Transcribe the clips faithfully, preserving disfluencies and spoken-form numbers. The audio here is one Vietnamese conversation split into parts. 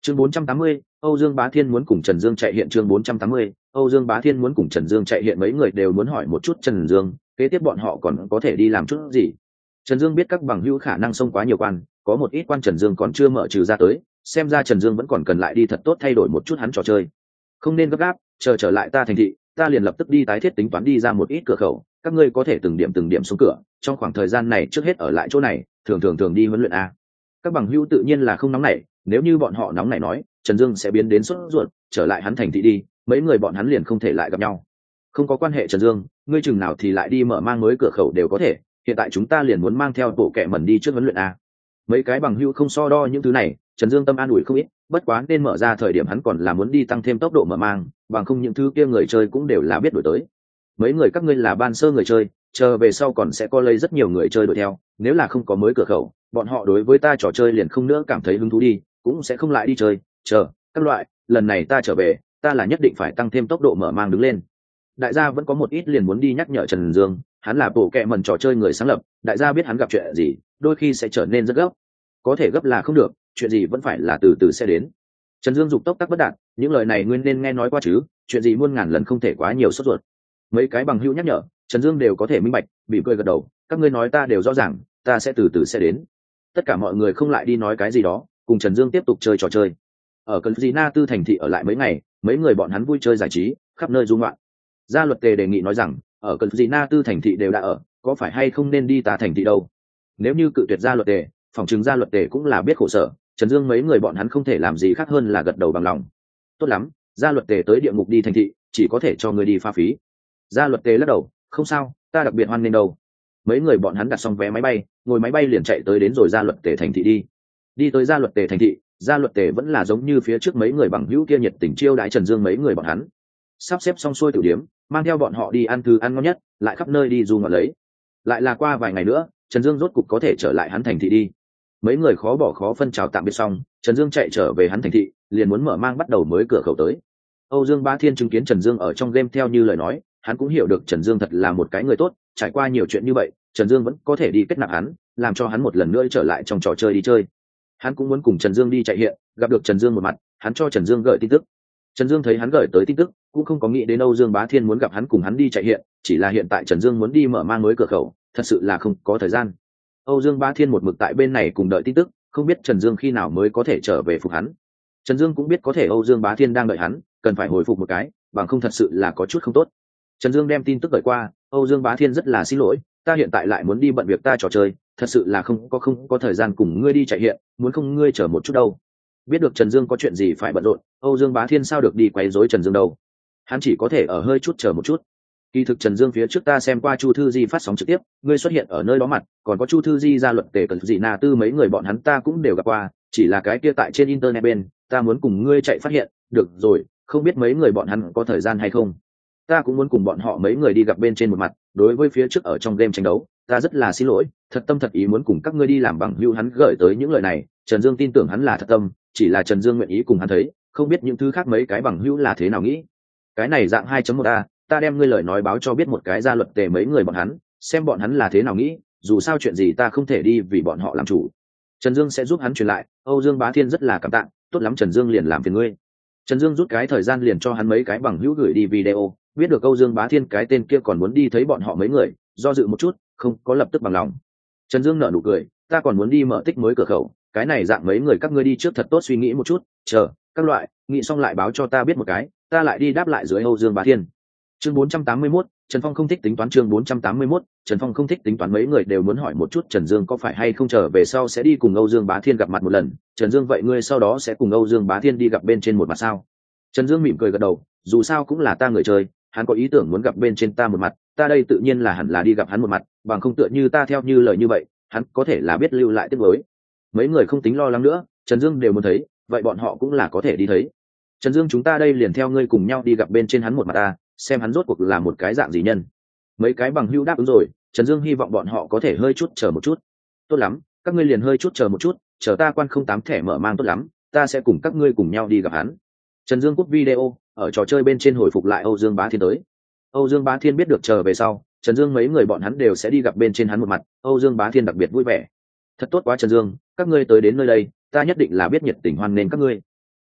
Chương bốn trăm tám mươi, Âu Dương Bá Thiên muốn cùng Trần Dương chạy hiện chương bốn trăm tám mươi, Âu Dương Bá Thiên muốn cùng Trần Dương chạy hiện mấy người đều muốn hỏi một chút Trần Dương, kế tiếp bọn họ còn có thể đi làm chút gì. Trần Dương biết các bằng hữu khả năng xông quá nhiều quan, có một ít quan Trần Dương còn chưa mở trừ ra tới, xem ra Trần Dương vẫn còn cần lại đi thật tốt thay đổi một chút hắn trò chơi. Không nên gấp gáp, chờ trở lại ta thành thị, ta liền lập tức đi tái thiết tính toán đi ra một ít cửa khẩu, các ngươi có thể từng điểm từng điểm xuống cửa, trong khoảng thời gian này trước hết ở lại chỗ này, thường thường thường đi huấn luyện a. Các bằng hữu tự nhiên là không nóng nảy, nếu như bọn họ nóng nảy nói, Trần Dương sẽ biến đến sốt ruột, trở lại hắn thành thị đi, mấy người bọn hắn liền không thể lại gặp nhau. Không có quan hệ Trần Dương, ngươi chừng nào thì lại đi mở mang mới cửa khẩu đều có thể, hiện tại chúng ta liền muốn mang theo bộ kệ mẩn đi trước huấn luyện a. Mấy cái bằng hữu không so đo những thứ này, Trần Dương tâm an ủi không ít, bất quá nên mở ra thời điểm hắn còn là muốn đi tăng thêm tốc độ mở mang, bằng không những thứ kia người chơi cũng đều là biết đuổi tới. Mấy người các ngươi là ban sơ người chơi, chờ về sau còn sẽ có lấy rất nhiều người chơi đuổi theo, nếu là không có mới cửa khẩu, bọn họ đối với ta trò chơi liền không nữa cảm thấy hứng thú đi, cũng sẽ không lại đi chơi, chờ, các loại, lần này ta trở về, ta là nhất định phải tăng thêm tốc độ mở mang đứng lên. Đại gia vẫn có một ít liền muốn đi nhắc nhở Trần Dương, hắn là bộ kệ mẩn trò chơi người sáng lập, đại gia biết hắn gặp chuyện gì, đôi khi sẽ trở nên rất gấp. Có thể gấp là không được, chuyện gì vẫn phải là từ từ sẽ đến. Trần Dương dục tốc tắc bất đạt, những lời này nguyên nên nghe nói qua chứ, chuyện gì muôn ngàn lần không thể quá nhiều sốt ruột. Mấy cái bằng hữu nhắc nhở, Trần Dương đều có thể minh bạch, bị cười gật đầu, các ngươi nói ta đều rõ ràng, ta sẽ từ từ sẽ đến. Tất cả mọi người không lại đi nói cái gì đó, cùng Trần Dương tiếp tục chơi trò chơi. Ở Cần Dị Na Tư thành thị ở lại mấy ngày, mấy người bọn hắn vui chơi giải trí, khắp nơi du ngoạn. Gia Luật Tề đề nghị nói rằng, ở Cần Dị Na Tư thành thị đều đã ở, có phải hay không nên đi ta thành thị đâu? Nếu như cự tuyệt Gia Luật Tề, phòng chứng Gia Luật Tề cũng là biết khổ sở, Trần Dương mấy người bọn hắn không thể làm gì khác hơn là gật đầu bằng lòng. Tốt lắm, Gia Luật Tề tới địa ngục đi thành thị, chỉ có thể cho người đi pha phí. Gia Luật Tề lắc đầu, không sao, ta đặc biệt hoan nghênh đâu. Mấy người bọn hắn đặt xong vé máy bay, ngồi máy bay liền chạy tới đến rồi Gia Luật Tề thành thị đi. Đi tới Gia Luật Tề thành thị, Gia Luật Tề vẫn là giống như phía trước mấy người bằng hữu kia nhiệt tình chiêu đãi Trần Dương mấy người bọn hắn. Sắp xếp xong xuôi tử điếm, mang theo bọn họ đi ăn thứ ăn ngon nhất, lại khắp nơi đi du ngoạn lấy. Lại là qua vài ngày nữa, Trần Dương rốt cục có thể trở lại hắn thành thị đi. Mấy người khó bỏ khó phân chào tạm biệt xong, Trần Dương chạy trở về hắn thành thị, liền muốn mở mang bắt đầu mới cửa khẩu tới. Âu Dương Bá Thiên chứng kiến Trần Dương ở trong game theo như lời nói, hắn cũng hiểu được Trần Dương thật là một cái người tốt, trải qua nhiều chuyện như vậy, Trần Dương vẫn có thể đi kết nạp hắn, làm cho hắn một lần nữa trở lại trong trò chơi đi chơi. Hắn cũng muốn cùng Trần Dương đi chạy hiện, gặp được Trần Dương một mặt, hắn cho Trần Dương gửi tin tức. Trần Dương thấy hắn gửi tới tin tức, cũng không có nghĩ đến Âu Dương Bá Thiên muốn gặp hắn cùng hắn đi chạy hiện, chỉ là hiện tại Trần Dương muốn đi mở mang mới cửa khẩu, thật sự là không có thời gian. Âu Dương Bá Thiên một mực tại bên này cùng đợi tin tức, không biết Trần Dương khi nào mới có thể trở về phục hắn. Trần Dương cũng biết có thể Âu Dương Bá Thiên đang đợi hắn, cần phải hồi phục một cái, bằng không thật sự là có chút không tốt. Trần Dương đem tin tức gửi qua, Âu Dương Bá Thiên rất là xin lỗi, ta hiện tại lại muốn đi bận việc ta trò chơi, thật sự là không có không có thời gian cùng ngươi đi chạy hiện, muốn không ngươi chờ một chút đâu. Biết được Trần Dương có chuyện gì phải bận rộn, Âu Dương Bá Thiên sao được đi quấy rối Trần Dương đâu. Hắn chỉ có thể ở hơi chút chờ một chút. Kỳ thực Trần Dương phía trước ta xem qua Chu Thư Di phát sóng trực tiếp, ngươi xuất hiện ở nơi đó mặt, còn có Chu Thư Di Gia Luật Tề Cần Dị Na Tư mấy người bọn hắn ta cũng đều gặp qua, chỉ là cái kia tại trên internet bên, ta muốn cùng ngươi chạy phát hiện, được rồi, không biết mấy người bọn hắn có thời gian hay không. Ta cũng muốn cùng bọn họ mấy người đi gặp bên trên một mặt, đối với phía trước ở trong game tranh đấu, ta rất là xin lỗi, thật tâm thật ý muốn cùng các ngươi đi làm bằng hữu. Hắn gửi tới những lời này, Trần Dương tin tưởng hắn là thật tâm, chỉ là Trần Dương nguyện ý cùng hắn thấy, không biết những thứ khác mấy cái bằng hữu là thế nào nghĩ. Cái này dạng hai chấm một a, ta đem ngươi lời nói báo cho biết một cái Gia Luật Tề mấy người bọn hắn, xem bọn hắn là thế nào nghĩ, dù sao chuyện gì ta không thể đi vì bọn họ làm chủ. Trần Dương sẽ giúp hắn truyền lại, Âu Dương Bá Thiên rất là cảm tạ, tốt lắm Trần Dương liền làm phiền ngươi. Trần Dương rút cái thời gian liền cho hắn mấy cái bằng hữu gửi đi video, biết được Âu Dương Bá Thiên cái tên kia còn muốn đi thấy bọn họ mấy người, do dự một chút, không có lập tức bằng lòng. Trần Dương nở nụ cười, ta còn muốn đi mở tích mới cửa khẩu, cái này dạng mấy người các ngươi đi trước thật tốt suy nghĩ một chút, chờ, các loại, nghĩ xong lại báo cho ta biết một cái, ta lại đi đáp lại dưới Âu Dương Bá Thiên. Chương bốn trăm tám mươi mốt, Trần Phong không thích tính toán chương bốn trăm tám mươi mốt, Trần Phong không thích tính toán mấy người đều muốn hỏi một chút Trần Dương có phải hay không trở về sau sẽ đi cùng Âu Dương Bá Thiên gặp mặt một lần, Trần Dương vậy ngươi sau đó sẽ cùng Âu Dương Bá Thiên đi gặp bên trên một mặt sao? Trần Dương mỉm cười gật đầu, dù sao cũng là ta người chơi, hắn có ý tưởng muốn gặp bên trên ta một mặt, ta đây tự nhiên là hẳn là đi gặp hắn một mặt, bằng không tựa như ta theo như lời như vậy, hắn có thể là biết lưu lại tiếp với. Mấy người không tính lo lắng nữa, Trần Dương đều muốn thấy, vậy bọn họ cũng là có thể đi thấy. Trần Dương chúng ta đây liền theo ngươi cùng nhau đi gặp bên trên hắn một mặt ta, xem hắn rốt cuộc là một cái dạng gì nhân. Mấy cái bằng hữu đáp ứng rồi, Trần Dương hy vọng bọn họ có thể hơi chút chờ một chút. Tốt lắm, các ngươi liền hơi chút chờ một chút, chờ ta quan không tám thẻ mở mang tốt lắm, ta sẽ cùng các ngươi cùng nhau đi gặp hắn. Trần Dương cúp video, ở trò chơi bên trên hồi phục lại Âu Dương Bá Thiên tới. Âu Dương Bá Thiên biết được chờ về sau, Trần Dương mấy người bọn hắn đều sẽ đi gặp bên trên hắn một mặt, Âu Dương Bá Thiên đặc biệt vui vẻ. Thật tốt quá Trần Dương, các ngươi tới đến nơi đây, ta nhất định là biết nhiệt tình hoan nghênh các ngươi.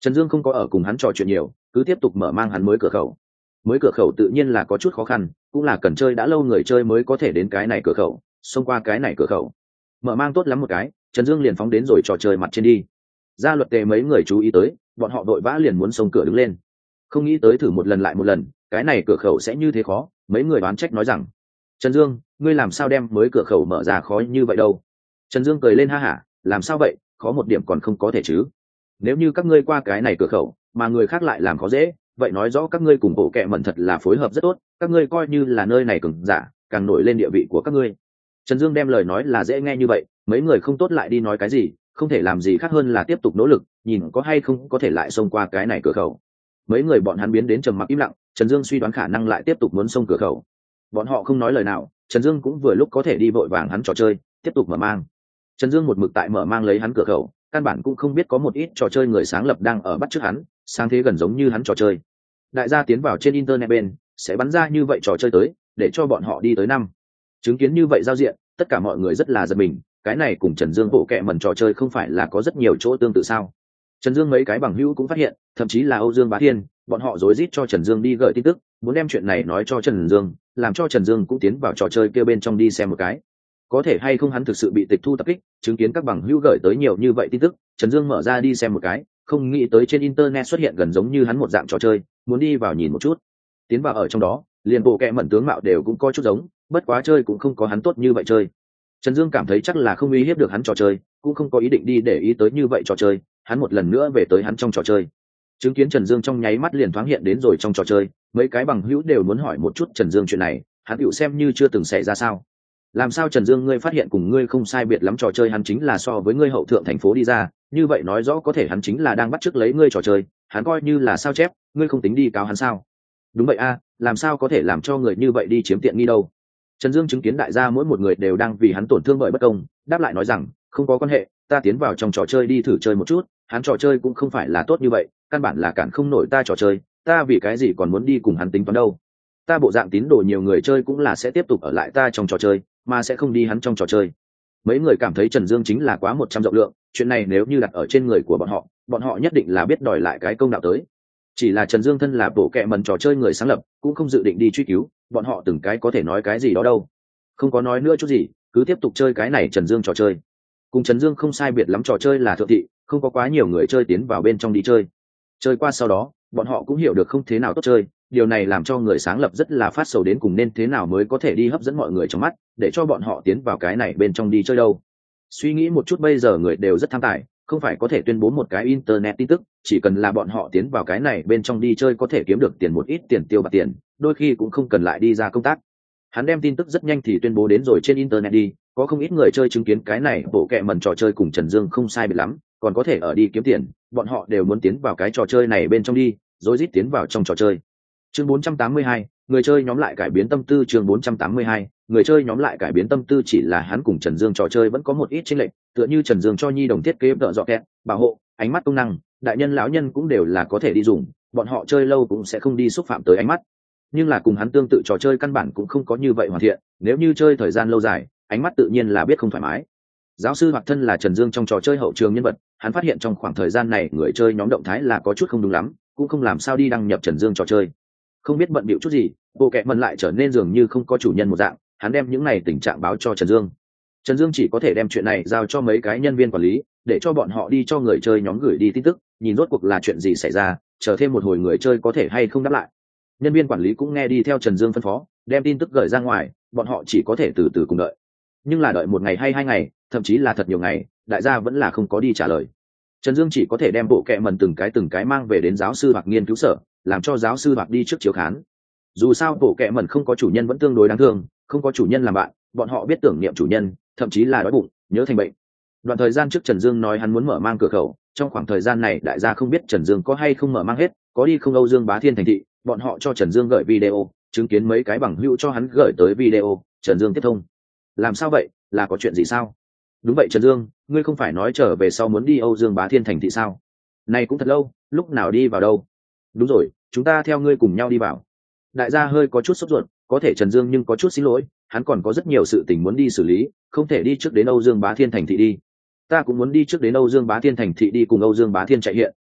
Trần Dương không có ở cùng hắn trò chuyện nhiều, cứ tiếp tục mở mang hắn mới cửa khẩu. Mới cửa khẩu tự nhiên là có chút khó khăn, cũng là cần chơi đã lâu người chơi mới có thể đến cái này cửa khẩu, xông qua cái này cửa khẩu. Mở mang tốt lắm một cái, Trần Dương liền phóng đến rồi trò chơi mặt trên đi. Gia luật tề mấy người chú ý tới, bọn họ vội vã liền muốn xông cửa đứng lên. Không nghĩ tới thử một lần lại một lần, cái này cửa khẩu sẽ như thế khó, mấy người đoán trách nói rằng: "Trần Dương, ngươi làm sao đem mới cửa khẩu mở ra khó như vậy đâu?" Trần Dương cười lên ha hả: "Làm sao vậy, khó một điểm còn không có thể chứ? Nếu như các ngươi qua cái này cửa khẩu, mà người khác lại làm khó dễ, vậy nói rõ các ngươi cùng bộ kệ mẩn thật là phối hợp rất tốt, các ngươi coi như là nơi này cường giả, càng nổi lên địa vị của các ngươi." Trần Dương đem lời nói là dễ nghe như vậy, mấy người không tốt lại đi nói cái gì, không thể làm gì khác hơn là tiếp tục nỗ lực, nhìn có hay không có thể lại xông qua cái này cửa khẩu. Mấy người bọn hắn biến đến trầm mặc im lặng, Trần Dương suy đoán khả năng lại tiếp tục muốn xông cửa khẩu. Bọn họ không nói lời nào, Trần Dương cũng vừa lúc có thể đi vội vàng hắn trò chơi, tiếp tục mở mang. Trần Dương một mực tại mở mang lấy hắn cửa khẩu, căn bản cũng không biết có một ít trò chơi người sáng lập đang ở bắt chước hắn, sáng thế gần giống như hắn trò chơi. Đại gia tiến vào trên internet bên, sẽ bắn ra như vậy trò chơi tới, để cho bọn họ đi tới năm. Chứng kiến như vậy giao diện, tất cả mọi người rất là giật mình, cái này cùng Trần Dương bộ kệ mẩn trò chơi không phải là có rất nhiều chỗ tương tự sao? Trần Dương mấy cái bằng hữu cũng phát hiện, thậm chí là Âu Dương Bá Thiên, bọn họ rối rít cho Trần Dương đi gửi tin tức, muốn đem chuyện này nói cho Trần Dương, làm cho Trần Dương cũng tiến vào trò chơi kia bên trong đi xem một cái. Có thể hay không hắn thực sự bị tịch thu tập kích, chứng kiến các bằng hữu gửi tới nhiều như vậy tin tức, Trần Dương mở ra đi xem một cái, không nghĩ tới trên internet xuất hiện gần giống như hắn một dạng trò chơi, muốn đi vào nhìn một chút. Tiến vào ở trong đó, liền bộ kệ mẩn tướng mạo đều cũng có chút giống, bất quá chơi cũng không có hắn tốt như vậy chơi. Trần Dương cảm thấy chắc là không uy hiếp được hắn trò chơi, cũng không có ý định đi để ý tới như vậy trò chơi, hắn một lần nữa về tới hắn trong trò chơi. Chứng kiến Trần Dương trong nháy mắt liền thoáng hiện đến rồi trong trò chơi, mấy cái bằng hữu đều muốn hỏi một chút Trần Dương chuyện này, hắn hữu xem như chưa từng xảy ra sao? Làm sao Trần Dương ngươi phát hiện cùng ngươi không sai biệt lắm trò chơi hắn chính là so với ngươi hậu thượng thành phố đi ra, như vậy nói rõ có thể hắn chính là đang bắt chước lấy ngươi trò chơi, hắn coi như là sao chép, ngươi không tính đi cáo hắn sao? Đúng vậy a, làm sao có thể làm cho người như vậy đi chiếm tiện nghi đâu? Trần Dương chứng kiến đại gia mỗi một người đều đang vì hắn tổn thương bởi bất công, đáp lại nói rằng, không có quan hệ, ta tiến vào trong trò chơi đi thử chơi một chút, hắn trò chơi cũng không phải là tốt như vậy, căn bản là cản không nổi ta trò chơi, ta vì cái gì còn muốn đi cùng hắn tính toán đâu? Ta bộ dạng tín đồ nhiều người chơi cũng là sẽ tiếp tục ở lại ta trong trò chơi, mà sẽ không đi hắn trong trò chơi. Mấy người cảm thấy Trần Dương chính là quá một trăm rộng lượng, chuyện này nếu như đặt ở trên người của bọn họ, bọn họ nhất định là biết đòi lại cái công đạo tới. Chỉ là Trần Dương thân là bộ kệ mẩn trò chơi người sáng lập, cũng không dự định đi truy cứu, bọn họ từng cái có thể nói cái gì đó đâu. Không có nói nữa chút gì, cứ tiếp tục chơi cái này Trần Dương trò chơi. Cùng Trần Dương không sai biệt lắm trò chơi là thượng thị, không có quá nhiều người chơi tiến vào bên trong đi chơi. Chơi qua sau đó, bọn họ cũng hiểu được không thế nào tốt chơi, điều này làm cho người sáng lập rất là phát sầu đến cùng nên thế nào mới có thể đi hấp dẫn mọi người trong mắt, để cho bọn họ tiến vào cái này bên trong đi chơi đâu. Suy nghĩ một chút bây giờ người đều rất tham tài, không phải có thể tuyên bố một cái internet tin tức, chỉ cần là bọn họ tiến vào cái này bên trong đi chơi có thể kiếm được tiền một ít tiền tiêu bạc tiền, đôi khi cũng không cần lại đi ra công tác. Hắn đem tin tức rất nhanh thì tuyên bố đến rồi trên internet đi, có không ít người chơi chứng kiến cái này bộ kệ mẩn trò chơi cùng Trần Dương không sai biệt lắm, còn có thể ở đi kiếm tiền, bọn họ đều muốn tiến vào cái trò chơi này bên trong đi, rối rít tiến vào trong trò chơi. Chương bốn trăm tám mươi hai, người chơi nhóm lại cải biến tâm tư. Chương bốn trăm tám mươi hai, người chơi nhóm lại cải biến tâm tư. Chỉ là hắn cùng Trần Dương trò chơi vẫn có một ít chênh lệch, tựa như Trần Dương cho nhi đồng thiết kế đỡ dọ kẹt, bảo hộ, ánh mắt công năng, đại nhân lão nhân cũng đều là có thể đi dùng, bọn họ chơi lâu cũng sẽ không đi xúc phạm tới ánh mắt. Nhưng là cùng hắn tương tự trò chơi căn bản cũng không có như vậy hoàn thiện, nếu như chơi thời gian lâu dài, ánh mắt tự nhiên là biết không thoải mái. Giáo sư hoặc thân là Trần Dương trong trò chơi hậu trường nhân vật, hắn phát hiện trong khoảng thời gian này người chơi nhóm động thái là có chút không đúng lắm, cũng không làm sao đi đăng nhập Trần Dương trò chơi. Không biết bận bịu chút gì, bộ kệ mẩn lại trở nên dường như không có chủ nhân một dạng, hắn đem những này tình trạng báo cho Trần Dương. Trần Dương chỉ có thể đem chuyện này giao cho mấy cái nhân viên quản lý, để cho bọn họ đi cho người chơi nhóm gửi đi tin tức, nhìn rốt cuộc là chuyện gì xảy ra, chờ thêm một hồi người chơi có thể hay không đáp lại. Nhân viên quản lý cũng nghe đi theo Trần Dương phân phó, đem tin tức gửi ra ngoài, bọn họ chỉ có thể từ từ cùng đợi. Nhưng là đợi một ngày hay hai ngày, thậm chí là thật nhiều ngày, đại gia vẫn là không có đi trả lời. Trần Dương chỉ có thể đem bộ kệ mẩn từng cái từng cái mang về đến giáo sư Bạc nghiên cứu sở, làm cho giáo sư Bạc đi trước chiếu khán. Dù sao bộ kệ mẩn không có chủ nhân vẫn tương đối đáng thương, không có chủ nhân làm bạn, bọn họ biết tưởng niệm chủ nhân, thậm chí là đói bụng, nhớ thành bệnh. Đoạn thời gian trước Trần Dương nói hắn muốn mở mang cửa khẩu, trong khoảng thời gian này đại gia không biết Trần Dương có hay không mở mang hết, có đi không Âu Dương Bá Thiên thành thị, bọn họ cho Trần Dương gửi video, chứng kiến mấy cái bằng hữu cho hắn gửi tới video, Trần Dương tiếp thông. Làm sao vậy, là có chuyện gì sao? Đúng vậy Trần Dương, ngươi không phải nói trở về sau muốn đi Âu Dương Bá Thiên thành thị sao? Này cũng thật lâu, lúc nào đi vào đâu? Đúng rồi, chúng ta theo ngươi cùng nhau đi vào. Đại gia hơi có chút sốt ruột, có thể Trần Dương nhưng có chút xin lỗi, hắn còn có rất nhiều sự tình muốn đi xử lý, không thể đi trước đến Âu Dương Bá Thiên thành thị đi. Ta cũng muốn đi trước đến Âu Dương Bá Thiên thành thị đi cùng Âu Dương Bá Thiên chạy hiện,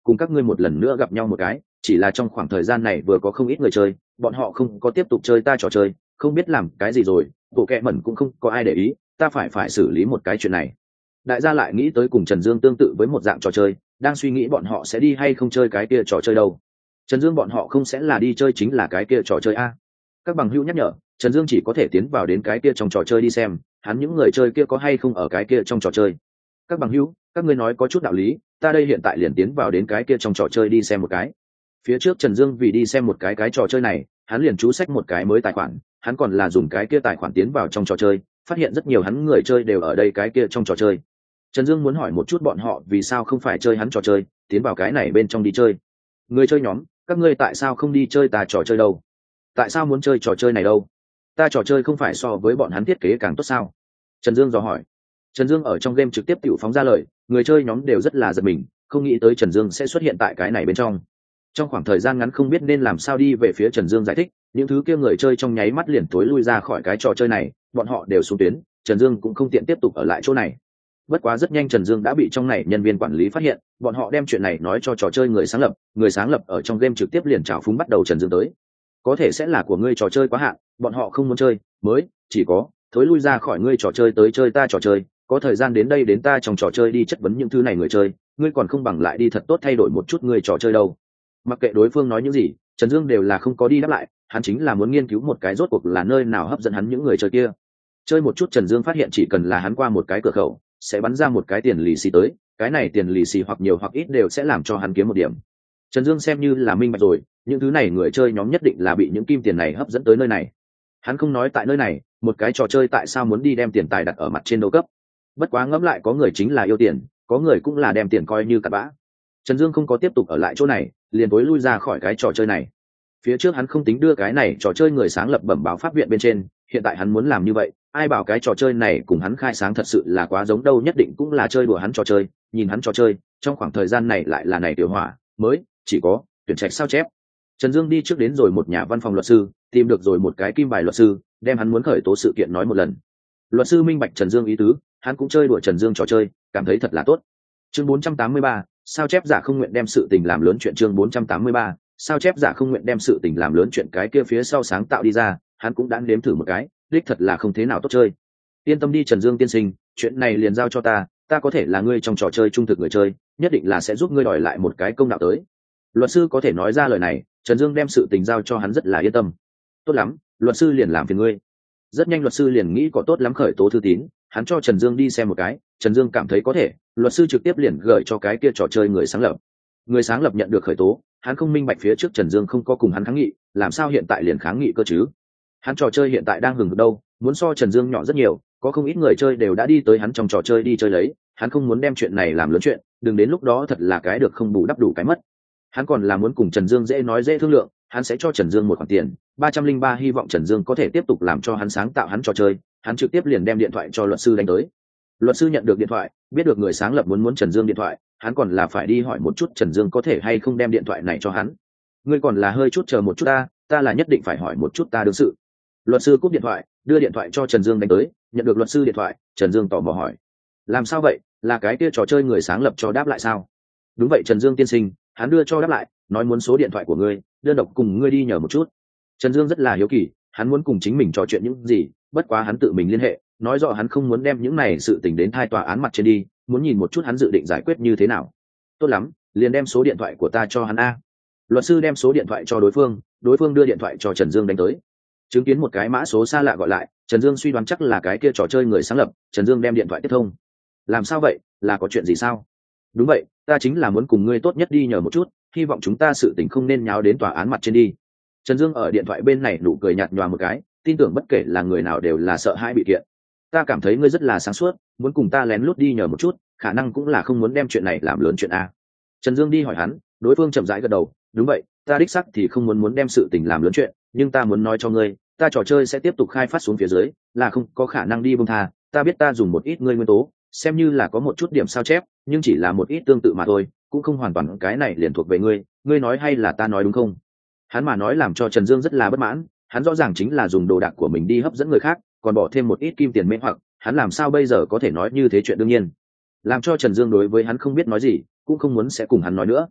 cùng các ngươi một lần nữa gặp nhau một cái, chỉ là trong khoảng thời gian này vừa có không ít người chơi, bọn họ không có tiếp tục chơi ta trò chơi, không biết làm cái gì rồi, bộ kẹ mẩn cũng không có ai để ý, ta phải phải xử lý một cái chuyện này. Đại gia lại nghĩ tới cùng Trần Dương tương tự với một dạng trò chơi, đang suy nghĩ bọn họ sẽ đi hay không chơi cái kia trò chơi đâu. Trần Dương bọn họ không sẽ là đi chơi chính là cái kia trò chơi a. Các bằng hữu nhắc nhở, Trần Dương chỉ có thể tiến vào đến cái kia trong trò chơi đi xem, hắn những người chơi kia có hay không ở cái kia trong trò chơi. Các bằng hữu, các ngươi nói có chút đạo lý, ta đây hiện tại liền tiến vào đến cái kia trong trò chơi đi xem một cái. Phía trước Trần Dương vì đi xem một cái cái trò chơi này, hắn liền chú sách một cái mới tài khoản, hắn còn là dùng cái kia tài khoản tiến vào trong trò chơi, phát hiện rất nhiều hắn người chơi đều ở đây cái kia trong trò chơi. Trần Dương muốn hỏi một chút bọn họ vì sao không phải chơi hắn trò chơi, tiến vào cái này bên trong đi chơi. Người chơi nhóm, các ngươi tại sao không đi chơi ta trò chơi đâu? Tại sao muốn chơi trò chơi này đâu? Ta trò chơi không phải so với bọn hắn thiết kế càng tốt sao? Trần Dương dò hỏi. Trần Dương ở trong game trực tiếp tiểu phóng ra lời, người chơi nhóm đều rất là giật mình, không nghĩ tới Trần Dương sẽ xuất hiện tại cái này bên trong. Trong khoảng thời gian ngắn không biết nên làm sao đi về phía Trần Dương giải thích, những thứ kia người chơi trong nháy mắt liền tối lui ra khỏi cái trò chơi này, bọn họ đều xuống tuyến, Trần Dương cũng không tiện tiếp tục ở lại chỗ này. Bất quá rất nhanh Trần Dương đã bị trong này nhân viên quản lý phát hiện, bọn họ đem chuyện này nói cho trò chơi người sáng lập, người sáng lập ở trong game trực tiếp liền trào phúng bắt đầu Trần Dương tới. Có thể sẽ là của ngươi trò chơi quá hạn, bọn họ không muốn chơi, mới chỉ có thối lui ra khỏi ngươi trò chơi tới chơi ta trò chơi, có thời gian đến đây đến ta trong trò chơi đi chất vấn những thứ này người chơi, ngươi còn không bằng lại đi thật tốt thay đổi một chút ngươi trò chơi đâu. Mặc kệ đối phương nói những gì, Trần Dương đều là không có đi đáp lại, hắn chính là muốn nghiên cứu một cái rốt cuộc là nơi nào hấp dẫn hắn những người chơi kia. Chơi một chút Trần Dương phát hiện chỉ cần là hắn qua một cái cửa khẩu, sẽ bắn ra một cái tiền lì xì tới, cái này tiền lì xì hoặc nhiều hoặc ít đều sẽ làm cho hắn kiếm một điểm. Trần Dương xem như là minh bạch rồi, những thứ này người chơi nhóm nhất định là bị những kim tiền này hấp dẫn tới nơi này. Hắn không nói tại nơi này, một cái trò chơi tại sao muốn đi đem tiền tài đặt ở mặt trên đô cấp. Bất quá ngẫm lại có người chính là yêu tiền, có người cũng là đem tiền coi như cặn bã. Trần Dương không có tiếp tục ở lại chỗ này, liền tối lui ra khỏi cái trò chơi này. Phía trước hắn không tính đưa cái này trò chơi người sáng lập bẩm báo pháp viện bên trên, hiện tại hắn muốn làm như vậy, ai bảo cái trò chơi này cùng hắn khai sáng thật sự là quá giống đâu, nhất định cũng là chơi đùa hắn trò chơi, nhìn hắn trò chơi, trong khoảng thời gian này lại là này tiểu hỏa, mới chỉ có tuyển trạch sao chép. Trần Dương đi trước đến rồi một nhà văn phòng luật sư, tìm được rồi một cái kim bài luật sư, đem hắn muốn khởi tố sự kiện nói một lần. Luật sư minh bạch Trần Dương ý tứ, hắn cũng chơi đùa Trần Dương trò chơi, cảm thấy thật là tốt. Chương bốn trăm tám mươi ba, sao chép giả không nguyện đem sự tình làm lớn chuyện. Chương bốn trăm tám mươi ba, sao chép giả không nguyện đem sự tình làm lớn chuyện, cái kia phía sau sáng tạo đi ra, hắn cũng đã nếm thử một cái, đích thật là không thế nào tốt chơi. Yên tâm đi Trần Dương tiên sinh, chuyện này liền giao cho ta, ta có thể là ngươi trong trò chơi trung thực người chơi, nhất định là sẽ giúp ngươi đòi lại một cái công đạo tới. Luật sư có thể nói ra lời này, Trần Dương đem sự tình giao cho hắn rất là yên tâm. Tốt lắm, luật sư liền làm phiền ngươi. Rất nhanh luật sư liền nghĩ có tốt lắm khởi tố thư tín, hắn cho Trần Dương đi xem một cái, Trần Dương cảm thấy có thể, luật sư trực tiếp liền gửi cho cái kia trò chơi người sáng lập. Người sáng lập nhận được khởi tố, hắn không minh bạch phía trước Trần Dương không có cùng hắn kháng nghị, làm sao hiện tại liền kháng nghị cơ chứ? Hắn trò chơi hiện tại đang hừng hực đâu, muốn so Trần Dương nhỏ rất nhiều, có không ít người chơi đều đã đi tới hắn trong trò chơi đi chơi lấy, hắn không muốn đem chuyện này làm lớn chuyện, đừng đến lúc đó thật là cái được không bù đắp đủ cái mất. Hắn còn là muốn cùng Trần Dương dễ nói dễ thương lượng, hắn sẽ cho Trần Dương một khoản tiền, ba trăm linh ba hy vọng Trần Dương có thể tiếp tục làm cho hắn sáng tạo hắn trò chơi, hắn trực tiếp liền đem điện thoại cho luật sư đánh tới. Luật sư nhận được điện thoại, biết được người sáng lập muốn muốn Trần Dương điện thoại, hắn còn là phải đi hỏi một chút Trần Dương có thể hay không đem điện thoại này cho hắn. Ngươi còn là hơi chút chờ một chút ta, ta là nhất định phải hỏi một chút ta đương sự. Luật sư cúp điện thoại, đưa điện thoại cho Trần Dương đánh tới, nhận được luật sư điện thoại, Trần Dương tò mò hỏi: làm sao vậy, là cái kia trò chơi người sáng lập cho đáp lại sao? Đúng vậy Trần Dương tiên sinh, hắn đưa cho đáp lại, nói muốn số điện thoại của ngươi, đơn độc cùng ngươi đi nhờ một chút. Trần Dương rất là hiếu kỳ, hắn muốn cùng chính mình trò chuyện những gì, bất quá hắn tự mình liên hệ, nói rõ hắn không muốn đem những này sự tình đến thai tòa án mặt trên đi, muốn nhìn một chút hắn dự định giải quyết như thế nào. Tốt lắm, liền đem số điện thoại của ta cho hắn a. Luật sư đem số điện thoại cho đối phương, đối phương đưa điện thoại cho Trần Dương đánh tới. Chứng kiến một cái mã số xa lạ gọi lại, Trần Dương suy đoán chắc là cái kia trò chơi người sáng lập, Trần Dương đem điện thoại tiếp thông. Làm sao vậy, là có chuyện gì sao? Đúng vậy, ta chính là muốn cùng ngươi tốt nhất đi nhờ một chút, hy vọng chúng ta sự tình không nên nháo đến tòa án mặt trên đi. Trần Dương ở điện thoại bên này nụ cười nhạt nhòa một cái, tin tưởng bất kể là người nào đều là sợ hãi bị kiện. Ta cảm thấy ngươi rất là sáng suốt, muốn cùng ta lén lút đi nhờ một chút, khả năng cũng là không muốn đem chuyện này làm lớn chuyện a. Trần Dương đi hỏi hắn, đối phương chậm rãi gật đầu, đúng vậy, ta đích xác thì không muốn muốn đem sự tình làm lớn chuyện, nhưng ta muốn nói cho ngươi, ta trò chơi sẽ tiếp tục khai phát xuống phía dưới, là không có khả năng đi buông tha, ta biết ta dùng một ít ngươi nguyên tố, xem như là có một chút điểm sao chép, nhưng chỉ là một ít tương tự mà thôi, cũng không hoàn toàn cái này liền thuộc về ngươi, ngươi nói hay là ta nói đúng không? Hắn mà nói làm cho Trần Dương rất là bất mãn, hắn rõ ràng chính là dùng đồ đạc của mình đi hấp dẫn người khác, còn bỏ thêm một ít kim tiền mê hoặc, hắn làm sao bây giờ có thể nói như thế chuyện đương nhiên. Làm cho Trần Dương đối với hắn không biết nói gì, cũng không muốn sẽ cùng hắn nói nữa.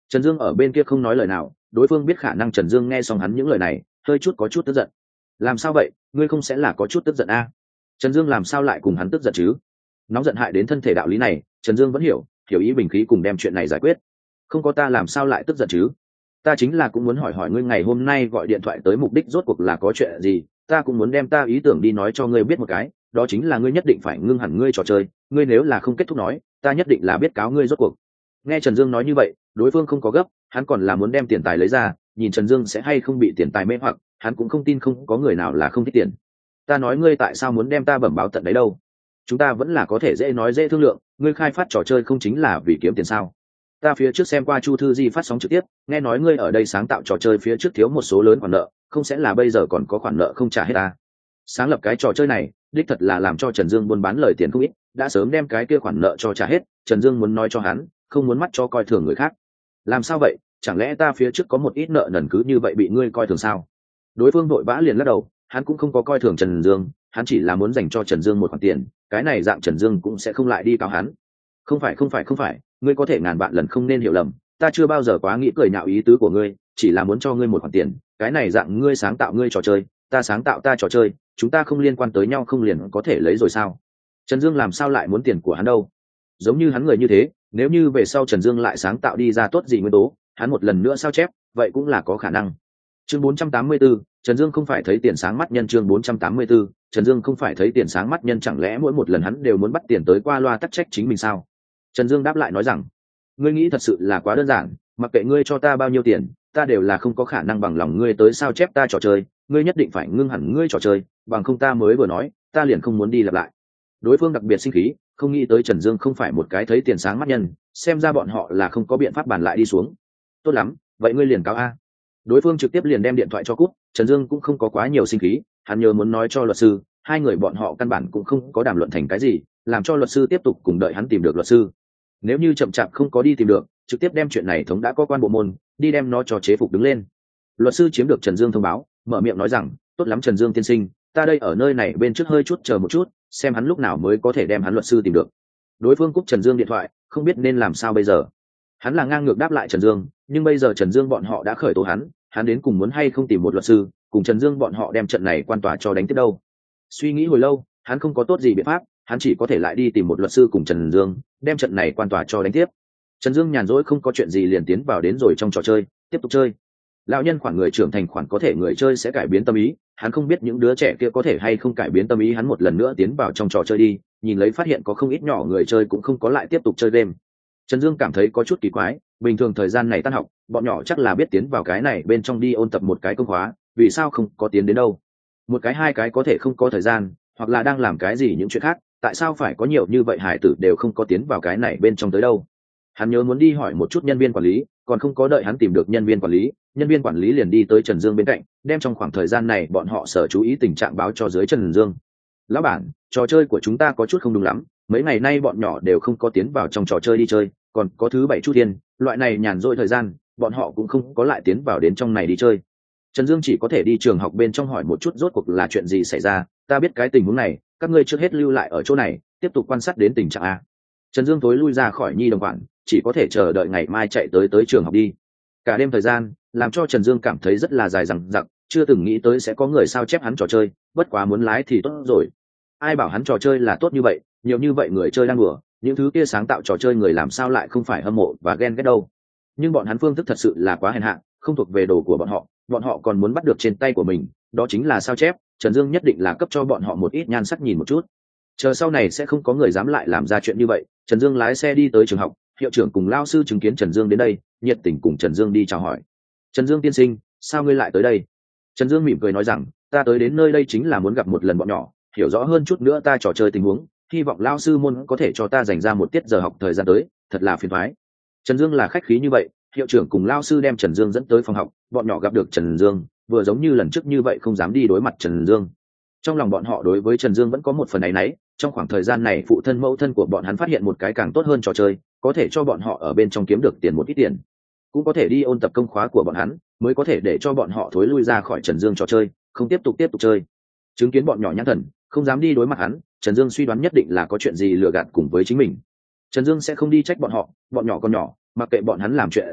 Trần Dương ở bên kia không nói lời nào, đối phương biết khả năng Trần Dương nghe xong hắn những lời này hơi chút có chút tức giận. Làm sao vậy, ngươi không sẽ là có chút tức giận a? Trần Dương làm sao lại cùng hắn tức giận chứ? Nóng giận hại đến thân thể đạo lý này Trần Dương vẫn hiểu, hiểu ý bình khí cùng đem chuyện này giải quyết. Không có ta làm sao lại tức giận chứ? Ta chính là cũng muốn hỏi hỏi ngươi ngày hôm nay gọi điện thoại tới mục đích rốt cuộc là có chuyện gì, ta cũng muốn đem ta ý tưởng đi nói cho ngươi biết một cái, đó chính là ngươi nhất định phải ngưng hẳn ngươi trò chơi, ngươi nếu là không kết thúc nói, ta nhất định là biết cáo ngươi rốt cuộc. Nghe Trần Dương nói như vậy, đối phương không có gấp, hắn còn là muốn đem tiền tài lấy ra, nhìn Trần Dương sẽ hay không bị tiền tài mê hoặc, hắn cũng không tin không có người nào là không thích tiền. Ta nói ngươi tại sao muốn đem ta bẩm báo tận đấy đâu? Chúng ta vẫn là có thể dễ nói dễ thương lượng, ngươi khai phát trò chơi không chính là vì kiếm tiền sao? Ta phía trước xem qua Chu Thư Di phát sóng trực tiếp, nghe nói ngươi ở đây sáng tạo trò chơi phía trước thiếu một số lớn khoản nợ, không sẽ là bây giờ còn có khoản nợ không trả hết ta? Sáng lập cái trò chơi này, đích thật là làm cho Trần Dương buôn bán lời tiền không ít, đã sớm đem cái kia khoản nợ cho trả hết. Trần Dương muốn nói cho hắn, không muốn mắt cho coi thường người khác. Làm sao vậy, chẳng lẽ ta phía trước có một ít nợ nần cứ như vậy bị ngươi coi thường sao? Đối phương vội vã liền lắc đầu, hắn cũng không có coi thường Trần Dương, hắn chỉ là muốn dành cho Trần Dương một khoản tiền, cái này dạng Trần Dương cũng sẽ không lại đi cáo hắn. Không phải không phải không phải, ngươi có thể ngàn vạn lần không nên hiểu lầm, ta chưa bao giờ quá nghĩ cười nhạo ý tứ của ngươi, chỉ là muốn cho ngươi một khoản tiền, cái này dạng ngươi sáng tạo ngươi trò chơi, ta sáng tạo ta trò chơi, chúng ta không liên quan tới nhau không liền có thể lấy rồi sao? Trần Dương làm sao lại muốn tiền của hắn đâu? Giống như hắn người như thế, nếu như về sau Trần Dương lại sáng tạo đi ra tốt gì nguyên tố, hắn một lần nữa sao chép, vậy cũng là có khả năng. Chương bốn trăm tám mươi tư, Trần Dương không phải thấy tiền sáng mắt nhân. Chương bốn trăm tám mươi tư, Trần Dương không phải thấy tiền sáng mắt nhân, chẳng lẽ mỗi một lần hắn đều muốn bắt tiền tới qua loa tắc trách chính mình sao? Trần Dương đáp lại nói rằng, ngươi nghĩ thật sự là quá đơn giản, mặc kệ ngươi cho ta bao nhiêu tiền, ta đều là không có khả năng bằng lòng ngươi tới sao chép ta trò chơi, ngươi nhất định phải ngưng hẳn ngươi trò chơi, bằng không ta mới vừa nói, ta liền không muốn đi lặp lại. Đối phương đặc biệt sinh khí, không nghĩ tới Trần Dương không phải một cái thấy tiền sáng mắt nhân, xem ra bọn họ là không có biện pháp bàn lại đi xuống. Tốt lắm, vậy ngươi liền cáo a. Đối phương trực tiếp liền đem điện thoại cho cúp. Trần Dương cũng không có quá nhiều sinh khí, hắn nhớ muốn nói cho luật sư, hai người bọn họ căn bản cũng không có đàm luận thành cái gì, làm cho luật sư tiếp tục cùng đợi hắn tìm được luật sư. Nếu như chậm chạp không có đi tìm được, trực tiếp đem chuyện này thống đã có quan bộ môn đi đem nó cho chế phục đứng lên. Luật sư chiếm được Trần Dương thông báo, mở miệng nói rằng, tốt lắm Trần Dương tiên sinh, ta đây ở nơi này bên trước hơi chút chờ một chút, xem hắn lúc nào mới có thể đem hắn luật sư tìm được. Đối phương cúp Trần Dương điện thoại, không biết nên làm sao bây giờ. Hắn là ngang ngược đáp lại Trần Dương, nhưng bây giờ Trần Dương bọn họ đã khởi tố hắn, hắn đến cùng muốn hay không tìm một luật sư cùng Trần Dương bọn họ đem trận này quan tòa cho đánh tiếp đâu. Suy nghĩ hồi lâu, hắn không có tốt gì biện pháp, hắn chỉ có thể lại đi tìm một luật sư cùng Trần Dương đem trận này quan tòa cho đánh tiếp. Trần Dương nhàn rỗi không có chuyện gì liền tiến vào đến rồi trong trò chơi tiếp tục chơi. Lão nhân khoản người trưởng thành khoản có thể người chơi sẽ cải biến tâm ý, hắn không biết những đứa trẻ kia có thể hay không cải biến tâm ý. Hắn một lần nữa tiến vào trong trò chơi đi, nhìn lấy phát hiện có không ít nhỏ người chơi cũng không có lại tiếp tục chơi game. Trần Dương cảm thấy có chút kỳ quái, bình thường thời gian này tan học, bọn nhỏ chắc là biết tiến vào cái này bên trong đi ôn tập một cái công khóa, vì sao không có tiến đến đâu? Một cái hai cái có thể không có thời gian, hoặc là đang làm cái gì những chuyện khác, tại sao phải có nhiều như vậy hải tử đều không có tiến vào cái này bên trong tới đâu? Hắn nhớ muốn đi hỏi một chút nhân viên quản lý, còn không có đợi hắn tìm được nhân viên quản lý, nhân viên quản lý liền đi tới Trần Dương bên cạnh, đem trong khoảng thời gian này bọn họ sở chú ý tình trạng báo cho dưới Trần Dương. Lão bản, trò chơi của chúng ta có chút không đúng lắm, mấy ngày nay bọn nhỏ đều không có tiến vào trong trò chơi đi chơi, còn có thứ bảy Chu Thiên, loại này nhàn rỗi thời gian, bọn họ cũng không có lại tiến vào đến trong này đi chơi. Trần Dương chỉ có thể đi trường học bên trong hỏi một chút rốt cuộc là chuyện gì xảy ra, ta biết cái tình huống này, các ngươi trước hết lưu lại ở chỗ này, tiếp tục quan sát đến tình trạng a. Trần Dương tối lui ra khỏi nhi đồng quản, chỉ có thể chờ đợi ngày mai chạy tới tới trường học đi. Cả đêm thời gian, làm cho Trần Dương cảm thấy rất là dài dằng dặc, chưa từng nghĩ tới sẽ có người sao chép hắn trò chơi, bất quá muốn lái thì tốt rồi. Ai bảo hắn trò chơi là tốt như vậy, nhiều như vậy người chơi đang đùa, những thứ kia sáng tạo trò chơi người làm sao lại không phải hâm mộ và ghen ghét đâu. Nhưng bọn hắn phương thức thật sự là quá hèn hạ, không thuộc về đồ của bọn họ, bọn họ còn muốn bắt được trên tay của mình, đó chính là sao chép. Trần Dương nhất định là cấp cho bọn họ một ít nhan sắc nhìn một chút, chờ sau này sẽ không có người dám lại làm ra chuyện như vậy. Trần Dương lái xe đi tới trường học, hiệu trưởng cùng lao sư chứng kiến Trần Dương đến đây, nhiệt tình cùng Trần Dương đi chào hỏi. Trần Dương tiên sinh, sao ngươi lại tới đây? Trần Dương mỉm cười nói rằng, ta tới đến nơi đây chính là muốn gặp một lần bọn nhỏ, hiểu rõ hơn chút nữa ta trò chơi tình huống, hy vọng lao sư môn có thể cho ta dành ra một tiết giờ học thời gian tới, thật là phiền toái. Trần Dương là khách khí như vậy, hiệu trưởng cùng lao sư đem Trần Dương dẫn tới phòng học, bọn nhỏ gặp được Trần Dương, vừa giống như lần trước như vậy không dám đi đối mặt Trần Dương. Trong lòng bọn họ đối với Trần Dương vẫn có một phần áy náy, trong khoảng thời gian này phụ thân mẫu thân của bọn hắn phát hiện một cái càng tốt hơn trò chơi, có thể cho bọn họ ở bên trong kiếm được tiền một ít tiền, cũng có thể đi ôn tập công khóa của bọn hắn, mới có thể để cho bọn họ thối lui ra khỏi Trần Dương trò chơi, không tiếp tục tiếp tục chơi. Chứng kiến bọn nhỏ nhãn thần, không dám đi đối mặt hắn, Trần Dương suy đoán nhất định là có chuyện gì lừa gạt cùng với chính mình. Trần Dương sẽ không đi trách bọn họ, bọn nhỏ con nhỏ, mặc kệ bọn hắn làm chuyện gì,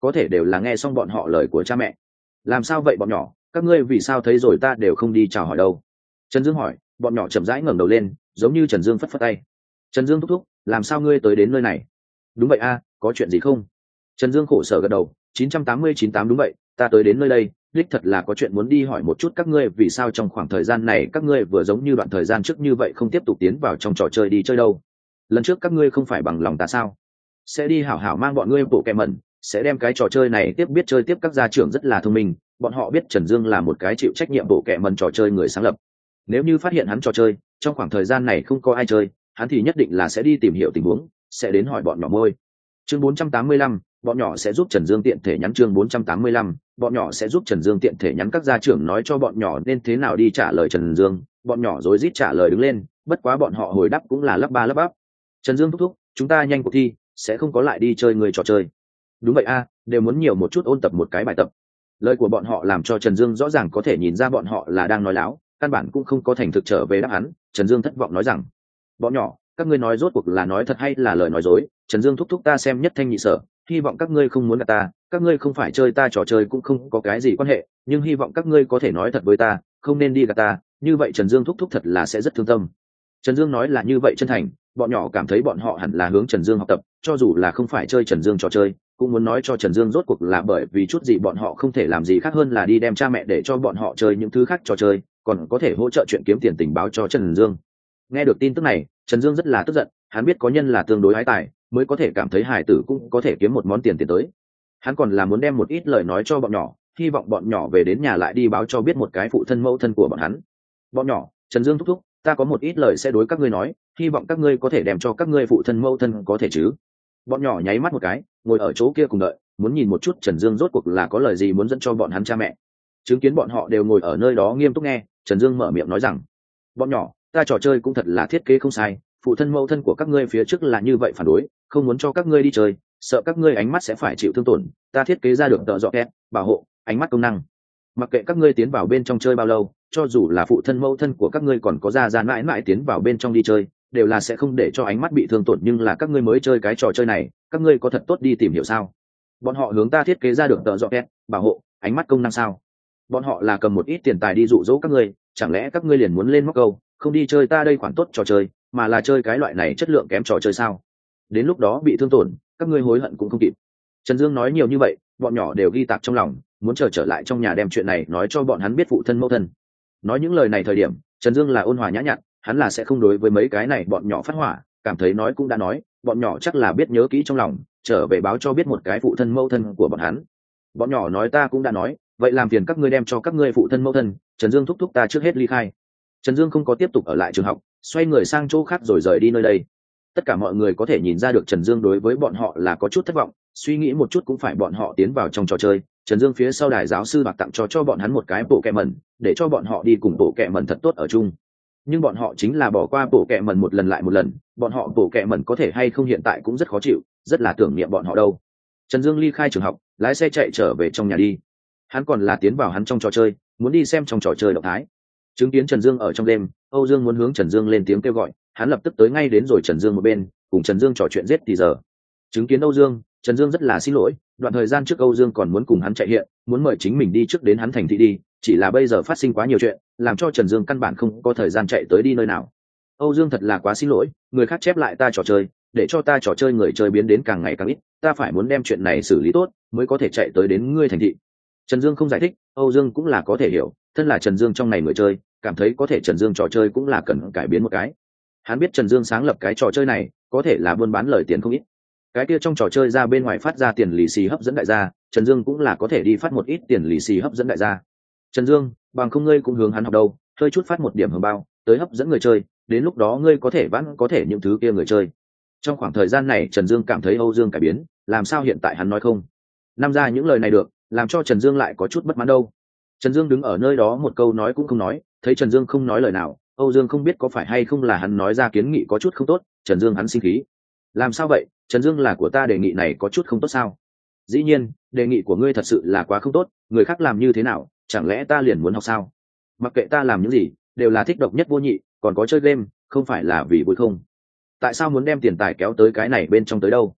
có thể đều là nghe xong bọn họ lời của cha mẹ. Làm sao vậy bọn nhỏ, các ngươi vì sao thấy rồi ta đều không đi chào hỏi đâu? Trần Dương hỏi. Bọn nhỏ chậm rãi ngẩng đầu lên, giống như Trần Dương phất phất tay. Trần Dương thúc thúc, làm sao ngươi tới đến nơi này? Đúng vậy a, có chuyện gì không? Trần Dương khổ sở gật đầu. chín trăm tám mươi chín tám đúng vậy, ta tới đến nơi đây đích thật là có chuyện muốn đi hỏi một chút các ngươi, vì sao trong khoảng thời gian này các ngươi vừa giống như đoạn thời gian trước như vậy không tiếp tục tiến vào trong trò chơi đi chơi đâu? Lần trước các ngươi không phải bằng lòng ta sao? Sẽ đi hảo hảo mang bọn ngươi bộ kẹ mẩn, sẽ đem cái trò chơi này tiếp biết chơi tiếp. Các gia trưởng rất là thông minh, bọn họ biết Trần Dương là một cái chịu trách nhiệm bộ kẹ mẩn trò chơi người sáng lập. Nếu như phát hiện hắn trò chơi trong khoảng thời gian này không có ai chơi, hắn thì nhất định là sẽ đi tìm hiểu tình huống, sẽ đến hỏi bọn nhỏ môi. Chương bốn trăm tám mươi lăm, bọn nhỏ sẽ giúp Trần Dương tiện thể nhắn. Chương bốn trăm tám mươi lăm, bọn nhỏ sẽ giúp Trần Dương tiện thể nhắn. Các gia trưởng nói cho bọn nhỏ nên thế nào đi trả lời Trần Dương, bọn nhỏ rối rít trả lời đứng lên, bất quá bọn họ hồi đáp cũng là lắp ba lắp bắp. Trần Dương thúc thúc, chúng ta nhanh cuộc thi, sẽ không có lại đi chơi người trò chơi. Đúng vậy a, đều muốn nhiều một chút ôn tập một cái bài tập. Lời của bọn họ làm cho Trần Dương rõ ràng có thể nhìn ra bọn họ là đang nói láo, căn bản cũng không có thành thực trở về đáp án. Trần Dương thất vọng nói rằng, bọn nhỏ, các ngươi nói rốt cuộc là nói thật hay là lời nói dối? Trần Dương thúc thúc, ta xem nhất thanh nhị sở, hy vọng các ngươi không muốn gạt ta, các ngươi không phải chơi ta trò chơi cũng không có cái gì quan hệ, nhưng hy vọng các ngươi có thể nói thật với ta, không nên đi gạt ta, như vậy Trần Dương thúc thúc thật là sẽ rất thương tâm. Trần Dương nói là như vậy chân thành, bọn nhỏ cảm thấy bọn họ hẳn là hướng Trần Dương học tập, cho dù là không phải chơi Trần Dương trò chơi, cũng muốn nói cho Trần Dương rốt cuộc là bởi vì chút gì bọn họ không thể làm gì khác hơn là đi đem cha mẹ để cho bọn họ chơi những thứ khác trò chơi, còn có thể hỗ trợ chuyện kiếm tiền tình báo cho Trần Dương. Nghe được tin tức này, Trần Dương rất là tức giận, hắn biết có nhân là tương đối ái tài, mới có thể cảm thấy hài tử cũng có thể kiếm một món tiền tiền tới. Hắn còn là muốn đem một ít lời nói cho bọn nhỏ, hy vọng bọn nhỏ về đến nhà lại đi báo cho biết một cái phụ thân mẫu thân của bọn hắn. Bọn nhỏ, Trần Dương thúc thúc, ta có một ít lời sẽ đối các ngươi nói, hy vọng các ngươi có thể đem cho các ngươi phụ thân mẫu thân có thể chứ? Bọn nhỏ nháy mắt một cái, ngồi ở chỗ kia cùng đợi, muốn nhìn một chút Trần Dương rốt cuộc là có lời gì muốn dẫn cho bọn hắn cha mẹ. Chứng kiến bọn họ đều ngồi ở nơi đó nghiêm túc nghe, Trần Dương mở miệng nói rằng, bọn nhỏ, ta trò chơi cũng thật là thiết kế không sai, phụ thân mẫu thân của các ngươi phía trước là như vậy phản đối, không muốn cho các ngươi đi chơi, sợ các ngươi ánh mắt sẽ phải chịu thương tổn, ta thiết kế ra được tợ dọ kép bảo hộ ánh mắt công năng. Mặc kệ các ngươi tiến vào bên trong chơi bao lâu, cho dù là phụ thân mẫu thân của các ngươi còn có gia gia mãi mãi tiến vào bên trong đi chơi, đều là sẽ không để cho ánh mắt bị thương tổn. Nhưng là các ngươi mới chơi cái trò chơi này, các ngươi có thật tốt đi tìm hiểu sao? Bọn họ hướng ta thiết kế ra được tợ dọ kép bảo hộ ánh mắt công năng sao? Bọn họ là cầm một ít tiền tài đi dụ dỗ các ngươi, chẳng lẽ các ngươi liền muốn lên móc câu, không đi chơi ta đây khoản tốt trò chơi, mà là chơi cái loại này chất lượng kém trò chơi sao? Đến lúc đó bị thương tổn, các ngươi hối hận cũng không kịp. Trần Dương nói nhiều như vậy, bọn nhỏ đều ghi tạc trong lòng, muốn chờ trở lại trong nhà đem chuyện này nói cho bọn hắn biết phụ thân mẫu thân. Nói những lời này thời điểm, Trần Dương là ôn hòa nhã nhặn, hắn là sẽ không đối với mấy cái này bọn nhỏ phát hỏa, cảm thấy nói cũng đã nói, bọn nhỏ chắc là biết nhớ kỹ trong lòng, trở về báo cho biết một cái phụ thân mẫu thân của bọn hắn. Bọn nhỏ nói ta cũng đã nói, vậy làm phiền các ngươi đem cho các ngươi phụ thân mẫu thân. Trần Dương thúc thúc, ta trước hết ly khai. Trần Dương không có tiếp tục ở lại trường học, xoay người sang chỗ khác rồi rời đi nơi đây. Tất cả mọi người có thể nhìn ra được Trần Dương đối với bọn họ là có chút thất vọng, suy nghĩ một chút cũng phải bọn họ tiến vào trong trò chơi. Trần Dương phía sau đài giáo sư bạc tặng cho cho bọn hắn một cái bộ kẹ mẩn, để cho bọn họ đi cùng bộ kẹ mẩn thật tốt ở chung. Nhưng bọn họ chính là bỏ qua bộ kẹ mẩn một lần lại một lần, bọn họ bộ kẹ mẩn có thể hay không hiện tại cũng rất khó chịu, rất là tưởng niệm bọn họ đâu. Trần Dương ly khai trường học, lái xe chạy trở về trong nhà đi. Hắn còn là tiến vào hắn trong trò chơi, muốn đi xem trong trò chơi động thái. Chứng kiến Trần Dương ở trong đêm, Âu Dương muốn hướng Trần Dương lên tiếng kêu gọi, hắn lập tức tới ngay đến rồi Trần Dương một bên, cùng Trần Dương trò chuyện giết thì giờ. Chứng kiến Âu Dương, Trần Dương rất là xin lỗi, đoạn thời gian trước Âu Dương còn muốn cùng hắn chạy hiện, muốn mời chính mình đi trước đến hắn thành thị đi, chỉ là bây giờ phát sinh quá nhiều chuyện, làm cho Trần Dương căn bản không có thời gian chạy tới đi nơi nào. Âu Dương thật là quá xin lỗi, người khác chép lại ta trò chơi, để cho ta trò chơi người chơi biến đến càng ngày càng ít, ta phải muốn đem chuyện này xử lý tốt, mới có thể chạy tới đến ngươi thành thị. Trần Dương không giải thích, Âu Dương cũng là có thể hiểu, thân là Trần Dương trong này người chơi, cảm thấy có thể Trần Dương trò chơi cũng là cần cải biến một cái. Hắn biết Trần Dương sáng lập cái trò chơi này, có thể là buôn bán lời tiền không ít. Cái kia trong trò chơi ra bên ngoài phát ra tiền lì xì hấp dẫn đại gia, Trần Dương cũng là có thể đi phát một ít tiền lì xì hấp dẫn đại gia. Trần Dương, bằng không ngươi cũng hướng hắn học đâu, hơi chút phát một điểm hưởng bao, tới hấp dẫn người chơi, đến lúc đó ngươi có thể vẫn có thể những thứ kia người chơi. Trong khoảng thời gian này Trần Dương cảm thấy Âu Dương cải biến, làm sao hiện tại hắn nói không? Năm ra những lời này được, làm cho Trần Dương lại có chút bất mãn đâu. Trần Dương đứng ở nơi đó một câu nói cũng không nói, thấy Trần Dương không nói lời nào, Âu Dương không biết có phải hay không là hắn nói ra kiến nghị có chút không tốt, Trần Dương hắn sinh khí. Làm sao vậy, Trần Dương, là của ta đề nghị này có chút không tốt sao? Dĩ nhiên, đề nghị của ngươi thật sự là quá không tốt, người khác làm như thế nào, chẳng lẽ ta liền muốn học sao? Mặc kệ ta làm những gì, đều là thích độc nhất vô nhị, còn có chơi game, không phải là vì vui không? Tại sao muốn đem tiền tài kéo tới cái này bên trong tới đâu?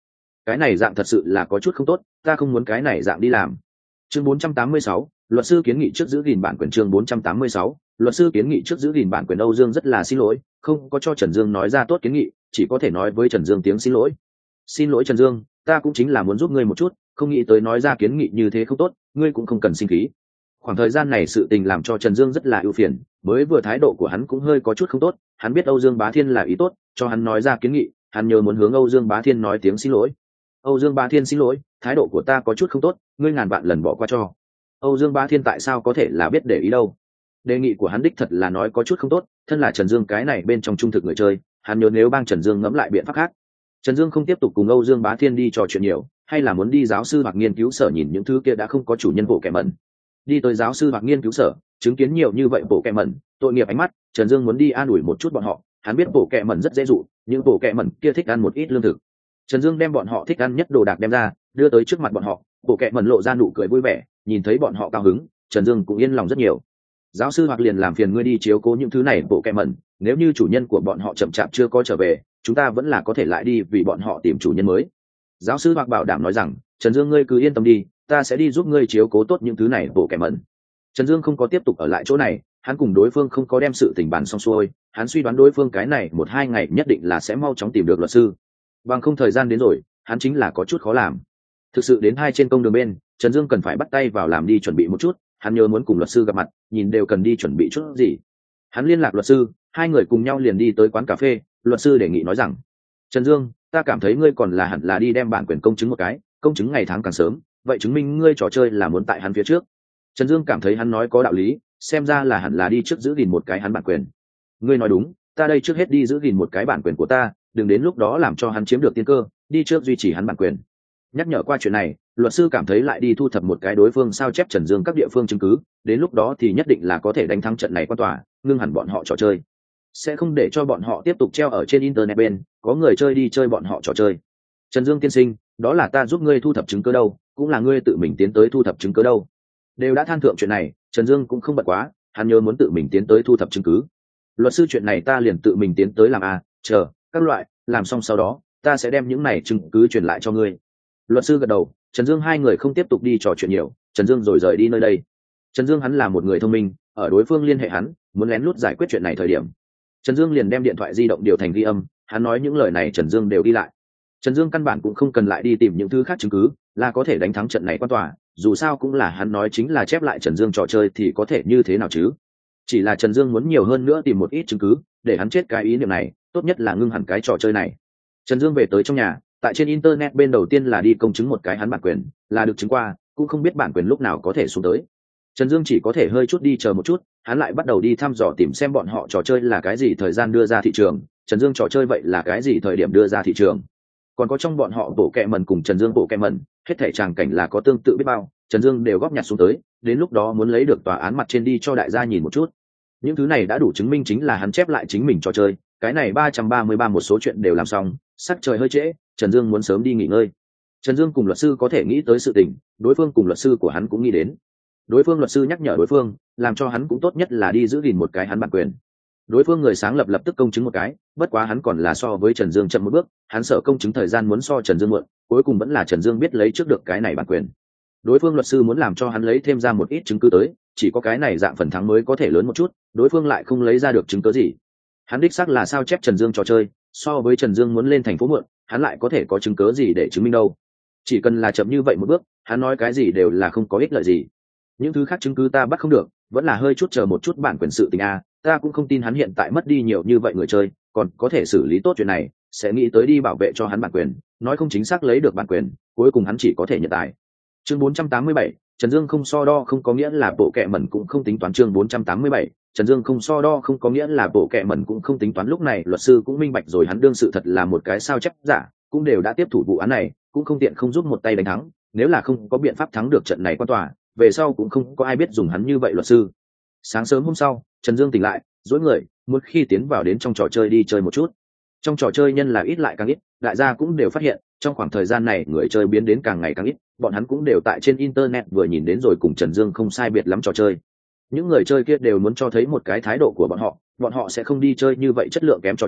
cái này dạng thật sự là có chút không tốt, ta không muốn cái này dạng đi làm. Chương bốn trăm tám mươi sáu, luật sư kiến nghị trước giữ gìn bản quyền. Chương bốn trăm tám mươi sáu, luật sư kiến nghị trước giữ gìn bản quyền. Âu Dương rất là xin lỗi, không có cho Trần Dương nói ra tốt kiến nghị, chỉ có thể nói với Trần Dương tiếng xin lỗi. Xin lỗi Trần Dương, ta cũng chính là muốn giúp ngươi một chút, không nghĩ tới nói ra kiến nghị như thế không tốt, ngươi cũng không cần sinh khí. Khoảng thời gian này sự tình làm cho Trần Dương rất là ưu phiền, mới vừa thái độ của hắn cũng hơi có chút không tốt, hắn biết Âu Dương Bá Thiên là ý tốt, cho hắn nói ra kiến nghị, hắn nhớ muốn hướng Âu Dương Bá Thiên nói tiếng xin lỗi. Âu Dương Bá Thiên xin lỗi, thái độ của ta có chút không tốt, ngươi ngàn vạn lần bỏ qua cho. Âu Dương Bá Thiên tại sao có thể là biết để ý đâu? Đề nghị của hắn đích thật là nói có chút không tốt, thân là Trần Dương cái này bên trong trung thực người chơi, hắn nhớ nếu bang Trần Dương ngẫm lại biện pháp khác. Trần Dương không tiếp tục cùng Âu Dương Bá Thiên đi trò chuyện nhiều, hay là muốn đi giáo sư hoặc nghiên cứu sở nhìn những thứ kia đã không có chủ nhân bộ kẻ mẩn. Đi tới giáo sư hoặc nghiên cứu sở, chứng kiến nhiều như vậy bộ kẻ mẩn, tội nghiệp ánh mắt, Trần Dương muốn đi an ủi một chút bọn họ, hắn biết bộ kẻ mẩn rất dễ dụ, những bộ kẻ mẩn kia thích ăn một ít lương thực. Trần Dương đem bọn họ thích ăn nhất đồ đạc đem ra, đưa tới trước mặt bọn họ, bộ kẻ mẩn lộ ra nụ cười vui vẻ, nhìn thấy bọn họ cao hứng, Trần Dương cũng yên lòng rất nhiều. Giáo sư hoặc liền làm phiền ngươi đi chiếu cố những thứ này bộ kẻ mẩn, nếu như chủ nhân của bọn họ chậm chạp chưa có trở về, chúng ta vẫn là có thể lại đi vì bọn họ tìm chủ nhân mới. Giáo sư hoặc bảo đảm nói rằng, Trần Dương ngươi cứ yên tâm đi, ta sẽ đi giúp ngươi chiếu cố tốt những thứ này bộ kẻ mẩn. Trần Dương không có tiếp tục ở lại chỗ này, hắn cùng đối phương không có đem sự tình bàn xong xuôi, hắn suy đoán đối phương cái này một hai ngày nhất định là sẽ mau chóng tìm được luật sư. Bằng không thời gian đến rồi, hắn chính là có chút khó làm. Thực sự đến hai trên công đường bên, Trần Dương cần phải bắt tay vào làm đi chuẩn bị một chút, hắn nhớ muốn cùng luật sư gặp mặt, nhìn đều cần đi chuẩn bị chút gì. Hắn liên lạc luật sư, hai người cùng nhau liền đi tới quán cà phê, luật sư đề nghị nói rằng, Trần Dương, ta cảm thấy ngươi còn là hẳn là đi đem bản quyền công chứng một cái, công chứng ngày tháng càng sớm, vậy chứng minh ngươi trò chơi là muốn tại hắn phía trước. Trần Dương cảm thấy hắn nói có đạo lý, xem ra là hẳn là đi trước giữ gìn một cái hắn bản quyền. Ngươi nói đúng, ta đây trước hết đi giữ gìn một cái bản quyền của ta, đừng đến lúc đó làm cho hắn chiếm được tiên cơ, đi trước duy trì hắn bản quyền. Nhắc nhở qua chuyện này, luật sư cảm thấy lại đi thu thập một cái đối phương sao chép Trần Dương các địa phương chứng cứ, đến lúc đó thì nhất định là có thể đánh thắng trận này qua tòa, ngưng hẳn bọn họ trò chơi, sẽ không để cho bọn họ tiếp tục treo ở trên internet bên, có người chơi đi chơi bọn họ trò chơi. Trần Dương tiên sinh, đó là ta giúp ngươi thu thập chứng cứ đâu, cũng là ngươi tự mình tiến tới thu thập chứng cứ đâu. Đều đã than thượng chuyện này, Trần Dương cũng không bận quá, hắn nhớ muốn tự mình tiến tới thu thập chứng cứ. Luật sư chuyện này ta liền tự mình tiến tới làm à, chờ các loại làm xong sau đó ta sẽ đem những này chứng cứ truyền lại cho ngươi. Luật sư gật đầu, Trần Dương hai người không tiếp tục đi trò chuyện nhiều, Trần Dương rồi rời đi nơi đây. Trần Dương hắn là một người thông minh, ở đối phương liên hệ hắn muốn lén lút giải quyết chuyện này thời điểm, Trần Dương liền đem điện thoại di động điều thành ghi âm, hắn nói những lời này Trần Dương đều ghi lại. Trần Dương căn bản cũng không cần lại đi tìm những thứ khác chứng cứ, là có thể đánh thắng trận này quan tòa, dù sao cũng là hắn nói chính là chép lại Trần Dương trò chơi thì có thể như thế nào chứ. Chỉ là Trần Dương muốn nhiều hơn nữa tìm một ít chứng cứ, để hắn chết cái ý niệm này, tốt nhất là ngưng hẳn cái trò chơi này. Trần Dương về tới trong nhà, tại trên internet bên đầu tiên là đi công chứng một cái hắn bản quyền, là được chứng qua, cũng không biết bản quyền lúc nào có thể xuống tới. Trần Dương chỉ có thể hơi chút đi chờ một chút, hắn lại bắt đầu đi thăm dò tìm xem bọn họ trò chơi là cái gì thời gian đưa ra thị trường, Trần Dương trò chơi vậy là cái gì thời điểm đưa ra thị trường. Còn có trong bọn họ bộ kẹ mẩn cùng Trần Dương bộ kẹ mẩn, hết thảy tràng cảnh là có tương tự biết bao, Trần Dương đều góp nhặt xuống tới, đến lúc đó muốn lấy được tòa án mặt trên đi cho đại gia nhìn một chút. Những thứ này đã đủ chứng minh chính là hắn chép lại chính mình trò chơi, cái này ba trăm ba mươi ba một số chuyện đều làm xong, sắc trời hơi trễ, Trần Dương muốn sớm đi nghỉ ngơi. Trần Dương cùng luật sư có thể nghĩ tới sự tình, đối phương cùng luật sư của hắn cũng nghĩ đến. Đối phương luật sư nhắc nhở đối phương, làm cho hắn cũng tốt nhất là đi giữ gìn một cái hắn bản quyền. Đối phương người sáng lập lập tức công chứng một cái, bất quá hắn còn là so với Trần Dương chậm một bước, hắn sợ công chứng thời gian muốn so Trần Dương muộn, cuối cùng vẫn là Trần Dương biết lấy trước được cái này bản quyền. Đối phương luật sư muốn làm cho hắn lấy thêm ra một ít chứng cứ tới, chỉ có cái này dạng phần thắng mới có thể lớn một chút, đối phương lại không lấy ra được chứng cứ gì. Hắn đích xác là sao chép Trần Dương trò chơi, so với Trần Dương muốn lên thành phố muộn, hắn lại có thể có chứng cứ gì để chứng minh đâu. Chỉ cần là chậm như vậy một bước, hắn nói cái gì đều là không có ích lợi gì. Những thứ khác chứng cứ ta bắt không được, vẫn là hơi chút chờ một chút bản quyền sự tình a, ta cũng không tin hắn hiện tại mất đi nhiều như vậy người chơi, còn có thể xử lý tốt chuyện này, sẽ nghĩ tới đi bảo vệ cho hắn bản quyền, nói không chính xác lấy được bản quyền, cuối cùng hắn chỉ có thể nhận tài. Chương bốn trăm tám mươi bảy, Trần Dương không so đo không có nghĩa là bộ kệ mẩn cũng không tính toán. Chương bốn trăm tám mươi bảy, Trần Dương không so đo không có nghĩa là bộ kệ mẩn cũng không tính toán. Lúc này luật sư cũng minh bạch rồi, hắn đương sự thật là một cái sao chép giả, cũng đều đã tiếp thủ vụ án này, cũng không tiện không giúp một tay đánh thắng, nếu là không có biện pháp thắng được trận này qua tòa, về sau cũng không có ai biết dùng hắn như vậy luật sư. Sáng sớm hôm sau, Trần Dương tỉnh lại, dối người, muốn khi tiến vào đến trong trò chơi đi chơi một chút. Trong trò chơi nhân là ít lại càng ít, đại gia cũng đều phát hiện, trong khoảng thời gian này người chơi biến đến càng ngày càng ít, bọn hắn cũng đều tại trên internet vừa nhìn đến rồi cùng Trần Dương không sai biệt lắm trò chơi. Những người chơi kia đều muốn cho thấy một cái thái độ của bọn họ, bọn họ sẽ không đi chơi như vậy chất lượng kém trò chơi,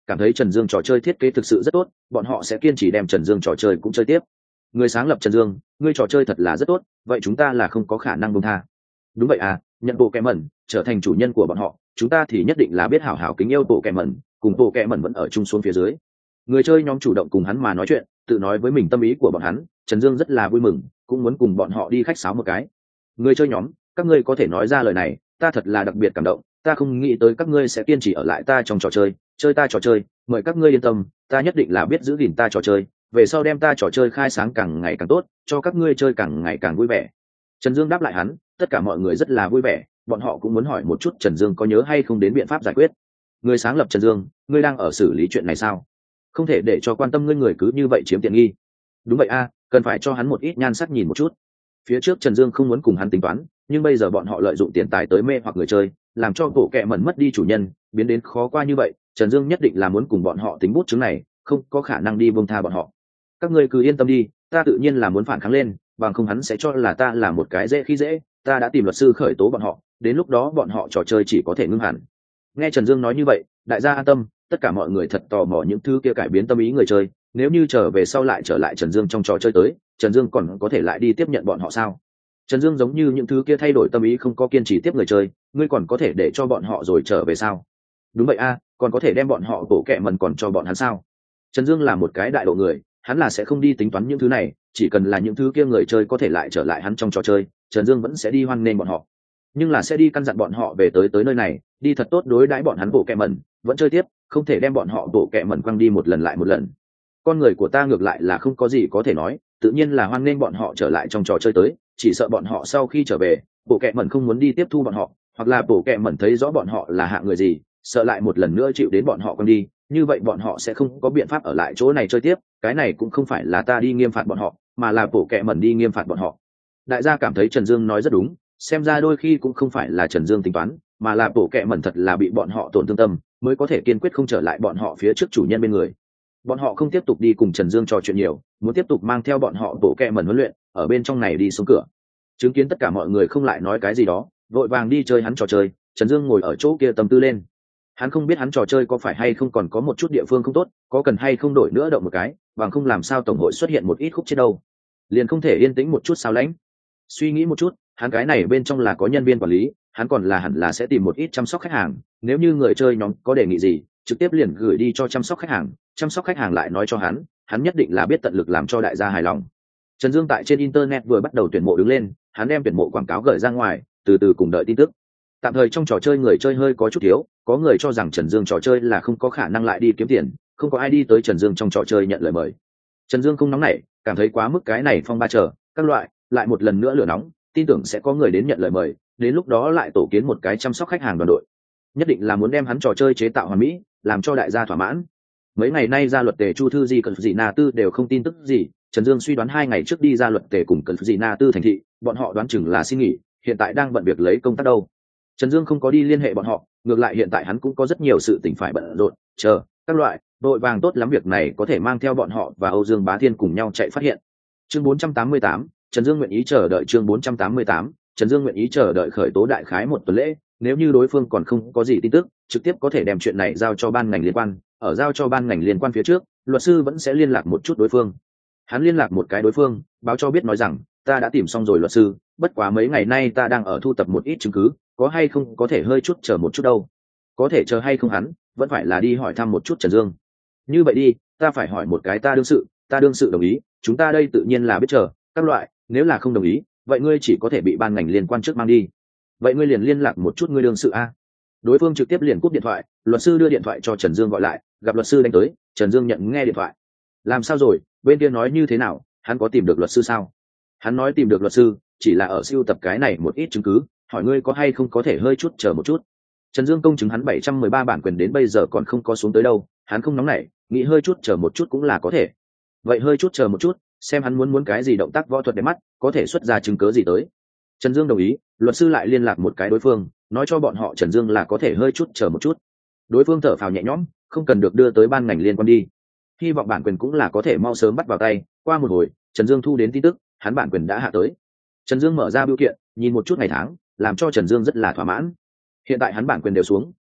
cảm thấy Trần Dương trò chơi thiết kế thực sự rất tốt, bọn họ sẽ kiên trì đem Trần Dương trò chơi cũng chơi tiếp. Người sáng lập Trần Dương, ngươi trò chơi thật là rất tốt, vậy chúng ta là không có khả năng buông tha. Đúng vậy à, nhận bộ kẹ mẩn, trở thành chủ nhân của bọn họ, chúng ta thì nhất định là biết hảo hảo kính yêu bộ kẹ mẩn, cùng bộ kẹ mẩn vẫn ở chung xuống phía dưới. Người chơi nhóm chủ động cùng hắn mà nói chuyện, tự nói với mình tâm ý của bọn hắn, Trần Dương rất là vui mừng, cũng muốn cùng bọn họ đi khách sáo một cái. Người chơi nhóm, các ngươi có thể nói ra lời này, ta thật là đặc biệt cảm động, ta không nghĩ tới các ngươi sẽ kiên trì ở lại ta trong trò chơi, chơi ta trò chơi, mời các ngươi yên tâm, ta nhất định là biết giữ gìn ta trò chơi, về sau đem ta trò chơi khai sáng càng ngày càng tốt, cho các ngươi chơi càng ngày càng vui vẻ. Trần Dương đáp lại hắn, tất cả mọi người rất là vui vẻ, bọn họ cũng muốn hỏi một chút Trần Dương có nhớ hay không đến biện pháp giải quyết. Người sáng lập Trần Dương, ngươi đang ở xử lý chuyện này sao? Không thể để cho quan tâm ngươi người cứ như vậy chiếm tiện nghi. Đúng vậy a, cần phải cho hắn một ít nhan sắc nhìn một chút. Phía trước Trần Dương không muốn cùng hắn tính toán, nhưng bây giờ bọn họ lợi dụng tiền tài tới mê hoặc người chơi, làm cho bộ kệ mẩn mất đi chủ nhân, biến đến khó qua như vậy, Trần Dương nhất định là muốn cùng bọn họ tính bút chứng này, không có khả năng đi buông tha bọn họ. Các ngươi cứ yên tâm đi, ta tự nhiên là muốn phản kháng lên, bằng không hắn sẽ cho là ta là một cái dễ khi dễ, ta đã tìm luật sư khởi tố bọn họ, đến lúc đó bọn họ trò chơi chỉ có thể ngưng hẳn. Nghe Trần Dương nói như vậy, đại gia an tâm, tất cả mọi người thật tò mò những thứ kia cải biến tâm ý người chơi, nếu như trở về sau lại trở lại Trần Dương trong trò chơi tới, Trần Dương còn có thể lại đi tiếp nhận bọn họ sao? Trần Dương giống như những thứ kia thay đổi tâm ý không có kiên trì tiếp người chơi, ngươi còn có thể để cho bọn họ rồi trở về sao? Đúng vậy a, còn có thể đem bọn họ bổ kẹ mần còn cho bọn hắn sao? Trần Dương là một cái đại độ người, hắn là sẽ không đi tính toán những thứ này, chỉ cần là những thứ kia người chơi có thể lại trở lại hắn trong trò chơi, Trần Dương vẫn sẽ đi hoan nghênh bọn họ. Nhưng là sẽ đi căn dặn bọn họ về tới tới nơi này, đi thật tốt đối đãi bọn hắn bổ kẹ mần, vẫn chơi tiếp, không thể đem bọn họ bổ kẹ mần quăng đi một lần lại một lần. Con người của ta ngược lại là không có gì có thể nói, tự nhiên là hoan nghênh bọn họ trở lại trong trò chơi tới, chỉ sợ bọn họ sau khi trở về, bộ kệ mẩn không muốn đi tiếp thu bọn họ, hoặc là bộ kệ mẩn thấy rõ bọn họ là hạng người gì, sợ lại một lần nữa chịu đến bọn họ quăng đi, như vậy bọn họ sẽ không có biện pháp ở lại chỗ này chơi tiếp. Cái này cũng không phải là ta đi nghiêm phạt bọn họ, mà là bộ kệ mẩn đi nghiêm phạt bọn họ. Đại gia cảm thấy Trần Dương nói rất đúng, xem ra đôi khi cũng không phải là Trần Dương tính toán, mà là bộ kệ mẩn thật là bị bọn họ tổn thương tâm, mới có thể kiên quyết không trở lại bọn họ phía trước chủ nhân bên người. Bọn họ không tiếp tục đi cùng Trần Dương trò chuyện nhiều, muốn tiếp tục mang theo bọn họ bộ kệ mẩn huấn luyện, ở bên trong này đi xuống cửa. Chứng kiến tất cả mọi người không lại nói cái gì đó, vội vàng đi chơi hắn trò chơi, Trần Dương ngồi ở chỗ kia tâm tư lên. Hắn không biết hắn trò chơi có phải hay không còn có một chút địa phương không tốt, có cần hay không đổi nữa động một cái, bằng không làm sao tổng hội xuất hiện một ít khúc chết đâu. Liền không thể yên tĩnh một chút sao lãnh. Suy nghĩ một chút, hắn cái này bên trong là có nhân viên quản lý, hắn còn là hẳn là sẽ tìm một ít chăm sóc khách hàng, nếu như người chơi nhóm có đề nghị gì, trực tiếp liền gửi đi cho chăm sóc khách hàng, chăm sóc khách hàng lại nói cho hắn, hắn nhất định là biết tận lực làm cho đại gia hài lòng. Trần Dương tại trên internet vừa bắt đầu tuyển mộ đứng lên, hắn đem tuyển mộ quảng cáo gửi ra ngoài, từ từ cùng đợi tin tức. Tạm thời trong trò chơi người chơi hơi có chút thiếu, có người cho rằng Trần Dương trò chơi là không có khả năng lại đi kiếm tiền, không có ai đi tới Trần Dương trong trò chơi nhận lời mời. Trần Dương không nóng nảy, cảm thấy quá mức cái này phong ba chờ, các loại, lại một lần nữa lửa nóng, tin tưởng sẽ có người đến nhận lời mời, đến lúc đó lại tổ kiến một cái chăm sóc khách hàng đoàn đội. Nhất định là muốn đem hắn trò chơi chế tạo hoàn mỹ, làm cho đại gia thỏa mãn. Mấy ngày nay ra luật tề Chu Thư Di cần gì Na Tư đều không tin tức gì, Trần Dương suy đoán hai ngày trước đi ra luật tề cùng cần gì Na Tư thành thị, bọn họ đoán chừng là xin nghỉ, hiện tại đang bận việc lấy công tác đâu. Trần Dương không có đi liên hệ bọn họ, ngược lại hiện tại hắn cũng có rất nhiều sự tình phải bận rộn, chờ các loại, đội vàng tốt lắm việc này có thể mang theo bọn họ và Âu Dương Bá Thiên cùng nhau chạy phát hiện. Chương bốn trăm tám mươi tám, Trần Dương nguyện ý chờ đợi chương bốn trăm tám mươi tám, Trần Dương nguyện ý chờ đợi khởi tố đại khái một tuần lễ, nếu như đối phương còn không có gì tin tức, trực tiếp có thể đem chuyện này giao cho ban ngành liên quan, ở giao cho ban ngành liên quan phía trước, luật sư vẫn sẽ liên lạc một chút đối phương. Hắn liên lạc một cái đối phương, báo cho biết nói rằng, ta đã tìm xong rồi luật sư, bất quá mấy ngày nay ta đang ở thu tập một ít chứng cứ, có hay không có thể hơi chút chờ một chút đâu. Có thể chờ hay không hắn, vẫn phải là đi hỏi thăm một chút Trần Dương. Như vậy đi, ta phải hỏi một cái ta đương sự, ta đương sự đồng ý, chúng ta đây tự nhiên là biết chờ, các loại, nếu là không đồng ý, vậy ngươi chỉ có thể bị ban ngành liên quan trước mang đi. Vậy ngươi liền liên lạc một chút ngươi đương sự a. Đối phương trực tiếp liền cúp điện thoại, luật sư đưa điện thoại cho Trần Dương gọi lại, gặp luật sư đánh tới, Trần Dương nhận nghe điện thoại. Làm sao rồi, bên kia nói như thế nào, hắn có tìm được luật sư sao? Hắn nói tìm được luật sư, chỉ là ở sưu tập cái này một ít chứng cứ, hỏi ngươi có hay không có thể hơi chút chờ một chút. Trần Dương công chứng hắn bảy trăm mười ba bản quyền đến bây giờ còn không có xuống tới đâu, hắn không nóng nảy, nghĩ hơi chút chờ một chút cũng là có thể. Vậy hơi chút chờ một chút, xem hắn muốn muốn cái gì động tác võ thuật để mắt, có thể xuất ra chứng cứ gì tới. Trần Dương đồng ý, luật sư lại liên lạc một cái đối phương, nói cho bọn họ Trần Dương là có thể hơi chút chờ một chút. Đối phương thở phào nhẹ nhõm, không cần được đưa tới ban ngành liên quan đi. Hy vọng bản quyền cũng là có thể mau sớm bắt vào tay. Qua một hồi, Trần Dương thu đến tin tức, hắn bản quyền đã hạ tới. Trần Dương mở ra bưu kiện, nhìn một chút ngày tháng, làm cho Trần Dương rất là thỏa mãn. Hiện tại hắn bản quyền đều xuống,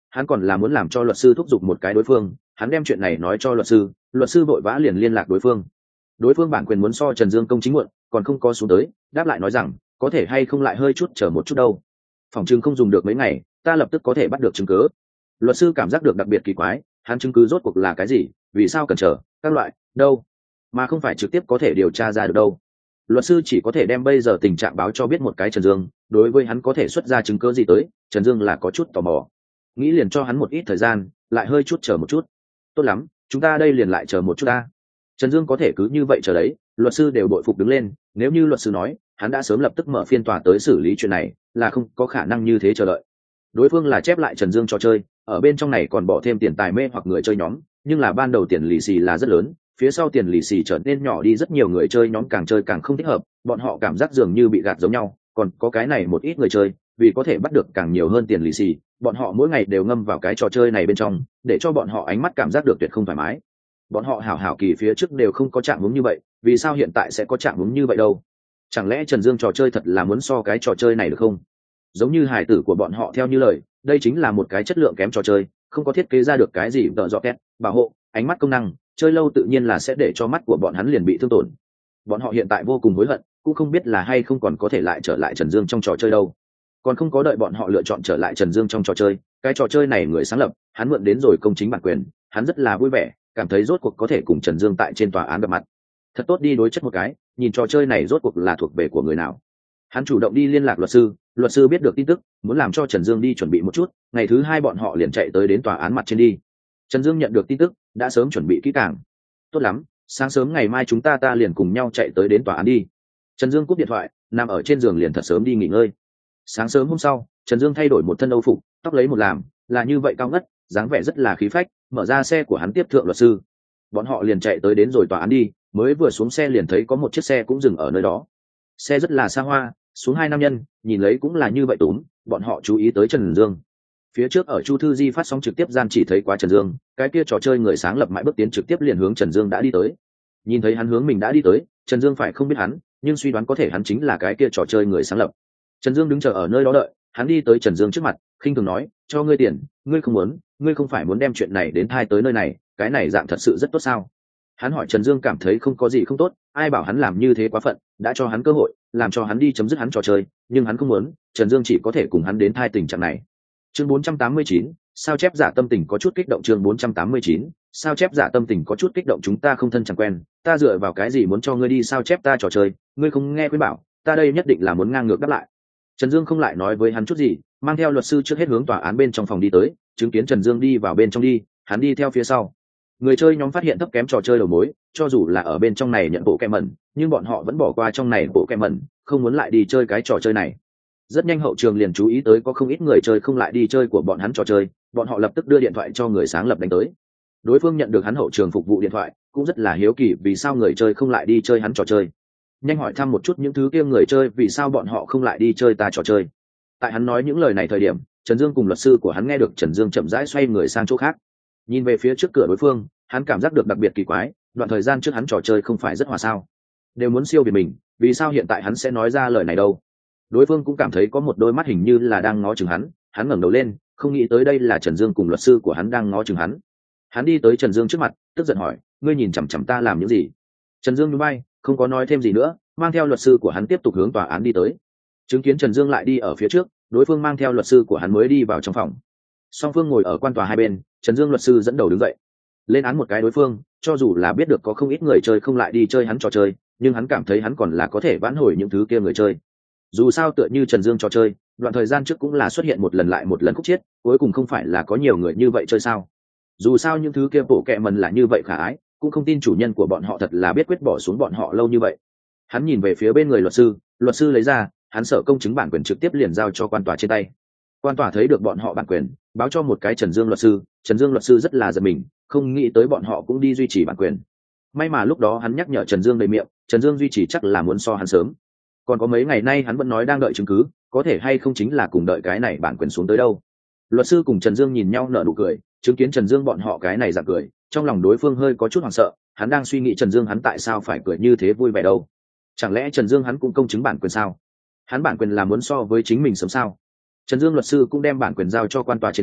hắn còn là muốn làm cho luật sư thúc giục một cái đối phương. Hắn đem chuyện này nói cho luật sư, luật sư vội vã liền liên lạc đối phương. Đối phương bản quyền muốn so Trần Dương công chính muộn, còn không có xuống tới, đáp lại nói rằng có thể hay không lại hơi chút chờ một chút đâu, phòng chứng không dùng được mấy ngày, ta lập tức có thể bắt được chứng cứ. Luật sư cảm giác được đặc biệt kỳ quái, hắn chứng cứ rốt cuộc là cái gì, vì sao cần chờ các loại đâu mà không phải trực tiếp có thể điều tra ra được đâu. Luật sư chỉ có thể đem bây giờ tình trạng báo cho biết một cái Trần Dương, đối với hắn có thể xuất ra chứng cứ gì tới, Trần Dương là có chút tò mò, nghĩ liền cho hắn một ít thời gian, lại hơi chút chờ một chút. Tốt lắm, chúng ta đây liền lại chờ một chút ta. Trần Dương có thể cứ như vậy chờ đấy, luật sư đều bội phục đứng lên, nếu như luật sư nói hắn đã sớm lập tức mở phiên tòa tới xử lý chuyện này, là không có khả năng như thế chờ đợi. Đối phương là chép lại Trần Dương trò chơi, ở bên trong này còn bỏ thêm tiền tài mê hoặc người chơi nhóm, nhưng là ban đầu tiền lì xì là rất lớn, phía sau tiền lì xì trở nên nhỏ đi rất nhiều, người chơi nhóm càng chơi càng không thích hợp, bọn họ cảm giác dường như bị gạt giống nhau. Còn có cái này một ít người chơi, vì có thể bắt được càng nhiều hơn tiền lì xì, bọn họ mỗi ngày đều ngâm vào cái trò chơi này bên trong, để cho bọn họ ánh mắt cảm giác được tuyệt không thoải mái. Bọn họ hảo hảo kỳ phía trước đều không có trạng hướng như vậy, vì sao hiện tại sẽ có trạng hướng như vậy đâu? Chẳng lẽ Trần Dương trò chơi thật là muốn so cái trò chơi này được không? Giống như hải tử của bọn họ theo như lời, đây chính là một cái chất lượng kém trò chơi, không có thiết kế ra được cái gì tợ dọ két, bảo hộ, ánh mắt công năng, chơi lâu tự nhiên là sẽ để cho mắt của bọn hắn liền bị thương tổn. Bọn họ hiện tại vô cùng hối hận, cũng không biết là hay không còn có thể lại trở lại Trần Dương trong trò chơi đâu. Còn không có đợi bọn họ lựa chọn trở lại Trần Dương trong trò chơi, cái trò chơi này người sáng lập, hắn mượn đến rồi công chính bản quyền, hắn rất là vui vẻ, cảm thấy rốt cuộc có thể cùng Trần Dương tại trên tòa án gặp mặt. Thật tốt đi đối chất một cái, nhìn trò chơi này rốt cuộc là thuộc về của người nào. Hắn chủ động đi liên lạc luật sư, luật sư biết được tin tức, muốn làm cho Trần Dương đi chuẩn bị một chút, ngày thứ hai bọn họ liền chạy tới đến tòa án mặt trên đi. Trần Dương nhận được tin tức, đã sớm chuẩn bị kỹ càng. Tốt lắm, sáng sớm ngày mai chúng ta ta liền cùng nhau chạy tới đến tòa án đi. Trần Dương cúp điện thoại, nằm ở trên giường liền thật sớm đi nghỉ ngơi. Sáng sớm hôm sau, Trần Dương thay đổi một thân âu phục, tóc lấy một làm, là như vậy cao ngất, dáng vẻ rất là khí phách, mở ra xe của hắn tiếp thượng luật sư. Bọn họ liền chạy tới đến rồi tòa án đi, mới vừa xuống xe liền thấy có một chiếc xe cũng dừng ở nơi đó. Xe rất là xa hoa, xuống hai nam nhân, nhìn lấy cũng là như vậy túm, bọn họ chú ý tới Trần Dương. Phía trước ở Chu Thư Di phát sóng trực tiếp gian chỉ thấy quá Trần Dương, cái kia trò chơi người sáng lập mãi bước tiến trực tiếp liền hướng Trần Dương đã đi tới. Nhìn thấy hắn hướng mình đã đi tới, Trần Dương phải không biết hắn, nhưng suy đoán có thể hắn chính là cái kia trò chơi người sáng lập. Trần Dương đứng chờ ở nơi đó đợi, hắn đi tới Trần Dương trước mặt, khinh thường nói, cho ngươi tiền, ngươi không muốn, ngươi không phải muốn đem chuyện này đến thai tới nơi này, cái này dạng thật sự rất tốt sao? Hắn hỏi Trần Dương cảm thấy không có gì không tốt, ai bảo hắn làm như thế quá phận, đã cho hắn cơ hội, làm cho hắn đi chấm dứt hắn trò chơi, nhưng hắn không muốn, Trần Dương chỉ có thể cùng hắn đến thai tình trạng này. Chương bốn trăm tám mươi chín, sao chép giả tâm tình có chút kích động. Chương bốn trăm tám mươi chín, sao chép giả tâm tình có chút kích động. Chúng ta không thân chẳng quen, ta dựa vào cái gì muốn cho ngươi đi sao chép ta trò chơi, ngươi không nghe khuyên bảo, ta đây nhất định là muốn ngang ngược đáp lại. Trần Dương không lại nói với hắn chút gì, mang theo luật sư trước hết hướng tòa án bên trong phòng đi tới, chứng kiến Trần Dương đi vào bên trong đi, hắn đi theo phía sau. Người chơi nhóm phát hiện thấp kém trò chơi đầu mối, cho dù là ở bên trong này nhận bộ kem mẩn, nhưng bọn họ vẫn bỏ qua trong này bộ kem mẩn, không muốn lại đi chơi cái trò chơi này. Rất nhanh hậu trường liền chú ý tới có không ít người chơi không lại đi chơi của bọn hắn trò chơi, bọn họ lập tức đưa điện thoại cho người sáng lập đánh tới. Đối phương nhận được hắn hậu trường phục vụ điện thoại, cũng rất là hiếu kỳ vì sao người chơi không lại đi chơi hắn trò chơi. Nhanh hỏi thăm một chút những thứ kia người chơi vì sao bọn họ không lại đi chơi ta trò chơi. Tại hắn nói những lời này thời điểm, Trần Dương cùng luật sư của hắn nghe được Trần Dương chậm rãi xoay người sang chỗ khác, nhìn về phía trước cửa đối phương, hắn cảm giác được đặc biệt kỳ quái, đoạn thời gian trước hắn trò chơi không phải rất hòa sao, đều muốn siêu việt mình, vì sao hiện tại hắn sẽ nói ra lời này đâu. Đối phương cũng cảm thấy có một đôi mắt hình như là đang ngó chừng hắn, hắn ngẩng đầu lên, không nghĩ tới đây là Trần Dương cùng luật sư của hắn đang ngó chừng hắn. Hắn đi tới Trần Dương trước mặt, tức giận hỏi, ngươi nhìn chằm chằm ta làm những gì? Trần Dương nhún vai, không có nói thêm gì nữa, mang theo luật sư của hắn tiếp tục hướng tòa án đi tới. Chứng kiến Trần Dương lại đi ở phía trước, đối phương mang theo luật sư của hắn mới đi vào trong phòng. Song phương ngồi ở quan tòa hai bên, Trần Dương luật sư dẫn đầu đứng dậy, lên án một cái đối phương, cho dù là biết được có không ít người chơi không lại đi chơi hắn trò chơi, nhưng hắn cảm thấy hắn còn là có thể vãn hồi những thứ kia người chơi. Dù sao tựa như Trần Dương trò chơi, đoạn thời gian trước cũng là xuất hiện một lần lại một lần khúc chiết, cuối cùng không phải là có nhiều người như vậy chơi sao? Dù sao những thứ kia bộ kệ mần là như vậy khả ái, cũng không tin chủ nhân của bọn họ thật là biết quyết bỏ xuống bọn họ lâu như vậy. Hắn nhìn về phía bên người luật sư, luật sư lấy ra, hắn sợ công chứng bản quyền trực tiếp liền giao cho quan tòa trên tay. Quan tòa thấy được bọn họ bản quyền, báo cho một cái Trần Dương luật sư, Trần Dương luật sư rất là giật mình, không nghĩ tới bọn họ cũng đi duy trì bản quyền. May mà lúc đó hắn nhắc nhở Trần Dương đầy miệng, Trần Dương duy trì chắc là muốn so hắn sớm. Còn có mấy ngày nay hắn vẫn nói đang đợi chứng cứ, có thể hay không chính là cùng đợi cái này bản quyền xuống tới đâu. Luật sư cùng Trần Dương nhìn nhau nở nụ cười, chứng kiến Trần Dương bọn họ cái này dạng cười, trong lòng đối phương hơi có chút hoảng sợ, hắn đang suy nghĩ Trần Dương hắn tại sao phải cười như thế vui vẻ đâu. Chẳng lẽ Trần Dương hắn cũng công chứng bản quyền sao? Hắn bản quyền là muốn so với chính mình sớm sao? Trần Dương luật sư cũng đem bản quyền giao cho quan tòa trên tay,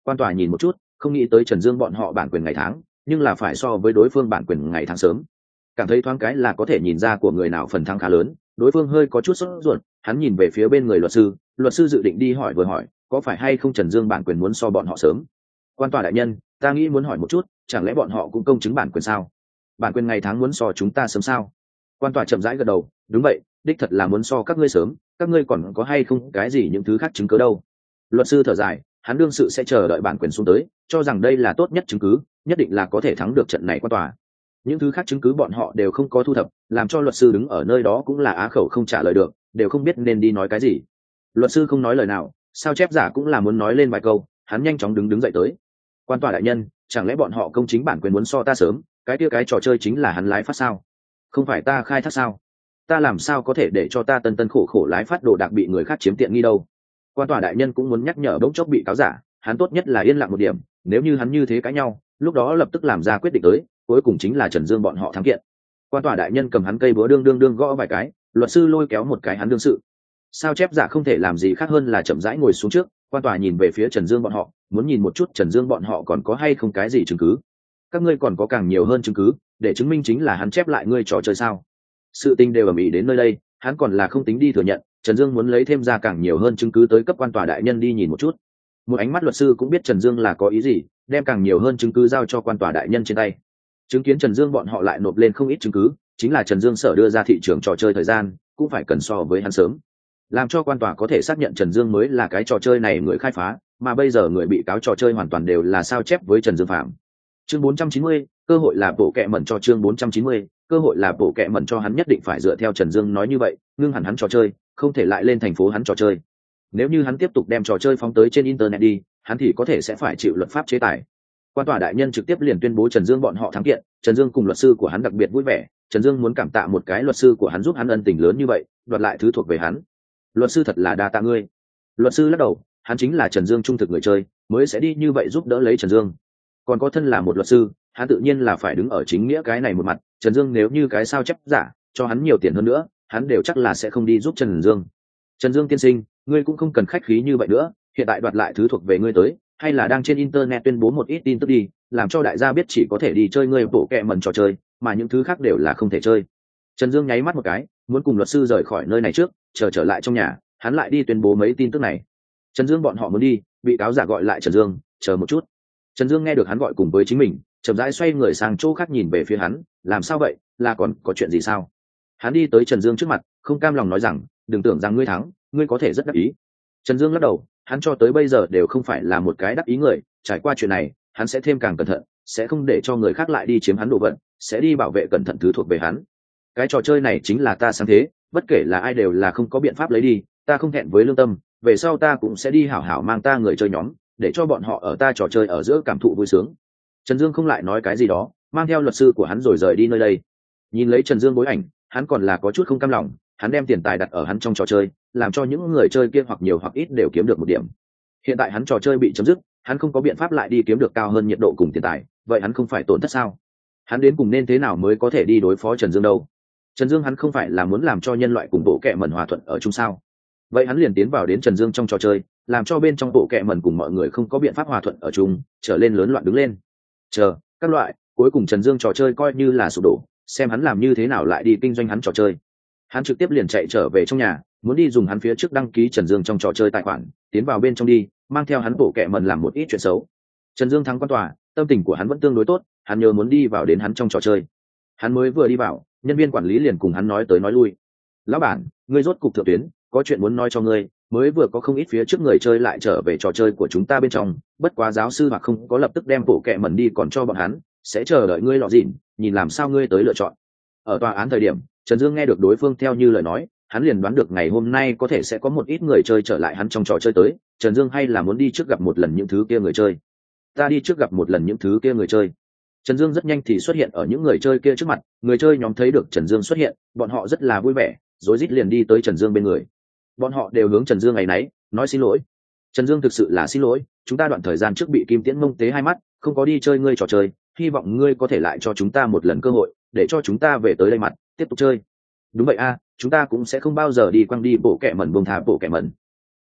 Quan tòa nhìn một chút, không nghĩ tới Trần Dương bọn họ bản quyền ngày tháng, nhưng là phải so với đối phương bản quyền ngày tháng sớm. Cảm thấy thoáng cái là có thể nhìn ra của người nào phần thắng khá lớn, đối phương hơi có chút sốt ruột, hắn nhìn về phía bên người luật sư, luật sư dự định đi hỏi vừa hỏi, có phải hay không Trần Dương bản quyền muốn so bọn họ sớm. Quan tòa đại nhân, ta nghĩ muốn hỏi một chút, chẳng lẽ bọn họ cũng công chứng bản quyền sao? Bản quyền ngày tháng muốn so chúng ta sớm sao? Quan tòa chậm rãi gật đầu, đúng vậy, đích thật là muốn so các ngươi sớm, các ngươi còn có hay không cái gì những thứ khác chứng cứ đâu? Luật sư thở dài, hắn đương sự sẽ chờ đợi bản quyền xuống tới, cho rằng đây là tốt nhất chứng cứ, nhất định là có thể thắng được trận này qua tòa. Những thứ khác chứng cứ bọn họ đều không có thu thập, làm cho luật sư đứng ở nơi đó cũng là á khẩu không trả lời được, đều không biết nên đi nói cái gì. Luật sư không nói lời nào, sao chép giả cũng là muốn nói lên vài câu, hắn nhanh chóng đứng đứng dậy tới. Quan tòa đại nhân, chẳng lẽ bọn họ công chính bản quyền muốn so ta sớm, cái kia cái trò chơi chính là hắn lái phát sao? Không phải ta khai thác sao? Ta làm sao có thể để cho ta tân tân khổ khổ lái phát đồ đạc bị người khác chiếm tiện nghi đâu? Quan tòa đại nhân cũng muốn nhắc nhở bỗng chốc bị cáo giả, hắn tốt nhất là yên lặng một điểm, nếu như hắn như thế cãi nhau, lúc đó lập tức làm ra quyết định tới, cuối cùng chính là Trần Dương bọn họ thắng kiện. Quan tòa đại nhân cầm hắn cây búa đương đương đương gõ vài cái, luật sư lôi kéo một cái hắn đương sự. Sao chép giả không thể làm gì khác hơn là chậm rãi ngồi xuống trước, quan tòa nhìn về phía Trần Dương bọn họ, muốn nhìn một chút Trần Dương bọn họ còn có hay không cái gì chứng cứ. Các ngươi còn có càng nhiều hơn chứng cứ, để chứng minh chính là hắn chép lại ngươi trò chơi sao? Sự tình đều ầm ĩ đến nơi đây, hắn còn là không tính đi thừa nhận, Trần Dương muốn lấy thêm ra càng nhiều hơn chứng cứ tới cấp quan tòa đại nhân đi nhìn một chút. Một ánh mắt luật sư cũng biết Trần Dương là có ý gì, đem càng nhiều hơn chứng cứ giao cho quan tòa đại nhân trên tay. Chứng kiến Trần Dương bọn họ lại nộp lên không ít chứng cứ, chính là Trần Dương sở đưa ra thị trường trò chơi thời gian, cũng phải cần so với hắn sớm. Làm cho quan tòa có thể xác nhận Trần Dương mới là cái trò chơi này người khai phá, mà bây giờ người bị cáo trò chơi hoàn toàn đều là sao chép với Trần Dương phạm. Chương bốn trăm chín mươi, cơ hội là bộ kệ mẩn cho chương bốn trăm chín mươi, cơ hội là bộ kệ mẩn cho hắn nhất định phải dựa theo Trần Dương nói như vậy, ngưng hẳn hắn trò chơi, không thể lại lên thành phố hắn trò chơi. Nếu như hắn tiếp tục đem trò chơi phóng tới trên internet đi, hắn thì có thể sẽ phải chịu luật pháp chế tài. Quan tòa đại nhân trực tiếp liền tuyên bố Trần Dương bọn họ thắng kiện, Trần Dương cùng luật sư của hắn đặc biệt vui vẻ, Trần Dương muốn cảm tạ một cái luật sư của hắn giúp hắn ân tình lớn như vậy, đoạt lại thứ thuộc về hắn. Luật sư thật là đa tạ ngươi. Luật sư lắc đầu, hắn chính là Trần Dương trung thực người chơi, mới sẽ đi như vậy giúp đỡ lấy Trần Dương. Còn có thân là một luật sư, hắn tự nhiên là phải đứng ở chính nghĩa cái này một mặt, Trần Dương nếu như cái sao chép giả, cho hắn nhiều tiền hơn nữa, hắn đều chắc là sẽ không đi giúp Trần Dương. Trần Dương tiên sinh, ngươi cũng không cần khách khí như vậy nữa, hiện tại đoạt lại thứ thuộc về ngươi tới, hay là đang trên internet tuyên bố một ít tin tức đi, làm cho đại gia biết chỉ có thể đi chơi ngươi bộ kệ mẩn trò chơi, mà những thứ khác đều là không thể chơi. Trần Dương nháy mắt một cái, muốn cùng luật sư rời khỏi nơi này trước, chờ trở lại trong nhà, hắn lại đi tuyên bố mấy tin tức này. Trần Dương bọn họ muốn đi, bị cáo giả gọi lại Trần Dương, chờ một chút. Trần Dương nghe được hắn gọi cùng với chính mình, chậm rãi xoay người sang chỗ khác nhìn về phía hắn, làm sao vậy, là còn có chuyện gì sao? Hắn đi tới Trần Dương trước mặt, không cam lòng nói rằng, đừng tưởng rằng ngươi thắng, ngươi có thể rất đắc ý. Trần Dương lắc đầu, hắn cho tới bây giờ đều không phải là một cái đắc ý người, trải qua chuyện này, hắn sẽ thêm càng cẩn thận, sẽ không để cho người khác lại đi chiếm hắn đồ vật, sẽ đi bảo vệ cẩn thận thứ thuộc về hắn. Cái trò chơi này chính là ta sáng thế, bất kể là ai đều là không có biện pháp lấy đi, ta không thẹn với lương tâm, về sau ta cũng sẽ đi hảo hảo mang ta người chơi nhóm, để cho bọn họ ở ta trò chơi ở giữa cảm thụ vui sướng. Trần Dương không lại nói cái gì đó, mang theo luật sư của hắn rồi rời đi nơi đây. Nhìn lấy Trần Dương bối ảnh, hắn còn là có chút không cam lòng, hắn đem tiền tài đặt ở hắn trong trò chơi, làm cho những người chơi kia hoặc nhiều hoặc ít đều kiếm được một điểm. Hiện tại hắn trò chơi bị chấm dứt, hắn không có biện pháp lại đi kiếm được cao hơn nhiệt độ cùng tiền tài, vậy hắn không phải tổn thất sao? Hắn đến cùng nên thế nào mới có thể đi đối phó Trần Dương đâu? Trần Dương hắn không phải là muốn làm cho nhân loại cùng bộ kệ mẩn hòa thuận ở chung sao? Vậy hắn liền tiến vào đến Trần Dương trong trò chơi, làm cho bên trong bộ kệ mẩn cùng mọi người không có biện pháp hòa thuận ở chung, trở lên lớn loạn đứng lên. Chờ, các loại, cuối cùng Trần Dương trò chơi coi như là sụp đổ, xem hắn làm như thế nào lại đi kinh doanh hắn trò chơi. Hắn trực tiếp liền chạy trở về trong nhà, muốn đi dùng hắn phía trước đăng ký Trần Dương trong trò chơi tài khoản, tiến vào bên trong đi, mang theo hắn bộ kệ mẩn làm một ít chuyện xấu. Trần Dương thắng quan tòa, tâm tình của hắn vẫn tương đối tốt, hắn nhớ muốn đi vào đến hắn trong trò chơi. Hắn mới vừa đi vào, nhân viên quản lý liền cùng hắn nói tới nói lui. Lão bản, ngươi rốt cục thượng tuyến, có chuyện muốn nói cho ngươi, mới vừa có không ít phía trước người chơi lại trở về trò chơi của chúng ta bên trong, bất quá giáo sư hoặc không có lập tức đem bộ kệ mẩn đi còn cho bọn hắn, sẽ chờ đợi ngươi lọ dịn, nhìn làm sao ngươi tới lựa chọn. Ở tòa án thời điểm, Trần Dương nghe được đối phương theo như lời nói, hắn liền đoán được ngày hôm nay có thể sẽ có một ít người chơi trở lại hắn trong trò chơi tới, Trần Dương hay là muốn đi trước gặp một lần những thứ kia người chơi. Ta đi trước gặp một lần những thứ kia người chơi. Trần Dương rất nhanh thì xuất hiện ở những người chơi kia trước mặt, người chơi nhóm thấy được Trần Dương xuất hiện, bọn họ rất là vui vẻ, rối rít liền đi tới Trần Dương bên người. Bọn họ đều hướng Trần Dương ngày nấy, nói xin lỗi. Trần Dương thực sự là xin lỗi, chúng ta đoạn thời gian trước bị Kim Tiễn Mông tế hai mắt, không có đi chơi ngươi trò chơi, hy vọng ngươi có thể lại cho chúng ta một lần cơ hội, để cho chúng ta về tới đây mặt, tiếp tục chơi. Đúng vậy a, chúng ta cũng sẽ không bao giờ đi quăng đi bộ kệ mẩn buông thả bộ kệ mẩn.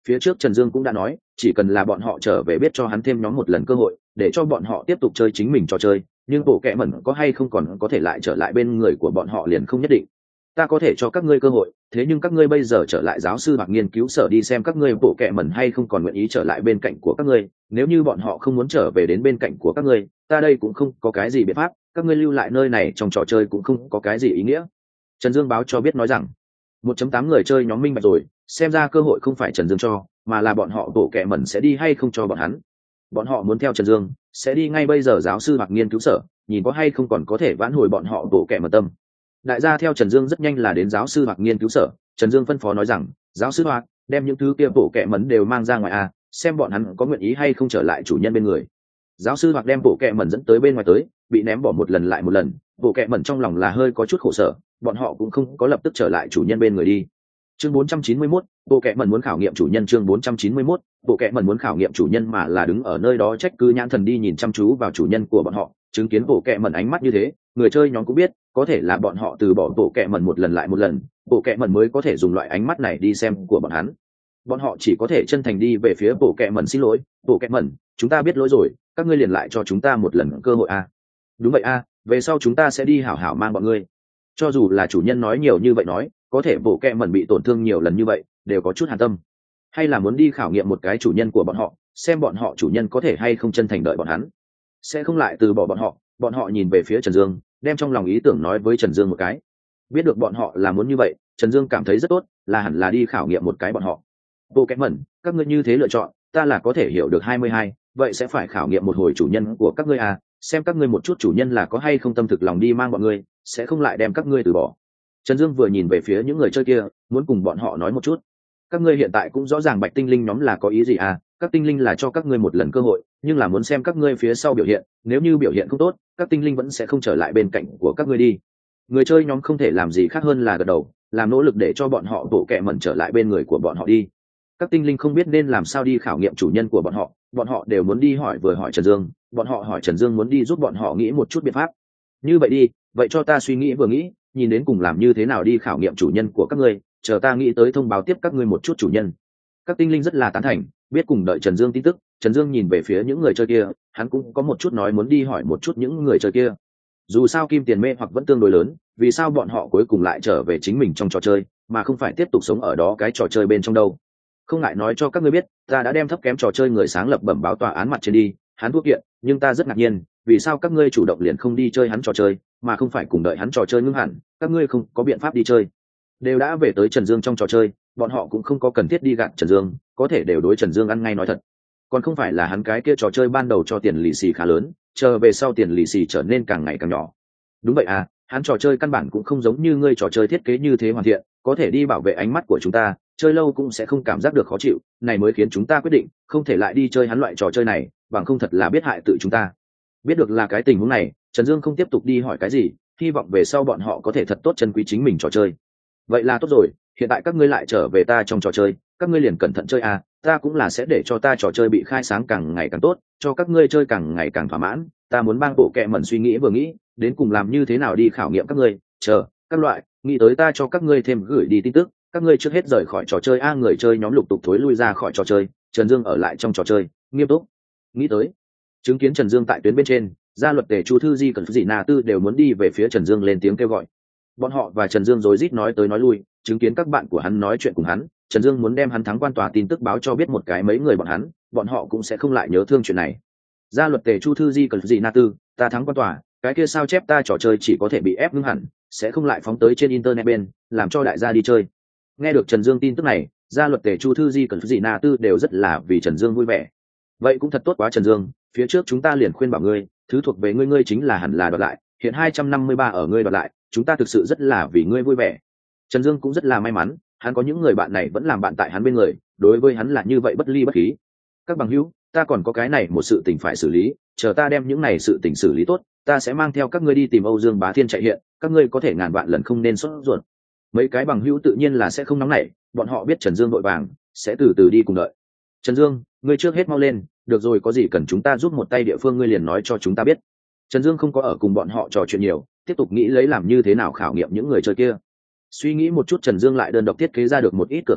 Phía trước Trần Dương cũng đã nói, chỉ cần là bọn họ trở về biết cho hắn thêm nhóm một lần cơ hội, để cho bọn họ tiếp tục chơi chính mình trò chơi, nhưng bộ kệ mẩn có hay không còn có thể lại trở lại bên người của bọn họ liền không nhất định. Ta có thể cho các ngươi cơ hội, thế nhưng các ngươi bây giờ trở lại giáo sư hoặc nghiên cứu sở đi xem các ngươi bộ kệ mẩn hay không còn nguyện ý trở lại bên cạnh của các ngươi, nếu như bọn họ không muốn trở về đến bên cạnh của các ngươi, ta đây cũng không có cái gì biện pháp, các ngươi lưu lại nơi này trong trò chơi cũng không có cái gì ý nghĩa. Trần Dương báo cho biết nói rằng một chấm tám người chơi nhóm minh bạch rồi, xem ra cơ hội không phải Trần Dương cho, mà là bọn họ bộ kệ mẩn sẽ đi hay không cho bọn hắn. Bọn họ muốn theo Trần Dương, sẽ đi ngay bây giờ giáo sư hoặc nghiên cứu sở, nhìn có hay không còn có thể vãn hồi bọn họ bộ kệ mẩn tâm. Đại gia theo Trần Dương rất nhanh là đến giáo sư hoặc nghiên cứu sở. Trần Dương phân phó nói rằng, giáo sư hoặc đem những thứ kia bộ kệ mẩn đều mang ra ngoài a, xem bọn hắn có nguyện ý hay không trở lại chủ nhân bên người. Giáo sư hoặc đem bộ kệ mẩn dẫn tới bên ngoài tới, bị ném bỏ một lần lại một lần, bộ kệ mẩn trong lòng là hơi có chút khổ sở, bọn họ cũng không có lập tức trở lại chủ nhân bên người đi. Chương bốn trăm chín mươi mốt, bộ kệ mẩn muốn khảo nghiệm chủ nhân. Chương bốn trăm chín mươi mốt, bộ kệ mẩn muốn khảo nghiệm chủ nhân, mà là đứng ở nơi đó trách cứ nhãn thần đi nhìn chăm chú vào chủ nhân của bọn họ, chứng kiến bộ kệ mẩn ánh mắt như thế, người chơi nhóm cũng biết, có thể là bọn họ từ bỏ bộ kệ mẩn một lần lại một lần, bộ kệ mẩn mới có thể dùng loại ánh mắt này đi xem của bọn hắn. Bọn họ chỉ có thể chân thành đi về phía bộ kệ mẩn xin lỗi, bộ kệ mẩn, chúng ta biết lỗi rồi, các ngươi liền lại cho chúng ta một lần cơ hội a. Đúng vậy a, về sau chúng ta sẽ đi hảo hảo mang bọn ngươi. Cho dù là chủ nhân nói nhiều như vậy nói, có thể bộ kệ mẩn bị tổn thương nhiều lần như vậy, đều có chút hàn tâm. Hay là muốn đi khảo nghiệm một cái chủ nhân của bọn họ, xem bọn họ chủ nhân có thể hay không chân thành đợi bọn hắn, sẽ không lại từ bỏ bọn họ. Bọn họ nhìn về phía Trần Dương, đem trong lòng ý tưởng nói với Trần Dương một cái. Biết được bọn họ là muốn như vậy, Trần Dương cảm thấy rất tốt, là hẳn là đi khảo nghiệm một cái bọn họ. Bộ kệ mẩn, các ngươi như thế lựa chọn, ta là có thể hiểu được hai mươi hai, vậy sẽ phải khảo nghiệm một hồi chủ nhân của các ngươi à, xem các ngươi một chút chủ nhân là có hay không tâm thực lòng đi mang bọn ngươi, sẽ không lại đem các ngươi từ bỏ. Trần Dương vừa nhìn về phía những người chơi kia, muốn cùng bọn họ nói một chút. Các ngươi hiện tại cũng rõ ràng Bạch tinh linh nhóm là có ý gì à, các tinh linh là cho các ngươi một lần cơ hội, nhưng là muốn xem các ngươi phía sau biểu hiện, nếu như biểu hiện không tốt, các tinh linh vẫn sẽ không trở lại bên cạnh của các ngươi đi. Người chơi nhóm không thể làm gì khác hơn là gật đầu, làm nỗ lực để cho bọn họ bộ kệ mẩn trở lại bên người của bọn họ đi. Các tinh linh không biết nên làm sao đi khảo nghiệm chủ nhân của bọn họ, bọn họ đều muốn đi hỏi vừa hỏi Trần Dương, bọn họ hỏi Trần Dương muốn đi giúp bọn họ nghĩ một chút biện pháp. Như vậy đi, vậy cho ta suy nghĩ vừa nghĩ, nhìn đến cùng làm như thế nào đi khảo nghiệm chủ nhân của các ngươi, chờ ta nghĩ tới thông báo tiếp các ngươi một chút chủ nhân. Các tinh linh rất là tán thành, biết cùng đợi Trần Dương tin tức. Trần Dương nhìn về phía những người chơi kia, hắn cũng có một chút nói muốn đi hỏi một chút những người chơi kia. Dù sao kim tiền mê hoặc vẫn tương đối lớn, vì sao bọn họ cuối cùng lại trở về chính mình trong trò chơi, mà không phải tiếp tục sống ở đó cái trò chơi bên trong đâu. Không ngại nói cho các ngươi biết, ta đã đem thấp kém trò chơi người sáng lập bẩm báo tòa án mặt trên đi, hắn thuốc kiện, nhưng ta rất ngạc nhiên, vì sao các ngươi chủ động liền không đi chơi hắn trò chơi, mà không phải cùng đợi hắn trò chơi ngưng hẳn, các ngươi không có biện pháp đi chơi. Đều đã về tới Trần Dương trong trò chơi, bọn họ cũng không có cần thiết đi gạt Trần Dương, có thể đều đối Trần Dương ăn ngay nói thật. Còn không phải là hắn cái kia trò chơi ban đầu cho tiền lì xì khá lớn, chờ về sau tiền lì xì trở nên càng ngày càng nhỏ. Đúng vậy à, hắn trò chơi căn bản cũng không giống như ngươi trò chơi thiết kế như thế hoàn thiện, có thể đi bảo vệ ánh mắt của chúng ta, chơi lâu cũng sẽ không cảm giác được khó chịu, này mới khiến chúng ta quyết định không thể lại đi chơi hắn loại trò chơi này, bằng không thật là biết hại tự chúng ta. Biết được là cái tình huống này, Trần Dương không tiếp tục đi hỏi cái gì, hy vọng về sau bọn họ có thể thật tốt chân quý chính mình trò chơi. Vậy là tốt rồi, hiện tại các ngươi lại trở về ta trong trò chơi, các ngươi liền cẩn thận chơi à, ta cũng là sẽ để cho ta trò chơi bị khai sáng càng ngày càng tốt, cho các ngươi chơi càng ngày càng thỏa mãn. Ta muốn bang bộ kệ mẩn suy nghĩ vừa nghĩ, đến cùng làm như thế nào đi khảo nghiệm các ngươi, chờ các loại nghĩ tới ta cho các ngươi thêm gửi đi tin tức. Các ngươi trước hết rời khỏi trò chơi a. Người chơi nhóm lục tục thối lui ra khỏi trò chơi, Trần Dương ở lại trong trò chơi, nghiêm túc nghĩ tới. Chứng kiến Trần Dương tại tuyến bên trên, gia luật tề chu thư di cần gì na tư đều muốn đi về phía Trần Dương lên tiếng kêu gọi. Bọn họ và Trần Dương rối rít nói tới nói lui, chứng kiến các bạn của hắn nói chuyện cùng hắn, Trần Dương muốn đem hắn thắng quan tòa tin tức báo cho biết một cái mấy người bọn hắn, bọn họ cũng sẽ không lại nhớ thương chuyện này. Gia luật tề chu thư di cần gì na tư, ta thắng quan tòa, cái kia sao chép ta trò chơi chỉ có thể bị ép ngưng hẳn, sẽ không lại phóng tới trên internet bên, làm cho đại gia đi chơi. Nghe được Trần Dương tin tức này, gia luật tề chu thư di cần gì na tư đều rất là vì Trần Dương vui vẻ. Vậy cũng thật tốt quá Trần Dương, phía trước chúng ta liền khuyên bảo ngươi, thứ thuộc về ngươi ngươi chính là hẳn là đoạt lại, hiện hai trăm năm mươi ba ở ngươi đoạt lại, chúng ta thực sự rất là vì ngươi vui vẻ. Trần Dương cũng rất là may mắn, hắn có những người bạn này vẫn làm bạn tại hắn bên người, đối với hắn là như vậy bất ly bất khí. Các bằng hữu, ta còn có cái này một sự tình phải xử lý, chờ ta đem những này sự tình xử lý tốt, ta sẽ mang theo các ngươi đi tìm Âu Dương Bá Thiên chạy hiện, các ngươi có thể ngàn vạn lần không nên sốt ruột. Mấy cái bằng hữu tự nhiên là sẽ không nóng nảy, bọn họ biết Trần Dương vội vàng, sẽ từ từ đi cùng đợi. Trần Dương, ngươi trước hết mau lên, được rồi, có gì cần chúng ta giúp một tay địa phương ngươi liền nói cho chúng ta biết. Trần Dương không có ở cùng bọn họ trò chuyện nhiều, tiếp tục nghĩ lấy làm như thế nào khảo nghiệm những người chơi kia. Suy nghĩ một chút, Trần Dương lại đơn độc thiết kế ra được một ít cửa khẩu,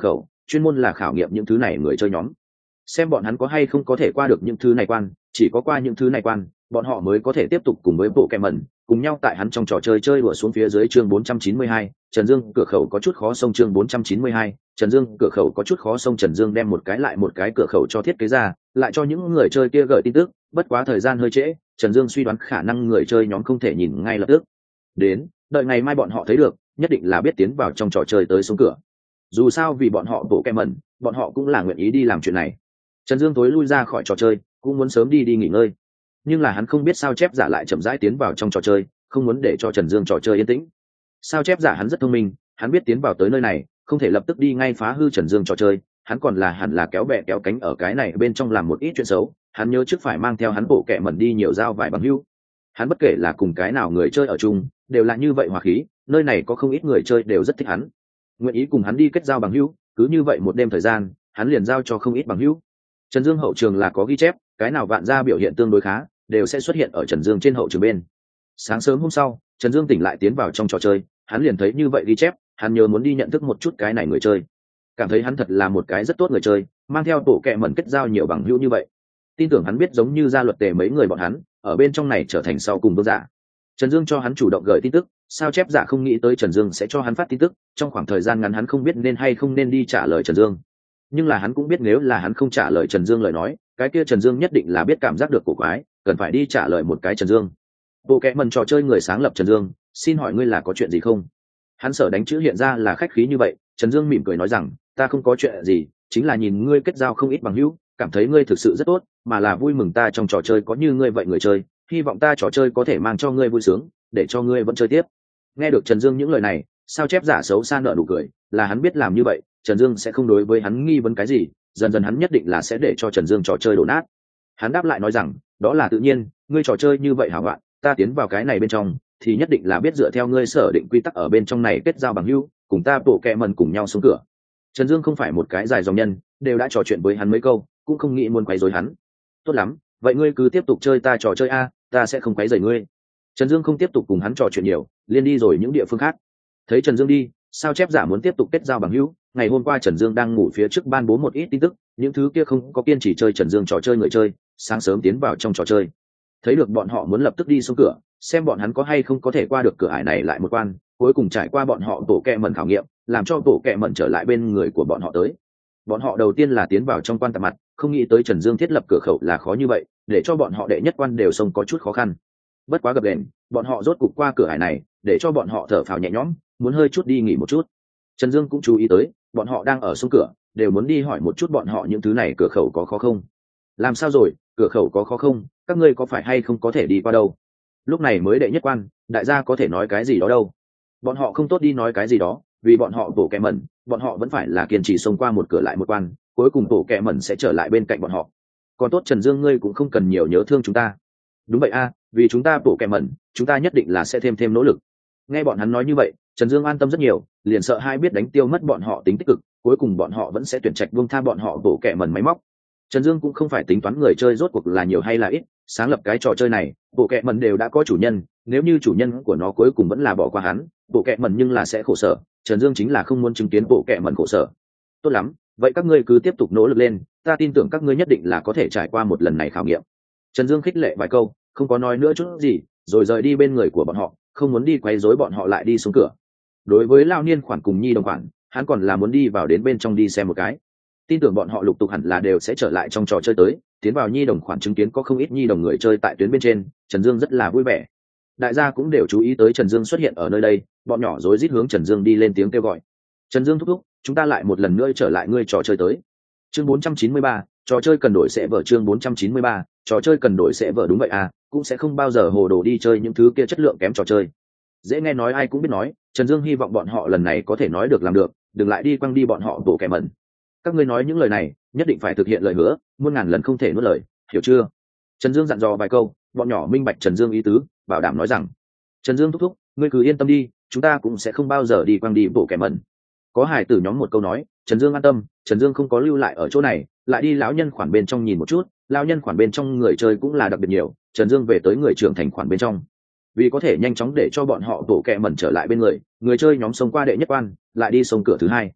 chuyên môn là khảo nghiệm những thứ này người chơi nhóm, xem bọn hắn có hay không có thể qua được những thứ này quan. Chỉ có qua những thứ này quan, bọn họ mới có thể tiếp tục cùng với bộ kẹ mẩn cùng nhau tại hắn trong trò chơi chơi đùa xuống phía dưới. Chương bốn trăm chín mươi hai, Trần Dương cửa khẩu có chút khó xông. Chương bốn trăm chín mươi hai, Trần Dương cửa khẩu có chút khó xông. Trần Dương đem một cái lại một cái cửa khẩu cho thiết kế ra, lại cho những người chơi kia gửi tin tức. Bất quá thời gian hơi trễ, Trần Dương suy đoán khả năng người chơi nhóm không thể nhìn ngay lập tức đến, đợi ngày mai bọn họ thấy được, nhất định là biết tiến vào trong trò chơi tới xuống cửa. Dù sao vì bọn họ bộ kẹ mẩn, bọn họ cũng là nguyện ý đi làm chuyện này. Trần Dương tối lui ra khỏi trò chơi, cũng muốn sớm đi đi nghỉ ngơi, nhưng là hắn không biết sao chép giả lại chậm rãi tiến vào trong trò chơi, không muốn để cho Trần Dương trò chơi yên tĩnh. Sao chép giả hắn rất thông minh, hắn biết tiến vào tới nơi này không thể lập tức đi ngay phá hư Trần Dương trò chơi, hắn còn là hẳn là kéo bè kéo cánh ở cái này bên trong làm một ít chuyện xấu. Hắn nhớ trước phải mang theo hắn bộ kẹ mẩn đi nhiều giao vài bằng hữu. Hắn bất kể là cùng cái nào người chơi ở chung đều là như vậy hòa khí, nơi này có không ít người chơi đều rất thích hắn, nguyện ý cùng hắn đi kết giao bằng hữu. Cứ như vậy một đêm thời gian, hắn liền giao cho không ít bằng hữu. Trần Dương hậu trường là có ghi chép, cái nào vạn gia biểu hiện tương đối khá đều sẽ xuất hiện ở Trần Dương trên hậu trường bên. Sáng sớm hôm sau, Trần Dương tỉnh lại tiến vào trong trò chơi, hắn liền thấy như vậy ghi chép, hắn nhớ muốn đi nhận thức một chút cái này người chơi, cảm thấy hắn thật là một cái rất tốt người chơi, mang theo bộ kẹ mẩn kết giao nhiều bằng hữu như vậy, tin tưởng hắn biết giống như Gia Luật Tề mấy người bọn hắn ở bên trong này trở thành sau cùng vương giả. Trần Dương cho hắn chủ động gửi tin tức, sao chép giả không nghĩ tới Trần Dương sẽ cho hắn phát tin tức, trong khoảng thời gian ngắn hắn không biết nên hay không nên đi trả lời Trần Dương, nhưng là hắn cũng biết nếu là hắn không trả lời Trần Dương lời nói, cái kia Trần Dương nhất định là biết cảm giác được cổ quái, cần phải đi trả lời một cái Trần Dương. Bộ kẹ mẩn trò chơi người sáng lập Trần Dương, xin hỏi ngươi là có chuyện gì không? Hắn sở đánh chữ hiện ra là khách khí như vậy. Trần Dương mỉm cười nói rằng, ta không có chuyện gì, chính là nhìn ngươi kết giao không ít bằng hữu, cảm thấy ngươi thực sự rất tốt, mà là vui mừng ta trong trò chơi có như ngươi vậy người chơi, hy vọng ta trò chơi có thể mang cho ngươi vui sướng, để cho ngươi vẫn chơi tiếp. Nghe được Trần Dương những lời này, sao chép giả xấu xa nở nụ cười, là hắn biết làm như vậy Trần Dương sẽ không đối với hắn nghi vấn cái gì, dần dần hắn nhất định là sẽ để cho Trần Dương trò chơi đổ nát. Hắn đáp lại nói rằng, đó là tự nhiên, ngươi trò chơi như vậy hảo loạn, ta tiến vào cái này bên trong thì nhất định là biết dựa theo ngươi sở định quy tắc ở bên trong này kết giao bằng hữu, cùng ta bộ kẹ mẩn cùng nhau xuống cửa. Trần Dương không phải một cái dài dòng nhân, đều đã trò chuyện với hắn mấy câu, cũng không nghĩ muốn quấy rối hắn. Tốt lắm, vậy ngươi cứ tiếp tục chơi ta trò chơi a, ta sẽ không quấy rầy ngươi. Trần Dương không tiếp tục cùng hắn trò chuyện nhiều, liên đi rồi những địa phương khác. Thấy Trần Dương đi, sao chép giả muốn tiếp tục kết giao bằng hữu. Ngày hôm qua Trần Dương đang ngủ phía trước ban bố một ít tin tức, những thứ kia không có kiên trì chơi Trần Dương trò chơi người chơi, sáng sớm tiến vào trong trò chơi, thấy được bọn họ muốn lập tức đi xuống cửa, xem bọn hắn có hay không có thể qua được cửa ải này lại một quan, cuối cùng trải qua bọn họ tổ kẹ mẩn khảo nghiệm, làm cho tổ kẹ mẩn trở lại bên người của bọn họ tới. Bọn họ đầu tiên là tiến vào trong quan tạp mặt, không nghĩ tới Trần Dương thiết lập cửa khẩu là khó như vậy, để cho bọn họ đệ nhất quan đều xông có chút khó khăn. Bất quá gặp đèn, bọn họ rốt cục qua cửa ải này, để cho bọn họ thở phào nhẹ nhõm, muốn hơi chút đi nghỉ một chút. Trần Dương cũng chú ý tới, bọn họ đang ở xuống cửa, đều muốn đi hỏi một chút bọn họ những thứ này cửa khẩu có khó không. Làm sao rồi, cửa khẩu có khó không, các ngươi có phải hay không có thể đi qua đâu? Lúc này mới đệ nhất quan, đại gia có thể nói cái gì đó đâu. Bọn họ không tốt đi nói cái gì đó, vì bọn họ tổ kẹ mẩn, bọn họ vẫn phải là kiên trì xông qua một cửa lại một quan, cuối cùng tổ kẹ mẩn sẽ trở lại bên cạnh bọn họ. Còn tốt Trần Dương ngươi cũng không cần nhiều nhớ thương chúng ta. Đúng vậy a, vì chúng ta tổ kẹ mẩn, chúng ta nhất định là sẽ thêm thêm nỗ lực. Nghe bọn hắn nói như vậy, Trần Dương an tâm rất nhiều, liền sợ hai biết đánh tiêu mất bọn họ tính tích cực, cuối cùng bọn họ vẫn sẽ tuyển trạch buông tha bọn họ tổ kẹ mẩn máy móc. Trần Dương cũng không phải tính toán người chơi rốt cuộc là nhiều hay là ít, sáng lập cái trò chơi này, bộ kệ mẩn đều đã có chủ nhân, nếu như chủ nhân của nó cuối cùng vẫn là bỏ qua hắn, bộ kệ mẩn nhưng là sẽ khổ sở, Trần Dương chính là không muốn chứng kiến bộ kệ mẩn khổ sở. Tốt lắm, vậy các ngươi cứ tiếp tục nỗ lực lên, ta tin tưởng các ngươi nhất định là có thể trải qua một lần này khảo nghiệm. Trần Dương khích lệ vài câu, không có nói nữa chút gì, rồi rời đi bên người của bọn họ, không muốn đi quấy rối bọn họ lại đi xuống cửa. Đối với Lão Niên khoản cùng Nhi đồng khoản, hắn còn là muốn đi vào đến bên trong đi xem một cái. Tin tưởng bọn họ lục tục hẳn là đều sẽ trở lại trong trò chơi tới, tiến vào Nhi đồng khoản chứng kiến có không ít Nhi đồng người chơi tại tuyến bên trên, Trần Dương rất là vui vẻ. Đại gia cũng đều chú ý tới Trần Dương xuất hiện ở nơi đây, bọn nhỏ rối rít hướng Trần Dương đi lên tiếng kêu gọi. Trần Dương thúc thúc, chúng ta lại một lần nữa trở lại ngươi trò chơi tới. Chương bốn trăm chín mươi ba, trò chơi cần đổi sẽ vở. Chương bốn trăm chín mươi ba, trò chơi cần đổi sẽ vở. Đúng vậy à, cũng sẽ không bao giờ hồ đồ đi chơi những thứ kia chất lượng kém trò chơi. Dễ nghe nói ai cũng biết nói, Trần Dương hy vọng bọn họ lần này có thể nói được làm được, đừng lại đi quăng đi bọn họ tổ kẻ mẩn. Các ngươi nói những lời này, nhất định phải thực hiện lời hứa, muôn ngàn lần không thể nuốt lời, hiểu chưa? Trần Dương dặn dò vài câu, bọn nhỏ minh bạch Trần Dương ý tứ, bảo đảm nói rằng: Trần Dương thúc thúc, ngươi cứ yên tâm đi, chúng ta cũng sẽ không bao giờ đi quăng đi bộ kẻ mẩn. Có hài tử nhóm một câu nói, Trần Dương an tâm, Trần Dương không có lưu lại ở chỗ này, lại đi lão nhân khoản bên trong nhìn một chút, lão nhân khoản bên trong người chơi cũng là đặc biệt nhiều, Trần Dương về tới người trưởng thành khoản bên trong. Vì có thể nhanh chóng để cho bọn họ tổ kẹ mẩn trở lại bên người, người chơi nhóm xông qua đệ nhất quan, lại đi sông cửa thứ hai.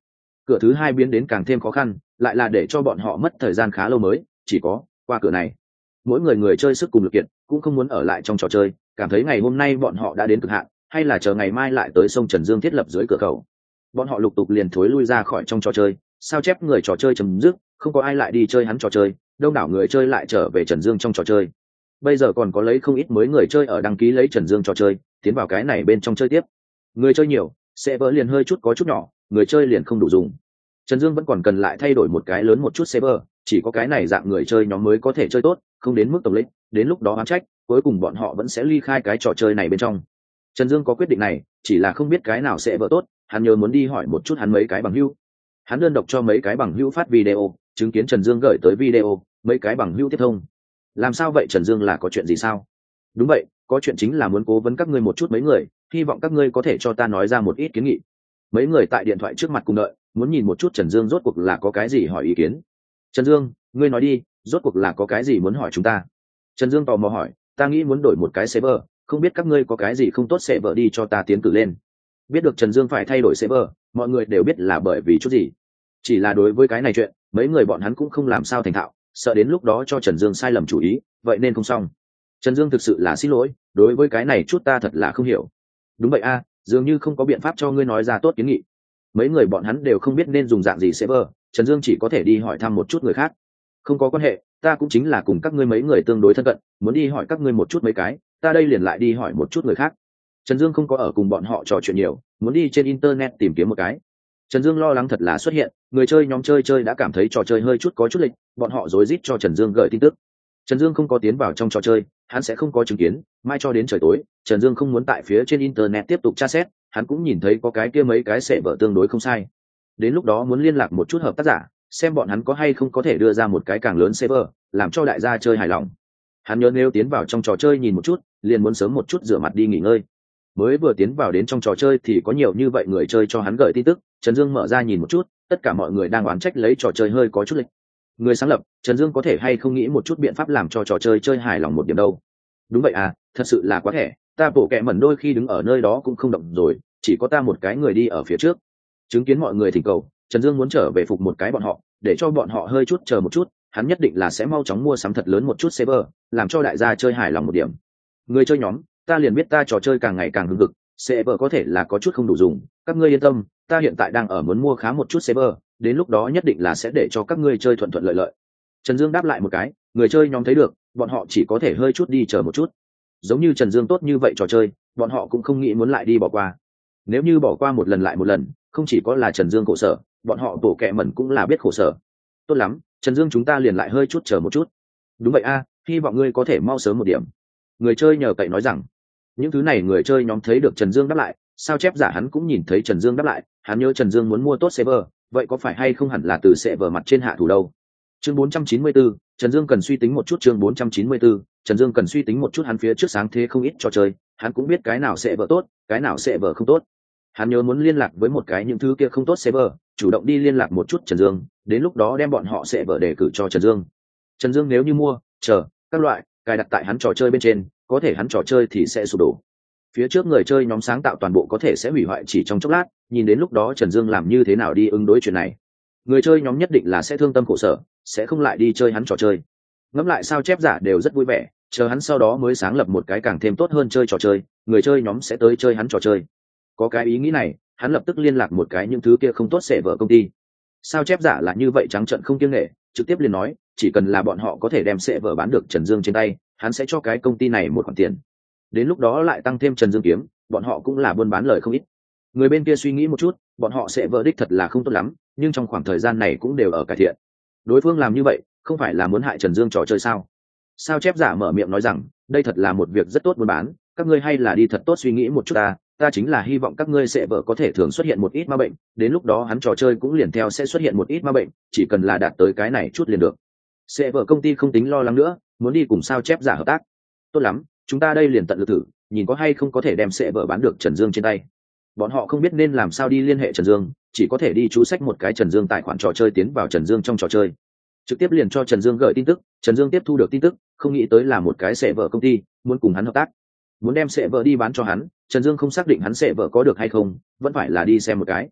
cửa thứ hai biến đến càng thêm khó khăn, lại là để cho bọn họ mất thời gian khá lâu mới chỉ có qua cửa này. Mỗi người người chơi sức cùng lực kiện cũng không muốn ở lại trong trò chơi, cảm thấy ngày hôm nay bọn họ đã đến cực hạn, hay là chờ ngày mai lại tới sông Trần Dương thiết lập dưới cửa khẩu. Bọn họ lục tục liền thối lui ra khỏi trong trò chơi, sao chép người trò chơi chấm dứt, không có ai lại đi chơi hắn trò chơi, đông đảo người chơi lại trở về Trần Dương trong trò chơi. Bây giờ còn có lấy không ít mới người chơi ở đăng ký lấy Trần Dương trò chơi, tiến vào cái này bên trong chơi tiếp. Người chơi nhiều, server liền hơi chút có chút nhỏ, người chơi liền không đủ dùng. Trần Dương vẫn còn cần lại thay đổi một cái lớn một chút server, chỉ có cái này dạng người chơi nhóm mới có thể chơi tốt, không đến mức tổng lĩnh, đến lúc đó oán trách, cuối cùng bọn họ vẫn sẽ ly khai cái trò chơi này bên trong. Trần Dương có quyết định này, chỉ là không biết cái nào sẽ vỡ tốt, hắn nhớ muốn đi hỏi một chút hắn mấy cái bằng hữu. Hắn đơn độc cho mấy cái bằng hữu phát video, chứng kiến Trần Dương gửi tới video, mấy cái bằng hữu tiếp thông. Làm sao vậy Trần Dương, là có chuyện gì sao? Đúng vậy, có chuyện chính là muốn cố vấn các ngươi một chút mấy người, hy vọng các ngươi có thể cho ta nói ra một ít kiến nghị. Mấy người tại điện thoại trước mặt cùng đợi, muốn nhìn một chút Trần Dương rốt cuộc là có cái gì hỏi ý kiến. Trần Dương, ngươi nói đi, rốt cuộc là có cái gì muốn hỏi chúng ta? Trần Dương tò mò hỏi, ta nghĩ muốn đổi một cái server, không biết các ngươi có cái gì không tốt server đi cho ta tiến cử lên. Biết được Trần Dương phải thay đổi server, mọi người đều biết là bởi vì chút gì. Chỉ là đối với cái này chuyện, mấy người bọn hắn cũng không làm sao thành thạo, sợ đến lúc đó cho Trần Dương sai lầm chủ ý, vậy nên không xong. Trần Dương thực sự là xin lỗi, đối với cái này chút ta thật là không hiểu. Đúng vậy a, dường như không có biện pháp cho ngươi nói ra tốt kiến nghị. Mấy người bọn hắn đều không biết nên dùng dạng gì server, Trần Dương chỉ có thể đi hỏi thăm một chút người khác. Không có quan hệ, ta cũng chính là cùng các ngươi mấy người tương đối thân cận, muốn đi hỏi các ngươi một chút mấy cái, ta đây liền lại đi hỏi một chút người khác. Trần Dương không có ở cùng bọn họ trò chuyện nhiều, muốn đi trên internet tìm kiếm một cái. Trần Dương lo lắng thật là xuất hiện, người chơi nhóm chơi chơi đã cảm thấy trò chơi hơi chút có chút lịch, bọn họ rối rít cho Trần Dương gửi tin tức. Trần Dương không có tiến vào trong trò chơi, hắn sẽ không có chứng kiến, mai cho đến trời tối, Trần Dương không muốn tại phía trên internet tiếp tục tra xét, hắn cũng nhìn thấy có cái kia mấy cái sẽ vở tương đối không sai. Đến lúc đó muốn liên lạc một chút hợp tác giả, xem bọn hắn có hay không có thể đưa ra một cái càng lớn server, làm cho đại gia chơi hài lòng. Hắn nhớ nếu tiến vào trong trò chơi nhìn một chút, liền muốn sớm một chút rửa mặt đi nghỉ ngơi. Mới vừa tiến vào đến trong trò chơi thì có nhiều như vậy người chơi cho hắn gửi tin tức, Trần Dương mở ra nhìn một chút, tất cả mọi người đang oán trách lấy trò chơi hơi có chút lịch. Người sáng lập, Trần Dương có thể hay không nghĩ một chút biện pháp làm cho trò chơi chơi hài lòng một điểm đâu? Đúng vậy à, thật sự là quá thẻ, ta bổ kẹ mẩn đôi khi đứng ở nơi đó cũng không động rồi, chỉ có ta một cái người đi ở phía trước. Chứng kiến mọi người thỉnh cầu, Trần Dương muốn trở về phục một cái bọn họ, để cho bọn họ hơi chút chờ một chút, hắn nhất định là sẽ mau chóng mua sắm thật lớn một chút server, làm cho đại gia chơi hài lòng một điểm. Người chơi nhóm, ta liền biết ta trò chơi càng ngày càng hưng hực, server có thể là có chút không đủ dùng, các ngươi yên tâm, ta hiện tại đang ở muốn mua khá một chút server, đến lúc đó nhất định là sẽ để cho các ngươi chơi thuận thuận lợi lợi. Trần Dương đáp lại một cái, người chơi nhóm thấy được, bọn họ chỉ có thể hơi chút đi chờ một chút. Giống như Trần Dương tốt như vậy trò chơi, bọn họ cũng không nghĩ muốn lại đi bỏ qua. Nếu như bỏ qua một lần lại một lần, không chỉ có là Trần Dương khổ sở, bọn họ tổ kẹ mẩn cũng là biết khổ sở. Tốt lắm, Trần Dương chúng ta liền lại hơi chút chờ một chút. Đúng vậy a, hy vọng ngươi có thể mau sớm một điểm. Người chơi nhờ cậy nói rằng, những thứ này người chơi nhóm thấy được Trần Dương đáp lại, sao chép giả hắn cũng nhìn thấy Trần Dương đáp lại, hắn nhớ Trần Dương muốn mua tốt server, vậy có phải hay không hẳn là từ server mặt trên hạ thủ đâu. Chương bốn trăm chín mươi tư, Trần Dương cần suy tính một chút chương bốn trăm chín mươi tư, Trần Dương cần suy tính một chút hắn phía trước sáng thế không ít trò chơi, hắn cũng biết cái nào server tốt, cái nào server không tốt. Hắn nhớ muốn liên lạc với một cái những thứ kia không tốt server, chủ động đi liên lạc một chút Trần Dương, đến lúc đó đem bọn họ server đề cử cho Trần Dương. Trần Dương nếu như mua, chờ, các loại, cài đặt tại hắn trò chơi bên trên, có thể hắn trò chơi thì sẽ sụp đổ. Phía trước người chơi nhóm sáng tạo toàn bộ có thể sẽ hủy hoại chỉ trong chốc lát, nhìn đến lúc đó Trần Dương làm như thế nào đi ứng đối chuyện này. Người chơi nhóm nhất định là sẽ thương tâm khổ sở, sẽ không lại đi chơi hắn trò chơi. Ngẫm lại sao chép giả đều rất vui vẻ, chờ hắn sau đó mới sáng lập một cái càng thêm tốt hơn chơi trò chơi, người chơi nhóm sẽ tới chơi hắn trò chơi. Có cái ý nghĩ này, hắn lập tức liên lạc một cái những thứ kia không tốt sẽ vợ công ty. Sao chép giả là như vậy trắng trợn không kiêng nghệ, trực tiếp liền nói, chỉ cần là bọn họ có thể đem sẽ vợ bán được Trần Dương trên tay, hắn sẽ cho cái công ty này một khoản tiền. Đến lúc đó lại tăng thêm Trần Dương kiếm, bọn họ cũng là buôn bán lời không ít. Người bên kia suy nghĩ một chút, bọn họ sẽ vợ đích thật là không tốt lắm, nhưng trong khoảng thời gian này cũng đều ở cải thiện. Đối phương làm như vậy, không phải là muốn hại Trần Dương trò chơi sao? Sao chép giả mở miệng nói rằng, đây thật là một việc rất tốt buôn bán, các ngươi hay là đi thật tốt suy nghĩ một chút ta, ta chính là hy vọng các ngươi sẽ vợ có thể thường xuất hiện một ít ma bệnh, đến lúc đó hắn trò chơi cũng liền theo sẽ xuất hiện một ít ma bệnh, chỉ cần là đạt tới cái này chút liền được. Sẽ vợ công ty không tính lo lắng nữa, muốn đi cùng sao chép giả hợp tác. Tốt lắm, chúng ta đây liền tận lực thử, nhìn có hay không có thể đem sẽ vợ bán được Trần Dương trên tay. Bọn họ không biết nên làm sao đi liên hệ Trần Dương, chỉ có thể đi chú sách một cái Trần Dương tài khoản trò chơi tiến vào Trần Dương trong trò chơi, trực tiếp liền cho Trần Dương gửi tin tức. Trần Dương tiếp thu được tin tức, không nghĩ tới là một cái sẽ vợ công ty muốn cùng hắn hợp tác, muốn đem sẽ vợ đi bán cho hắn. Trần Dương không xác định hắn sẽ vợ có được hay không, vẫn phải là đi xem một cái.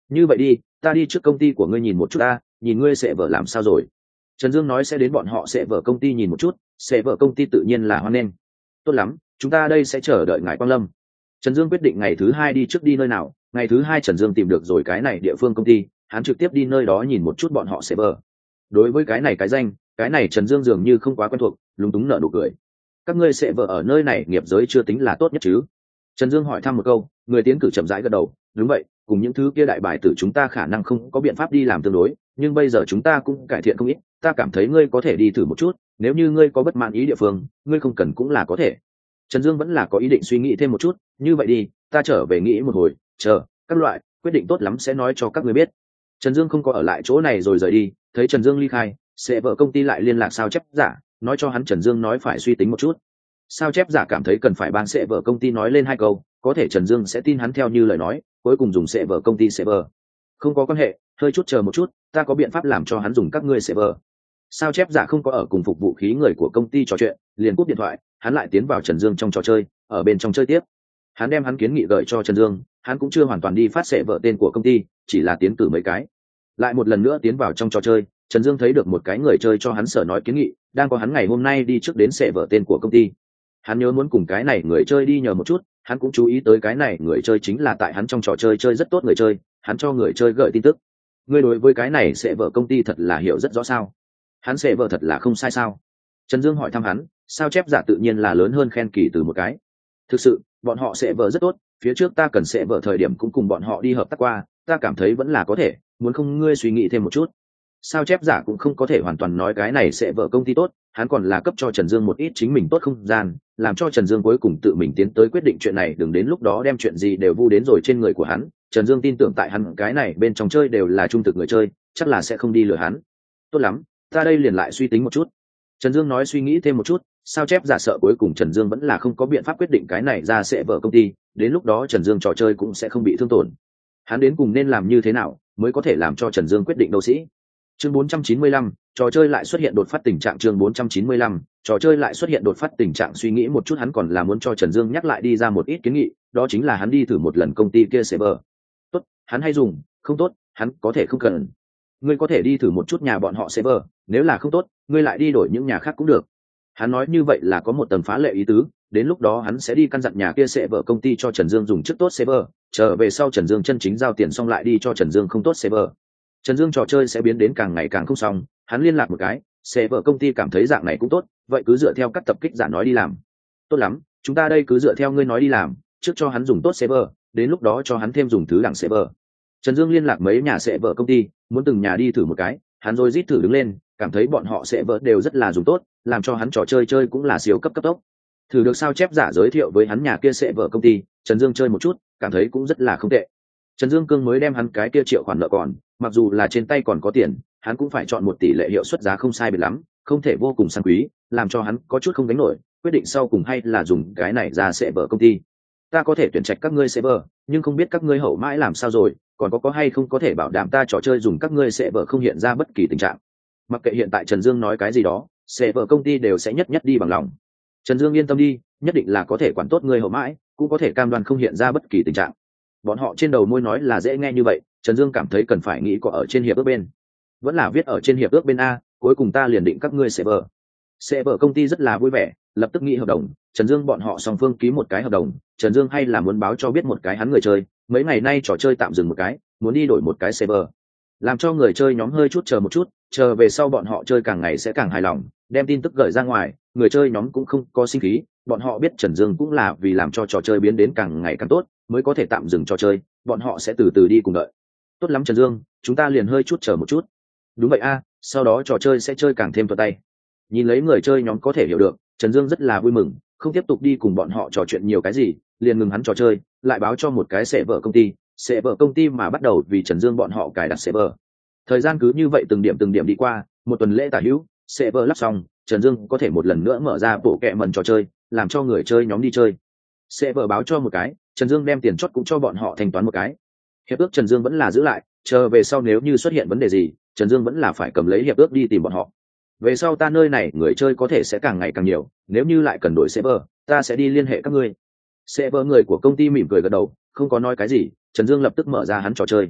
Như vậy đi, ta đi trước công ty của ngươi nhìn một chút ta, nhìn ngươi sẽ vợ làm sao rồi. Trần Dương nói sẽ đến bọn họ sẽ vợ công ty nhìn một chút, sẽ vợ công ty tự nhiên là hoan nghênh. Tốt lắm, chúng ta đây sẽ chờ đợi ngài quang lâm. Trần Dương quyết định ngày thứ hai đi trước đi nơi nào. Ngày thứ hai Trần Dương tìm được rồi cái này địa phương công ty, hắn trực tiếp đi nơi đó nhìn một chút bọn họ sẽ vợ. Đối với cái này cái danh, cái này Trần Dương dường như không quá quen thuộc, lúng túng nở nụ cười. Các ngươi sẽ vợ ở nơi này nghiệp giới chưa tính là tốt nhất chứ? Trần Dương hỏi thăm một câu, người tiến cử chậm rãi gật đầu, đúng vậy, cùng những thứ kia đại bài tử chúng ta khả năng không có biện pháp đi làm tương đối, nhưng bây giờ chúng ta cũng cải thiện không ít, ta cảm thấy ngươi có thể đi thử một chút, nếu như ngươi có bất mãn ý địa phương, ngươi không cần cũng là có thể. Trần Dương vẫn là có ý định suy nghĩ thêm một chút, như vậy đi, ta trở về nghĩ một hồi, chờ, các loại, quyết định tốt lắm sẽ nói cho các ngươi biết. Trần Dương không có ở lại chỗ này rồi rời đi, thấy Trần Dương ly khai, sẽ vợ công ty lại liên lạc sao chép giả, nói cho hắn Trần Dương nói phải suy tính một chút. Sao chép giả cảm thấy cần phải ban sẽ vợ công ty nói lên hai câu, có thể Trần Dương sẽ tin hắn theo như lời nói, cuối cùng dùng sẽ vợ công ty sẽ vợ. Không có quan hệ, hơi chút chờ một chút, ta có biện pháp làm cho hắn dùng các ngươi sẽ vợ. Sao chép giả không có ở cùng phục vụ khí người của công ty trò chuyện, liền cúp điện thoại, hắn lại tiến vào Trần Dương trong trò chơi, ở bên trong chơi tiếp. Hắn đem hắn kiến nghị gửi cho Trần Dương, hắn cũng chưa hoàn toàn đi phát sẽ vợ tên của công ty, chỉ là tiến cử mấy cái. Lại một lần nữa tiến vào trong trò chơi, Trần Dương thấy được một cái người chơi cho hắn sở nói kiến nghị, đang có hắn ngày hôm nay đi trước đến sẽ vợ tên của công ty. Hắn nhớ muốn cùng cái này người chơi đi nhờ một chút, hắn cũng chú ý tới cái này người chơi chính là tại hắn trong trò chơi chơi rất tốt người chơi, hắn cho người chơi gửi tin tức. Ngươi đối với cái này sẽ vợ công ty thật là hiểu rất rõ sao? Hắn sẽ vợ thật là không sai sao? Trần Dương hỏi thăm hắn, sao chép giả tự nhiên là lớn hơn khen kỳ từ một cái. Thực sự, bọn họ sẽ vợ rất tốt, phía trước ta cần sẽ vợ thời điểm cũng cùng bọn họ đi hợp tác qua, ta cảm thấy vẫn là có thể, muốn không ngươi suy nghĩ thêm một chút. Sao chép giả cũng không có thể hoàn toàn nói cái này sẽ vợ công ty tốt, hắn còn là cấp cho Trần Dương một ít chính mình tốt không gian, làm cho Trần Dương cuối cùng tự mình tiến tới quyết định chuyện này, đừng đến lúc đó đem chuyện gì đều vu đến rồi trên người của hắn. Trần Dương tin tưởng tại hắn cái này bên trong chơi đều là trung thực người chơi, chắc là sẽ không đi lừa hắn. Tốt lắm, ta đây liền lại suy tính một chút. Trần Dương nói suy nghĩ thêm một chút, sao chép giả sợ cuối cùng Trần Dương vẫn là không có biện pháp quyết định cái này ra sẽ vợ công ty, đến lúc đó Trần Dương trò chơi cũng sẽ không bị thương tổn. Hắn đến cùng nên làm như thế nào mới có thể làm cho Trần Dương quyết định đâu sĩ. Chương bốn trăm chín mươi lăm, trò chơi lại xuất hiện đột phát tình trạng. Chương bốn trăm chín mươi lăm, trò chơi lại xuất hiện đột phát tình trạng. Suy nghĩ một chút hắn còn là muốn cho Trần Dương nhắc lại đi ra một ít kiến nghị, đó chính là hắn đi thử một lần công ty kia server. Tốt, hắn hay dùng, không tốt, hắn có thể không cần. Ngươi có thể đi thử một chút nhà bọn họ server, nếu là không tốt, ngươi lại đi đổi những nhà khác cũng được. Hắn nói như vậy là có một tầng phá lệ ý tứ, đến lúc đó hắn sẽ đi căn dặn nhà kia server công ty cho Trần Dương dùng trước tốt server, trở về sau Trần Dương chân chính giao tiền xong lại đi cho Trần Dương không tốt server. Trần Dương trò chơi sẽ biến đến càng ngày càng không xong, hắn liên lạc một cái, server công ty cảm thấy dạng này cũng tốt, vậy cứ dựa theo các tập kích giả nói đi làm. Tốt lắm, chúng ta đây cứ dựa theo ngươi nói đi làm, trước cho hắn dùng tốt server, đến lúc đó cho hắn thêm dùng thứ đẳng server. Trần Dương liên lạc mấy nhà server công ty, muốn từng nhà đi thử một cái, hắn rồi rít thử đứng lên, cảm thấy bọn họ server đều rất là dùng tốt, làm cho hắn trò chơi chơi cũng là siêu cấp cấp tốc. Thử được sao chép giả giới thiệu với hắn nhà kia server công ty, Trần Dương chơi một chút, cảm thấy cũng rất là không tệ. Trần Dương Cương mới đem hắn cái kia triệu khoản nợ còn, mặc dù là trên tay còn có tiền, hắn cũng phải chọn một tỷ lệ hiệu suất giá không sai biệt lắm, không thể vô cùng sang quý, làm cho hắn có chút không gánh nổi, quyết định sau cùng hay là dùng cái này ra server công ty. Ta có thể tuyển trạch các ngươi server, nhưng không biết các ngươi hậu mãi làm sao rồi, còn có có hay không có thể bảo đảm ta trò chơi dùng các ngươi server không hiện ra bất kỳ tình trạng. Mặc kệ hiện tại Trần Dương nói cái gì đó, server công ty đều sẽ nhất nhất đi bằng lòng. Trần Dương yên tâm đi, nhất định là có thể quản tốt ngươi hậu mãi, cũng có thể cam đoan không hiện ra bất kỳ tình trạng. Bọn họ trên đầu môi nói là dễ nghe như vậy, Trần Dương cảm thấy cần phải nghĩ có ở trên hiệp ước bên, vẫn là viết ở trên hiệp ước bên a, cuối cùng ta liền định các ngươi server. Server công ty rất là vui vẻ, lập tức nghĩ hợp đồng, Trần Dương bọn họ song phương ký một cái hợp đồng, Trần Dương hay là muốn báo cho biết một cái hắn người chơi, mấy ngày nay trò chơi tạm dừng một cái, muốn đi đổi một cái server. Làm cho người chơi nhóm hơi chút chờ một chút, chờ về sau bọn họ chơi càng ngày sẽ càng hài lòng, đem tin tức gửi ra ngoài, người chơi nhóm cũng không có sinh khí, bọn họ biết Trần Dương cũng là vì làm cho trò chơi biến đến càng ngày càng tốt, mới có thể tạm dừng trò chơi, bọn họ sẽ từ từ đi cùng đợi. Tốt lắm Trần Dương, chúng ta liền hơi chút chờ một chút. Đúng vậy a, sau đó trò chơi sẽ chơi càng thêm thuận tay. Nhìn lấy người chơi nhóm có thể hiểu được, Trần Dương rất là vui mừng, không tiếp tục đi cùng bọn họ trò chuyện nhiều cái gì, liền ngừng hắn trò chơi, lại báo cho một cái server công ty, server công ty mà bắt đầu vì Trần Dương bọn họ cài đặt server. Thời gian cứ như vậy từng điểm từng điểm đi qua, một tuần lễ tả hữu, server lắp xong, Trần Dương có thể một lần nữa mở ra bộ kệ mần trò chơi, làm cho người chơi nhóm đi chơi. Server báo cho một cái, Trần Dương đem tiền chót cũng cho bọn họ thanh toán một cái. Hiệp ước Trần Dương vẫn là giữ lại, chờ về sau nếu như xuất hiện vấn đề gì, Trần Dương vẫn là phải cầm lấy hiệp ước đi tìm bọn họ. Về sau ta nơi này người chơi có thể sẽ càng ngày càng nhiều, nếu như lại cần đổi server, ta sẽ đi liên hệ các ngươi. Server người của công ty mỉm cười gật đầu, không có nói cái gì, Trần Dương lập tức mở ra hắn trò chơi.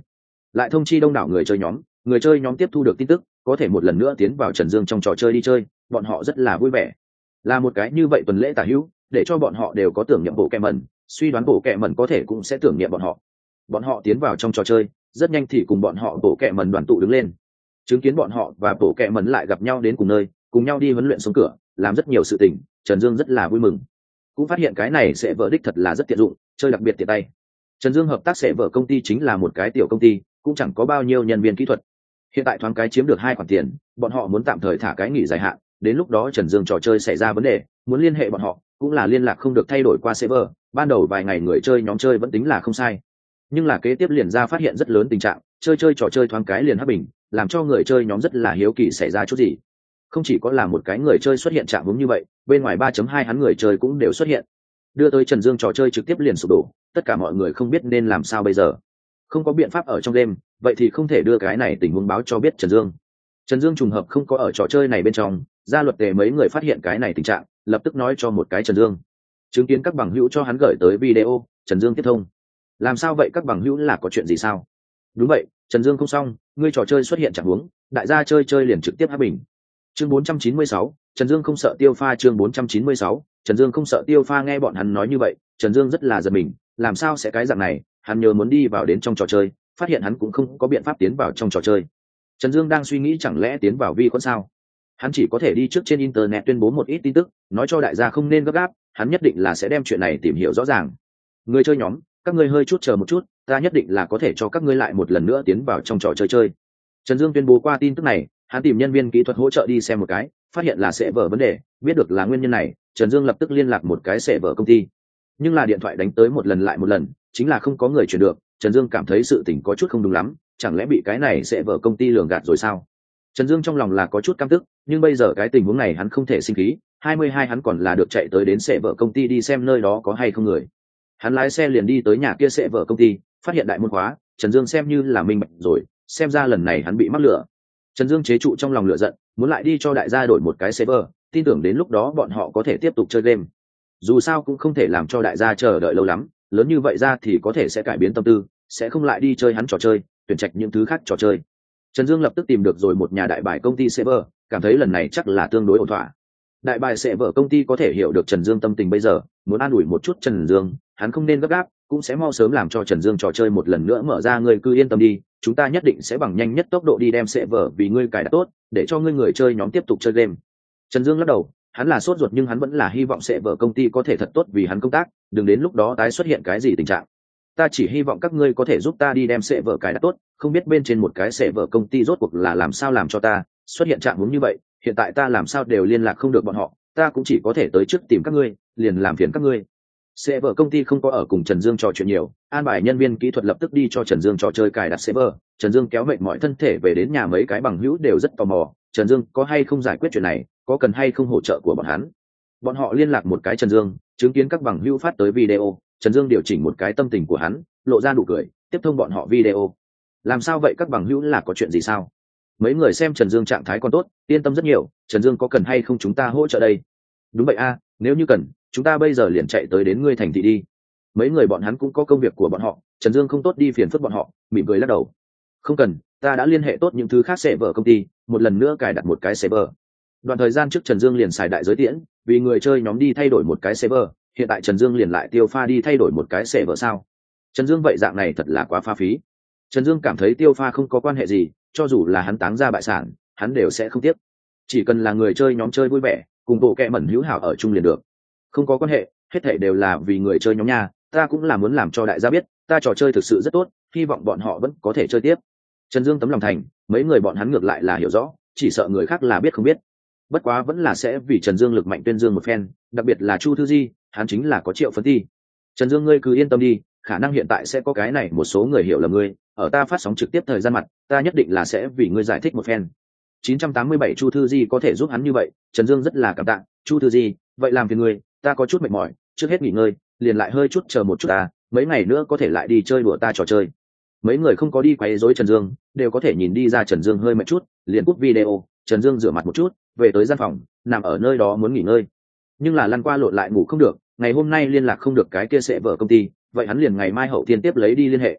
lại thông chi đông đảo người chơi nhóm, người chơi nhóm tiếp thu được tin tức có thể một lần nữa tiến vào Trần Dương trong trò chơi đi chơi, bọn họ rất là vui vẻ. Là một cái như vậy tuần lễ tả hữu, để cho bọn họ đều có tưởng niệm bộ kẹ mẩn, suy đoán bộ kẹ mẩn có thể cũng sẽ tưởng niệm bọn họ. Bọn họ tiến vào trong trò chơi, rất nhanh thì cùng bọn họ bộ kẹ mẩn đoàn tụ đứng lên, chứng kiến bọn họ và bộ kẹ mẩn lại gặp nhau đến cùng nơi, cùng nhau đi huấn luyện xuống cửa, làm rất nhiều sự tình. Trần Dương rất là vui mừng, cũng phát hiện cái này sẽ vợ đích thật là rất tiện dụng, chơi đặc biệt tiện tay. Trần Dương hợp tác sẽ vợ công ty chính là một cái tiểu công ty, cũng chẳng có bao nhiêu nhân viên kỹ thuật. Hiện tại thoáng cái chiếm được hai khoản tiền, bọn họ muốn tạm thời thả cái nghỉ dài hạn, đến lúc đó Trần Dương trò chơi xảy ra vấn đề, muốn liên hệ bọn họ, cũng là liên lạc không được thay đổi qua server. Ban đầu vài ngày người chơi nhóm chơi vẫn tính là không sai, nhưng là kế tiếp liền ra phát hiện rất lớn tình trạng, chơi chơi trò chơi thoáng cái liền hấp bình, làm cho người chơi nhóm rất là hiếu kỳ xảy ra chút gì. Không chỉ có là một cái người chơi xuất hiện trạng huống như vậy, bên ngoài ba chấm hai hắn người chơi cũng đều xuất hiện, đưa tới Trần Dương trò chơi trực tiếp liền sụp đổ, tất cả mọi người không biết nên làm sao bây giờ. Không có biện pháp ở trong game, vậy thì không thể đưa cái này tình huống báo cho biết Trần Dương. Trần Dương trùng hợp không có ở trò chơi này bên trong, gia luật tề mấy người phát hiện cái này tình trạng, lập tức nói cho một cái Trần Dương. Chứng kiến các bằng hữu cho hắn gửi tới video, Trần Dương tiếp thông. Làm sao vậy các bằng hữu, là có chuyện gì sao? Đúng vậy, Trần Dương không xong, ngươi trò chơi xuất hiện trạng huống, đại gia chơi chơi liền trực tiếp áp bình. Chương bốn trăm chín mươi sáu, Trần Dương không sợ tiêu pha. Chương bốn trăm chín mươi sáu, Trần Dương không sợ tiêu pha. Nghe bọn hắn nói như vậy, Trần Dương rất là giật mình, làm sao sẽ cái dạng này? Hắn nhớ muốn đi vào đến trong trò chơi, phát hiện hắn cũng không có biện pháp tiến vào trong trò chơi. Trần Dương đang suy nghĩ chẳng lẽ tiến vào vi khuẩn sao? Hắn chỉ có thể đi trước trên internet tuyên bố một ít tin tức, nói cho đại gia không nên gấp gáp, hắn nhất định là sẽ đem chuyện này tìm hiểu rõ ràng. Người chơi nhóm, các ngươi hơi chút chờ một chút, ta nhất định là có thể cho các ngươi lại một lần nữa tiến vào trong trò chơi chơi. Trần Dương tuyên bố qua tin tức này, hắn tìm nhân viên kỹ thuật hỗ trợ đi xem một cái, phát hiện là sẽ vở vấn đề, biết được là nguyên nhân này, Trần Dương lập tức liên lạc một cái sẽ vở công ty. Nhưng là điện thoại đánh tới một lần lại một lần, chính là không có người chuyển được. Trần Dương cảm thấy sự tình có chút không đúng lắm, chẳng lẽ bị cái này sẽ vở công ty lường gạt rồi sao? Trần Dương trong lòng là có chút căm tức, nhưng bây giờ cái tình huống này hắn không thể sinh khí. hai mươi hai hắn còn là được chạy tới đến sẽ vở công ty đi xem nơi đó có hay không người. Hắn lái xe liền đi tới nhà kia sẽ vở công ty, phát hiện đại môn khóa. Trần Dương xem như là minh bạch rồi, xem ra lần này hắn bị mắc lửa. Trần Dương chế trụ trong lòng lửa giận, muốn lại đi cho đại gia đổi một cái server, tin tưởng đến lúc đó bọn họ có thể tiếp tục chơi game. Dù sao cũng không thể làm cho đại gia chờ đợi lâu lắm, lớn như vậy ra thì có thể sẽ cải biến tâm tư, sẽ không lại đi chơi hắn trò chơi, tuyển trạch những thứ khác trò chơi. Trần Dương lập tức tìm được rồi một nhà đại bài công ty server, cảm thấy lần này chắc là tương đối ổn thỏa. Đại bài server công ty có thể hiểu được Trần Dương tâm tình bây giờ, muốn an ủi một chút Trần Dương, hắn không nên gấp gáp, cũng sẽ mau sớm làm cho Trần Dương trò chơi một lần nữa mở ra, ngươi cứ yên tâm đi, chúng ta nhất định sẽ bằng nhanh nhất tốc độ đi đem server vì ngươi cài đặt tốt, để cho ngươi người chơi nhóm tiếp tục chơi game. Trần Dương lắc đầu, hắn là sốt ruột nhưng hắn vẫn là hy vọng server công ty có thể thật tốt vì hắn công tác, đừng đến lúc đó tái xuất hiện cái gì tình trạng. Ta chỉ hy vọng các ngươi có thể giúp ta đi đem server cài đặt tốt, không biết bên trên một cái server công ty rốt cuộc là làm sao làm cho ta xuất hiện trạng huống như vậy, hiện tại ta làm sao đều liên lạc không được bọn họ, ta cũng chỉ có thể tới trước tìm các ngươi, liền làm phiền các ngươi. Server công ty không có ở cùng Trần Dương trò chuyện nhiều, an bài nhân viên kỹ thuật lập tức đi cho Trần Dương trò chơi cài đặt server. Trần Dương kéo mệt mỏi thân thể về đến nhà, mấy cái bằng hữu đều rất tò mò, Trần Dương có hay không giải quyết chuyện này, có cần hay không hỗ trợ của bọn hắn. Bọn họ liên lạc một cái Trần Dương, chứng kiến các bằng hữu phát tới video, Trần Dương điều chỉnh một cái tâm tình của hắn, lộ ra nụ cười, tiếp thông bọn họ video. Làm sao vậy các bằng hữu, là có chuyện gì sao? Mấy người xem Trần Dương trạng thái còn tốt, yên tâm rất nhiều. Trần Dương có cần hay không chúng ta hỗ trợ đây? Đúng vậy a, nếu như cần, chúng ta bây giờ liền chạy tới đến ngươi thành thị đi. Mấy người bọn hắn cũng có công việc của bọn họ, Trần Dương không tốt đi phiền phức bọn họ, mỉm cười lắc đầu. Không cần, ta đã liên hệ tốt những thứ khác server công ty, một lần nữa cài đặt một cái server. Đoạn thời gian trước Trần Dương liền xài đại giới tiễn, vì người chơi nhóm đi thay đổi một cái server, hiện tại Trần Dương liền lại tiêu pha đi thay đổi một cái server sao? Trần Dương vậy dạng này thật là quá pha phí. Trần Dương cảm thấy tiêu pha không có quan hệ gì, cho dù là hắn táng ra bại sản, hắn đều sẽ không tiếc. Chỉ cần là người chơi nhóm chơi vui vẻ, cùng bộ kẹ mẩn hữu hảo ở chung liền được. Không có quan hệ, hết thảy đều là vì người chơi nhóm nha, ta cũng là muốn làm cho đại gia biết, ta trò chơi thực sự rất tốt, hy vọng bọn họ vẫn có thể chơi tiếp. Trần Dương tấm lòng thành, mấy người bọn hắn ngược lại là hiểu rõ, chỉ sợ người khác là biết không biết. Bất quá vẫn là sẽ vì Trần Dương lực mạnh tuyên dương một phen, đặc biệt là Chu Thư Di, hắn chính là có triệu phấn ti. Trần Dương ngươi cứ yên tâm đi, khả năng hiện tại sẽ có cái này một số người hiểu lầm ngươi, ở ta phát sóng trực tiếp thời gian mặt, ta nhất định là sẽ vì ngươi giải thích một phen. chín trăm tám mươi bảy Chu Thư Di có thể giúp hắn như vậy, Trần Dương rất là cảm tạ. Chu Thư Di, vậy làm phiền ngươi, ta có chút mệt mỏi, trước hết nghỉ ngơi, liền lại hơi chút chờ một chút ta, mấy ngày nữa có thể lại đi chơi đùa ta trò chơi. Mấy người không có đi quấy rối Trần Dương, đều có thể nhìn đi ra Trần Dương hơi mệt chút, liền cúp video. Trần Dương rửa mặt một chút, về tới gian phòng, nằm ở nơi đó muốn nghỉ ngơi, nhưng là lăn qua lộn lại ngủ không được. Ngày hôm nay liên lạc không được cái kia sẽ vợ công ty, vậy hắn liền ngày mai hậu thiên tiếp lấy đi liên hệ.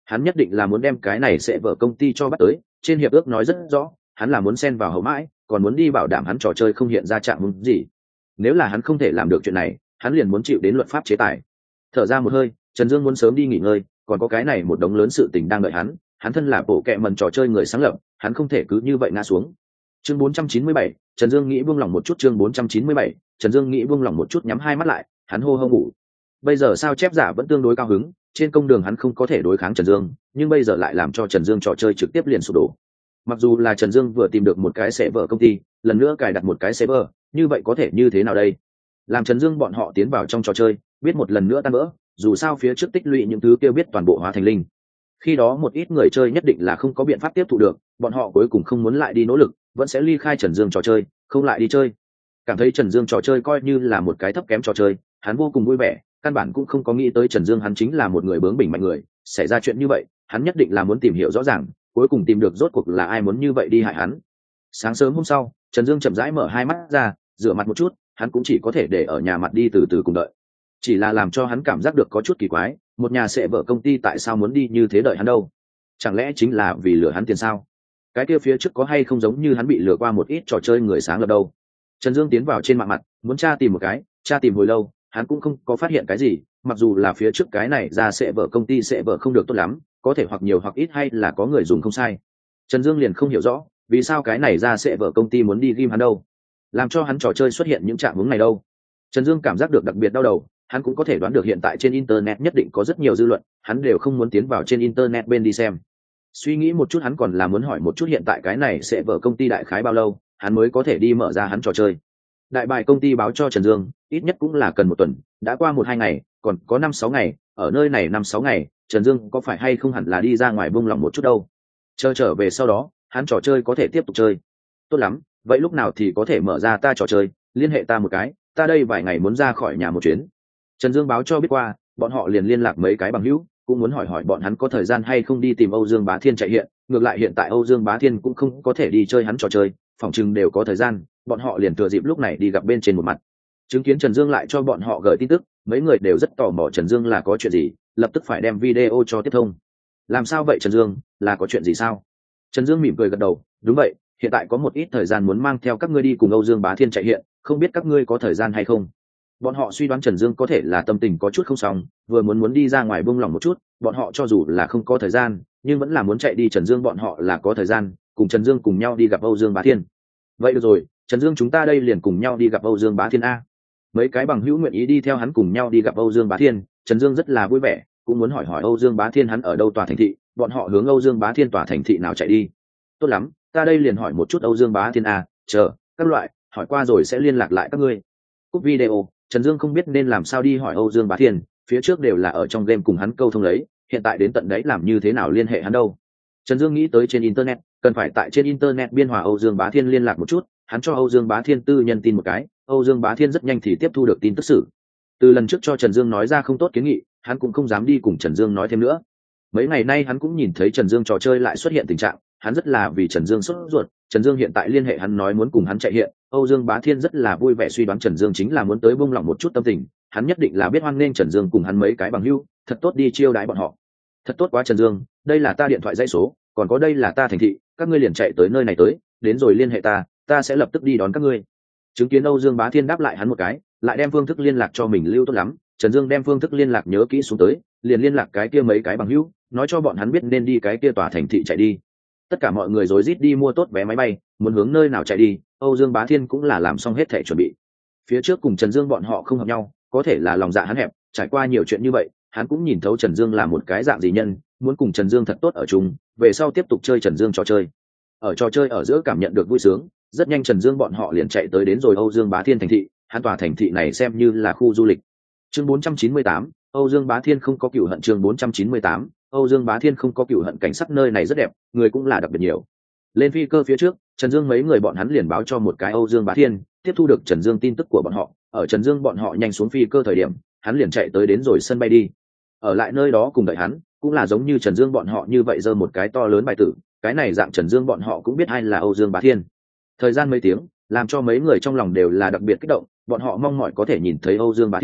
hắn nhất định là muốn đem cái này sẽ vở công ty cho bắt tới. Trên hiệp ước nói rất rõ, hắn là muốn xen vào hậu mãi, còn muốn đi bảo đảm hắn trò chơi không hiện ra trạng huống gì. Nếu là hắn không thể làm được chuyện này, hắn liền muốn chịu đến luật pháp chế tài. Thở ra một hơi, Trần Dương muốn sớm đi nghỉ ngơi, còn có cái này một đống lớn sự tình đang đợi hắn. Hắn thân là bộ kệ mần trò chơi người sáng lập, hắn không thể cứ như vậy ngã xuống. Chương bốn trăm chín mươi bảy, Trần Dương nghĩ buông lỏng một chút. Chương bốn trăm chín mươi bảy, Trần Dương nghĩ buông lỏng một chút, nhắm hai mắt lại, hắn hô hô ngủ. Bây giờ sao chép giả vẫn tương đối cao hứng, trên công đường hắn không có thể đối kháng Trần Dương, nhưng bây giờ lại làm cho Trần Dương trò chơi trực tiếp liền sụp đổ. Mặc dù là Trần Dương vừa tìm được một cái server công ty, lần nữa cài đặt một cái server, như vậy có thể như thế nào đây? Làm Trần Dương bọn họ tiến vào trong trò chơi, biết một lần nữa tan vỡ, dù sao phía trước tích lũy những thứ kia biết toàn bộ hóa thành linh. Khi đó một ít người chơi nhất định là không có biện pháp tiếp thụ được, bọn họ cuối cùng không muốn lại đi nỗ lực, vẫn sẽ ly khai Trần Dương trò chơi, không lại đi chơi. Cảm thấy Trần Dương trò chơi coi như là một cái thấp kém trò chơi, hắn vô cùng vui vẻ, căn bản cũng không có nghĩ tới Trần Dương hắn chính là một người bướng bỉnh mạnh người, xảy ra chuyện như vậy, hắn nhất định là muốn tìm hiểu rõ ràng, cuối cùng tìm được rốt cuộc là ai muốn như vậy đi hại hắn. Sáng sớm hôm sau, Trần Dương chậm rãi mở hai mắt ra, rửa mặt một chút, hắn cũng chỉ có thể để ở nhà mặt đi từ từ cùng đợi. Chỉ là làm cho hắn cảm giác được có chút kỳ quái, một nhà sẽ vợ công ty tại sao muốn đi như thế đợi hắn đâu? Chẳng lẽ chính là vì lừa hắn tiền sao? Cái kia phía trước có hay không giống như hắn bị lừa qua một ít trò chơi người sáng lập đâu? Trần Dương tiến vào trên mạng mặt, muốn tra tìm một cái, tra tìm hồi lâu, hắn cũng không có phát hiện cái gì, mặc dù là phía trước cái này ra sẽ vợ công ty sẽ vợ không được tốt lắm, có thể hoặc nhiều hoặc ít hay là có người dùng không sai. Trần Dương liền không hiểu rõ, vì sao cái này ra sẽ vợ công ty muốn đi ghim hắn đâu? Làm cho hắn trò chơi xuất hiện những trạng huống này đâu? Trần Dương cảm giác được đặc biệt đau đầu, hắn cũng có thể đoán được hiện tại trên internet nhất định có rất nhiều dư luận, hắn đều không muốn tiến vào trên internet bên đi xem. Suy nghĩ một chút hắn còn là muốn hỏi một chút hiện tại cái này sẽ vợ công ty đại khái bao lâu, hắn mới có thể đi mở ra hắn trò chơi. Đại bài công ty báo cho Trần Dương, ít nhất cũng là cần một tuần, đã qua một hai ngày, còn có năm sáu ngày, ở nơi này năm sáu ngày, Trần Dương có phải hay không hẳn là đi ra ngoài buông lòng một chút đâu. Chờ trở về sau đó, hắn trò chơi có thể tiếp tục chơi. Tốt lắm, vậy lúc nào thì có thể mở ra ta trò chơi, liên hệ ta một cái, ta đây vài ngày muốn ra khỏi nhà một chuyến. Trần Dương báo cho biết qua, bọn họ liền liên lạc mấy cái bằng hữu, cũng muốn hỏi hỏi bọn hắn có thời gian hay không đi tìm Âu Dương Bá Thiên chạy hiện, ngược lại hiện tại Âu Dương Bá Thiên cũng không có thể đi chơi hắn trò chơi, phỏng chừng đều có thời gian, bọn họ liền thừa dịp lúc này đi gặp bên trên một mặt. Chứng kiến Trần Dương lại cho bọn họ gửi tin tức, mấy người đều rất tò mò Trần Dương là có chuyện gì, lập tức phải đem video cho tiếp thông. Làm sao vậy Trần Dương, là có chuyện gì sao? Trần Dương mỉm cười gật đầu, đúng vậy, hiện tại có một ít thời gian muốn mang theo các ngươi đi cùng Âu Dương Bá Thiên chạy hiện, không biết các ngươi có thời gian hay không? Bọn họ suy đoán Trần Dương có thể là tâm tình có chút không xong, vừa muốn muốn đi ra ngoài buông lỏng một chút, bọn họ cho dù là không có thời gian, nhưng vẫn là muốn chạy đi Trần Dương bọn họ là có thời gian, cùng Trần Dương cùng nhau đi gặp Âu Dương Bá Thiên. Vậy được rồi, Trần Dương chúng ta đây liền cùng nhau đi gặp Âu Dương Bá Thiên a. Mấy cái bằng hữu nguyện ý đi theo hắn cùng nhau đi gặp Âu Dương Bá Thiên, Trần Dương rất là vui vẻ, cũng muốn hỏi hỏi Âu Dương Bá Thiên hắn ở đâu tòa thành thị, bọn họ hướng Âu Dương Bá Thiên tòa thành thị nào chạy đi. Tốt lắm, ta đây liền hỏi một chút Âu Dương Bá Thiên a, chờ, các loại, hỏi qua rồi sẽ liên lạc lại các ngươi. Cúp video, Trần Dương không biết nên làm sao đi hỏi Âu Dương Bá Thiên, phía trước đều là ở trong game cùng hắn câu thông lấy, hiện tại đến tận đấy làm như thế nào liên hệ hắn đâu. Trần Dương nghĩ tới trên internet, cần phải tại trên internet biên hòa Âu Dương Bá Thiên liên lạc một chút, hắn cho Âu Dương Bá Thiên tư nhân tin một cái, Âu Dương Bá Thiên rất nhanh thì tiếp thu được tin tức sự. Từ lần trước cho Trần Dương nói ra không tốt kiến nghị, hắn cũng không dám đi cùng Trần Dương nói thêm nữa. Mấy ngày nay hắn cũng nhìn thấy Trần Dương trò chơi lại xuất hiện tình trạng, hắn rất là vì Trần Dương sốt ruột, Trần Dương hiện tại liên hệ hắn nói muốn cùng hắn chạy hiện, Âu Dương Bá Thiên rất là vui vẻ suy đoán Trần Dương chính là muốn tới buông lỏng một chút tâm tình, hắn nhất định là biết hoan nghênh Trần Dương cùng hắn mấy cái bằng hữu, thật tốt đi chiêu đãi bọn họ. Thật tốt quá Trần Dương, đây là ta điện thoại dãy số, còn có đây là ta thành thị, các ngươi liền chạy tới nơi này tới, đến rồi liên hệ ta, ta sẽ lập tức đi đón các ngươi. Chứng kiến Âu Dương Bá Thiên đáp lại hắn một cái, lại đem phương thức liên lạc cho mình lưu tốt lắm, Trần Dương đem phương thức liên lạc nhớ kỹ xuống tới, liền liên lạc cái kia mấy cái bằng hữu, nói cho bọn hắn biết nên đi cái kia tòa thành thị chạy đi. Tất cả mọi người rối rít đi mua tốt vé máy bay, muốn hướng nơi nào chạy đi, Âu Dương Bá Thiên cũng là làm xong hết thể chuẩn bị. Phía trước cùng Trần Dương bọn họ không hợp nhau, có thể là lòng dạ hắn hẹp, trải qua nhiều chuyện như vậy, hắn cũng nhìn thấu Trần Dương là một cái dạng gì nhân, muốn cùng Trần Dương thật tốt ở chung, về sau tiếp tục chơi Trần Dương trò chơi. Ở trò chơi ở giữa cảm nhận được vui sướng, rất nhanh Trần Dương bọn họ liền chạy tới đến rồi Âu Dương Bá Thiên thành thị, hắn tòa thành thị này xem như là khu du lịch. Chương bốn trăm chín mươi tám, Âu Dương Bá Thiên không có cửu hận. Chương bốn trăm chín mươi tám, Âu Dương Bá Thiên không có cửu hận. Cảnh sắc nơi này rất đẹp, người cũng là đặc biệt nhiều. Lên phi cơ phía trước, Trần Dương mấy người bọn hắn liền báo cho một cái Âu Dương Bá Thiên, tiếp thu được Trần Dương tin tức của bọn họ, ở Trần Dương bọn họ nhanh xuống phi cơ thời điểm, hắn liền chạy tới đến rồi sân bay đi. Ở lại nơi đó cùng đợi hắn, cũng là giống như Trần Dương bọn họ như vậy giơ một cái to lớn bài tử, cái này dạng Trần Dương bọn họ cũng biết ai là Âu Dương Bá Thiên. Thời gian mấy tiếng, làm cho mấy người trong lòng đều là đặc biệt kích động, bọn họ mong mỏi có thể nhìn thấy Âu Dương Bá Thiên,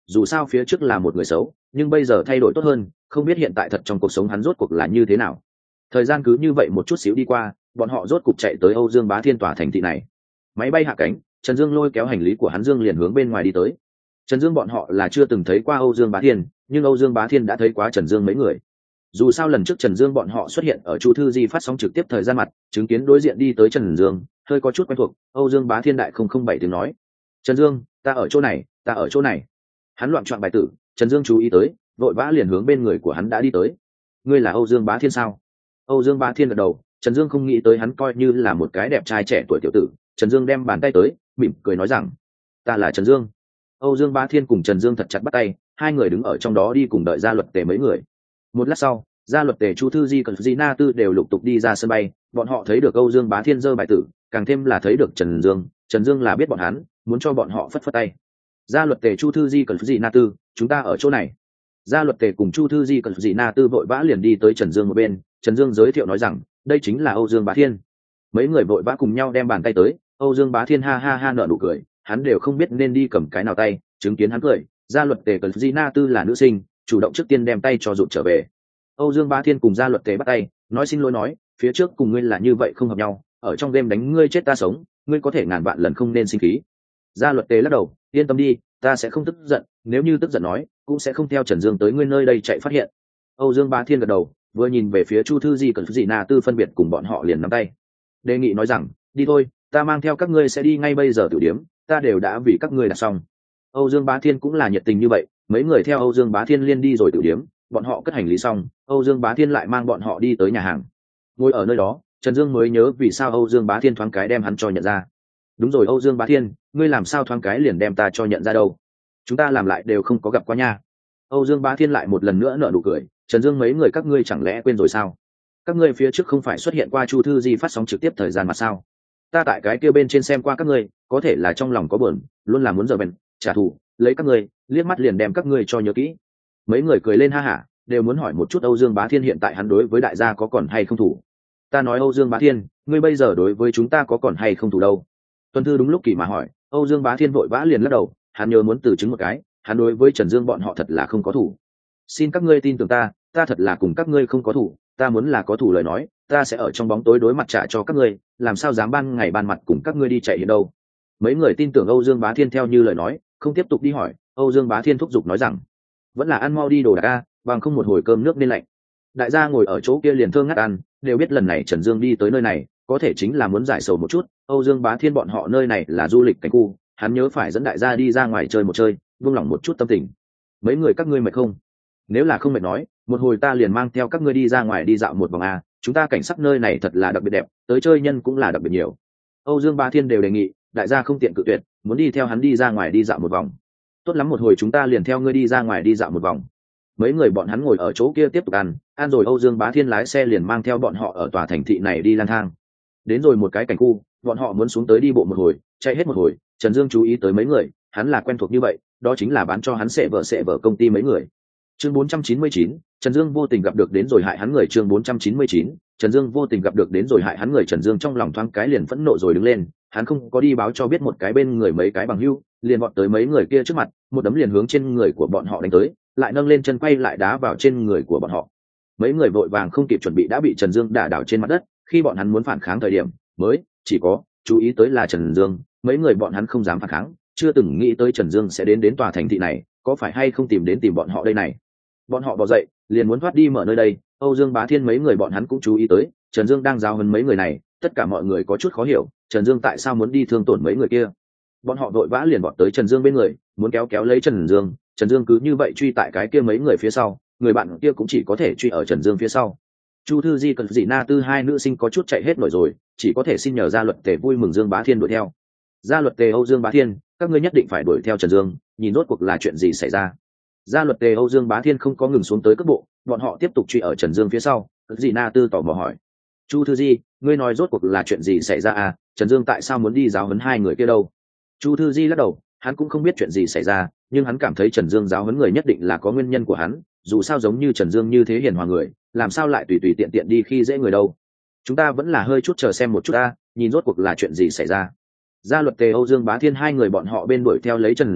dù sao phía trước là một người xấu nhưng bây giờ thay đổi tốt hơn, không biết hiện tại thật trong cuộc sống hắn rốt cuộc là như thế nào. Thời gian cứ như vậy một chút xíu đi qua, bọn họ rốt cục chạy tới Âu Dương Bá Thiên tòa thành thị này. Máy bay hạ cánh, Trần Dương lôi kéo hành lý của hắn Dương liền hướng bên ngoài đi tới. Trần Dương bọn họ là chưa từng thấy qua Âu Dương Bá Thiên, nhưng Âu Dương Bá Thiên đã thấy quá Trần Dương mấy người. Dù sao lần trước Trần Dương bọn họ xuất hiện ở Chu Thư Di phát sóng trực tiếp thời gian mặt, chứng kiến đối diện đi tới Trần Dương, hơi có chút quen thuộc. Âu Dương Bá Thiên đại không không bảy tiếng nói: "Trần Dương, ta ở chỗ này, ta ở chỗ này." Hắn loạn trọn bài tử, Trần Dương chú ý tới, vội vã liền hướng bên người của hắn đã đi tới. "Ngươi là Âu Dương Bá Thiên sao?" Âu Dương Bá Thiên gật đầu. Trần Dương không nghĩ tới hắn coi như là một cái đẹp trai trẻ tuổi tiểu tử. Trần Dương đem bàn tay tới, mỉm cười nói rằng: "Ta là Trần Dương." Âu Dương Bá Thiên cùng Trần Dương thật chặt bắt tay, hai người đứng ở trong đó đi cùng đợi Gia Luật Tề mấy người. Một lát sau, Gia Luật Tề, Chu Thư Di cùng Di Na Tư đều lục tục đi ra sân bay. Bọn họ thấy được Âu Dương Bá Thiên giơ bài tử, càng thêm là thấy được Trần Dương. Trần Dương là biết bọn hắn, muốn cho bọn họ phất phất tay. Gia Luật Tề, Chu Thư Di cùng Di Na Tư, chúng ta ở chỗ này. Gia Luật Tề cùng Chu Thư Di cùng Di Na Tư vội vã liền đi tới Trần Dương một bên. Trần Dương giới thiệu nói rằng, đây chính là Âu Dương Bá Thiên. Mấy người vội vã cùng nhau đem bàn tay tới. Âu Dương Bá Thiên ha ha ha nở nụ cười, hắn đều không biết nên đi cầm cái nào tay. Chứng kiến hắn cười, Gia Luật Tề cùng Di Na Tư là nữ sinh, chủ động trước tiên đem tay cho rụt trở về. Âu Dương Bá Thiên cùng Gia Luật Tề bắt tay, nói xin lỗi nói, phía trước cùng ngươi là như vậy không hợp nhau, ở trong game đánh ngươi chết ta sống, ngươi có thể ngàn vạn lần không nên sinh khí. Gia Luật Tề lắc đầu, yên tâm đi, ta sẽ không tức giận, nếu như tức giận nói, cũng sẽ không theo Trần Dương tới ngươi nơi đây chạy phát hiện. Âu Dương Bá Thiên gật đầu, vừa nhìn về phía Chu Thư Di cùng Di Na Tư phân biệt cùng bọn họ liền nắm tay, đề nghị nói rằng, đi thôi, ta mang theo các ngươi sẽ đi ngay bây giờ tiểu điếm, ta đều đã vì các ngươi đặt xong. Âu Dương Bá Thiên cũng là nhiệt tình như vậy, mấy người theo Âu Dương Bá Thiên liên đi rồi tiểu điếm, bọn họ cất hành lý xong, Âu Dương Bá Thiên lại mang bọn họ đi tới nhà hàng. Ngồi ở nơi đó, Trần Dương mới nhớ vì sao Âu Dương Bá Thiên thoáng cái đem hắn cho nhận ra. Đúng rồi Âu Dương Bá Thiên, ngươi làm sao thoáng cái liền đem ta cho nhận ra đâu? Chúng ta làm lại đều không có gặp qua nha. Âu Dương Bá Thiên lại một lần nữa nở nụ cười, Trần Dương mấy người các ngươi chẳng lẽ quên rồi sao? Các ngươi phía trước không phải xuất hiện qua Chu Thư Di phát sóng trực tiếp thời gian mà sao? Ta tại cái kia bên trên xem qua các ngươi, có thể là trong lòng có buồn, luôn là muốn giờ bèn trả thù, lấy các ngươi, liếc mắt liền đem các ngươi cho nhớ kỹ. Mấy người cười lên ha hả, đều muốn hỏi một chút Âu Dương Bá Thiên hiện tại hắn đối với đại gia có còn hay không thủ. Ta nói Âu Dương Bá Thiên, ngươi bây giờ đối với chúng ta có còn hay không thủ đâu? Tuân Thư đúng lúc kỳ mà hỏi, Âu Dương Bá Thiên vội vã liền lắc đầu, hắn nhớ muốn từ chứng một cái, hắn đối với Trần Dương bọn họ thật là không có thủ. Xin các ngươi tin tưởng ta, ta thật là cùng các ngươi không có thủ, ta muốn là có thủ lời nói, ta sẽ ở trong bóng tối đối mặt trả cho các ngươi, làm sao dám ban ngày ban mặt cùng các ngươi đi chạy hiện đâu. Mấy người tin tưởng Âu Dương Bá Thiên theo như lời nói, không tiếp tục đi hỏi. Âu Dương Bá Thiên thúc giục nói rằng, vẫn là ăn mau đi đồ đạc a, bằng không một hồi cơm nước nên lạnh. Đại gia ngồi ở chỗ kia liền thơ ngắt ăn, đều biết lần này Trần Dương đi tới nơi này, có thể chính là muốn giải sầu một chút. Âu Dương Bá Thiên bọn họ nơi này là du lịch cảnh khu, hắn nhớ phải dẫn đại gia đi ra ngoài chơi một chơi, buông lỏng một chút tâm tình. Mấy người các ngươi mệt không? Nếu là không mệt nói, một hồi ta liền mang theo các ngươi đi ra ngoài đi dạo một vòng a, chúng ta cảnh sắc nơi này thật là đặc biệt đẹp, tới chơi nhân cũng là đặc biệt nhiều. Âu Dương Bá Thiên đều đề nghị, đại gia không tiện cự tuyệt, muốn đi theo hắn đi ra ngoài đi dạo một vòng. Tốt lắm, một hồi chúng ta liền theo ngươi đi ra ngoài đi dạo một vòng. Mấy người bọn hắn ngồi ở chỗ kia tiếp tục ăn, ăn rồi Âu Dương Bá Thiên lái xe liền mang theo bọn họ ở tòa thành thị này đi lang thang. Đến rồi một cái cảnh khu, bọn họ muốn xuống tới đi bộ một hồi, chạy hết một hồi. Trần Dương chú ý tới mấy người, hắn là quen thuộc như vậy, đó chính là bán cho hắn sệ vợ sệ vợ công ty mấy người. Chương bốn trăm chín mươi chín, Trần Dương vô tình gặp được đến rồi hại hắn người. Chương bốn trăm chín mươi chín, Trần Dương vô tình gặp được đến rồi hại hắn người. Trần Dương trong lòng thoáng cái liền phẫn nộ rồi đứng lên, hắn không có đi báo cho biết một cái bên người mấy cái bằng hữu, liền vọt tới mấy người kia trước mặt, một đấm liền hướng trên người của bọn họ đánh tới, lại nâng lên chân quay lại đá vào trên người của bọn họ. Mấy người vội vàng không kịp chuẩn bị đã bị Trần Dương đả đảo trên mặt đất, khi bọn hắn muốn phản kháng thời điểm, mới chỉ có chú ý tới là Trần Dương, mấy người bọn hắn không dám phản kháng, chưa từng nghĩ tới Trần Dương sẽ đến đến tòa thành thị này, có phải hay không tìm đến tìm bọn họ đây này. Bọn họ bò dậy, liền muốn thoát đi mở nơi đây. Âu Dương Bá Thiên mấy người bọn hắn cũng chú ý tới, Trần Dương đang giao hấn mấy người này, tất cả mọi người có chút khó hiểu, Trần Dương tại sao muốn đi thương tổn mấy người kia. Bọn họ vội vã liền vọt tới Trần Dương bên người, muốn kéo kéo lấy Trần Dương. Trần Dương cứ như vậy truy tại cái kia mấy người phía sau, người bạn kia cũng chỉ có thể truy ở Trần Dương phía sau. Chu Thư Di cùng Dị Na Tư hai nữ sinh có chút chạy hết nổi rồi, chỉ có thể xin nhờ Gia Luật Tề vui mừng Dương Bá Thiên đuổi theo. Gia Luật Tề, Âu Dương Bá Thiên, các ngươi nhất định phải đuổi theo Trần Dương, nhìn rốt cuộc là chuyện gì xảy ra. Gia Luật Tề, Âu Dương Bá Thiên không có ngừng xuống tới cước bộ, bọn họ tiếp tục truy ở Trần Dương phía sau. Dị Na Tư tò mò hỏi, Chu Thư Di, ngươi nói rốt cuộc là chuyện gì xảy ra à? Trần Dương tại sao muốn đi giáo huấn hai người kia đâu? Chu Thư Di lắc đầu, hắn cũng không biết chuyện gì xảy ra, nhưng hắn cảm thấy Trần Dương giáo huấn người nhất định là có nguyên nhân của hắn, dù sao giống như Trần Dương như thế hiền hòa người, làm sao lại tùy tùy tiện tiện đi khi dễ người đâu. Chúng ta vẫn là hơi chút chờ xem một chút ta, nhìn rốt cuộc là chuyện gì xảy ra. Gia Luật Tề, Âu Dương Bá Thiên hai người bọn họ bên đuổi theo lấy Trần Dương,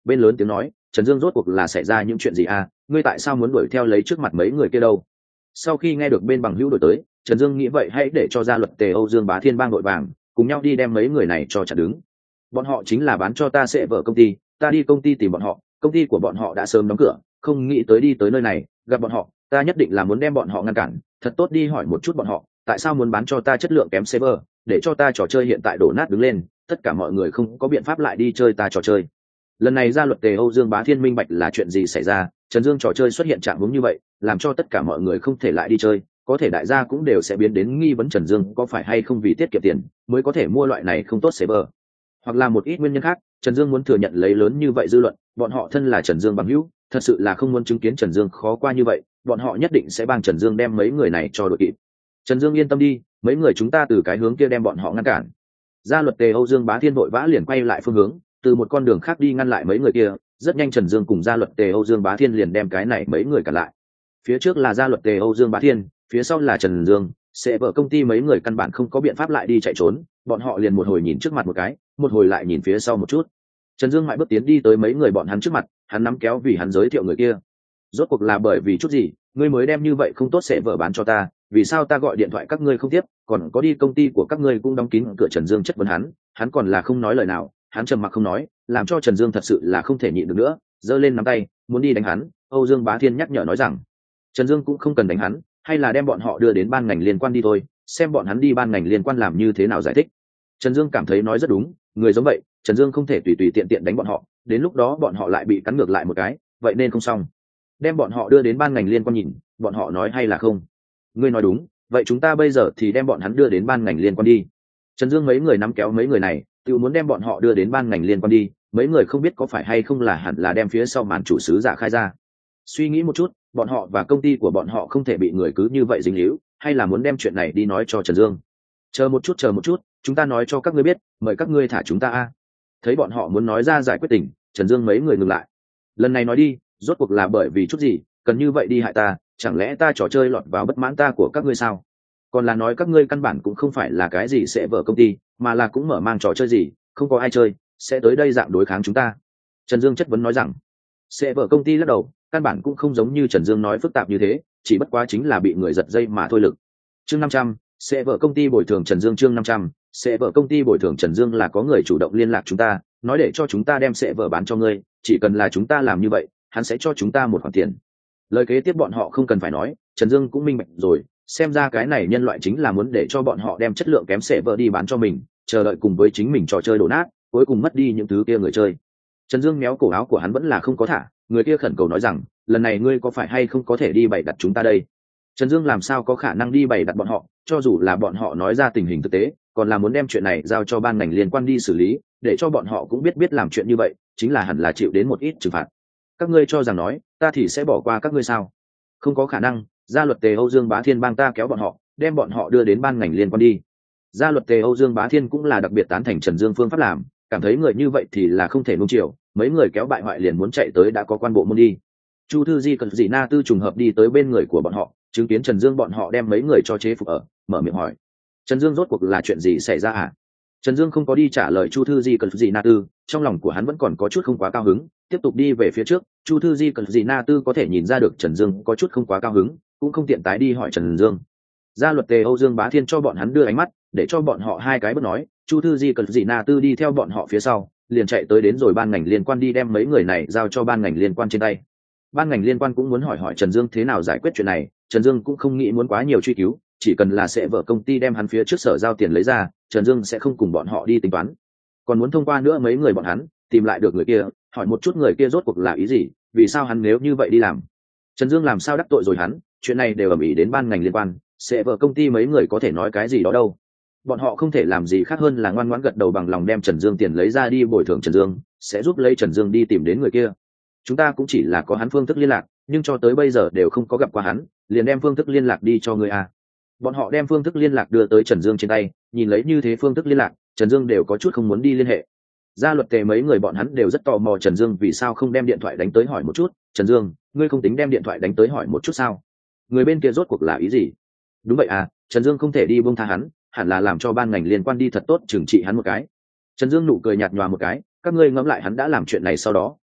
bên lớn tiếng nói, Trần Dương rốt cuộc là xảy ra những chuyện gì à, ngươi tại sao muốn đuổi theo lấy trước mặt mấy người kia đâu? Sau khi nghe được bên bằng hữu đổi tới, Trần Dương nghĩ vậy hãy để cho gia luật Tề Âu Dương Bá Thiên bang đội vàng cùng nhau đi đem mấy người này cho chặt đứng. Bọn họ chính là bán cho ta sẽ vợ công ty, ta đi công ty tìm bọn họ, công ty của bọn họ đã sớm đóng cửa, không nghĩ tới đi tới nơi này gặp bọn họ, ta nhất định là muốn đem bọn họ ngăn cản, thật tốt đi hỏi một chút bọn họ tại sao muốn bán cho ta chất lượng kém server, để cho ta trò chơi hiện tại đổ nát đứng lên, tất cả mọi người không có biện pháp lại đi chơi ta trò chơi. Lần này gia luật Tề Âu Dương Bá Thiên minh bạch là chuyện gì xảy ra, Trần Dương trò chơi xuất hiện trạng huống như vậy, làm cho tất cả mọi người không thể lại đi chơi, có thể đại gia cũng đều sẽ biến đến nghi vấn Trần Dương có phải hay không vì tiết kiệm tiền mới có thể mua loại này không tốt server, hoặc là một ít nguyên nhân khác. Trần Dương muốn thừa nhận lấy lớn như vậy dư luận, bọn họ thân là Trần Dương bằng hữu, thật sự là không muốn chứng kiến Trần Dương khó qua như vậy, bọn họ nhất định sẽ帮Trần Dương đem mấy người này cho đội kịp. Trần Dương yên tâm đi, mấy người chúng ta từ cái hướng kia đem bọn họ ngăn cản. Gia luật Tề Âu Dương Bá Thiên vội vã liền quay lại phương hướng, từ một con đường khác đi ngăn lại mấy người kia, rất nhanh Trần Dương cùng gia luật Tề Âu Dương Bá Thiên liền đem cái này mấy người cản lại. Phía trước là gia luật Tề Âu Dương Bá Thiên, phía sau là Trần Dương, sẽ vợ công ty mấy người căn bản không có biện pháp lại đi chạy trốn, bọn họ liền một hồi nhìn trước mặt một cái, một hồi lại nhìn phía sau một chút. Trần Dương mãi bước tiến đi tới mấy người bọn hắn trước mặt, hắn nắm kéo vì hắn giới thiệu người kia. Rốt cuộc là bởi vì chút gì, ngươi mới đem như vậy không tốt sẽ vợ bán cho ta, vì sao ta gọi điện thoại các ngươi không tiếp, còn có đi công ty của các ngươi cũng đóng kín cửa. Trần Dương chất vấn hắn, hắn còn là không nói lời nào, hắn trầm mặc không nói, làm cho Trần Dương thật sự là không thể nhịn được nữa, giơ lên nắm tay, muốn đi đánh hắn. Âu Dương Bá Thiên nhắc nhở nói rằng, Trần Dương cũng không cần đánh hắn, hay là đem bọn họ đưa đến ban ngành liên quan đi thôi, xem bọn hắn đi ban ngành liên quan làm như thế nào giải thích. Trần Dương cảm thấy nói rất đúng, người giống vậy, Trần Dương không thể tùy tùy tiện tiện đánh bọn họ, đến lúc đó bọn họ lại bị cắn ngược lại một cái, vậy nên không xong. Đem bọn họ đưa đến ban ngành liên quan nhìn, bọn họ nói hay là không? Ngươi nói đúng, vậy chúng ta bây giờ thì đem bọn hắn đưa đến ban ngành liên quan đi. Trần Dương mấy người nắm kéo mấy người này, tự muốn đem bọn họ đưa đến ban ngành liên quan đi, mấy người không biết có phải hay không là hẳn là đem phía sau màn chủ sứ giả khai ra. Suy nghĩ một chút, bọn họ và công ty của bọn họ không thể bị người cứ như vậy dính líu, hay là muốn đem chuyện này đi nói cho Trần Dương. Chờ một chút, chờ một chút, chúng ta nói cho các ngươi biết, mời các ngươi thả chúng ta a. Thấy bọn họ muốn nói ra giải quyết tình, Trần Dương mấy người ngừng lại. Lần này nói đi, rốt cuộc là bởi vì chút gì, cần như vậy đi hại ta, chẳng lẽ ta trò chơi lọt vào bất mãn ta của các ngươi sao? Còn là nói các ngươi căn bản cũng không phải là cái gì sẽ vợ công ty, mà là cũng mở mang trò chơi gì, không có ai chơi, sẽ tới đây dạng đối kháng chúng ta. Trần Dương chất vấn nói rằng, sẽ vợ công ty lắc đầu, căn bản cũng không giống như Trần Dương nói phức tạp như thế, chỉ bất quá chính là bị người giật dây mà thôi lực. Chương năm trăm, sẽ vợ công ty bồi thường Trần Dương. Chương năm trăm, sẽ vợ công ty bồi thường Trần Dương là có người chủ động liên lạc chúng ta, nói để cho chúng ta đem sẽ vợ bán cho ngươi, chỉ cần là chúng ta làm như vậy, hắn sẽ cho chúng ta một khoản tiền. Lời kế tiếp bọn họ không cần phải nói, Trần Dương cũng minh bạch rồi, xem ra cái này nhân loại chính là muốn để cho bọn họ đem chất lượng kém sẽ vợ đi bán cho mình, chờ đợi cùng với chính mình trò chơi đổ nát, cuối cùng mất đi những thứ kia người chơi. Trần Dương méo cổ áo của hắn vẫn là không có thả, người kia khẩn cầu nói rằng, lần này ngươi có phải hay không có thể đi bày đặt chúng ta đây? Trần Dương làm sao có khả năng đi bày đặt bọn họ, cho dù là bọn họ nói ra tình hình thực tế, còn là muốn đem chuyện này giao cho ban ngành liên quan đi xử lý, để cho bọn họ cũng biết biết làm chuyện như vậy, chính là hẳn là chịu đến một ít trừng phạt. Các ngươi cho rằng nói, ta thì sẽ bỏ qua các ngươi sao? Không có khả năng, gia luật Tề Âu Dương Bá Thiên bang ta kéo bọn họ, đem bọn họ đưa đến ban ngành liên quan đi. Gia luật Tề Âu Dương Bá Thiên cũng là đặc biệt tán thành Trần Dương phương pháp làm, cảm thấy người như vậy thì là không thể nuông chiều, mấy người kéo bại hoại liền muốn chạy tới đã có quan bộ môn đi. Chu Thư Di cần gì Na Tư trùng hợp đi tới bên người của bọn họ, chứng kiến Trần Dương bọn họ đem mấy người cho chế phục ở, mở miệng hỏi, Trần Dương rốt cuộc là chuyện gì xảy ra à? Trần Dương không có đi trả lời Chu Thư Di cần gì Na Tư, trong lòng của hắn vẫn còn có chút không quá cao hứng, tiếp tục đi về phía trước. Chu Thư Di cần gì Na Tư có thể nhìn ra được Trần Dương có chút không quá cao hứng, cũng không tiện tái đi hỏi Trần Dương. Gia luật Tề Âu Dương Bá Thiên cho bọn hắn đưa ánh mắt, để cho bọn họ hai cái bất nói. Chu Thư Di cần gì Na Tư đi theo bọn họ phía sau, liền chạy tới đến rồi ban ngành liên quan đi đem mấy người này giao cho ban ngành liên quan trên tay. Ban ngành liên quan cũng muốn hỏi hỏi Trần Dương thế nào giải quyết chuyện này, Trần Dương cũng không nghĩ muốn quá nhiều truy cứu, chỉ cần là sẽ vợ công ty đem hắn phía trước sở giao tiền lấy ra, Trần Dương sẽ không cùng bọn họ đi tính toán. Còn muốn thông qua nữa mấy người bọn hắn, tìm lại được người kia, hỏi một chút người kia rốt cuộc là ý gì, vì sao hắn nếu như vậy đi làm. Trần Dương làm sao đắc tội rồi hắn, chuyện này đều ầm ĩ đến ban ngành liên quan, sẽ vợ công ty mấy người có thể nói cái gì đó đâu. Bọn họ không thể làm gì khác hơn là ngoan ngoãn gật đầu bằng lòng đem Trần Dương tiền lấy ra đi bồi thường Trần Dương, sẽ giúp lấy Trần Dương đi tìm đến người kia. Chúng ta cũng chỉ là có hắn phương thức liên lạc, nhưng cho tới bây giờ đều không có gặp qua hắn, liền đem phương thức liên lạc đi cho người a. Bọn họ đem phương thức liên lạc đưa tới Trần Dương trên tay, nhìn lấy như thế phương thức liên lạc, Trần Dương đều có chút không muốn đi liên hệ. Gia luật Tề mấy người bọn hắn đều rất tò mò Trần Dương vì sao không đem điện thoại đánh tới hỏi một chút, Trần Dương, ngươi không tính đem điện thoại đánh tới hỏi một chút sao? Người bên kia rốt cuộc là ý gì? Đúng vậy à, Trần Dương không thể đi buông tha hắn, hẳn là làm cho ban ngành liên quan đi thật tốt trừng trị hắn một cái. Trần Dương nụ cười nhạt nhòa một cái, các ngươi ngẫm lại hắn đã làm chuyện này sau đó,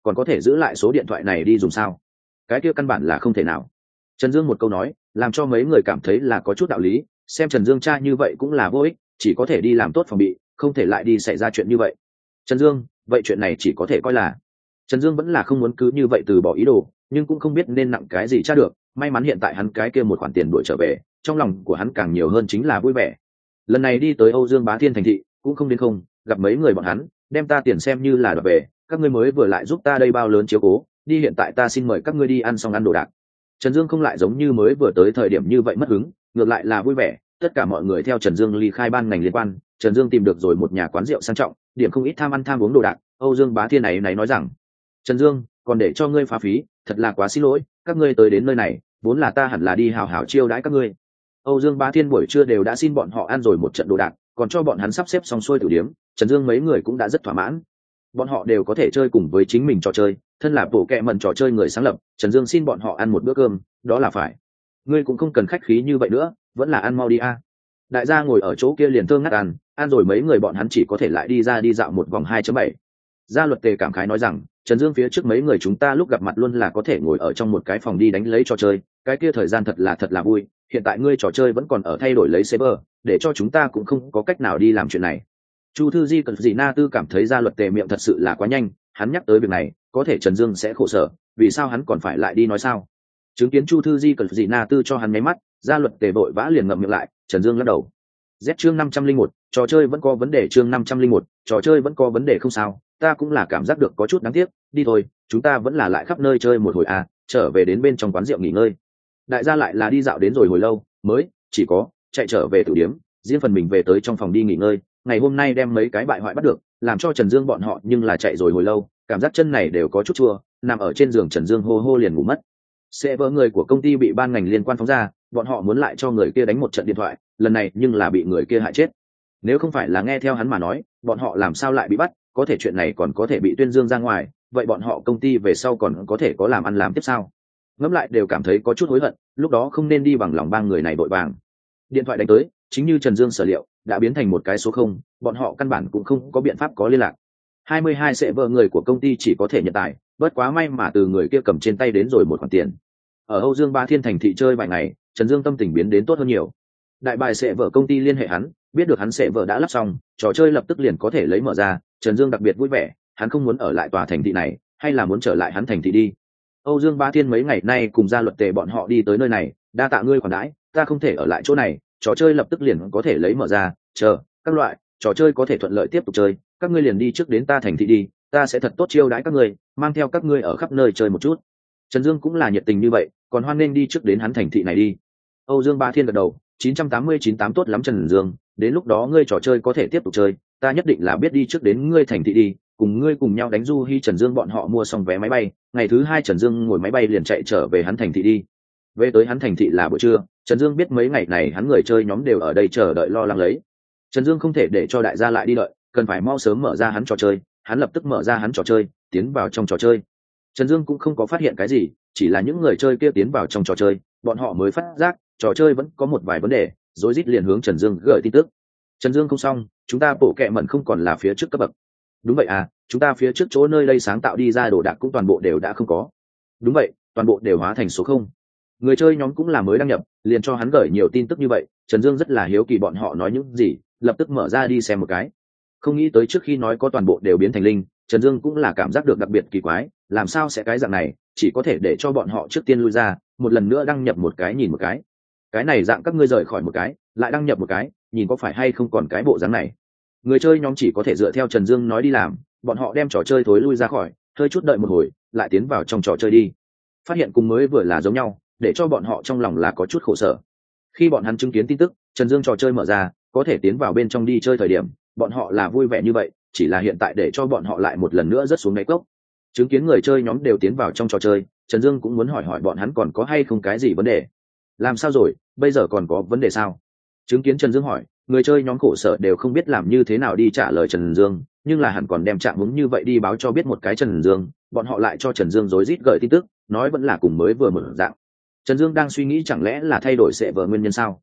còn có thể giữ lại số điện thoại này đi dùng sao? Cái kia căn bản là không thể nào. Trần Dương một câu nói làm cho mấy người cảm thấy là có chút đạo lý, xem Trần Dương cha như vậy cũng là vô ích, chỉ có thể đi làm tốt phòng bị, không thể lại đi xảy ra chuyện như vậy. Trần Dương, vậy chuyện này chỉ có thể coi là Trần Dương vẫn là không muốn cứ như vậy từ bỏ ý đồ, nhưng cũng không biết nên nặng cái gì tra được. May mắn hiện tại hắn cái kia một khoản tiền đuổi trở về, trong lòng của hắn càng nhiều hơn chính là vui vẻ. Lần này đi tới Âu Dương Bá Thiên thành thị cũng không đến không, gặp mấy người bọn hắn, đem ta tiền xem như là đoạt về, các ngươi mới vừa lại giúp ta đây bao lớn chiếu cố, đi hiện tại ta xin mời các ngươi đi ăn xong ăn đồ đạc. Trần Dương không lại giống như mới vừa tới thời điểm như vậy mất hứng, ngược lại là vui vẻ. Tất cả mọi người theo Trần Dương ly khai ban ngành liên quan, Trần Dương tìm được rồi một nhà quán rượu sang trọng, điểm không ít tham ăn tham uống đồ đạc. Âu Dương Bá Thiên này này nói rằng: Trần Dương, còn để cho ngươi phá phí, thật là quá xin lỗi, các ngươi tới đến nơi này, vốn là ta hẳn là đi hào hào chiêu đãi các ngươi. Âu Dương Bá Thiên buổi trưa đều đã xin bọn họ ăn rồi một trận đồ đạc, còn cho bọn hắn sắp xếp xong xuôi tử điếm. Trần Dương mấy người cũng đã rất thỏa mãn, bọn họ đều có thể chơi cùng với chính mình trò chơi, thân là bộ kệ mẩn trò chơi người sáng lập, Trần Dương xin bọn họ ăn một bữa cơm, đó là phải. Ngươi cũng không cần khách khí như vậy nữa, vẫn là ăn mau đi a. Đại gia ngồi ở chỗ kia liền thơ ngắt ăn, ăn rồi mấy người bọn hắn chỉ có thể lại đi ra đi dạo một vòng hai chấm bảy. Gia Luật Tề cảm khái nói rằng, Trần Dương phía trước mấy người chúng ta lúc gặp mặt luôn là có thể ngồi ở trong một cái phòng đi đánh lấy trò chơi, cái kia thời gian thật là thật là vui, hiện tại ngươi trò chơi vẫn còn ở thay đổi lấy server, để cho chúng ta cũng không có cách nào đi làm chuyện này. Chu Thư Di cần gì Na Tư cảm thấy Gia Luật Tề miệng thật sự là quá nhanh, hắn nhắc tới việc này, có thể Trần Dương sẽ khổ sở, vì sao hắn còn phải lại đi nói sao? Chứng kiến Chu Thư Di cần gì Na Tư cho hắn nháy mắt, Gia Luật Tề vội vã liền ngậm miệng lại. Trần Dương lắc đầu. Z chương năm trăm linh một, trò chơi vẫn có vấn đề chương năm trăm linh một, trò chơi vẫn có vấn đề không sao, ta cũng là cảm giác được có chút đáng tiếc, đi thôi, chúng ta vẫn là lại khắp nơi chơi một hồi à, trở về đến bên trong quán rượu nghỉ ngơi. Đại gia lại là đi dạo đến rồi hồi lâu, mới chỉ có chạy trở về tử điếm, riêng phần mình về tới trong phòng đi nghỉ ngơi. Ngày hôm nay đem mấy cái bại hoại bắt được, làm cho Trần Dương bọn họ nhưng là chạy rồi hồi lâu, cảm giác chân này đều có chút chua, nằm ở trên giường Trần Dương hô hô liền ngủ mất. Sẽ vỡ người của công ty bị ban ngành liên quan phóng ra, bọn họ muốn lại cho người kia đánh một trận điện thoại, lần này nhưng là bị người kia hại chết. Nếu không phải là nghe theo hắn mà nói, bọn họ làm sao lại bị bắt, có thể chuyện này còn có thể bị tuyên dương ra ngoài, vậy bọn họ công ty về sau còn có thể có làm ăn làm tiếp sao? Ngẫm lại đều cảm thấy có chút hối hận, lúc đó không nên đi bằng lòng bang người này vội vàng. Điện thoại đánh tới, chính như Trần Dương sở liệu, đã biến thành một cái số không, bọn họ căn bản cũng không có biện pháp có liên lạc. hai mươi hai sẽ vợ người của công ty chỉ có thể nhận tài, bất quá may mà từ người kia cầm trên tay đến rồi một khoản tiền. Ở Âu Dương Bá Thiên thành thị chơi vài ngày, Trần Dương tâm tình biến đến tốt hơn nhiều. Đại bài sẽ vợ công ty liên hệ hắn, biết được hắn sẽ vợ đã lắp xong, trò chơi lập tức liền có thể lấy mở ra. Trần Dương đặc biệt vui vẻ, hắn không muốn ở lại tòa thành thị này, hay là muốn trở lại hắn thành thị đi. Âu Dương Bá Thiên mấy ngày nay cùng Gia Luật Tề bọn họ đi tới nơi này, đa tạ ngươi khoản đãi, ta không thể ở lại chỗ này, trò chơi lập tức liền có thể lấy mở ra, chờ các loại trò chơi có thể thuận lợi tiếp tục chơi, các ngươi liền đi trước đến ta thành thị đi, ta sẽ thật tốt chiêu đãi các ngươi, mang theo các ngươi ở khắp nơi chơi một chút. Trần Dương cũng là nhiệt tình như vậy, còn hoan nên đi trước đến hắn thành thị này đi. Âu Dương Bá Thiên gật đầu, chín trăm tám mươi chín tám tốt lắm Trần Dương, đến lúc đó ngươi trò chơi có thể tiếp tục chơi, ta nhất định là biết đi trước đến ngươi thành thị đi, cùng ngươi cùng nhau đánh du hi. Trần Dương bọn họ mua xong vé máy bay, ngày thứ hai Trần Dương ngồi máy bay liền chạy trở về hắn thành thị đi. Về tới hắn thành thị là buổi trưa, Trần Dương biết mấy ngày này hắn người chơi nhóm đều ở đây chờ đợi lo lắng lấy. Trần Dương không thể để cho đại gia lại đi đợi, cần phải mau sớm mở ra hắn trò chơi, hắn lập tức mở ra hắn trò chơi, tiến vào trong trò chơi. Trần Dương cũng không có phát hiện cái gì, chỉ là những người chơi kia tiến vào trong trò chơi, bọn họ mới phát giác trò chơi vẫn có một vài vấn đề, rối rít liền hướng Trần Dương gửi tin tức. Trần Dương không xong, chúng ta bộ kệ mẩn không còn là phía trước cấp bậc. Đúng vậy à, chúng ta phía trước chỗ nơi đây sáng tạo đi ra đồ đạc cũng toàn bộ đều đã không có. Đúng vậy, toàn bộ đều hóa thành số không. Người chơi nhóm cũng là mới đăng nhập, liền cho hắn gửi nhiều tin tức như vậy. Trần Dương rất là hiếu kỳ bọn họ nói những gì, lập tức mở ra đi xem một cái. Không nghĩ tới trước khi nói có toàn bộ đều biến thành linh, Trần Dương cũng là cảm giác được đặc biệt kỳ quái, làm sao sẽ cái dạng này, chỉ có thể để cho bọn họ trước tiên lui ra, một lần nữa đăng nhập một cái nhìn một cái. Cái này dạng các ngươi rời khỏi một cái, lại đăng nhập một cái, nhìn có phải hay không còn cái bộ dáng này. Người chơi nhóm chỉ có thể dựa theo Trần Dương nói đi làm, bọn họ đem trò chơi thối lui ra khỏi, hơi chút đợi một hồi, lại tiến vào trong trò chơi đi. Phát hiện cùng mới vừa là giống nhau, để cho bọn họ trong lòng là có chút khổ sở. Khi bọn hắn chứng kiến tin tức Trần Dương trò chơi mở ra, có thể tiến vào bên trong đi chơi thời điểm, bọn họ là vui vẻ như vậy, chỉ là hiện tại để cho bọn họ lại một lần nữa rớt xuống đáy cốc. Chứng kiến người chơi nhóm đều tiến vào trong trò chơi, Trần Dương cũng muốn hỏi hỏi bọn hắn còn có hay không cái gì vấn đề. Làm sao rồi, bây giờ còn có vấn đề sao? Chứng kiến Trần Dương hỏi, người chơi nhóm khổ sở đều không biết làm như thế nào đi trả lời Trần Dương, nhưng là hẳn còn đem trạng huống như vậy đi báo cho biết một cái Trần Dương, bọn họ lại cho Trần Dương rối rít gửi tin tức, nói vẫn là cùng mới vừa mở dạng. Trần Dương đang suy nghĩ chẳng lẽ là thay đổi sẽ vờ nguyên nhân sao?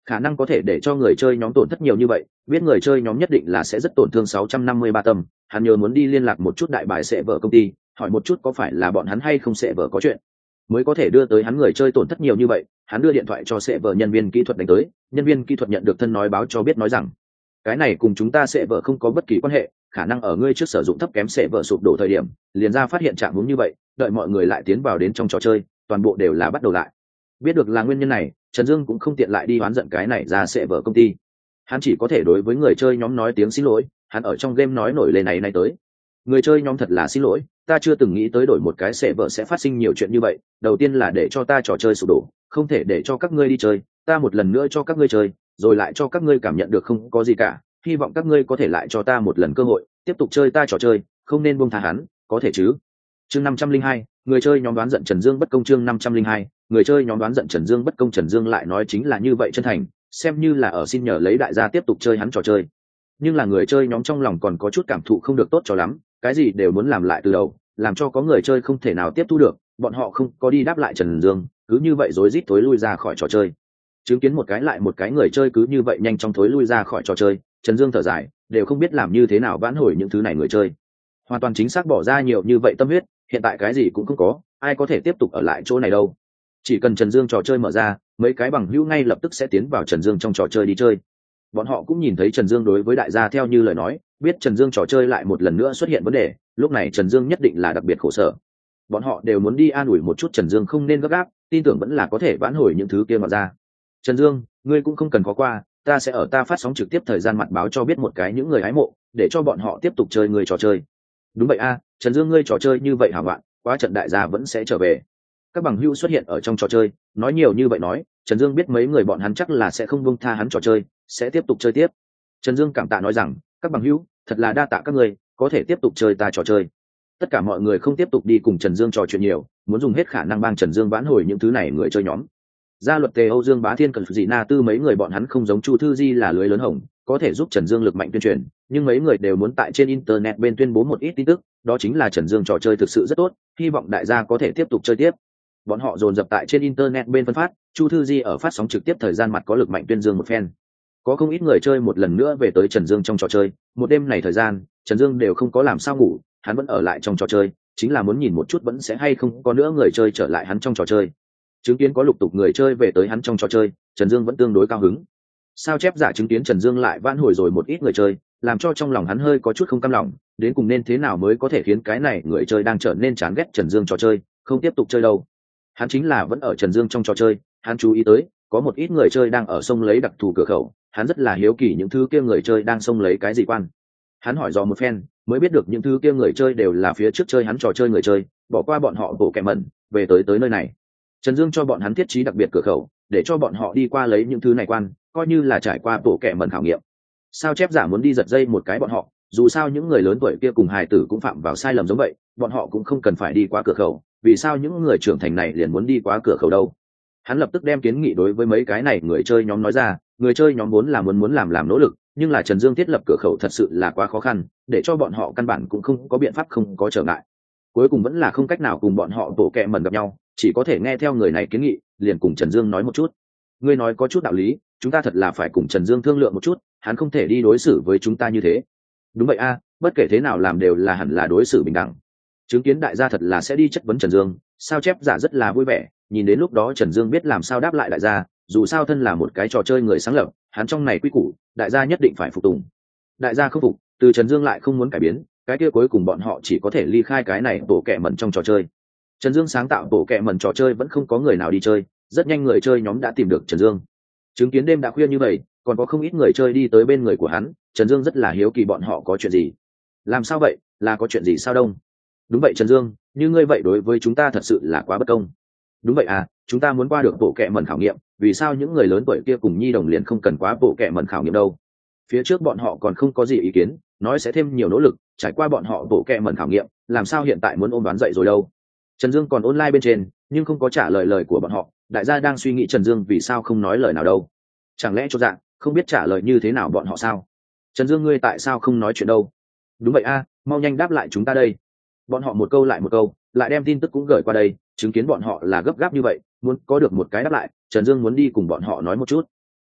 khả năng có thể để cho người chơi nhóm tổn thất nhiều như vậy, biết người chơi nhóm nhất định là sẽ rất tổn thương sáu trăm năm mươi ba tâm. Hắn nhớ muốn đi liên lạc một chút đại bài sẽ vợ công ty, hỏi một chút có phải là bọn hắn hay không sẽ vợ có chuyện, mới có thể đưa tới hắn người chơi tổn thất nhiều như vậy. Hắn đưa điện thoại cho sẽ vợ nhân viên kỹ thuật đánh tới, nhân viên kỹ thuật nhận được thân nói báo cho biết nói rằng cái này cùng chúng ta sẽ vợ không có bất kỳ quan hệ, khả năng ở ngươi trước sử dụng thấp kém sẽ vợ sụp đổ thời điểm liền ra phát hiện trạng huống như vậy, đợi mọi người lại tiến vào đến trong trò chơi toàn bộ đều là bắt đầu lại. Biết được là nguyên nhân này, Trần Dương cũng không tiện lại đi oán giận cái này ra sẽ vợ công ty, hắn chỉ có thể đối với người chơi nhóm nói tiếng xin lỗi. Hắn ở trong game nói nổi lên này này tới, người chơi nhóm thật là xin lỗi, ta chưa từng nghĩ tới đổi một cái sẽ vợ sẽ phát sinh nhiều chuyện như vậy. Đầu tiên là để cho ta trò chơi sụp đổ, không thể để cho các ngươi đi chơi, ta một lần nữa cho các ngươi chơi, rồi lại cho các ngươi cảm nhận được không có gì cả. Hy vọng các ngươi có thể lại cho ta một lần cơ hội tiếp tục chơi ta trò chơi, không nên buông tha hắn, có thể chứ? Chương năm trăm linh hai, người chơi nhóm đoán giận Trần Dương bất công. Chương năm trăm linh hai, người chơi nhóm đoán giận Trần Dương bất công. Trần Dương lại nói chính là như vậy chân thành, xem như là ở xin nhờ lấy đại gia tiếp tục chơi hắn trò chơi. Nhưng là người chơi nhóm trong lòng còn có chút cảm thụ không được tốt cho lắm, cái gì đều muốn làm lại từ đầu, làm cho có người chơi không thể nào tiếp thu được. Bọn họ không có đi đáp lại Trần Dương, cứ như vậy rối rít thối lui ra khỏi trò chơi. Chứng kiến một cái lại một cái người chơi cứ như vậy nhanh chóng thối lui ra khỏi trò chơi, Trần Dương thở dài, đều không biết làm như thế nào vãn hồi những thứ này người chơi. Hoàn toàn chính xác bỏ ra nhiều như vậy tâm huyết, hiện tại cái gì cũng không có, ai có thể tiếp tục ở lại chỗ này đâu. Chỉ cần Trần Dương trò chơi mở ra, mấy cái bằng hữu ngay lập tức sẽ tiến vào Trần Dương trong trò chơi đi chơi. Bọn họ cũng nhìn thấy Trần Dương đối với đại gia theo như lời nói, biết Trần Dương trò chơi lại một lần nữa xuất hiện vấn đề, lúc này Trần Dương nhất định là đặc biệt khổ sở. Bọn họ đều muốn đi an ủi một chút Trần Dương không nên gấp gáp, tin tưởng vẫn là có thể vãn hồi những thứ kia mà ra. Trần Dương, ngươi cũng không cần có qua, ta sẽ ở ta phát sóng trực tiếp thời gian mặt báo cho biết một cái những người hái mộ, để cho bọn họ tiếp tục chơi người trò chơi. Đúng vậy a, Trần Dương ngươi trò chơi như vậy hả bạn, quá trận đại gia vẫn sẽ trở về. Các bằng hữu xuất hiện ở trong trò chơi, nói nhiều như vậy nói, Trần Dương biết mấy người bọn hắn chắc là sẽ không buông tha hắn trò chơi, sẽ tiếp tục chơi tiếp. Trần Dương cảm tạ nói rằng, các bằng hữu, thật là đa tạ các người, có thể tiếp tục chơi ta trò chơi. Tất cả mọi người không tiếp tục đi cùng Trần Dương trò chuyện nhiều, muốn dùng hết khả năng bang Trần Dương vãn hồi những thứ này người chơi nhóm. Gia luật Tề Âu Dương Bá Thiên cần gì na tư mấy người bọn hắn không giống Chu Thư Di là lưới lớn hồng, có thể giúp Trần Dương lực mạnh tuyên truyền, nhưng mấy người đều muốn tại trên internet bên tuyên bố một ít tin tức, đó chính là Trần Dương trò chơi thực sự rất tốt, hy vọng đại gia có thể tiếp tục chơi tiếp. Bọn họ dồn dập tại trên internet bên phân phát, Chu Thư Di ở phát sóng trực tiếp thời gian mặt có lực mạnh tuyên dương một phen. Có không ít người chơi một lần nữa về tới Trần Dương trong trò chơi, một đêm này thời gian, Trần Dương đều không có làm sao ngủ, hắn vẫn ở lại trong trò chơi, chính là muốn nhìn một chút vẫn sẽ hay không có nữa người chơi trở lại hắn trong trò chơi. Chứng kiến có lục tục người chơi về tới hắn trong trò chơi, Trần Dương vẫn tương đối cao hứng. Sao chép giả chứng kiến Trần Dương lại vãn hồi rồi một ít người chơi, làm cho trong lòng hắn hơi có chút không cam lòng, đến cùng nên thế nào mới có thể khiến cái này người chơi đang trở nên chán ghét Trần Dương trò chơi, không tiếp tục chơi đâu. Hắn chính là vẫn ở Trần Dương trong trò chơi, hắn chú ý tới, có một ít người chơi đang ở sông lấy đặc thù cửa khẩu, hắn rất là hiếu kỳ những thứ kia người chơi đang sông lấy cái gì quan. Hắn hỏi dò một phen, mới biết được những thứ kia người chơi đều là phía trước chơi hắn trò chơi người chơi, bỏ qua bọn họ bộ kẻ mẩn, về tới tới nơi này. Trần Dương cho bọn hắn thiết trí đặc biệt cửa khẩu, để cho bọn họ đi qua lấy những thứ này quan, coi như là trải qua bộ kẻ mẩn khảo nghiệm. Sao chép giả muốn đi giật dây một cái bọn họ, dù sao những người lớn tuổi kia cùng hài tử cũng phạm vào sai lầm giống vậy, bọn họ cũng không cần phải đi qua cửa khẩu, vì sao những người trưởng thành này liền muốn đi qua cửa khẩu đâu? Hắn lập tức đem kiến nghị đối với mấy cái này người chơi nhóm nói ra, người chơi nhóm muốn là muốn muốn làm làm nỗ lực, nhưng là Trần Dương thiết lập cửa khẩu thật sự là quá khó khăn, để cho bọn họ căn bản cũng không có biện pháp không có trở ngại. Cuối cùng vẫn là không cách nào cùng bọn họ tổ kẹ mẩn gặp nhau, chỉ có thể nghe theo người này kiến nghị, liền cùng Trần Dương nói một chút. Ngươi nói có chút đạo lý, chúng ta thật là phải cùng Trần Dương thương lượng một chút, hắn không thể đi đối xử với chúng ta như thế. Đúng vậy a, bất kể thế nào làm đều là hẳn là đối xử bình đẳng. Chứng kiến đại gia thật là sẽ đi chất vấn Trần Dương, sao chép giả rất là vui vẻ, nhìn đến lúc đó Trần Dương biết làm sao đáp lại đại gia, dù sao thân là một cái trò chơi người sáng lập, hắn trong này quy củ, đại gia nhất định phải phục tùng. Đại gia không phục, từ Trần Dương lại không muốn cải biến, cái kia cuối cùng bọn họ chỉ có thể ly khai cái này bộ kệ mẩn trong trò chơi. Trần Dương sáng tạo bộ kệ mẩn trò chơi vẫn không có người nào đi chơi, rất nhanh người chơi nhóm đã tìm được Trần Dương. Chứng kiến đêm đã khuya như vậy, còn có không ít người chơi đi tới bên người của hắn, Trần Dương rất là hiếu kỳ bọn họ có chuyện gì. Làm sao vậy, là có chuyện gì sao đông? Đúng vậy Trần Dương, như ngươi vậy đối với chúng ta thật sự là quá bất công. Đúng vậy à, chúng ta muốn qua được bộ kệ mẩn khảo nghiệm, vì sao những người lớn tuổi kia cùng nhi đồng liền không cần quá bộ kệ mẩn khảo nghiệm đâu? Phía trước bọn họ còn không có gì ý kiến, nói sẽ thêm nhiều nỗ lực, trải qua bọn họ bộ kệ mẩn khảo nghiệm, làm sao hiện tại muốn ôm đoán dậy rồi đâu? Trần Dương còn online bên trên, nhưng không có trả lời lời của bọn họ, đại gia đang suy nghĩ Trần Dương vì sao không nói lời nào đâu? Chẳng lẽ cho dạng, không biết trả lời như thế nào bọn họ sao? Trần Dương ngươi tại sao không nói chuyện đâu? Đúng vậy a, à, mau nhanh đáp lại chúng ta đây. Bọn họ một câu lại một câu, lại đem tin tức cũng gửi qua đây, chứng kiến bọn họ là gấp gáp như vậy, muốn có được một cái đáp lại, Trần Dương muốn đi cùng bọn họ nói một chút.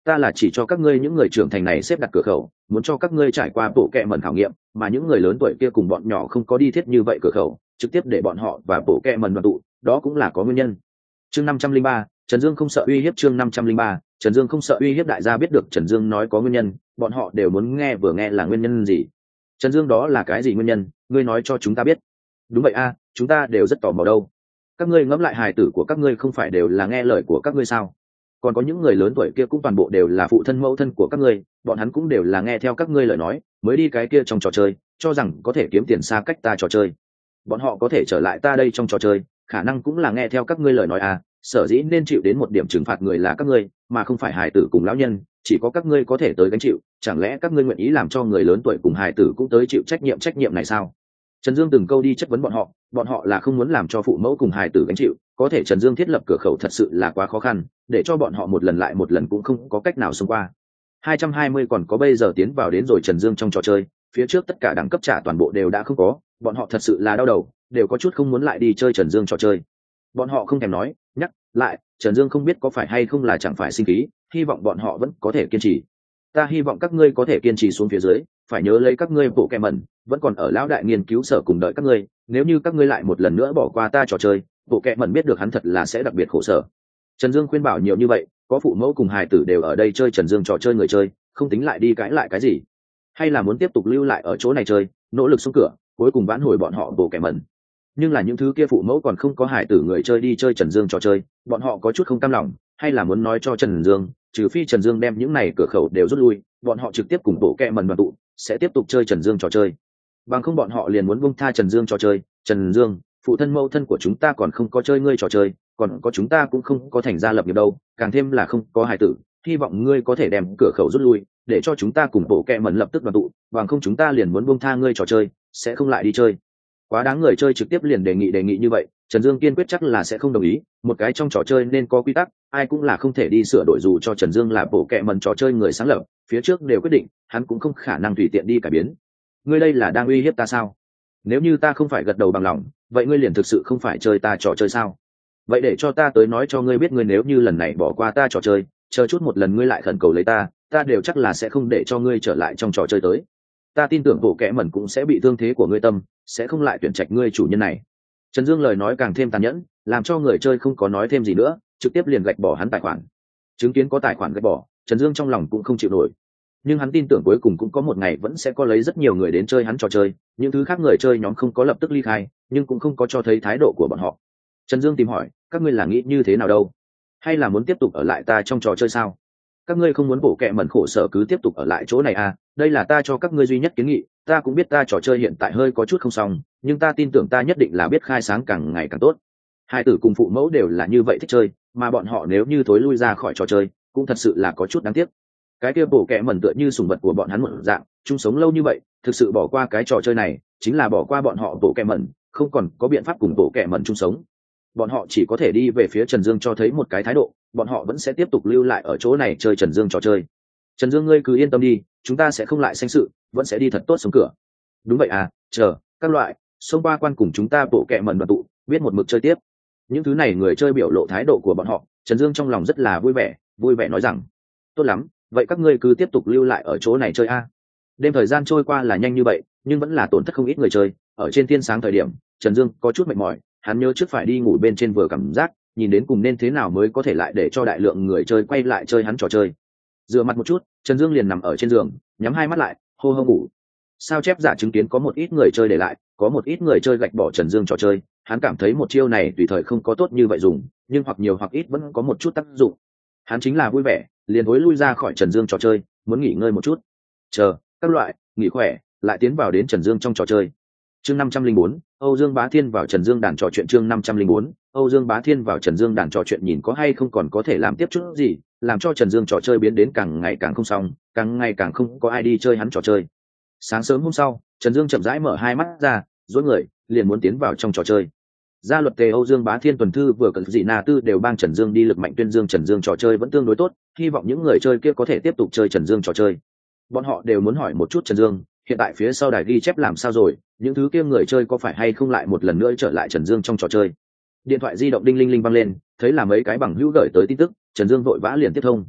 Ta là chỉ cho các ngươi những người trưởng thành này xếp đặt cửa khẩu, muốn cho các ngươi trải qua bộ kệ mẩn khảo nghiệm, mà những người lớn tuổi kia cùng bọn nhỏ không có đi thiết như vậy cửa khẩu, trực tiếp để bọn họ và bộ kệ mẩn đoàn tụ, đó cũng là có nguyên nhân. Chương năm trăm linh ba, Trần Dương không sợ uy hiếp. Chương năm trăm linh ba, Trần Dương không sợ uy hiếp. Đại gia biết được Trần Dương nói có nguyên nhân, bọn họ đều muốn nghe vừa nghe là nguyên nhân gì. Trần Dương đó là cái gì nguyên nhân, ngươi nói cho chúng ta biết. Đúng vậy a, chúng ta đều rất tò mò đâu. Các ngươi ngẫm lại, hài tử của các ngươi không phải đều là nghe lời của các ngươi sao? Còn có những người lớn tuổi kia cũng toàn bộ đều là phụ thân mẫu thân của các ngươi, bọn hắn cũng đều là nghe theo các ngươi lời nói mới đi cái kia trong trò chơi, cho rằng có thể kiếm tiền xa cách ta trò chơi. Bọn họ có thể trở lại ta đây trong trò chơi, khả năng cũng là nghe theo các ngươi lời nói à, sở dĩ nên chịu đến một điểm trừng phạt người là các ngươi, mà không phải hài tử cùng lão nhân, chỉ có các ngươi có thể tới gánh chịu. Chẳng lẽ các ngươi nguyện ý làm cho người lớn tuổi cùng hài tử cũng tới chịu trách nhiệm trách nhiệm này sao? Trần Dương từng câu đi chất vấn bọn họ, bọn họ là không muốn làm cho phụ mẫu cùng hài tử gánh chịu, có thể Trần Dương thiết lập cửa khẩu thật sự là quá khó khăn, để cho bọn họ một lần lại một lần cũng không có cách nào xông qua. hai trăm hai mươi còn có bây giờ tiến vào đến rồi Trần Dương trong trò chơi, phía trước tất cả đẳng cấp trả toàn bộ đều đã không có, bọn họ thật sự là đau đầu, đều có chút không muốn lại đi chơi Trần Dương trò chơi. Bọn họ không thèm nói, nhắc lại, Trần Dương không biết có phải hay không là chẳng phải sinh khí, hy vọng bọn họ vẫn có thể kiên trì. Ta hy vọng các ngươi có thể kiên trì xuống phía dưới, phải nhớ lấy các ngươi bộ kẹ mẩn vẫn còn ở lão đại nghiên cứu sở cùng đợi các ngươi, nếu như các ngươi lại một lần nữa bỏ qua ta trò chơi, bộ kẹ mẩn biết được hắn thật là sẽ đặc biệt khổ sở. Trần Dương khuyên bảo nhiều như vậy, có phụ mẫu cùng hài tử đều ở đây chơi Trần Dương trò chơi người chơi, không tính lại đi cãi lại cái gì, hay là muốn tiếp tục lưu lại ở chỗ này chơi, nỗ lực xuống cửa, cuối cùng vãn hồi bọn họ bộ kẹ mẩn. Nhưng là những thứ kia phụ mẫu còn không có hài tử người chơi đi chơi Trần Dương trò chơi, bọn họ có chút không cam lòng, hay là muốn nói cho Trần Dương, trừ phi Trần Dương đem những này cửa khẩu đều rút lui, bọn họ trực tiếp cùng bộ kẹ mẩn đoàn tụ, sẽ tiếp tục chơi Trần Dương trò chơi. Bằng không bọn họ liền muốn buông tha Trần Dương trò chơi. Trần Dương, phụ thân mẫu thân của chúng ta còn không có chơi ngươi trò chơi, còn có chúng ta cũng không có thành gia lập nghiệp đâu, càng thêm là không có hài tử, hy vọng ngươi có thể đem cửa khẩu rút lui, để cho chúng ta cùng bộ kẹ mẩn lập tức đoàn tụ, bằng không chúng ta liền muốn buông tha ngươi trò chơi, sẽ không lại đi chơi. Quá đáng, người chơi trực tiếp liền đề nghị đề nghị như vậy, Trần Dương kiên quyết chắc là sẽ không đồng ý, một cái trong trò chơi nên có quy tắc, ai cũng là không thể đi sửa đổi, dù cho Trần Dương là bộ kẹ mẩn trò chơi người sáng lập, phía trước đều quyết định, hắn cũng không khả năng tùy tiện đi cải biến. Ngươi đây là đang uy hiếp ta sao? Nếu như ta không phải gật đầu bằng lòng, vậy ngươi liền thực sự không phải chơi ta trò chơi sao? Vậy để cho ta tới nói cho ngươi biết, ngươi nếu như lần này bỏ qua ta trò chơi, chờ chút một lần ngươi lại khẩn cầu lấy ta, ta đều chắc là sẽ không để cho ngươi trở lại trong trò chơi tới. Ta tin tưởng bộ kẽ mẩn cũng sẽ bị thương thế của ngươi tâm, sẽ không lại tuyển trạch ngươi chủ nhân này. Trần Dương lời nói càng thêm tàn nhẫn, làm cho người chơi không có nói thêm gì nữa, trực tiếp liền gạch bỏ hắn tài khoản. Chứng kiến có tài khoản gạch bỏ, Trần Dương trong lòng cũng không chịu nổi, nhưng hắn tin tưởng cuối cùng cũng có một ngày vẫn sẽ có lấy rất nhiều người đến chơi hắn trò chơi. Những thứ khác người chơi nhóm không có lập tức ly khai, nhưng cũng không có cho thấy thái độ của bọn họ. Trần Dương tìm hỏi, các ngươi là nghĩ như thế nào đâu? Hay là muốn tiếp tục ở lại ta trong trò chơi sao? Các ngươi không muốn bộ kệ mẩn khổ sở cứ tiếp tục ở lại chỗ này à? Đây là ta cho các ngươi duy nhất kiến nghị. Ta cũng biết ta trò chơi hiện tại hơi có chút không xong, nhưng ta tin tưởng ta nhất định là biết khai sáng càng ngày càng tốt. Hai tử cùng phụ mẫu đều là như vậy thích chơi, mà bọn họ nếu như thối lui ra khỏi trò chơi, cũng thật sự là có chút đáng tiếc. Cái kia bộ kệ mẩn tựa như sùng vật của bọn hắn một dạng, chung sống lâu như vậy, thực sự bỏ qua cái trò chơi này, chính là bỏ qua bọn họ bộ kệ mẩn, không còn có biện pháp cùng bộ kệ mẩn chung sống. Bọn họ chỉ có thể đi về phía Trần Dương cho thấy một cái thái độ, bọn họ vẫn sẽ tiếp tục lưu lại ở chỗ này chơi Trần Dương trò chơi. Trần Dương, ngươi cứ yên tâm đi, chúng ta sẽ không lại sanh sự, vẫn sẽ đi thật tốt sống cửa. Đúng vậy à, chờ các loại xông qua quan cùng chúng ta bộ kệ mẩn đoàn tụ, biết một mực chơi tiếp. Những thứ này người chơi biểu lộ thái độ của bọn họ, Trần Dương trong lòng rất là vui vẻ, vui vẻ nói rằng, tốt lắm, vậy các ngươi cứ tiếp tục lưu lại ở chỗ này chơi a. Đêm thời gian trôi qua là nhanh như vậy, nhưng vẫn là tổn thất không ít người chơi. Ở trên thiên sáng thời điểm, Trần Dương có chút mệt mỏi, hắn nhớ trước phải đi ngủ bên trên vừa cảm giác, nhìn đến cùng nên thế nào mới có thể lại để cho đại lượng người chơi quay lại chơi hắn trò chơi. Dựa mặt một chút, Trần Dương liền nằm ở trên giường, nhắm hai mắt lại, hô hô ngủ. Sao chép giả chứng kiến có một ít người chơi để lại, có một ít người chơi gạch bỏ Trần Dương trò chơi, hắn cảm thấy một chiêu này tùy thời không có tốt như vậy dùng, nhưng hoặc nhiều hoặc ít vẫn có một chút tác dụng. Hắn chính là vui vẻ, liền hối lui ra khỏi Trần Dương trò chơi, muốn nghỉ ngơi một chút. Chờ các loại nghỉ khỏe, lại tiến vào đến Trần Dương trong trò chơi. Chương năm trăm linh bốn, Âu Dương Bá Thiên vào Trần Dương đàn trò chuyện. Chương năm trăm linh bốn, Âu Dương Bá Thiên vào Trần Dương đàn trò chuyện, nhìn có hay không còn có thể làm tiếp chút gì, làm cho Trần Dương trò chơi biến đến càng ngày càng không xong, càng ngày càng không có ai đi chơi hắn trò chơi. Sáng sớm hôm sau, Trần Dương chậm rãi mở hai mắt ra, duỗi người, liền muốn tiến vào trong trò chơi. Gia luật tề Âu Dương Bá Thiên tuần thư vừa cận dị na tư đều bang Trần Dương đi lực mạnh tuyên dương Trần Dương trò chơi vẫn tương đối tốt, hy vọng những người chơi kia có thể tiếp tục chơi Trần Dương trò chơi. Bọn họ đều muốn hỏi một chút Trần Dương, hiện tại phía sau đài ghi chép làm sao rồi, những thứ kia người chơi có phải hay không lại một lần nữa trở lại Trần Dương trong trò chơi. Điện thoại di động đinh linh linh vang lên, thấy là mấy cái bằng hữu gửi tới tin tức, Trần Dương vội vã liền tiếp thông.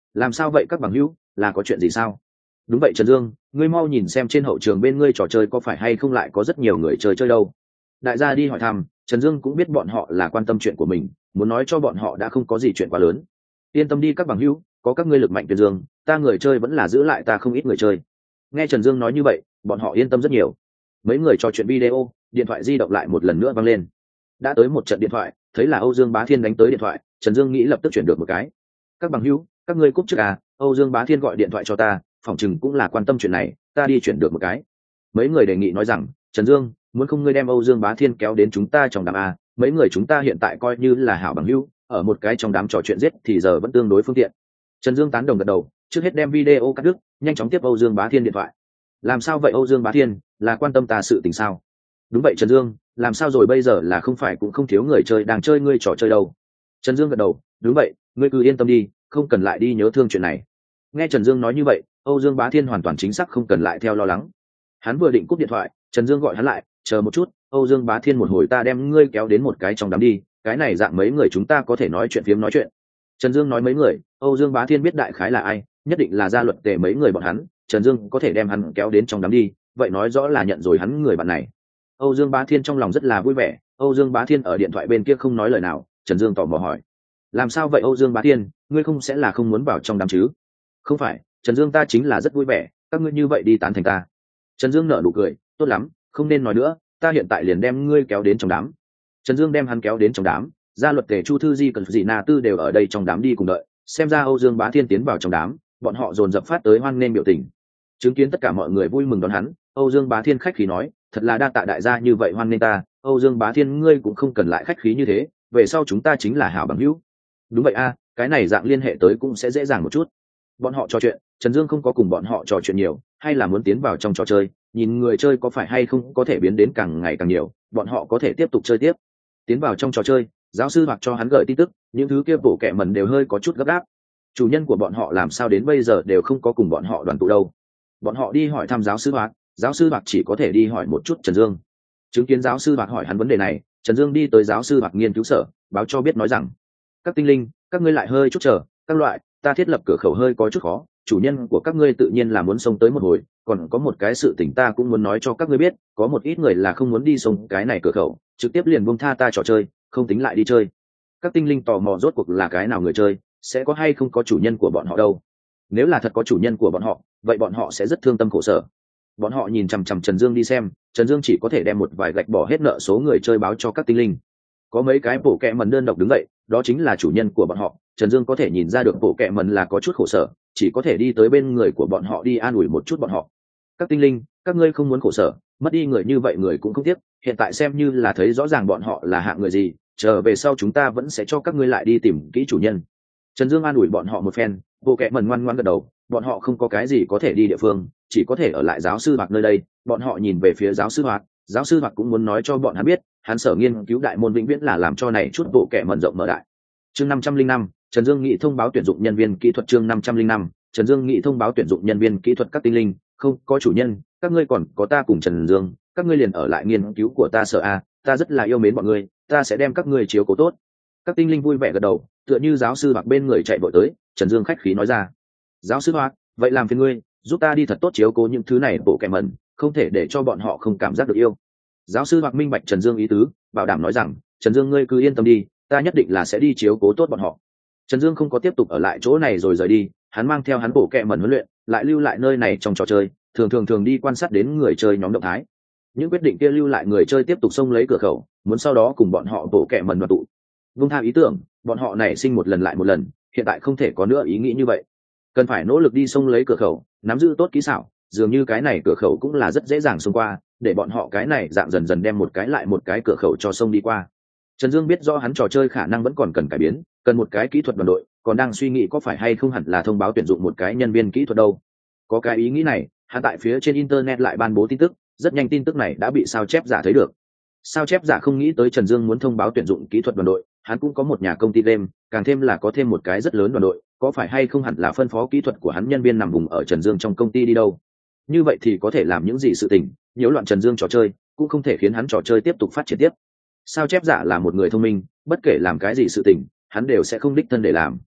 Làm sao vậy các bằng hữu, là có chuyện gì sao? Đúng vậy Trần Dương, ngươi mau nhìn xem trên hậu trường bên ngươi trò chơi có phải hay không lại có rất nhiều người chơi chơi đâu. Đại gia đi hỏi thăm, Trần Dương cũng biết bọn họ là quan tâm chuyện của mình, muốn nói cho bọn họ đã không có gì chuyện quá lớn. Yên tâm đi các bằng hữu, có các ngươi lực mạnh tuyệt dương, ta người chơi vẫn là giữ lại ta không ít người chơi. Nghe Trần Dương nói như vậy, bọn họ yên tâm rất nhiều. Mấy người trò chuyện video, điện thoại di động lại một lần nữa vang lên. Đã tới một trận điện thoại, thấy là Âu Dương Bá Thiên đánh tới điện thoại, Trần Dương nghĩ lập tức chuyển được một cái. Các bằng hữu, các ngươi cúp trước à, Âu Dương Bá Thiên gọi điện thoại cho ta, phỏng chừng cũng là quan tâm chuyện này, ta đi chuyển được một cái. Mấy người đề nghị nói rằng, Trần Dương, muốn không ngươi đem Âu Dương Bá Thiên kéo đến chúng ta trong đám a, mấy người chúng ta hiện tại coi như là hảo bằng hữu, ở một cái trong đám trò chuyện giết thì giờ vẫn tương đối phương tiện. Trần Dương tán đồng gật đầu, trước hết đem video cắt đứt, nhanh chóng tiếp Âu Dương Bá Thiên điện thoại. Làm sao vậy Âu Dương Bá Thiên, là quan tâm ta sự tình sao? Đúng vậy Trần Dương, làm sao rồi bây giờ là không phải cũng không thiếu người chơi đang chơi ngươi trò chơi đâu. Trần Dương gật đầu, đúng vậy, ngươi cứ yên tâm đi, không cần lại đi nhớ thương chuyện này. Nghe Trần Dương nói như vậy, Âu Dương Bá Thiên hoàn toàn chính xác không cần lại theo lo lắng. Hắn vừa định cúp điện thoại, Trần Dương gọi hắn lại, chờ một chút, Âu Dương Bá Thiên một hồi ta đem ngươi kéo đến một cái trong đám đi, cái này dạng mấy người chúng ta có thể nói chuyện phiếm nói chuyện. Trần Dương nói mấy người, Âu Dương Bá Thiên biết đại khái là ai, nhất định là gia luật tề mấy người bọn hắn, Trần Dương có thể đem hắn kéo đến trong đám đi, vậy nói rõ là nhận rồi hắn người bạn này. Âu Dương Bá Thiên trong lòng rất là vui vẻ, Âu Dương Bá Thiên ở điện thoại bên kia không nói lời nào, Trần Dương tò mò hỏi, làm sao vậy Âu Dương Bá Thiên, ngươi không sẽ là không muốn vào trong đám chứ? Không phải, Trần Dương ta chính là rất vui vẻ, các ngươi như vậy đi tán thành ta. Trần Dương nở nụ cười, tốt lắm, không nên nói nữa, ta hiện tại liền đem ngươi kéo đến trong đám. Trần Dương đem hắn kéo đến trong đám, gia luật tề Chu Thư Di cần gì Na Tư đều ở đây trong đám đi cùng đợi, xem ra Âu Dương Bá Thiên tiến vào trong đám, bọn họ dồn dập phát tới hoan nghênh biểu tình. Chứng kiến tất cả mọi người vui mừng đón hắn, Âu Dương Bá Thiên khách khí nói, thật là đa tạ đại gia như vậy hoan nghênh ta, Âu Dương Bá Thiên ngươi cũng không cần lại khách khí như thế, về sau chúng ta chính là hảo bằng hữu. Đúng vậy a, cái này dạng liên hệ tới cũng sẽ dễ dàng một chút. Bọn họ trò chuyện, Trần Dương không có cùng bọn họ trò chuyện nhiều, hay là muốn tiến vào trong trò chơi, nhìn người chơi có phải hay không có thể biến đến càng ngày càng nhiều, bọn họ có thể tiếp tục chơi tiếp. Tiến vào trong trò chơi, giáo sư hoặc cho hắn gửi tin tức, những thứ kia bổ kẹ mẩn đều hơi có chút gấp gáp. Chủ nhân của bọn họ làm sao đến bây giờ đều không có cùng bọn họ đoàn tụ đâu. Bọn họ đi hỏi thăm giáo sư hoặc, giáo sư hoặc chỉ có thể đi hỏi một chút Trần Dương. Chứng kiến giáo sư hoặc hỏi hắn vấn đề này, Trần Dương đi tới giáo sư hoặc nghiên cứu sở, báo cho biết nói rằng, các tinh linh, các ngươi lại hơi chút chờ, các loại, ta thiết lập cửa khẩu hơi có chút khó, chủ nhân của các ngươi tự nhiên là muốn xông tới một hồi, còn có một cái sự tình ta cũng muốn nói cho các ngươi biết, có một ít người là không muốn đi xông cái này cửa khẩu, trực tiếp liền buông tha ta trò chơi, không tính lại đi chơi. Các tinh linh tò mò rốt cuộc là cái nào người chơi, sẽ có hay không có chủ nhân của bọn họ đâu. Nếu là thật có chủ nhân của bọn họ, vậy bọn họ sẽ rất thương tâm khổ sở. Bọn họ nhìn chằm chằm Trần Dương đi xem, Trần Dương chỉ có thể đem một vài gạch bỏ hết nợ số người chơi báo cho các tinh linh. Có mấy cái bộ kẹ mần đơn độc đứng dậy, đó chính là chủ nhân của bọn họ. Trần Dương có thể nhìn ra được bộ kẹ mần là có chút khổ sở, chỉ có thể đi tới bên người của bọn họ đi an ủi một chút bọn họ. Các tinh linh, các ngươi không muốn khổ sở, mất đi người như vậy người cũng không tiếc, hiện tại xem như là thấy rõ ràng bọn họ là hạng người gì, chờ về sau chúng ta vẫn sẽ cho các ngươi lại đi tìm kỹ chủ nhân. Trần Dương an ủi bọn họ một phen, bộ kẹ mần ngoan ngoãn gật đầu, bọn họ không có cái gì có thể đi địa phương, chỉ có thể ở lại giáo sư Bạc nơi đây. Bọn họ nhìn về phía giáo sư Bạc, giáo sư Bạc cũng muốn nói cho bọn hắn biết, hắn sở nghiên cứu đại môn vĩnh viễn là làm cho này chút bộ kẹ mần rộng mở đại. Chương năm trăm linh năm, Trần Dương nghị thông báo tuyển dụng nhân viên kỹ thuật. Chương năm trăm linh năm, Trần Dương nghị thông báo tuyển dụng nhân viên kỹ thuật. Các tinh linh, không có chủ nhân, các ngươi còn có ta cùng Trần Dương, các ngươi liền ở lại nghiên cứu của ta sở a, ta rất là yêu mến bọn ngươi, ta sẽ đem các ngươi chiếu cố tốt. Các tinh linh vui vẻ gật đầu, tựa như giáo sư Bạc bên người chạy vội tới. Trần Dương khách khí nói ra, giáo sư Bạc, vậy làm phiền ngươi giúp ta đi thật tốt chiếu cố những thứ này bộ kẹ mẩn, không thể để cho bọn họ không cảm giác được yêu. Giáo sư Bạc minh bạch Trần Dương ý tứ, bảo đảm nói rằng, Trần Dương ngươi cứ yên tâm đi, ta nhất định là sẽ đi chiếu cố tốt bọn họ. Trần Dương không có tiếp tục ở lại chỗ này rồi rời đi, hắn mang theo hắn bộ kẹ mẩn huấn luyện, lại lưu lại nơi này trong trò chơi, thường thường thường đi quan sát đến người chơi nhóm động thái. Những quyết định kia lưu lại người chơi tiếp tục xông lấy cửa khẩu, muốn sau đó cùng bọn họ bộ kẹ mẩn đoàn tụ. Vung tha ý tưởng, bọn họ nảy sinh một lần lại một lần, hiện tại không thể có nữa ý nghĩ như vậy, cần phải nỗ lực đi xông lấy cửa khẩu, nắm giữ tốt kỹ xảo, dường như cái này cửa khẩu cũng là rất dễ dàng xông qua, để bọn họ cái này dạng dần dần đem một cái lại một cái cửa khẩu cho xông đi qua. Trần Dương biết rõ hắn trò chơi khả năng vẫn còn cần cải biến, cần một cái kỹ thuật đoàn đội, còn đang suy nghĩ có phải hay không hẳn là thông báo tuyển dụng một cái nhân viên kỹ thuật đâu. Có cái ý nghĩ này, hắn tại phía trên internet lại ban bố tin tức, rất nhanh tin tức này đã bị sao chép giả thấy được. Sao chép giả không nghĩ tới Trần Dương muốn thông báo tuyển dụng kỹ thuật đoàn đội, hắn cũng có một nhà công ty game, càng thêm là có thêm một cái rất lớn đoàn đội, có phải hay không hẳn là phân phó kỹ thuật của hắn nhân viên nằm vùng ở Trần Dương trong công ty đi đâu. Như vậy thì có thể làm những gì sự tình, nhiễu loạn Trần Dương trò chơi, cũng không thể khiến hắn trò chơi tiếp tục phát triển tiếp. Sao chép giả là một người thông minh, bất kể làm cái gì sự tình, hắn đều sẽ không đích thân để làm.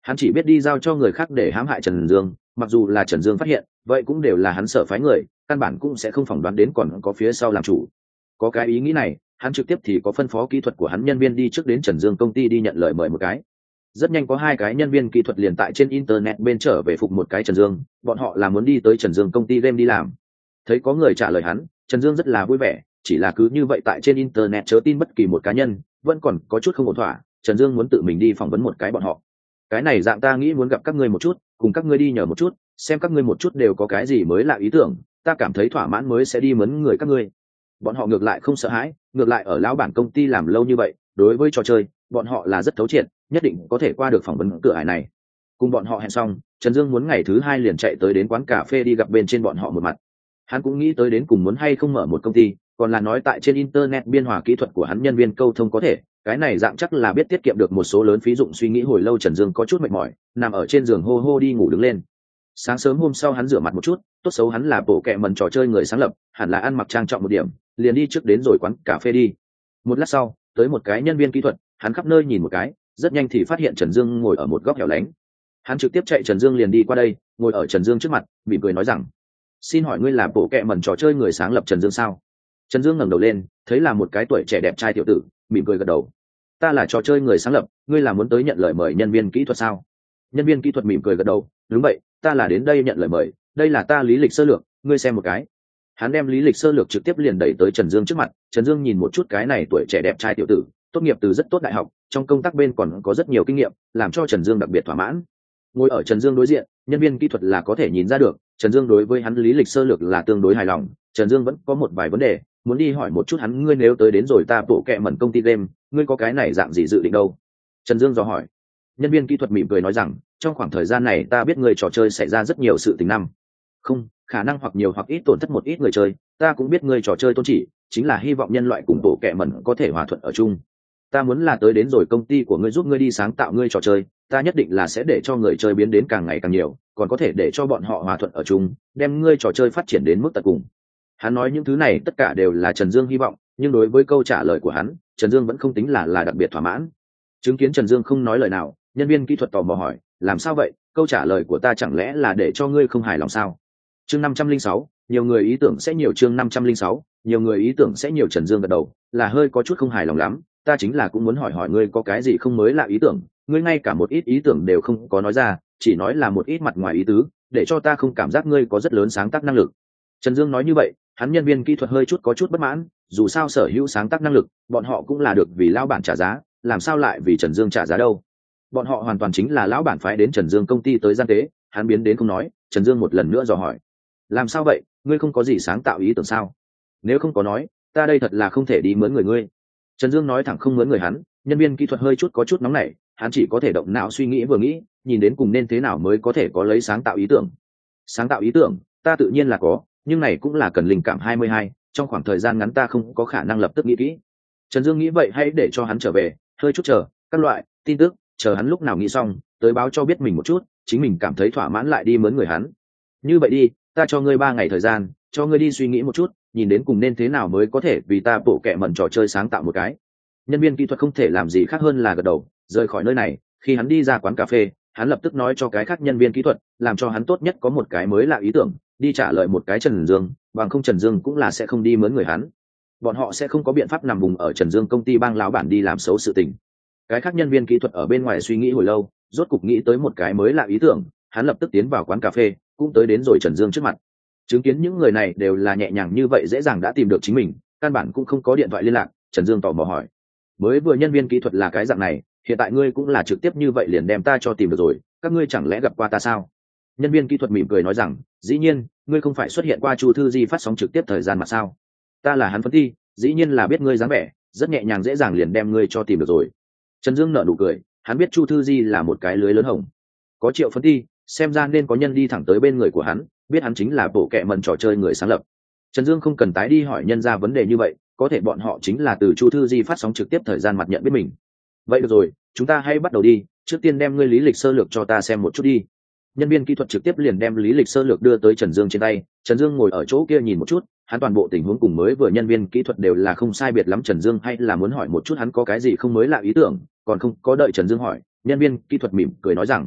hắn chỉ biết đi giao cho người khác để hãm hại Trần Dương, mặc dù là Trần Dương phát hiện, vậy cũng đều là hắn sợ phái người, căn bản cũng sẽ không phỏng đoán đến còn có phía sau làm chủ. Có cái ý nghĩ này, hắn trực tiếp thì có phân phó kỹ thuật của hắn nhân viên đi trước đến Trần Dương công ty đi nhận lời mời một cái. Rất nhanh có hai cái nhân viên kỹ thuật liền tại trên internet bên trở về phục một cái Trần Dương, bọn họ là muốn đi tới Trần Dương công ty game đi làm. Thấy có người trả lời hắn, Trần Dương rất là vui vẻ, chỉ là cứ như vậy tại trên internet chớ tin bất kỳ một cá nhân, vẫn còn có chút không ổn thỏa, Trần Dương muốn tự mình đi phỏng vấn một cái bọn họ. Cái này dạng ta nghĩ muốn gặp các ngươi một chút, cùng các ngươi đi nhờ một chút, xem các ngươi một chút đều có cái gì mới lạ ý tưởng, ta cảm thấy thỏa mãn mới sẽ đi mướn người các ngươi. Bọn họ ngược lại không sợ hãi, ngược lại ở lão bản công ty làm lâu như vậy, đối với trò chơi, bọn họ là rất thấu triệt, nhất định có thể qua được phỏng vấn cửa ải này. Cùng bọn họ hẹn xong, Trần Dương muốn ngày thứ hai liền chạy tới đến quán cà phê đi gặp bên trên bọn họ một mặt. Hắn cũng nghĩ tới đến cùng muốn hay không mở một công ty, còn là nói tại trên internet biên hòa kỹ thuật của hắn nhân viên câu thông có thể, cái này dạng chắc là biết tiết kiệm được một số lớn phí dụng. Suy nghĩ hồi lâu, Trần Dương có chút mệt mỏi, nằm ở trên giường hô hô đi ngủ đứng lên. Sáng sớm hôm sau hắn rửa mặt một chút, tốt xấu hắn là bộ kệ mẩn trò chơi người sáng lập, hẳn là ăn mặc trang trọng một điểm, liền đi trước đến rồi quán cà phê đi. Một lát sau, tới một cái nhân viên kỹ thuật, hắn khắp nơi nhìn một cái, rất nhanh thì phát hiện Trần Dương ngồi ở một góc hẻo lánh. Hắn trực tiếp chạy Trần Dương liền đi qua đây, ngồi ở Trần Dương trước mặt, mỉm cười nói rằng: "Xin hỏi ngươi là bộ kệ mẩn trò chơi người sáng lập Trần Dương sao?" Trần Dương ngẩng đầu lên, thấy là một cái tuổi trẻ đẹp trai tiểu tử, mỉm cười gật đầu: "Ta là trò chơi người sáng lập, ngươi là muốn tới nhận lời mời nhân viên kỹ thuật sao?" Nhân viên kỹ thuật mỉm cười gật đầu: "Đúng vậy, ta là đến đây nhận lời mời, đây là ta lý lịch sơ lược, ngươi xem một cái." Hắn đem lý lịch sơ lược trực tiếp liền đẩy tới Trần Dương trước mặt. Trần Dương nhìn một chút cái này tuổi trẻ đẹp trai tiểu tử, tốt nghiệp từ rất tốt đại học, trong công tác bên còn có rất nhiều kinh nghiệm, làm cho Trần Dương đặc biệt thỏa mãn. Ngồi ở Trần Dương đối diện, nhân viên kỹ thuật là có thể nhìn ra được, Trần Dương đối với hắn lý lịch sơ lược là tương đối hài lòng. Trần Dương vẫn có một vài vấn đề, muốn đi hỏi một chút hắn. "Ngươi nếu tới đến rồi ta bộ kệ mẩn công ty game, ngươi có cái này dạng gì dự định đâu?" Trần Dương dò hỏi. Nhân viên kỹ thuật mỉm cười nói rằng: "Trong khoảng thời gian này ta biết người trò chơi xảy ra rất nhiều sự tình năm không khả năng hoặc nhiều hoặc ít tổn thất một ít người chơi, ta cũng biết người trò chơi tôn chỉ chính là hy vọng nhân loại cùng bộ kệ mẩn có thể hòa thuận ở chung. Ta muốn là tới đến rồi công ty của ngươi giúp ngươi đi sáng tạo ngươi trò chơi, ta nhất định là sẽ để cho người chơi biến đến càng ngày càng nhiều, còn có thể để cho bọn họ hòa thuận ở chung, đem ngươi trò chơi phát triển đến mức tận cùng." Hắn nói những thứ này tất cả đều là Trần Dương hy vọng, nhưng đối với câu trả lời của hắn, Trần Dương vẫn không tính là là đặc biệt thỏa mãn. Chứng kiến Trần Dương không nói lời nào, nhân viên kỹ thuật tò mò hỏi: "Làm sao vậy, câu trả lời của ta chẳng lẽ là để cho ngươi không hài lòng sao?" Chương năm trăm linh sáu, nhiều người ý tưởng sẽ nhiều. Chương năm trăm linh sáu, nhiều người ý tưởng sẽ nhiều. Trần Dương gật đầu, là hơi có chút không hài lòng lắm. "Ta chính là cũng muốn hỏi hỏi ngươi có cái gì không mới lạ ý tưởng, ngươi ngay cả một ít ý tưởng đều không có nói ra, chỉ nói là một ít mặt ngoài ý tứ, để cho ta không cảm giác ngươi có rất lớn sáng tác năng lực." Trần Dương nói như vậy, hắn nhân viên kỹ thuật hơi chút có chút bất mãn, dù sao sở hữu sáng tác năng lực, bọn họ cũng là được vì lão bản trả giá, làm sao lại vì Trần Dương trả giá đâu? Bọn họ hoàn toàn chính là lão bản phái đến Trần Dương công ty tới gian tế. Hắn biến đến không nói. Trần Dương một lần nữa dò hỏi: "Làm sao vậy, ngươi không có gì sáng tạo ý tưởng sao? Nếu không có nói, ta đây thật là không thể đi mướn người ngươi." Trần Dương nói thẳng không mướn người hắn. Nhân viên kỹ thuật hơi chút có chút nóng nảy, hắn chỉ có thể động não suy nghĩ vừa nghĩ, nhìn đến cùng nên thế nào mới có thể có lấy sáng tạo ý tưởng. "Sáng tạo ý tưởng, ta tự nhiên là có, nhưng này cũng là cần linh cảm hai mươi hai, trong khoảng thời gian ngắn ta không có khả năng lập tức nghĩ kỹ." Trần Dương nghĩ vậy hãy để cho hắn trở về, hơi chút chờ các loại tin tức, chờ hắn lúc nào nghĩ xong tới báo cho biết mình một chút, chính mình cảm thấy thỏa mãn lại đi mướn người hắn. "Như vậy đi, ta cho ngươi ba ngày thời gian, cho ngươi đi suy nghĩ một chút, nhìn đến cùng nên thế nào mới có thể vì ta bộ kệ mẩn trò chơi sáng tạo một cái." Nhân viên kỹ thuật không thể làm gì khác hơn là gật đầu, rời khỏi nơi này. Khi hắn đi ra quán cà phê, hắn lập tức nói cho cái khác nhân viên kỹ thuật, làm cho hắn tốt nhất có một cái mới lạ ý tưởng, đi trả lời một cái Trần Dương, bằng không Trần Dương cũng là sẽ không đi mướn người hắn. Bọn họ sẽ không có biện pháp nằm vùng ở Trần Dương công ty bang lão bản đi làm xấu sự tình. Cái khác nhân viên kỹ thuật ở bên ngoài suy nghĩ hồi lâu, rốt cục nghĩ tới một cái mới lạ ý tưởng, hắn lập tức tiến vào quán cà phê, cũng tới đến rồi Trần Dương trước mặt. Chứng kiến những người này đều là nhẹ nhàng như vậy dễ dàng đã tìm được chính mình, căn bản cũng không có điện thoại liên lạc. Trần Dương tò mò hỏi: "Mới vừa nhân viên kỹ thuật là cái dạng này, hiện tại ngươi cũng là trực tiếp như vậy liền đem ta cho tìm được rồi, các ngươi chẳng lẽ gặp qua ta sao?" Nhân viên kỹ thuật mỉm cười nói rằng: "Dĩ nhiên, ngươi không phải xuất hiện qua Chu Thư Di phát sóng trực tiếp thời gian mà sao? Ta là hắn phân thi, dĩ nhiên là biết ngươi dáng vẻ, rất nhẹ nhàng dễ dàng liền đem ngươi cho tìm được rồi." Trần Dương nở nụ cười, hắn biết Chu Thư Di là một cái lưới lớn hồng, có triệu phân thi, xem ra nên có nhân đi thẳng tới bên người của hắn, biết hắn chính là bộ kệ mẩn trò chơi người sáng lập. Trần Dương không cần tái đi hỏi nhân ra vấn đề như vậy, có thể bọn họ chính là từ Chu Thư Di phát sóng trực tiếp thời gian mặt nhận biết mình. "Vậy được rồi, chúng ta hãy bắt đầu đi, trước tiên đem ngươi lý lịch sơ lược cho ta xem một chút đi." Nhân viên kỹ thuật trực tiếp liền đem lý lịch sơ lược đưa tới Trần Dương trên tay. Trần Dương ngồi ở chỗ kia nhìn một chút, hắn toàn bộ tình huống cùng mới vừa nhân viên kỹ thuật đều là không sai biệt lắm. Trần Dương hay là muốn hỏi một chút hắn có cái gì không mới lạ ý tưởng, còn không có đợi Trần Dương hỏi, nhân viên kỹ thuật mỉm cười nói rằng: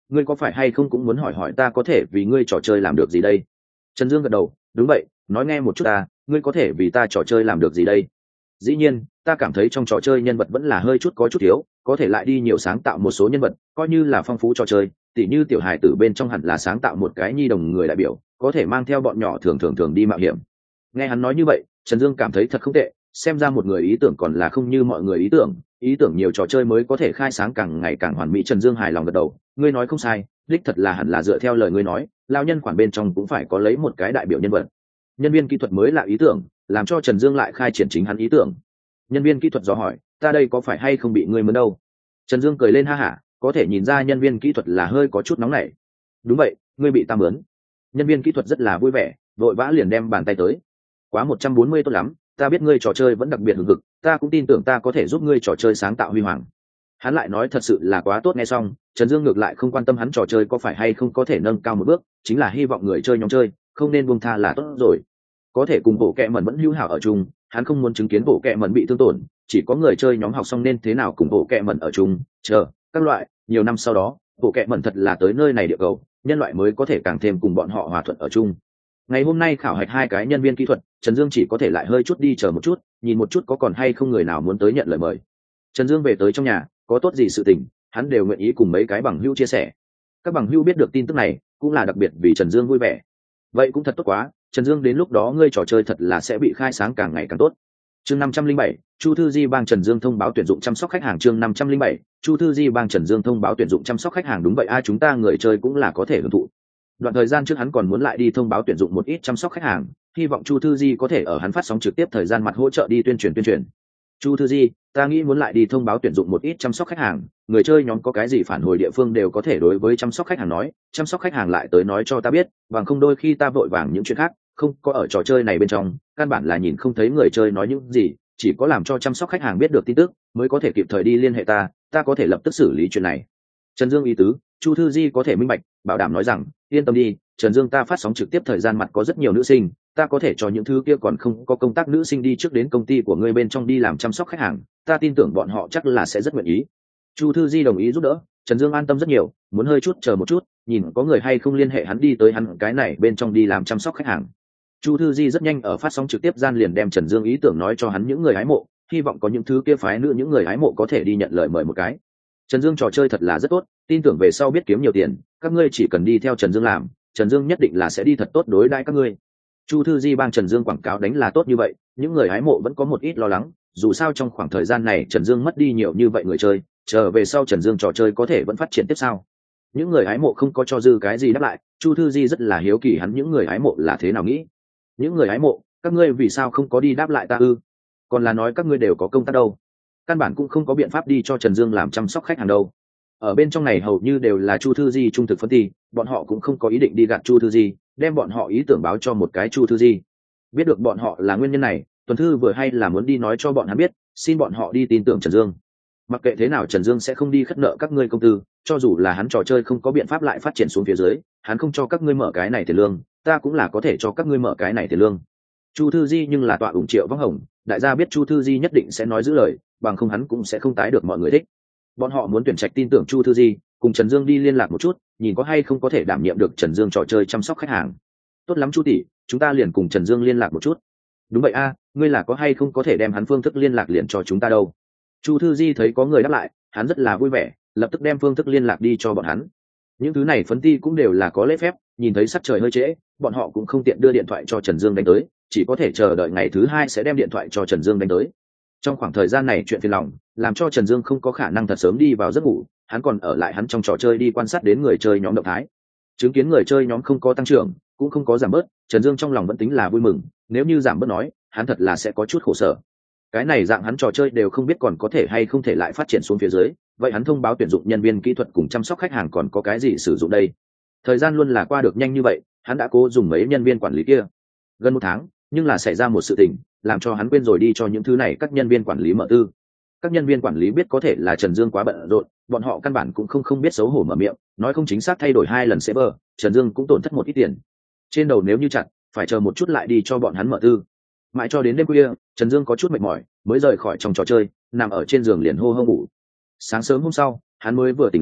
ngươi có phải hay không cũng muốn hỏi hỏi ta có thể vì ngươi trò chơi làm được gì đây? Trần Dương gật đầu, đúng vậy, nói nghe một chút ta, ngươi có thể vì ta trò chơi làm được gì đây? Dĩ nhiên, ta cảm thấy trong trò chơi nhân vật vẫn là hơi chút có chút thiếu, có thể lại đi nhiều sáng tạo một số nhân vật, coi như là phong phú trò chơi, tỉ như tiểu hài tử bên trong hẳn là sáng tạo một cái nhi đồng người đại biểu, có thể mang theo bọn nhỏ thường thường thường đi mạo hiểm. Nghe hắn nói như vậy, Trần Dương cảm thấy thật không tệ, xem ra một người ý tưởng còn là không như mọi người ý tưởng, ý tưởng nhiều trò chơi mới có thể khai sáng càng ngày càng hoàn mỹ. Trần Dương hài lòng gật đầu, ngươi nói không sai, đích thật là hẳn là dựa theo lời ngươi nói, lao nhân khoản bên trong cũng phải có lấy một cái đại biểu nhân vật. Nhân viên kỹ thuật mới là ý tưởng, làm cho Trần Dương lại khai triển chính hắn ý tưởng. Nhân viên kỹ thuật dò hỏi, ta đây có phải hay không bị ngươi mướn đâu? Trần Dương cười lên ha hả, có thể nhìn ra nhân viên kỹ thuật là hơi có chút nóng nảy. Đúng vậy, ngươi bị ta mướn. Nhân viên kỹ thuật rất là vui vẻ, vội vã liền đem bàn tay tới. Quá một trăm bốn mươi tốt lắm, ta biết ngươi trò chơi vẫn đặc biệt hừng hực, ta cũng tin tưởng ta có thể giúp ngươi trò chơi sáng tạo huy hoàng. Hắn lại nói thật sự là quá tốt. Nghe xong, Trần Dương ngược lại không quan tâm hắn trò chơi có phải hay không có thể nâng cao một bước, chính là hy vọng người chơi nhóm chơi không nên buông tha là tốt rồi. Có thể cùng bộ kệ mẩn vẫn hữu hảo ở chung, hắn không muốn chứng kiến bộ kệ mẩn bị thương tổn, chỉ có người chơi nhóm học xong nên thế nào cùng bộ kệ mẩn ở chung, chờ các loại nhiều năm sau đó, bộ kệ mẩn thật là tới nơi này địa cầu, nhân loại mới có thể càng thêm cùng bọn họ hòa thuận ở chung. Ngày hôm nay khảo hạch hai cái nhân viên kỹ thuật, Trần Dương chỉ có thể lại hơi chút đi chờ một chút, nhìn một chút có còn hay không người nào muốn tới nhận lời mời. Trần Dương về tới trong nhà, có tốt gì sự tình, hắn đều nguyện ý cùng mấy cái bằng hữu chia sẻ. Các bằng hữu biết được tin tức này, cũng là đặc biệt vì Trần Dương vui vẻ. Vậy cũng thật tốt quá, Trần Dương đến lúc đó ngươi trò chơi thật là sẽ bị khai sáng càng ngày càng tốt. Chương năm trăm linh bảy, Chu Thư Di bang Trần Dương thông báo tuyển dụng chăm sóc khách hàng. Chương năm trăm linh bảy, Chu Thư Di bang Trần Dương thông báo tuyển dụng chăm sóc khách hàng. Đúng vậy a, chúng ta người chơi cũng là có thể hưởng thụ. Đoạn thời gian trước hắn còn muốn lại đi thông báo tuyển dụng một ít chăm sóc khách hàng, hy vọng Chu Thư Di có thể ở hắn phát sóng trực tiếp thời gian mặt hỗ trợ đi tuyên truyền tuyên truyền. Chu Thư Di, ta nghĩ muốn lại đi thông báo tuyển dụng một ít chăm sóc khách hàng, người chơi nhóm có cái gì phản hồi địa phương đều có thể đối với chăm sóc khách hàng nói, chăm sóc khách hàng lại tới nói cho ta biết, bằng không đôi khi ta vội vàng những chuyện khác, không có ở trò chơi này bên trong, căn bản là nhìn không thấy người chơi nói những gì, chỉ có làm cho chăm sóc khách hàng biết được tin tức mới có thể kịp thời đi liên hệ ta, ta có thể lập tức xử lý chuyện này. Trần Dương ý tứ, Chu Thư Di có thể minh bạch, bảo đảm nói rằng, yên tâm đi, Trần Dương ta phát sóng trực tiếp thời gian mặt có rất nhiều nữ sinh, ta có thể cho những thứ kia còn không có công tác nữ sinh đi trước đến công ty của ngươi bên trong đi làm chăm sóc khách hàng, ta tin tưởng bọn họ chắc là sẽ rất nguyện ý. Chu Thư Di đồng ý giúp đỡ, Trần Dương an tâm rất nhiều, muốn hơi chút chờ một chút, nhìn có người hay không liên hệ hắn đi tới hắn cái này bên trong đi làm chăm sóc khách hàng. Chu Thư Di rất nhanh ở phát sóng trực tiếp gian liền đem Trần Dương ý tưởng nói cho hắn những người hái mộ, hy vọng có những thứ kia phái nữ những người hái mộ có thể đi nhận lời mời một cái. Trần Dương trò chơi thật là rất tốt, tin tưởng về sau biết kiếm nhiều tiền, các ngươi chỉ cần đi theo Trần Dương làm, Trần Dương nhất định là sẽ đi thật tốt đối đãi các ngươi. Chu Thư Di bang Trần Dương quảng cáo đánh là tốt như vậy, những người hái mộ vẫn có một ít lo lắng, dù sao trong khoảng thời gian này Trần Dương mất đi nhiều như vậy người chơi, chờ về sau Trần Dương trò chơi có thể vẫn phát triển tiếp sao? Những người hái mộ không có cho dư cái gì đáp lại, Chu Thư Di rất là hiếu kỳ hắn những người hái mộ là thế nào nghĩ. Những người hái mộ, các ngươi vì sao không có đi đáp lại ta ư? Còn là nói các ngươi đều có công tác đâu? Căn bản cũng không có biện pháp đi cho Trần Dương làm chăm sóc khách hàng đâu. Ở bên trong này hầu như đều là Chu Thư Di trung thực phân ty, bọn họ cũng không có ý định đi gạt Chu Thư Di, đem bọn họ ý tưởng báo cho một cái Chu Thư Di. Biết được bọn họ là nguyên nhân này, Tuần Thư vừa hay là muốn đi nói cho bọn hắn biết, xin bọn họ đi tin tưởng Trần Dương. Mặc kệ thế nào Trần Dương sẽ không đi khất nợ các ngươi công tư, cho dù là hắn trò chơi không có biện pháp lại phát triển xuống phía dưới, hắn không cho các ngươi mở cái này tiền lương, ta cũng là có thể cho các ngươi mở cái này tiền lương. Chu Thư Di nhưng là tọa ủng Triệu Vong Hồng, đại gia biết Chu Thư Di nhất định sẽ nói giữ lời, bằng không hắn cũng sẽ không tái được mọi người thích. Bọn họ muốn tuyển trạch tin tưởng Chu Thư Di, cùng Trần Dương đi liên lạc một chút, nhìn có hay không có thể đảm nhiệm được Trần Dương trò chơi chăm sóc khách hàng. Tốt lắm Chu tỷ, chúng ta liền cùng Trần Dương liên lạc một chút. Đúng vậy a, ngươi là có hay không có thể đem hắn phương thức liên lạc liền cho chúng ta đâu? Chu Thư Di thấy có người đáp lại, hắn rất là vui vẻ, lập tức đem phương thức liên lạc đi cho bọn hắn. Những thứ này phấn ti cũng đều là có lễ phép, nhìn thấy sắc trời hơi trễ, bọn họ cũng không tiện đưa điện thoại cho Trần Dương đánh tới, chỉ có thể chờ đợi ngày thứ hai sẽ đem điện thoại cho Trần Dương đánh tới. Trong khoảng thời gian này chuyện phiền lòng, làm cho Trần Dương không có khả năng thật sớm đi vào giấc ngủ, hắn còn ở lại hắn trong trò chơi đi quan sát đến người chơi nhóm động thái. Chứng kiến người chơi nhóm không có tăng trưởng, cũng không có giảm bớt, Trần Dương trong lòng vẫn tính là vui mừng, nếu như giảm bớt nói, hắn thật là sẽ có chút khổ sở. Cái này dạng hắn trò chơi đều không biết còn có thể hay không thể lại phát triển xuống phía dưới, vậy hắn thông báo tuyển dụng nhân viên kỹ thuật cùng chăm sóc khách hàng còn có cái gì sử dụng đây? Thời gian luôn là qua được nhanh như vậy, hắn đã cố dùng mấy nhân viên quản lý kia gần một tháng, nhưng là xảy ra một sự tình, làm cho hắn quên rồi đi cho những thứ này các nhân viên quản lý mở tư. Các nhân viên quản lý biết có thể là Trần Dương quá bận rộn, bọn họ căn bản cũng không không biết xấu hổ mở miệng, nói không chính xác thay đổi hai lần server, Trần Dương cũng tổn thất một ít tiền. Trên đầu nếu như chặt, phải chờ một chút lại đi cho bọn hắn mở tư. Mãi cho đến đêm khuya, Trần Dương có chút mệt mỏi, mới rời khỏi trong trò chơi, nằm ở trên giường liền hô hô ngủ. Sáng sớm hôm sau, hắn mới vừa tỉnh lại,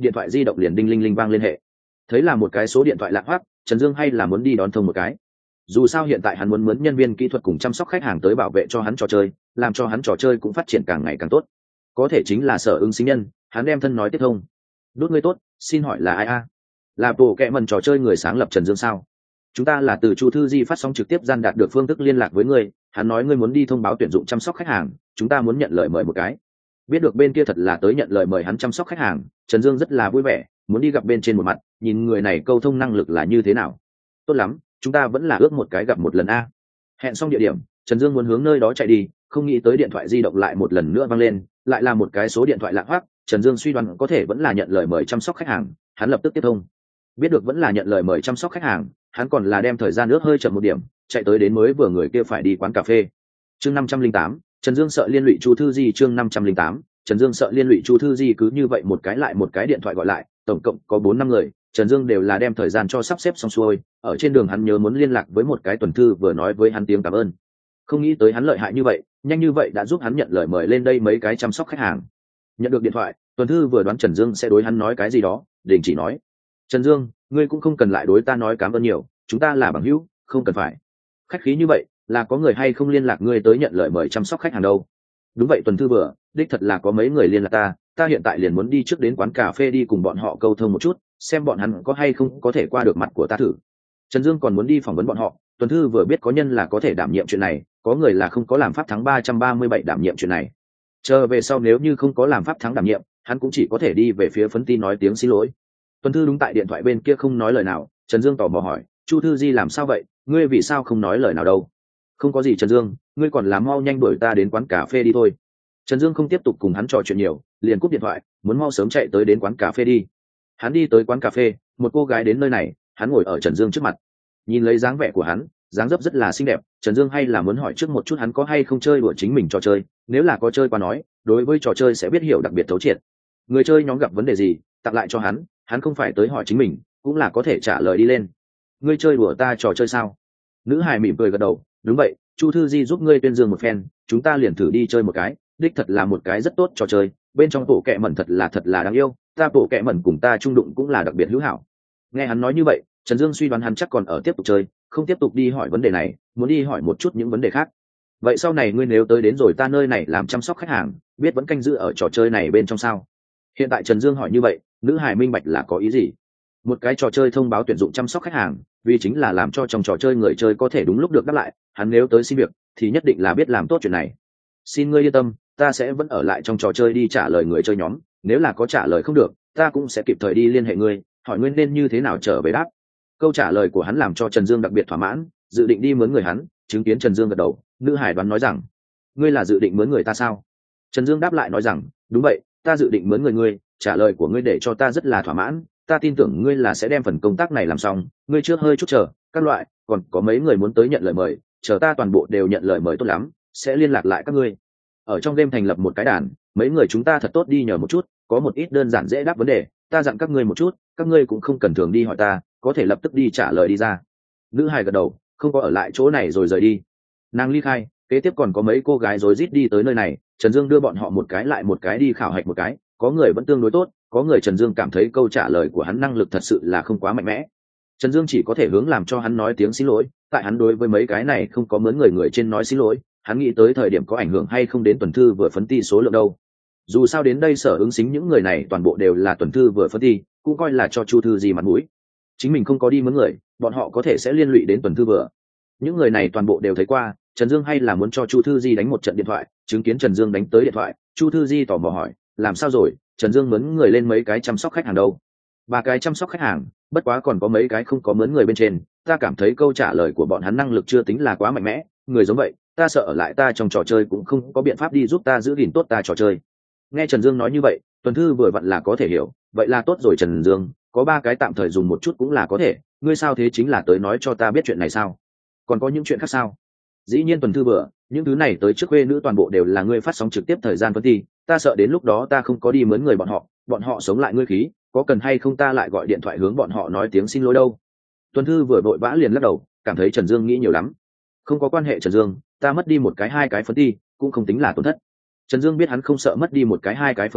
điện thoại di động liền đinh linh linh vang liên hệ. Thấy là một cái số điện thoại lạ hoắc, Trần Dương hay là muốn đi đón thông một cái. Dù sao hiện tại hắn muốn mướn nhân viên kỹ thuật cùng chăm sóc khách hàng tới bảo vệ cho hắn trò chơi, làm cho hắn trò chơi cũng phát triển càng ngày càng tốt. Có thể chính là Sở Ứng sinh nhân, hắn đem thân nói tiếp thông. Đốt ngươi tốt, xin hỏi là ai a? Là bộ kệ mần trò chơi người sáng lập Trần Dương sao? Chúng ta là từ Chu Thư Di phát sóng trực tiếp gian đạt được phương thức liên lạc với ngươi, hắn nói ngươi muốn đi thông báo tuyển dụng chăm sóc khách hàng, chúng ta muốn nhận lời mời một cái. Biết được bên kia thật là tới nhận lời mời hắn chăm sóc khách hàng, Trần Dương rất là vui vẻ, muốn đi gặp bên trên một mặt, nhìn người này câu thông năng lực là như thế nào. Tốt lắm, chúng ta vẫn là ước một cái gặp một lần a. Hẹn xong địa điểm, Trần Dương muốn hướng nơi đó chạy đi, không nghĩ tới điện thoại di động lại một lần nữa vang lên, lại là một cái số điện thoại lạ hoắc. Trần Dương suy đoán có thể vẫn là nhận lời mời chăm sóc khách hàng, hắn lập tức tiếp thông. Biết được vẫn là nhận lời mời chăm sóc khách hàng, hắn còn là đem thời gian ước hơi chậm một điểm, chạy tới đến mới vừa người kia phải đi quán cà phê. Chương năm trăm linh tám, Trần Dương sợ liên lụy Chu Thư Di. Chương năm trăm linh tám, Trần Dương sợ liên lụy Chu Thư Di. Cứ như vậy một cái lại một cái điện thoại gọi lại, tổng cộng có bốn năm người, Trần Dương đều là đem thời gian cho sắp xếp xong xuôi. Ở trên đường hắn nhớ muốn liên lạc với một cái tuần thư vừa nói với hắn tiếng cảm ơn. Không nghĩ tới hắn lợi hại như vậy, nhanh như vậy đã giúp hắn nhận lời mời lên đây mấy cái chăm sóc khách hàng. Nhận được điện thoại, tuần thư vừa đoán Trần Dương sẽ đối hắn nói cái gì đó, đình chỉ nói: Trần Dương, ngươi cũng không cần lại đối ta nói cảm ơn nhiều, chúng ta là bằng hữu, không cần phải khách khí như vậy. Là có người hay không liên lạc ngươi tới nhận lời mời chăm sóc khách hàng đâu? Đúng vậy tuần thư vừa, đích thật là có mấy người liên lạc ta, ta hiện tại liền muốn đi trước đến quán cà phê đi cùng bọn họ câu thông một chút, xem bọn hắn có hay không có thể qua được mặt của ta thử. Trần Dương còn muốn đi phỏng vấn bọn họ, tuần thư vừa biết có nhân là có thể đảm nhiệm chuyện này, có người là không có làm pháp thắng ba trăm ba mươi bảy đảm nhiệm chuyện này. Chờ về sau nếu như không có làm pháp thắng đảm nhiệm, hắn cũng chỉ có thể đi về phía phấn ti nói tiếng xin lỗi. Tuần thư đúng tại điện thoại bên kia không nói lời nào. Trần Dương tò mò hỏi: Chu Thư Di làm sao vậy, ngươi vì sao không nói lời nào đâu? Không có gì Trần Dương, ngươi còn làm mau nhanh đuổi ta đến quán cà phê đi thôi. Trần Dương không tiếp tục cùng hắn trò chuyện nhiều, liền cúp điện thoại, muốn mau sớm chạy tới đến quán cà phê đi. Hắn đi tới quán cà phê, một cô gái đến nơi này, hắn ngồi ở Trần Dương trước mặt, nhìn lấy dáng vẻ của hắn, dáng dấp rất là xinh đẹp. Trần Dương hay là muốn hỏi trước một chút hắn có hay không chơi đùa chính mình trò chơi, nếu là có chơi qua nói, đối với trò chơi sẽ biết hiểu đặc biệt thấu triệt. Người chơi nhóm gặp vấn đề gì, tặng lại cho hắn, hắn không phải tới hỏi chính mình, cũng là có thể trả lời đi lên. Ngươi chơi đùa ta trò chơi sao? Nữ hài mỉm cười gật đầu: đúng vậy, Chu Thư Di giúp ngươi tuyên dương một phen, chúng ta liền thử đi chơi một cái, đích thật là một cái rất tốt trò chơi, bên trong bộ kệ mẩn thật là thật là đáng yêu, ta bộ kệ mẩn cùng ta trung đụng cũng là đặc biệt hữu hảo. Nghe hắn nói như vậy, Trần Dương suy đoán hắn chắc còn ở tiếp tục chơi, không tiếp tục đi hỏi vấn đề này, muốn đi hỏi một chút những vấn đề khác. Vậy sau này ngươi nếu tới đến rồi ta nơi này làm chăm sóc khách hàng, biết vẫn canh giữ ở trò chơi này bên trong sao? Hiện tại Trần Dương hỏi như vậy, nữ hài minh bạch là có ý gì. Một cái trò chơi thông báo tuyển dụng chăm sóc khách hàng, vì chính là làm cho trong trò chơi người chơi có thể đúng lúc được đáp lại, hắn nếu tới xin việc thì nhất định là biết làm tốt chuyện này. Xin ngươi yên tâm, ta sẽ vẫn ở lại trong trò chơi đi trả lời người chơi nhóm, nếu là có trả lời không được, ta cũng sẽ kịp thời đi liên hệ ngươi, hỏi ngươi nên như thế nào trở về đáp. Câu trả lời của hắn làm cho Trần Dương đặc biệt thỏa mãn, dự định đi mướn người hắn. Chứng kiến Trần Dương gật đầu, nữ hải đoán nói rằng: ngươi là dự định mướn người ta sao? Trần Dương đáp lại nói rằng: đúng vậy, ta dự định mướn người ngươi, trả lời của ngươi để cho ta rất là thỏa mãn, ta tin tưởng ngươi là sẽ đem phần công tác này làm xong, ngươi trước hơi chút chờ, các loại, còn có mấy người muốn tới nhận lời mời, chờ ta toàn bộ đều nhận lời mời tốt lắm, sẽ liên lạc lại các ngươi. Ở trong game thành lập một cái đàn, mấy người chúng ta thật tốt đi nhờ một chút, có một ít đơn giản dễ đáp vấn đề, ta dặn các ngươi một chút, các ngươi cũng không cần thường đi hỏi ta, có thể lập tức đi trả lời đi ra. Nữ hài gật đầu, không có ở lại chỗ này rồi rời đi. Nàng ly khai, kế tiếp còn có mấy cô gái rối rít đi tới nơi này, Trần Dương đưa bọn họ một cái lại một cái đi khảo hạch một cái, có người vẫn tương đối tốt, có người Trần Dương cảm thấy câu trả lời của hắn năng lực thật sự là không quá mạnh mẽ. Trần Dương chỉ có thể hướng làm cho hắn nói tiếng xin lỗi, tại hắn đối với mấy cái này không có mướn người người trên nói xin lỗi, hắn nghĩ tới thời điểm có ảnh hưởng hay không đến tuần thư vừa phấn ti số lượng đâu. Dù sao đến đây Sở Ứng xính những người này toàn bộ đều là tuần thư vừa phấn ti, cũng coi là cho Chu Thư Di mặt mũi. Chính mình không có đi mướn người, bọn họ có thể sẽ liên lụy đến tuần thư vừa. Những người này toàn bộ đều thấy qua, Trần Dương hay là muốn cho Chu Thư Di đánh một trận điện thoại. Chứng kiến Trần Dương đánh tới điện thoại, Chu Thư Di tò mò hỏi: làm sao rồi? Trần Dương mướn người lên mấy cái chăm sóc khách hàng đâu? Ba cái chăm sóc khách hàng, bất quá còn có mấy cái không có mướn người bên trên, ta cảm thấy câu trả lời của bọn hắn năng lực chưa tính là quá mạnh mẽ, người giống vậy, ta sợ ở lại ta trong trò chơi cũng không có biện pháp đi giúp ta giữ gìn tốt ta trò chơi. Nghe Trần Dương nói như vậy, tuần thư vừa vặn là có thể hiểu, vậy là tốt rồi Trần Dương, có ba cái tạm thời dùng một chút cũng là có thể, ngươi sao thế chính là tới nói cho ta biết chuyện này sao? Còn có những chuyện khác sao? Dĩ nhiên tuần thư vừa, những thứ này tới trước khuê nữ toàn bộ đều là ngươi phát sóng trực tiếp thời gian phân thi, ta sợ đến lúc đó ta không có đi mướn người bọn họ, bọn họ sống lại ngươi khí, có cần hay không ta lại gọi điện thoại hướng bọn họ nói tiếng xin lỗi đâu. Tuần thư vừa vội vã liền lắc đầu, cảm thấy Trần Dương nghĩ nhiều lắm. Không có quan hệ Trần Dương, ta mất đi một cái hai cái phân thi cũng không tính là tổn thất. Trần Dương biết hắn không sợ mất đi một cái hai cái phân thi,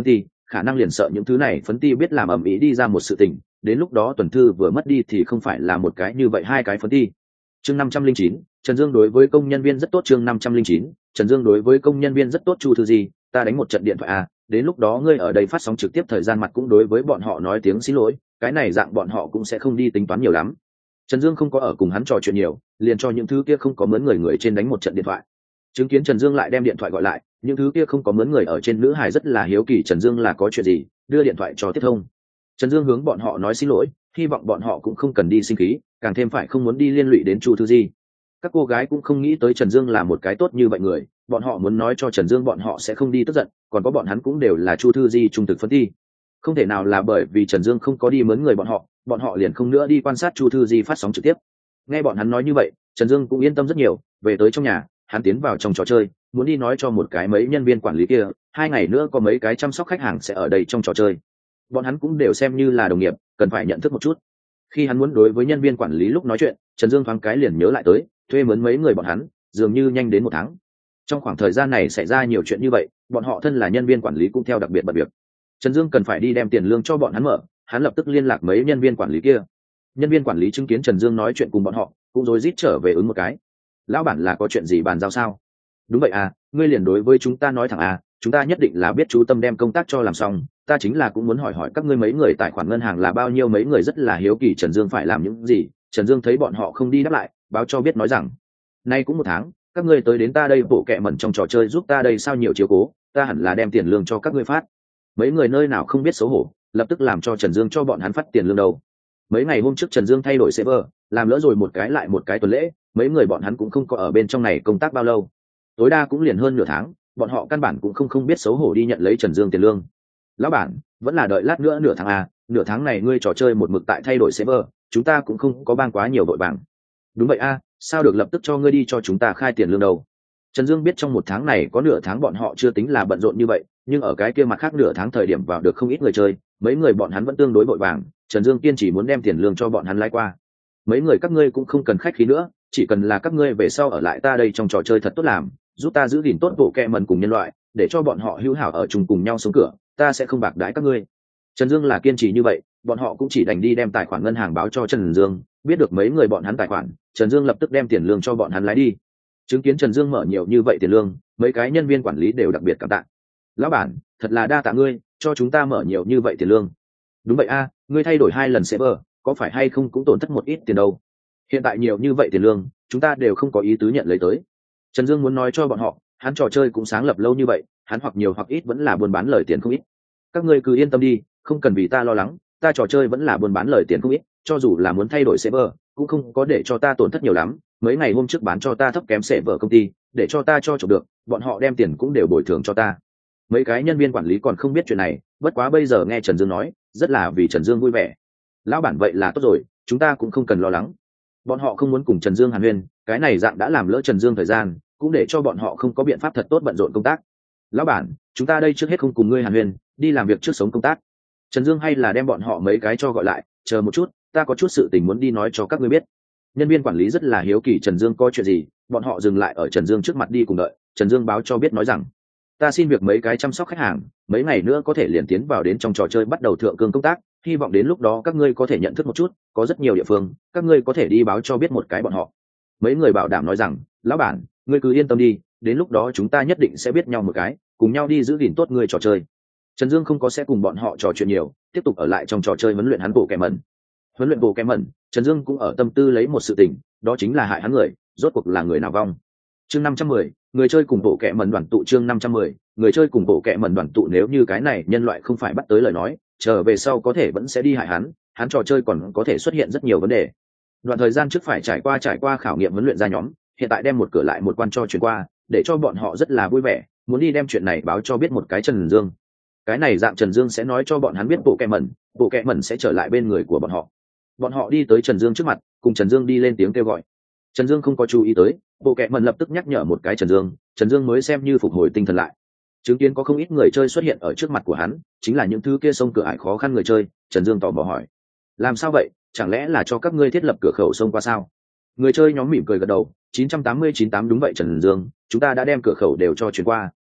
khả năng liền sợ những thứ này phấn ti biết làm ầm ĩ đi ra một sự tình, đến lúc đó tuần thư vừa mất đi thì không phải là một cái như vậy hai cái phấn ti. Chương năm trăm linh chín, Trần Dương đối với công nhân viên rất tốt. Chương năm trăm linh chín, Trần Dương đối với công nhân viên rất tốt. Chu Thư Di, ta đánh một trận điện thoại à, đến lúc đó ngươi ở đây phát sóng trực tiếp thời gian mặt cũng đối với bọn họ nói tiếng xin lỗi, cái này dạng bọn họ cũng sẽ không đi tính toán nhiều lắm. Trần Dương không có ở cùng hắn trò chuyện nhiều, liền cho những thứ kia không có mướn người người trên đánh một trận điện thoại. Chứng kiến Trần Dương lại đem điện thoại gọi lại, những thứ kia không có mướn người ở trên nữ hài rất là hiếu kỳ Trần Dương là có chuyện gì, đưa điện thoại cho tiếp thông. Trần Dương hướng bọn họ nói xin lỗi, hy vọng bọn họ cũng không cần đi sinh khí, càng thêm phải không muốn đi liên lụy đến Chu Thư Di. Các cô gái cũng không nghĩ tới Trần Dương là một cái tốt như vậy người, bọn họ muốn nói cho Trần Dương bọn họ sẽ không đi tức giận, còn có bọn hắn cũng đều là Chu Thư Di trung thực phân thi. Không thể nào là bởi vì Trần Dương không có đi mướn người bọn họ, bọn họ liền không nữa đi quan sát Chu Thư Di phát sóng trực tiếp. Nghe bọn hắn nói như vậy, Trần Dương cũng yên tâm rất nhiều, về tới trong nhà, hắn tiến vào trong trò chơi, muốn đi nói cho một cái mấy nhân viên quản lý kia, hai ngày nữa có mấy cái chăm sóc khách hàng sẽ ở đây trong trò chơi. Bọn hắn cũng đều xem như là đồng nghiệp, cần phải nhận thức một chút. Khi hắn muốn đối với nhân viên quản lý lúc nói chuyện, Trần Dương thoáng cái liền nhớ lại tới, thuê mướn mấy người bọn hắn, dường như nhanh đến một tháng. Trong khoảng thời gian này xảy ra nhiều chuyện như vậy, bọn họ thân là nhân viên quản lý cũng theo đặc biệt bận việc. Trần Dương cần phải đi đem tiền lương cho bọn hắn mở, hắn lập tức liên lạc mấy nhân viên quản lý kia. Nhân viên quản lý chứng kiến Trần Dương nói chuyện cùng bọn họ, cũng rối rít trở về ứng một cái. Lão bản là có chuyện gì bàn giao sao? Đúng vậy à, ngươi liền đối với chúng ta nói thẳng à, chúng ta nhất định là biết chú tâm đem công tác cho làm xong, ta chính là cũng muốn hỏi hỏi các ngươi mấy người tài khoản ngân hàng là bao nhiêu, mấy người rất là hiếu kỳ Trần Dương phải làm những gì. Trần Dương thấy bọn họ không đi đáp lại, báo cho biết nói rằng, nay cũng một tháng, các ngươi tới đến ta đây bộ kẹ mẩn trong trò chơi giúp ta đây sao nhiều chiếu cố, ta hẳn là đem tiền lương cho các ngươi phát. Mấy người nơi nào không biết xấu hổ, lập tức làm cho Trần Dương cho bọn hắn phát tiền lương đầu. Mấy ngày hôm trước Trần Dương thay đổi server, làm lỡ rồi một cái lại một cái tuần lễ, mấy người bọn hắn cũng không có ở bên trong này công tác bao lâu, tối đa cũng liền hơn nửa tháng, bọn họ căn bản cũng không không biết xấu hổ đi nhận lấy Trần Dương tiền lương. Lão bản, vẫn là đợi lát nữa nửa tháng à, nửa tháng này ngươi trò chơi một mực tại thay đổi server, chúng ta cũng không có bang quá nhiều vội vàng. Đúng vậy à, sao được lập tức cho ngươi đi cho chúng ta khai tiền lương đâu. Trần Dương biết trong một tháng này có nửa tháng bọn họ chưa tính là bận rộn như vậy, nhưng ở cái kia mặt khác nửa tháng thời điểm vào được không ít người chơi, mấy người bọn hắn vẫn tương đối vội vàng, Trần Dương kiên chỉ muốn đem tiền lương cho bọn hắn lái qua. Mấy người các ngươi cũng không cần khách khí nữa, chỉ cần là các ngươi về sau ở lại ta đây trong trò chơi thật tốt làm, giúp ta giữ gìn tốt bộ kẹ mần cùng nhân loại, để cho bọn họ hữu hảo ở chung cùng nhau sống cửa, ta sẽ không bạc đãi các ngươi. Trần Dương là kiên trì như vậy, bọn họ cũng chỉ đành đi đem tài khoản ngân hàng báo cho Trần Dương, biết được mấy người bọn hắn tài khoản, Trần Dương lập tức đem tiền lương cho bọn hắn lái đi. Chứng kiến Trần Dương mở nhiều như vậy tiền lương, mấy cái nhân viên quản lý đều đặc biệt cảm tạ. Lão bản, thật là đa tạ ngươi, cho chúng ta mở nhiều như vậy tiền lương. Đúng vậy a, ngươi thay đổi hai lần server, có phải hay không cũng tổn thất một ít tiền đâu. Hiện tại nhiều như vậy tiền lương, chúng ta đều không có ý tứ nhận lấy tới. Trần Dương muốn nói cho bọn họ, hắn trò chơi cũng sáng lập lâu như vậy, hắn hoặc nhiều hoặc ít vẫn là buôn bán lời tiền không ít. Các ngươi cứ yên tâm đi, không cần vì ta lo lắng, ta trò chơi vẫn là buôn bán lời tiền không ít, cho dù là muốn thay đổi server, cũng không có để cho ta tổn thất nhiều lắm. Mấy ngày hôm trước bán cho ta thấp kém server công ty, để cho ta cho chụp được, bọn họ đem tiền cũng đều bồi thường cho ta. Mấy cái nhân viên quản lý còn không biết chuyện này, bất quá bây giờ nghe Trần Dương nói, rất là vì Trần Dương vui vẻ. Lão bản vậy là tốt rồi, chúng ta cũng không cần lo lắng. Bọn họ không muốn cùng Trần Dương hàn huyên, cái này dạng đã làm lỡ Trần Dương thời gian, cũng để cho bọn họ không có biện pháp thật tốt bận rộn công tác. Lão bản, chúng ta đây trước hết không cùng ngươi hàn huyên, đi làm việc trước sống công tác. Trần Dương hay là đem bọn họ mấy cái cho gọi lại, chờ một chút, ta có chút sự tình muốn đi nói cho các ngươi biết. Nhân viên quản lý rất là hiếu kỳ Trần Dương có chuyện gì, bọn họ dừng lại ở Trần Dương trước mặt đi cùng đợi. Trần Dương báo cho biết nói rằng, ta xin việc mấy cái chăm sóc khách hàng, mấy ngày nữa có thể liền tiến vào đến trong trò chơi bắt đầu thượng cương công tác, hy vọng đến lúc đó các ngươi có thể nhận thức một chút, có rất nhiều địa phương, các ngươi có thể đi báo cho biết một cái bọn họ. Mấy người bảo đảm nói rằng, lão bản, ngươi cứ yên tâm đi, đến lúc đó chúng ta nhất định sẽ biết nhau một cái, cùng nhau đi giữ gìn tốt ngươi trò chơi. Trần Dương không có sẽ cùng bọn họ trò chuyện nhiều, tiếp tục ở lại trong trò chơi huấn luyện hắn bộ kẻ mẩn. Huấn luyện bộ kẻ mẩn, Trần Dương cũng ở tâm tư lấy một sự tình, đó chính là hại hắn người, rốt cuộc là người nào vong. Chương năm trăm mười, người chơi cùng bộ kẻ mẩn đoàn tụ. Chương năm trăm mười, người chơi cùng bộ kẻ mẩn đoàn tụ. Nếu như cái này nhân loại không phải bắt tới lời nói, trở về sau có thể vẫn sẽ đi hại hắn, hắn trò chơi còn có thể xuất hiện rất nhiều vấn đề. Đoạn thời gian trước phải trải qua trải qua khảo nghiệm huấn luyện ra nhóm, hiện tại đem một cửa lại một quan cho chuyển qua, để cho bọn họ rất là vui vẻ, muốn đi đem chuyện này báo cho biết một cái Trần Dương. Cái này dạng Trần Dương sẽ nói cho bọn hắn biết bộ kẻ mẩn, bộ kẻ mẩn sẽ trở lại bên người của bọn họ. Bọn họ đi tới Trần Dương trước mặt, cùng Trần Dương đi lên tiếng kêu gọi. Trần Dương không có chú ý tới, bộ kẻ mẩn lập tức nhắc nhở một cái Trần Dương, Trần Dương mới xem như phục hồi tinh thần lại. Chứng kiến có không ít người chơi xuất hiện ở trước mặt của hắn, chính là những thứ kia sông cửa ải khó khăn người chơi. Trần Dương tò mò hỏi, làm sao vậy, chẳng lẽ là cho các ngươi thiết lập cửa khẩu sông qua sao? Người chơi nhóm mỉm cười gật đầu, chín trăm tám mươi chín tám đúng vậy Trần Dương, chúng ta đã đem cửa khẩu đều cho chuyển qua,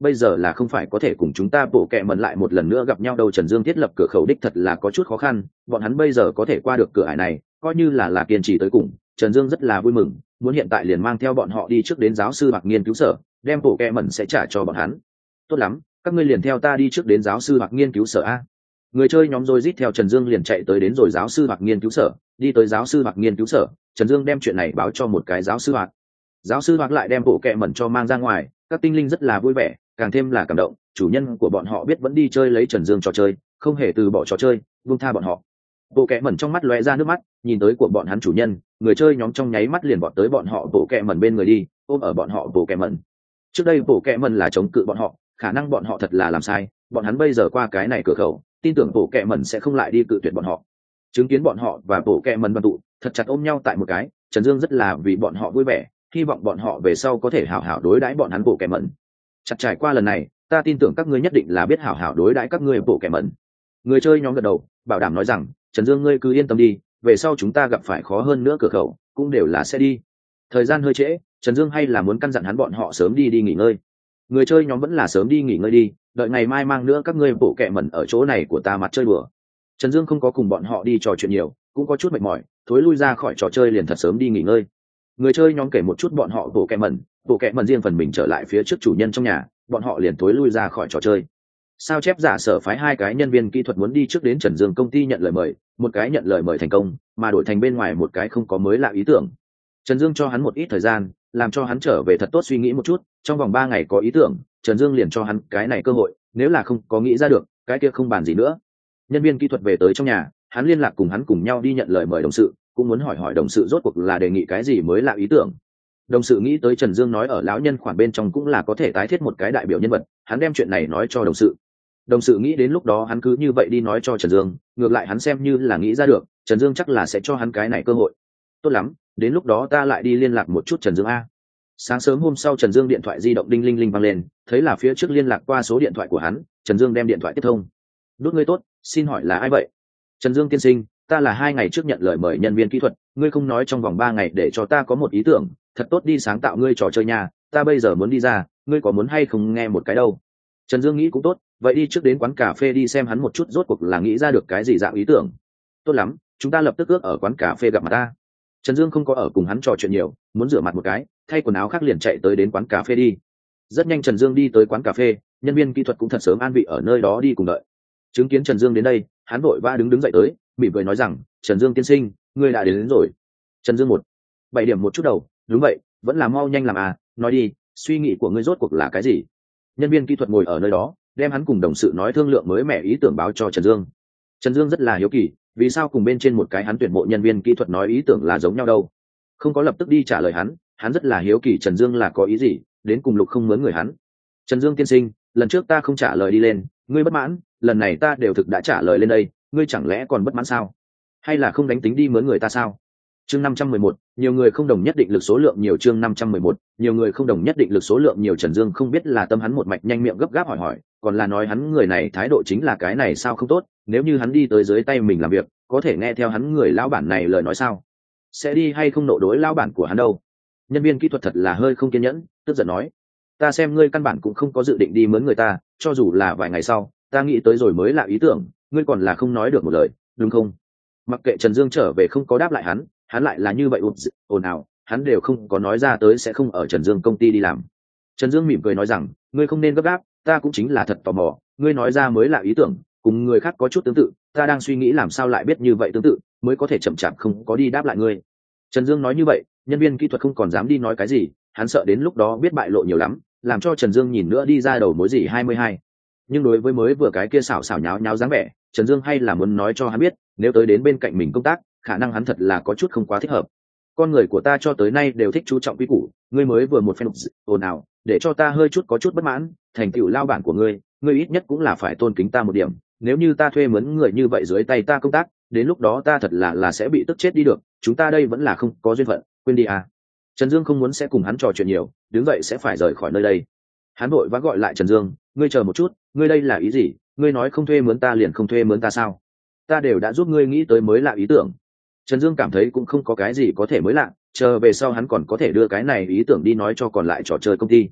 bây giờ là không phải có thể cùng chúng ta bộ kẹ mẩn lại một lần nữa gặp nhau đâu. Trần Dương thiết lập cửa khẩu đích thật là có chút khó khăn, bọn hắn bây giờ có thể qua được cửa ải này coi như là là kiên trì tới cùng. Trần Dương rất là vui mừng, muốn hiện tại liền mang theo bọn họ đi trước đến giáo sư Bạc nghiên cứu sở, đem bộ kẹ mẩn sẽ trả cho bọn hắn. Tốt lắm, các ngươi liền theo ta đi trước đến giáo sư Bạc nghiên cứu sở a. Người chơi nhóm rồi rít theo Trần Dương liền chạy tới đến rồi giáo sư Bạc nghiên cứu sở. Đi tới giáo sư Bạc nghiên cứu sở, Trần Dương đem chuyện này báo cho một cái giáo sư Bạc. Giáo sư Bạc lại đem bộ kẹ mẩn cho mang ra ngoài, các tinh linh rất là vui vẻ, càng thêm là cảm động. Chủ nhân của bọn họ biết vẫn đi chơi lấy Trần Dương trò chơi, không hề từ bỏ trò chơi, buông tha bọn họ. Bộ kẹ mẩn trong mắt lóe ra nước mắt, nhìn tới của bọn hắn chủ nhân, người chơi nhóm trong nháy mắt liền bọn tới bọn họ bộ kẹ mẩn bên người đi, ôm ở bọn họ bộ kẹ mẩn. Trước đây bộ kẹ mẩn là chống cự bọn họ, khả năng bọn họ thật là làm sai, bọn hắn bây giờ qua cái này cửa khẩu, tin tưởng bộ kẹ mẩn sẽ không lại đi cự tuyệt bọn họ. Chứng kiến bọn họ và bộ kẹ mẩn đoàn tụ, thật chặt ôm nhau tại một cái, Trần Dương rất là vì bọn họ vui vẻ, hy vọng bọn họ về sau có thể hảo hảo đối đãi bọn hắn bộ kẹ mẩn. Chặt trải qua lần này, ta tin tưởng các ngươi nhất định là biết hảo hảo đối đãi các ngươi bộ kẹ mẩn. Người chơi nhóm gật đầu, bảo đảm nói rằng, Trần Dương ngươi cứ yên tâm đi, về sau chúng ta gặp phải khó hơn nữa cửa khẩu, cũng đều là sẽ đi. Thời gian hơi trễ, Trần Dương hay là muốn căn dặn hắn bọn họ sớm đi đi nghỉ ngơi. Người chơi nhóm vẫn là sớm đi nghỉ ngơi đi, đợi ngày mai mang nữa các ngươi bộ kẹ mẩn ở chỗ này của ta mặt chơi bừa. Trần Dương không có cùng bọn họ đi trò chuyện nhiều, cũng có chút mệt mỏi, thối lui ra khỏi trò chơi liền thật sớm đi nghỉ ngơi. Người chơi nhóm kể một chút bọn họ bộ kẹ mẩn, bộ kẹ mẩn riêng phần mình trở lại phía trước chủ nhân trong nhà, bọn họ liền thối lui ra khỏi trò chơi. Sao chép giả sở phái hai cái nhân viên kỹ thuật muốn đi trước đến Trần Dương công ty nhận lời mời, một cái nhận lời mời thành công, mà đổi thành bên ngoài một cái không có mới lạ ý tưởng. Trần Dương cho hắn một ít thời gian, làm cho hắn trở về thật tốt suy nghĩ một chút, trong vòng ba ngày có ý tưởng, Trần Dương liền cho hắn cái này cơ hội, nếu là không có nghĩ ra được, cái kia không bàn gì nữa. Nhân viên kỹ thuật về tới trong nhà, hắn liên lạc cùng hắn cùng nhau đi nhận lời mời đồng sự, cũng muốn hỏi hỏi đồng sự rốt cuộc là đề nghị cái gì mới lạ ý tưởng. Đồng sự nghĩ tới Trần Dương nói ở lão nhân khoản bên trong cũng là có thể tái thiết một cái đại biểu nhân vật, hắn đem chuyện này nói cho đồng sự. Đồng sự nghĩ đến lúc đó hắn cứ như vậy đi nói cho Trần Dương, ngược lại hắn xem như là nghĩ ra được, Trần Dương chắc là sẽ cho hắn cái này cơ hội. Tốt lắm, đến lúc đó ta lại đi liên lạc một chút Trần Dương a. Sáng sớm hôm sau Trần Dương điện thoại di động đinh linh linh vang lên, thấy là phía trước liên lạc qua số điện thoại của hắn, Trần Dương đem điện thoại tiếp thông. Đốt ngươi tốt, xin hỏi là ai vậy? Trần Dương tiên sinh, ta là hai ngày trước nhận lời mời nhân viên kỹ thuật, ngươi không nói trong vòng ba ngày để cho ta có một ý tưởng, thật tốt đi sáng tạo ngươi trò chơi nhà, ta bây giờ muốn đi ra, ngươi có muốn hay không nghe một cái đâu? Trần Dương nghĩ cũng tốt, vậy đi trước đến quán cà phê đi xem hắn một chút rốt cuộc là nghĩ ra được cái gì dạng ý tưởng. Tốt lắm, chúng ta lập tức ước ở quán cà phê gặp mặt ta. Trần Dương không có ở cùng hắn trò chuyện nhiều, muốn rửa mặt một cái, thay quần áo khác liền chạy tới đến quán cà phê đi. Rất nhanh Trần Dương đi tới quán cà phê, nhân viên kỹ thuật cũng thật sớm an vị ở nơi đó đi cùng đợi. Chứng kiến Trần Dương đến đây, hắn vội vã đứng đứng dậy tới, mỉm cười nói rằng, Trần Dương tiên sinh, ngươi đã đến, đến rồi. Trần Dương một bảy điểm một chút đầu, đúng vậy, vẫn là mau nhanh làm à, nói đi, suy nghĩ của ngươi rốt cuộc là cái gì? Nhân viên kỹ thuật ngồi ở nơi đó, đem hắn cùng đồng sự nói thương lượng mới mẻ ý tưởng báo cho Trần Dương. Trần Dương rất là hiếu kỳ, vì sao cùng bên trên một cái hắn tuyển mộ nhân viên kỹ thuật nói ý tưởng là giống nhau đâu? Không có lập tức đi trả lời hắn, hắn rất là hiếu kỳ Trần Dương là có ý gì, đến cùng lục không mướn người hắn. Trần Dương tiên sinh, lần trước ta không trả lời đi lên, ngươi bất mãn, lần này ta đều thực đã trả lời lên đây, ngươi chẳng lẽ còn bất mãn sao? Hay là không đánh tính đi mướn người ta sao? Chương năm trăm mười một, nhiều người không đồng nhất định lực số lượng nhiều. Chương năm trăm mười một, nhiều người không đồng nhất định lực số lượng nhiều. Trần Dương không biết là tâm hắn một mạch nhanh miệng gấp gáp hỏi hỏi, còn là nói hắn người này thái độ chính là cái này sao không tốt, nếu như hắn đi tới dưới tay mình làm việc, có thể nghe theo hắn người lão bản này lời nói sao? Sẽ đi hay không nộ đối lão bản của hắn đâu? Nhân viên kỹ thuật thật là hơi không kiên nhẫn, tức giận nói, ta xem ngươi căn bản cũng không có dự định đi mướn người ta, cho dù là vài ngày sau, ta nghĩ tới rồi mới là ý tưởng, ngươi còn là không nói được một lời, đúng không? Mặc kệ Trần Dương trở về không có đáp lại hắn, hắn lại là như vậy ụt ồn ào, hắn đều không có nói ra tới sẽ không ở Trần Dương công ty đi làm. Trần Dương mỉm cười nói rằng, ngươi không nên gấp gáp, ta cũng chính là thật tò mò, ngươi nói ra mới là ý tưởng, cùng người khác có chút tương tự, ta đang suy nghĩ làm sao lại biết như vậy tương tự, mới có thể chậm chạp không có đi đáp lại ngươi. Trần Dương nói như vậy, nhân viên kỹ thuật không còn dám đi nói cái gì, hắn sợ đến lúc đó biết bại lộ nhiều lắm, làm cho Trần Dương nhìn nữa đi ra đầu mối gì hai mươi hai. Nhưng đối với mới vừa cái kia xảo xảo nháo nháo dáng vẻ, Trần Dương hay là muốn nói cho hắn biết, nếu tới đến bên cạnh mình công tác, khả năng hắn thật là có chút không quá thích hợp. Con người của ta cho tới nay đều thích chú trọng quy củ, ngươi mới vừa một phen ồn ào, để cho ta hơi chút có chút bất mãn, thành tựu lao bản của ngươi, ngươi ít nhất cũng là phải tôn kính ta một điểm, nếu như ta thuê mướn người như vậy dưới tay ta công tác, đến lúc đó ta thật là là sẽ bị tức chết đi được, chúng ta đây vẫn là không có duyên phận, quên đi à. Trần Dương không muốn sẽ cùng hắn trò chuyện nhiều, đứng dậy sẽ phải rời khỏi nơi đây. Hắn vội vã gọi lại Trần Dương, ngươi chờ một chút, ngươi đây là ý gì, ngươi nói không thuê mướn ta liền không thuê mướn ta sao? Ta đều đã giúp ngươi nghĩ tới mới lạ ý tưởng. Trần Dương cảm thấy cũng không có cái gì có thể mới lạ, chờ về sau hắn còn có thể đưa cái này ý tưởng đi nói cho còn lại trò chơi công ty.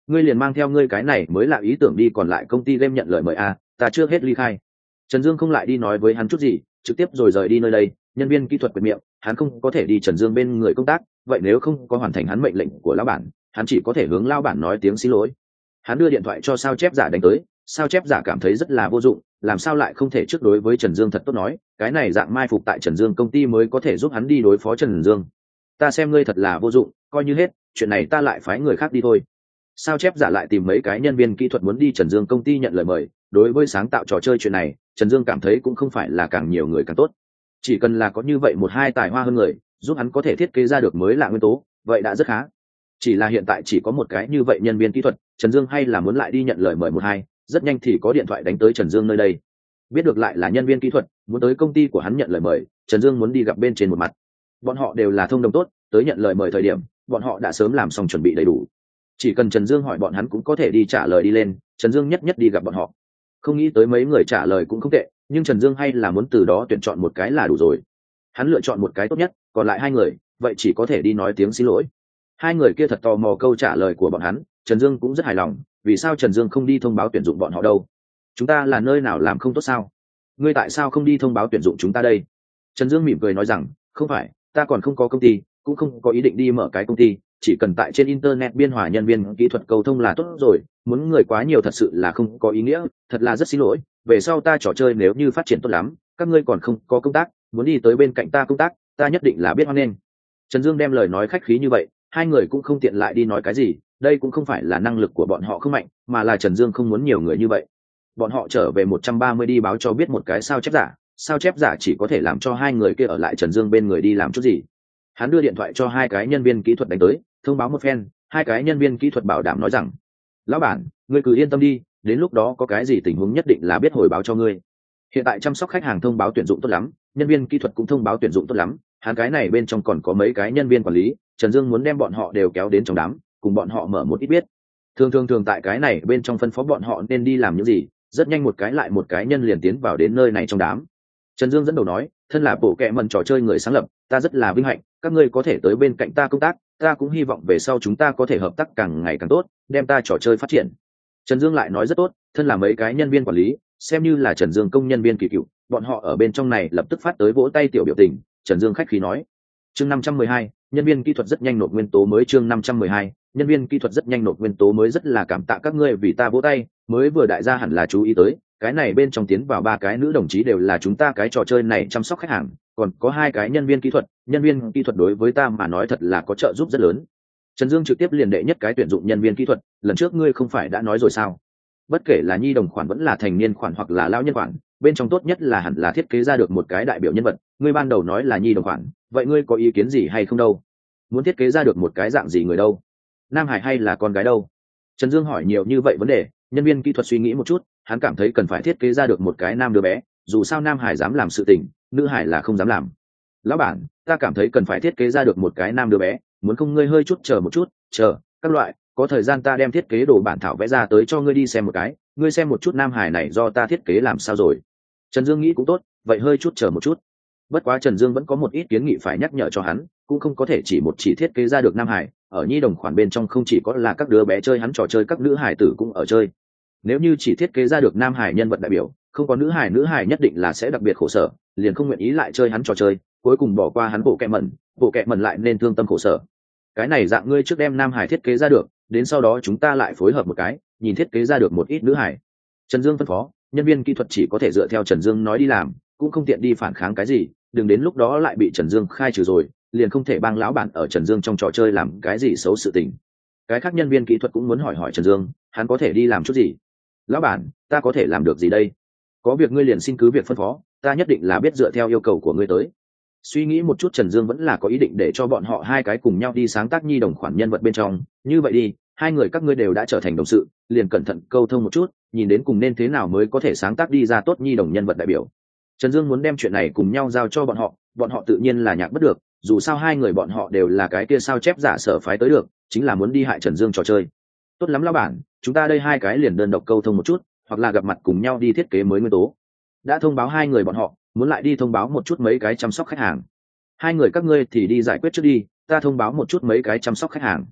ngươi liền mang theo ngươi cái này mới là ý tưởng đi, còn lại công ty game nhận lời mời a, ta chưa hết ly khai. Trần Dương không lại đi nói với hắn chút gì, trực tiếp rồi rời đi nơi đây. Nhân viên kỹ thuật quyệt miệng, hắn không có thể đi Trần Dương bên người công tác, vậy nếu không có hoàn thành hắn mệnh lệnh của lão bản, hắn chỉ có thể hướng lão bản nói tiếng xin lỗi. Hắn đưa điện thoại cho sao chép giả đánh tới, sao chép giả cảm thấy rất là vô dụng, làm sao lại không thể trước đối với Trần Dương thật tốt nói, cái này dạng mai phục tại Trần Dương công ty mới có thể giúp hắn đi đối phó Trần Dương. Ta xem ngươi thật là vô dụng, coi như hết, chuyện này ta lại phái người khác đi thôi. Sao chép giả lại tìm mấy cái nhân viên kỹ thuật muốn đi Trần Dương công ty nhận lời mời, đối với sáng tạo trò chơi chuyện này, Trần Dương cảm thấy cũng không phải là càng nhiều người càng tốt. Chỉ cần là có như vậy một hai tài hoa hơn người, giúp hắn có thể thiết kế ra được mới lạ nguyên tố, vậy đã rất khá. Chỉ là hiện tại chỉ có một cái như vậy nhân viên kỹ thuật, Trần Dương hay là muốn lại đi nhận lời mời một hai, rất nhanh thì có điện thoại đánh tới Trần Dương nơi đây. Biết được lại là nhân viên kỹ thuật, muốn tới công ty của hắn nhận lời mời, Trần Dương muốn đi gặp bên trên một mặt. Bọn họ đều là thông đồng tốt, tới nhận lời mời thời điểm, bọn họ đã sớm làm xong chuẩn bị đầy đủ. Chỉ cần Trần Dương hỏi bọn hắn cũng có thể đi trả lời đi lên, Trần Dương nhất nhất đi gặp bọn họ. Không nghĩ tới mấy người trả lời cũng không tệ, nhưng Trần Dương hay là muốn từ đó tuyển chọn một cái là đủ rồi. Hắn lựa chọn một cái tốt nhất, còn lại hai người, vậy chỉ có thể đi nói tiếng xin lỗi. Hai người kia thật tò mò câu trả lời của bọn hắn, Trần Dương cũng rất hài lòng, vì sao Trần Dương không đi thông báo tuyển dụng bọn họ đâu? Chúng ta là nơi nào làm không tốt sao? Ngươi tại sao không đi thông báo tuyển dụng chúng ta đây? Trần Dương mỉm cười nói rằng, không phải, ta còn không có công ty, cũng không có ý định đi mở cái công ty, chỉ cần tại trên internet biên hòa nhân viên kỹ thuật cầu thông là tốt rồi, muốn người quá nhiều thật sự là không có ý nghĩa, thật là rất xin lỗi, về sau ta trò chơi nếu như phát triển tốt lắm, các ngươi còn không có công tác, muốn đi tới bên cạnh ta công tác, ta nhất định là biết hoan nghênh. Trần Dương đem lời nói khách khí như vậy, hai người cũng không tiện lại đi nói cái gì, đây cũng không phải là năng lực của bọn họ không mạnh, mà là Trần Dương không muốn nhiều người như vậy. Bọn họ trở về một trăm ba mươi đi báo cho biết một cái sao chép giả, sao chép giả chỉ có thể làm cho hai người kia ở lại Trần Dương bên người đi làm chút gì. Hắn đưa điện thoại cho hai cái nhân viên kỹ thuật đánh tới, thông báo một phen, hai cái nhân viên kỹ thuật bảo đảm nói rằng, lão bản, ngươi cứ yên tâm đi, đến lúc đó có cái gì tình huống nhất định là biết hồi báo cho ngươi. Hiện tại chăm sóc khách hàng thông báo tuyển dụng tốt lắm, nhân viên kỹ thuật cũng thông báo tuyển dụng tốt lắm, hắn cái này bên trong còn có mấy cái nhân viên quản lý, Trần Dương muốn đem bọn họ đều kéo đến trong đám, cùng bọn họ mở một ít biết. Thường thường thường tại cái này bên trong phân phó bọn họ nên đi làm những gì, rất nhanh một cái lại một cái nhân liền tiến vào đến nơi này trong đám. Trần Dương dẫn đầu nói, thân là bộ kệ mần trò chơi người sáng lập, ta rất là vinh hạnh, các ngươi có thể tới bên cạnh ta công tác, ta cũng hy vọng về sau chúng ta có thể hợp tác càng ngày càng tốt, đem ta trò chơi phát triển. Trần Dương lại nói rất tốt, thân là mấy cái nhân viên quản lý, xem như là Trần Dương công nhân viên kỳ cựu, bọn họ ở bên trong này lập tức phát tới vỗ tay tiểu biểu tình. Trần Dương khách khí nói, chương năm trăm mười hai, nhân viên kỹ thuật rất nhanh nộp nguyên tố mới. Chương năm trăm mười hai, nhân viên kỹ thuật rất nhanh nộp nguyên tố mới. Rất là cảm tạ các ngươi vì ta vỗ tay, mới vừa đại gia hẳn là chú ý tới, cái này bên trong tiến vào ba cái nữ đồng chí đều là chúng ta cái trò chơi này chăm sóc khách hàng, còn có hai cái nhân viên kỹ thuật, nhân viên kỹ thuật đối với ta mà nói thật là có trợ giúp rất lớn. Trần Dương trực tiếp liền đệ nhất cái tuyển dụng nhân viên kỹ thuật, lần trước ngươi không phải đã nói rồi sao? Bất kể là nhi đồng khoản vẫn là thành niên khoản hoặc là lão nhân khoản, bên trong tốt nhất là hẳn là thiết kế ra được một cái đại biểu nhân vật, ngươi ban đầu nói là nhi đồng khoản, vậy ngươi có ý kiến gì hay không đâu? Muốn thiết kế ra được một cái dạng gì người đâu? Nam hải hay là con gái đâu? Trần Dương hỏi nhiều như vậy vấn đề, nhân viên kỹ thuật suy nghĩ một chút, hắn cảm thấy cần phải thiết kế ra được một cái nam đứa bé, dù sao nam hải dám làm sự tình, nữ hải là không dám làm. Lão bản, ta cảm thấy cần phải thiết kế ra được một cái nam đứa bé, muốn không ngươi hơi chút chờ một chút, chờ các loại, có thời gian ta đem thiết kế đồ bản thảo vẽ ra tới cho ngươi đi xem một cái, ngươi xem một chút nam hải này do ta thiết kế làm sao rồi. Trần Dương nghĩ cũng tốt, vậy hơi chút chờ một chút. Bất quá Trần Dương vẫn có một ít kiến nghị phải nhắc nhở cho hắn, cũng không có thể chỉ một chỉ thiết kế ra được nam hải, ở nhi đồng khoản bên trong không chỉ có là các đứa bé chơi hắn trò chơi, các nữ hải tử cũng ở chơi. Nếu như chỉ thiết kế ra được nam hải nhân vật đại biểu, không có nữ hải, nữ hải nhất định là sẽ đặc biệt khổ sở, liền không nguyện ý lại chơi hắn trò chơi, cuối cùng bỏ qua hắn bộ kẹ mẩn, bộ kẹ mẩn lại nên thương tâm khổ sở. Cái này dạng ngươi trước đem nam hải thiết kế ra được, đến sau đó chúng ta lại phối hợp một cái, nhìn thiết kế ra được một ít nữ hải. Trần Dương phân phó, nhân viên kỹ thuật chỉ có thể dựa theo Trần Dương nói đi làm, cũng không tiện đi phản kháng cái gì, đừng đến lúc đó lại bị Trần Dương khai trừ rồi, liền không thể bang lão bản ở Trần Dương trong trò chơi làm cái gì xấu sự tình. Cái khác nhân viên kỹ thuật cũng muốn hỏi hỏi Trần Dương, hắn có thể đi làm chút gì? Lão bản, ta có thể làm được gì đây? Có việc ngươi liền xin cứ việc phân phó, ta nhất định là biết dựa theo yêu cầu của ngươi tới. Suy nghĩ một chút, Trần Dương vẫn là có ý định để cho bọn họ hai cái cùng nhau đi sáng tác nhi đồng khoản nhân vật bên trong. Như vậy đi, hai người các ngươi đều đã trở thành đồng sự, liền cẩn thận câu thông một chút, nhìn đến cùng nên thế nào mới có thể sáng tác đi ra tốt nhi đồng nhân vật đại biểu. Trần Dương muốn đem chuyện này cùng nhau giao cho bọn họ, bọn họ tự nhiên là nhạc bất được, dù sao hai người bọn họ đều là cái kia sao chép giả sở phái tới được, chính là muốn đi hại Trần Dương trò chơi. Tốt lắm lão bản, chúng ta đây hai cái liền đơn độc câu thông một chút, hoặc là gặp mặt cùng nhau đi thiết kế mới nguyên tố. Đã thông báo hai người bọn họ, muốn lại đi thông báo một chút mấy cái chăm sóc khách hàng. Hai người các ngươi thì đi giải quyết trước đi, ta thông báo một chút mấy cái chăm sóc khách hàng.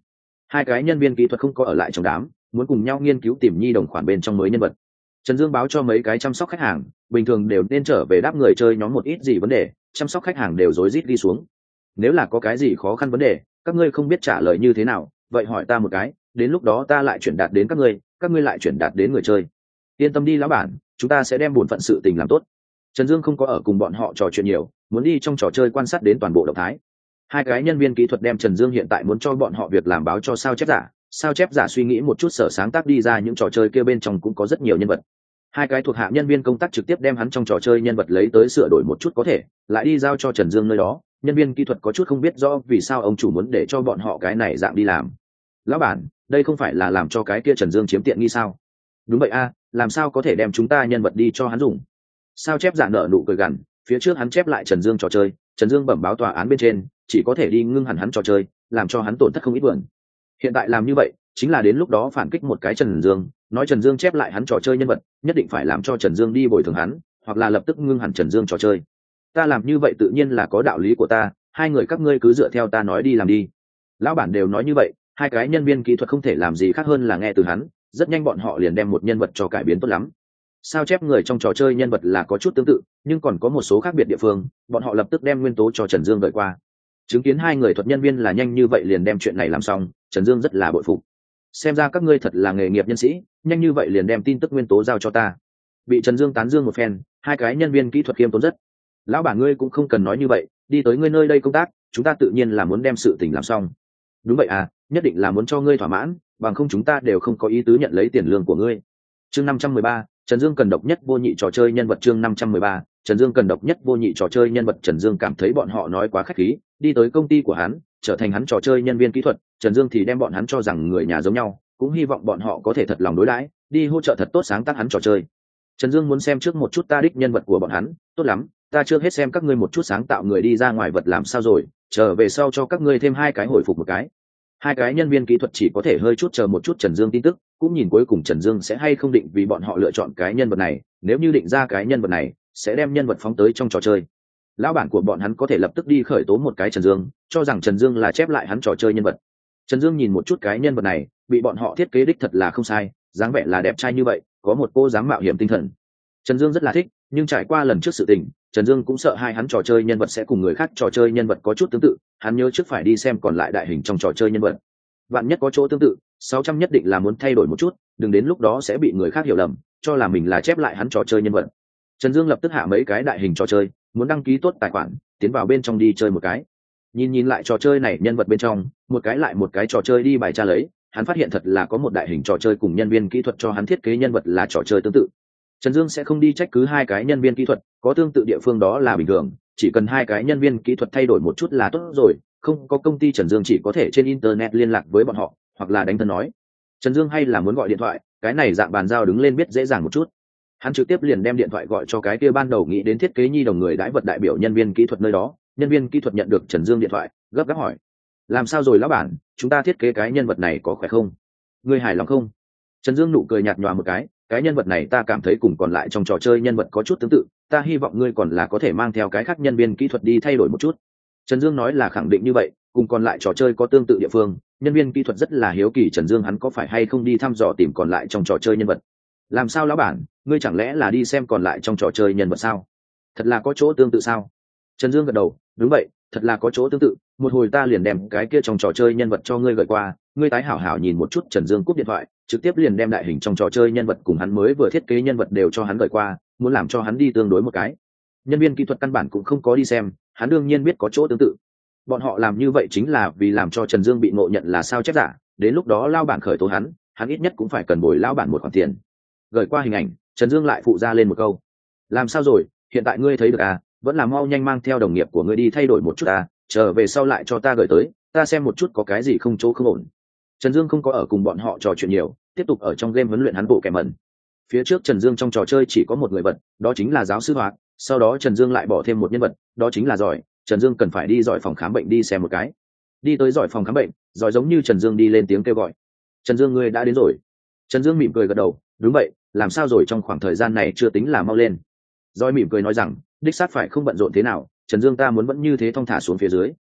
Hai cái nhân viên kỹ thuật không có ở lại trong đám, muốn cùng nhau nghiên cứu tìm nhi đồng khoản bên trong mới nhân vật. Trần Dương báo cho mấy cái chăm sóc khách hàng, bình thường đều nên trở về đáp người chơi nhóm một ít gì vấn đề, chăm sóc khách hàng đều rối rít đi xuống. Nếu là có cái gì khó khăn vấn đề, các ngươi không biết trả lời như thế nào, vậy hỏi ta một cái, đến lúc đó ta lại chuyển đạt đến các ngươi, các ngươi lại chuyển đạt đến người chơi. Yên tâm đi lão bản, chúng ta sẽ đem bổn phận sự tình làm tốt. Trần Dương không có ở cùng bọn họ trò chuyện nhiều, muốn đi trong trò chơi quan sát đến toàn bộ động thái. Hai cái nhân viên kỹ thuật đem Trần Dương hiện tại muốn cho bọn họ việc làm báo cho sao chép giả, sao chép giả suy nghĩ một chút sở sáng tác đi ra những trò chơi kia bên trong cũng có rất nhiều nhân vật. Hai cái thuộc hạ nhân viên công tác trực tiếp đem hắn trong trò chơi nhân vật lấy tới sửa đổi một chút có thể, lại đi giao cho Trần Dương nơi đó. Nhân viên kỹ thuật có chút không biết rõ vì sao ông chủ muốn để cho bọn họ cái này dạng đi làm. Lão bản, đây không phải là làm cho cái kia Trần Dương chiếm tiện nghi sao? Đúng vậy a, làm sao có thể đem chúng ta nhân vật đi cho hắn dùng? Sao chép giả nợ nụ cười gằn, phía trước hắn chép lại Trần Dương trò chơi, Trần Dương bẩm báo tòa án bên trên, chỉ có thể đi ngưng hẳn hắn trò chơi, làm cho hắn tổn thất không ít vườn. Hiện tại làm như vậy, chính là đến lúc đó phản kích một cái Trần Dương, nói Trần Dương chép lại hắn trò chơi nhân vật, nhất định phải làm cho Trần Dương đi bồi thường hắn, hoặc là lập tức ngưng hẳn Trần Dương trò chơi. Ta làm như vậy tự nhiên là có đạo lý của ta, hai người các ngươi cứ dựa theo ta nói đi làm đi. Lão bản đều nói như vậy, hai cái nhân viên kỹ thuật không thể làm gì khác hơn là nghe từ hắn, rất nhanh bọn họ liền đem một nhân vật cho cải biến tốt lắm. Sao chép người trong trò chơi nhân vật là có chút tương tự, nhưng còn có một số khác biệt địa phương, bọn họ lập tức đem nguyên tố cho Trần Dương gợi qua. Chứng kiến hai người thuật nhân viên là nhanh như vậy liền đem chuyện này làm xong, Trần Dương rất là bội phục. Xem ra các ngươi thật là nghề nghiệp nhân sĩ, nhanh như vậy liền đem tin tức nguyên tố giao cho ta. Bị Trần Dương tán dương một phen, hai cái nhân viên kỹ thuật khiêm tốn rất. Lão bản ngươi cũng không cần nói như vậy, đi tới ngươi nơi đây công tác, chúng ta tự nhiên là muốn đem sự tình làm xong. Đúng vậy à, nhất định là muốn cho ngươi thỏa mãn, bằng không chúng ta đều không có ý tứ nhận lấy tiền lương của ngươi. Chương năm trăm mười ba, Trần Dương cần độc nhất vô nhị trò chơi nhân vật. Chương năm trăm mười ba, Trần Dương cần độc nhất vô nhị trò chơi nhân vật. Trần Dương cảm thấy bọn họ nói quá khách khí, đi tới công ty của hắn, trở thành hắn trò chơi nhân viên kỹ thuật, Trần Dương thì đem bọn hắn cho rằng người nhà giống nhau, cũng hy vọng bọn họ có thể thật lòng đối đãi, đi hỗ trợ thật tốt sáng tác hắn trò chơi. Trần Dương muốn xem trước một chút ta đích nhân vật của bọn hắn, tốt lắm, ta chưa hết xem các ngươi một chút sáng tạo người đi ra ngoài vật làm sao rồi, trở về sau cho các ngươi thêm hai cái hồi phục một cái. Hai cái nhân viên kỹ thuật chỉ có thể hơi chút chờ một chút Trần Dương tin tức, cũng nhìn cuối cùng Trần Dương sẽ hay không định vì bọn họ lựa chọn cái nhân vật này, nếu như định ra cái nhân vật này, sẽ đem nhân vật phóng tới trong trò chơi. Lão bản của bọn hắn có thể lập tức đi khởi tố một cái Trần Dương, cho rằng Trần Dương là chép lại hắn trò chơi nhân vật. Trần Dương nhìn một chút cái nhân vật này, bị bọn họ thiết kế đích thật là không sai, dáng vẻ là đẹp trai như vậy, có một cô dám mạo hiểm tinh thần. Trần Dương rất là thích, nhưng trải qua lần trước sự tình, Trần Dương cũng sợ hai hắn trò chơi nhân vật sẽ cùng người khác trò chơi nhân vật có chút tương tự, hắn nhớ trước phải đi xem còn lại đại hình trong trò chơi nhân vật. Vạn nhất có chỗ tương tự, sáu trăm nhất định là muốn thay đổi một chút, đừng đến lúc đó sẽ bị người khác hiểu lầm, cho là mình là chép lại hắn trò chơi nhân vật. Trần Dương lập tức hạ mấy cái đại hình trò chơi, muốn đăng ký tốt tài khoản, tiến vào bên trong đi chơi một cái. Nhìn nhìn lại trò chơi này nhân vật bên trong, một cái lại một cái trò chơi đi bài tra lấy, hắn phát hiện thật là có một đại hình trò chơi cùng nhân viên kỹ thuật cho hắn thiết kế nhân vật là trò chơi tương tự. Trần Dương sẽ không đi trách cứ hai cái nhân viên kỹ thuật, có tương tự địa phương đó là bình thường, chỉ cần hai cái nhân viên kỹ thuật thay đổi một chút là tốt rồi, không có công ty Trần Dương chỉ có thể trên internet liên lạc với bọn họ, hoặc là đánh thân nói. Trần Dương hay là muốn gọi điện thoại, cái này dạng bàn giao đứng lên biết dễ dàng một chút. Hắn trực tiếp liền đem điện thoại gọi cho cái kia ban đầu nghĩ đến thiết kế nhi đồng người đãi vật đại biểu nhân viên kỹ thuật nơi đó. Nhân viên kỹ thuật nhận được Trần Dương điện thoại, gấp gáp hỏi: làm sao rồi lão bản, chúng ta thiết kế cái nhân vật này có khỏe không? Ngươi hài lòng không? Trần Dương nụ cười nhạt nhòa một cái, cái nhân vật này ta cảm thấy cùng còn lại trong trò chơi nhân vật có chút tương tự, ta hy vọng ngươi còn là có thể mang theo cái khác nhân viên kỹ thuật đi thay đổi một chút. Trần Dương nói là khẳng định như vậy, cùng còn lại trò chơi có tương tự địa phương, nhân viên kỹ thuật rất là hiếu kỳ Trần Dương hắn có phải hay không đi thăm dò tìm còn lại trong trò chơi nhân vật. Làm sao lão bản, ngươi chẳng lẽ là đi xem còn lại trong trò chơi nhân vật sao? Thật là có chỗ tương tự sao? Trần Dương gật đầu, đúng vậy, thật là có chỗ tương tự, một hồi ta liền đem cái kia trong trò chơi nhân vật cho ngươi gửi qua, ngươi tái hảo hảo nhìn một chút. Trần Dương cúp điện thoại, trực tiếp liền đem đại hình trong trò chơi nhân vật cùng hắn mới vừa thiết kế nhân vật đều cho hắn gửi qua, muốn làm cho hắn đi tương đối một cái. Nhân viên kỹ thuật căn bản cũng không có đi xem, hắn đương nhiên biết có chỗ tương tự. Bọn họ làm như vậy chính là vì làm cho Trần Dương bị ngộ nhận là sao chép giả, đến lúc đó lao bản khởi tố hắn, hắn ít nhất cũng phải cần bồi lao bản một khoản tiền. Gửi qua hình ảnh, Trần Dương lại phụ ra lên một câu: làm sao rồi, hiện tại ngươi thấy được à, vẫn là mau nhanh mang theo đồng nghiệp của ngươi đi thay đổi một chút à, trở về sau lại cho ta gửi tới, ta xem một chút có cái gì không chỗ không ổn. Trần Dương không có ở cùng bọn họ trò chuyện nhiều, tiếp tục ở trong game huấn luyện hắn bộ kẻ mẩn. Phía trước Trần Dương trong trò chơi chỉ có một người vật, đó chính là giáo sư Hoạt, sau đó Trần Dương lại bỏ thêm một nhân vật, đó chính là giỏi. Trần Dương cần phải đi giỏi phòng khám bệnh đi xem một cái. Đi tới giỏi phòng khám bệnh, giỏi giống như Trần Dương đi lên tiếng kêu gọi: Trần Dương ngươi đã đến rồi. Trần Dương mỉm cười gật đầu, đúng vậy, làm sao rồi, trong khoảng thời gian này chưa tính là mau lên. Giỏi mỉm cười nói rằng, đích xác phải không bận rộn thế nào, Trần Dương ta muốn vẫn như thế thong thả xuống phía dưới.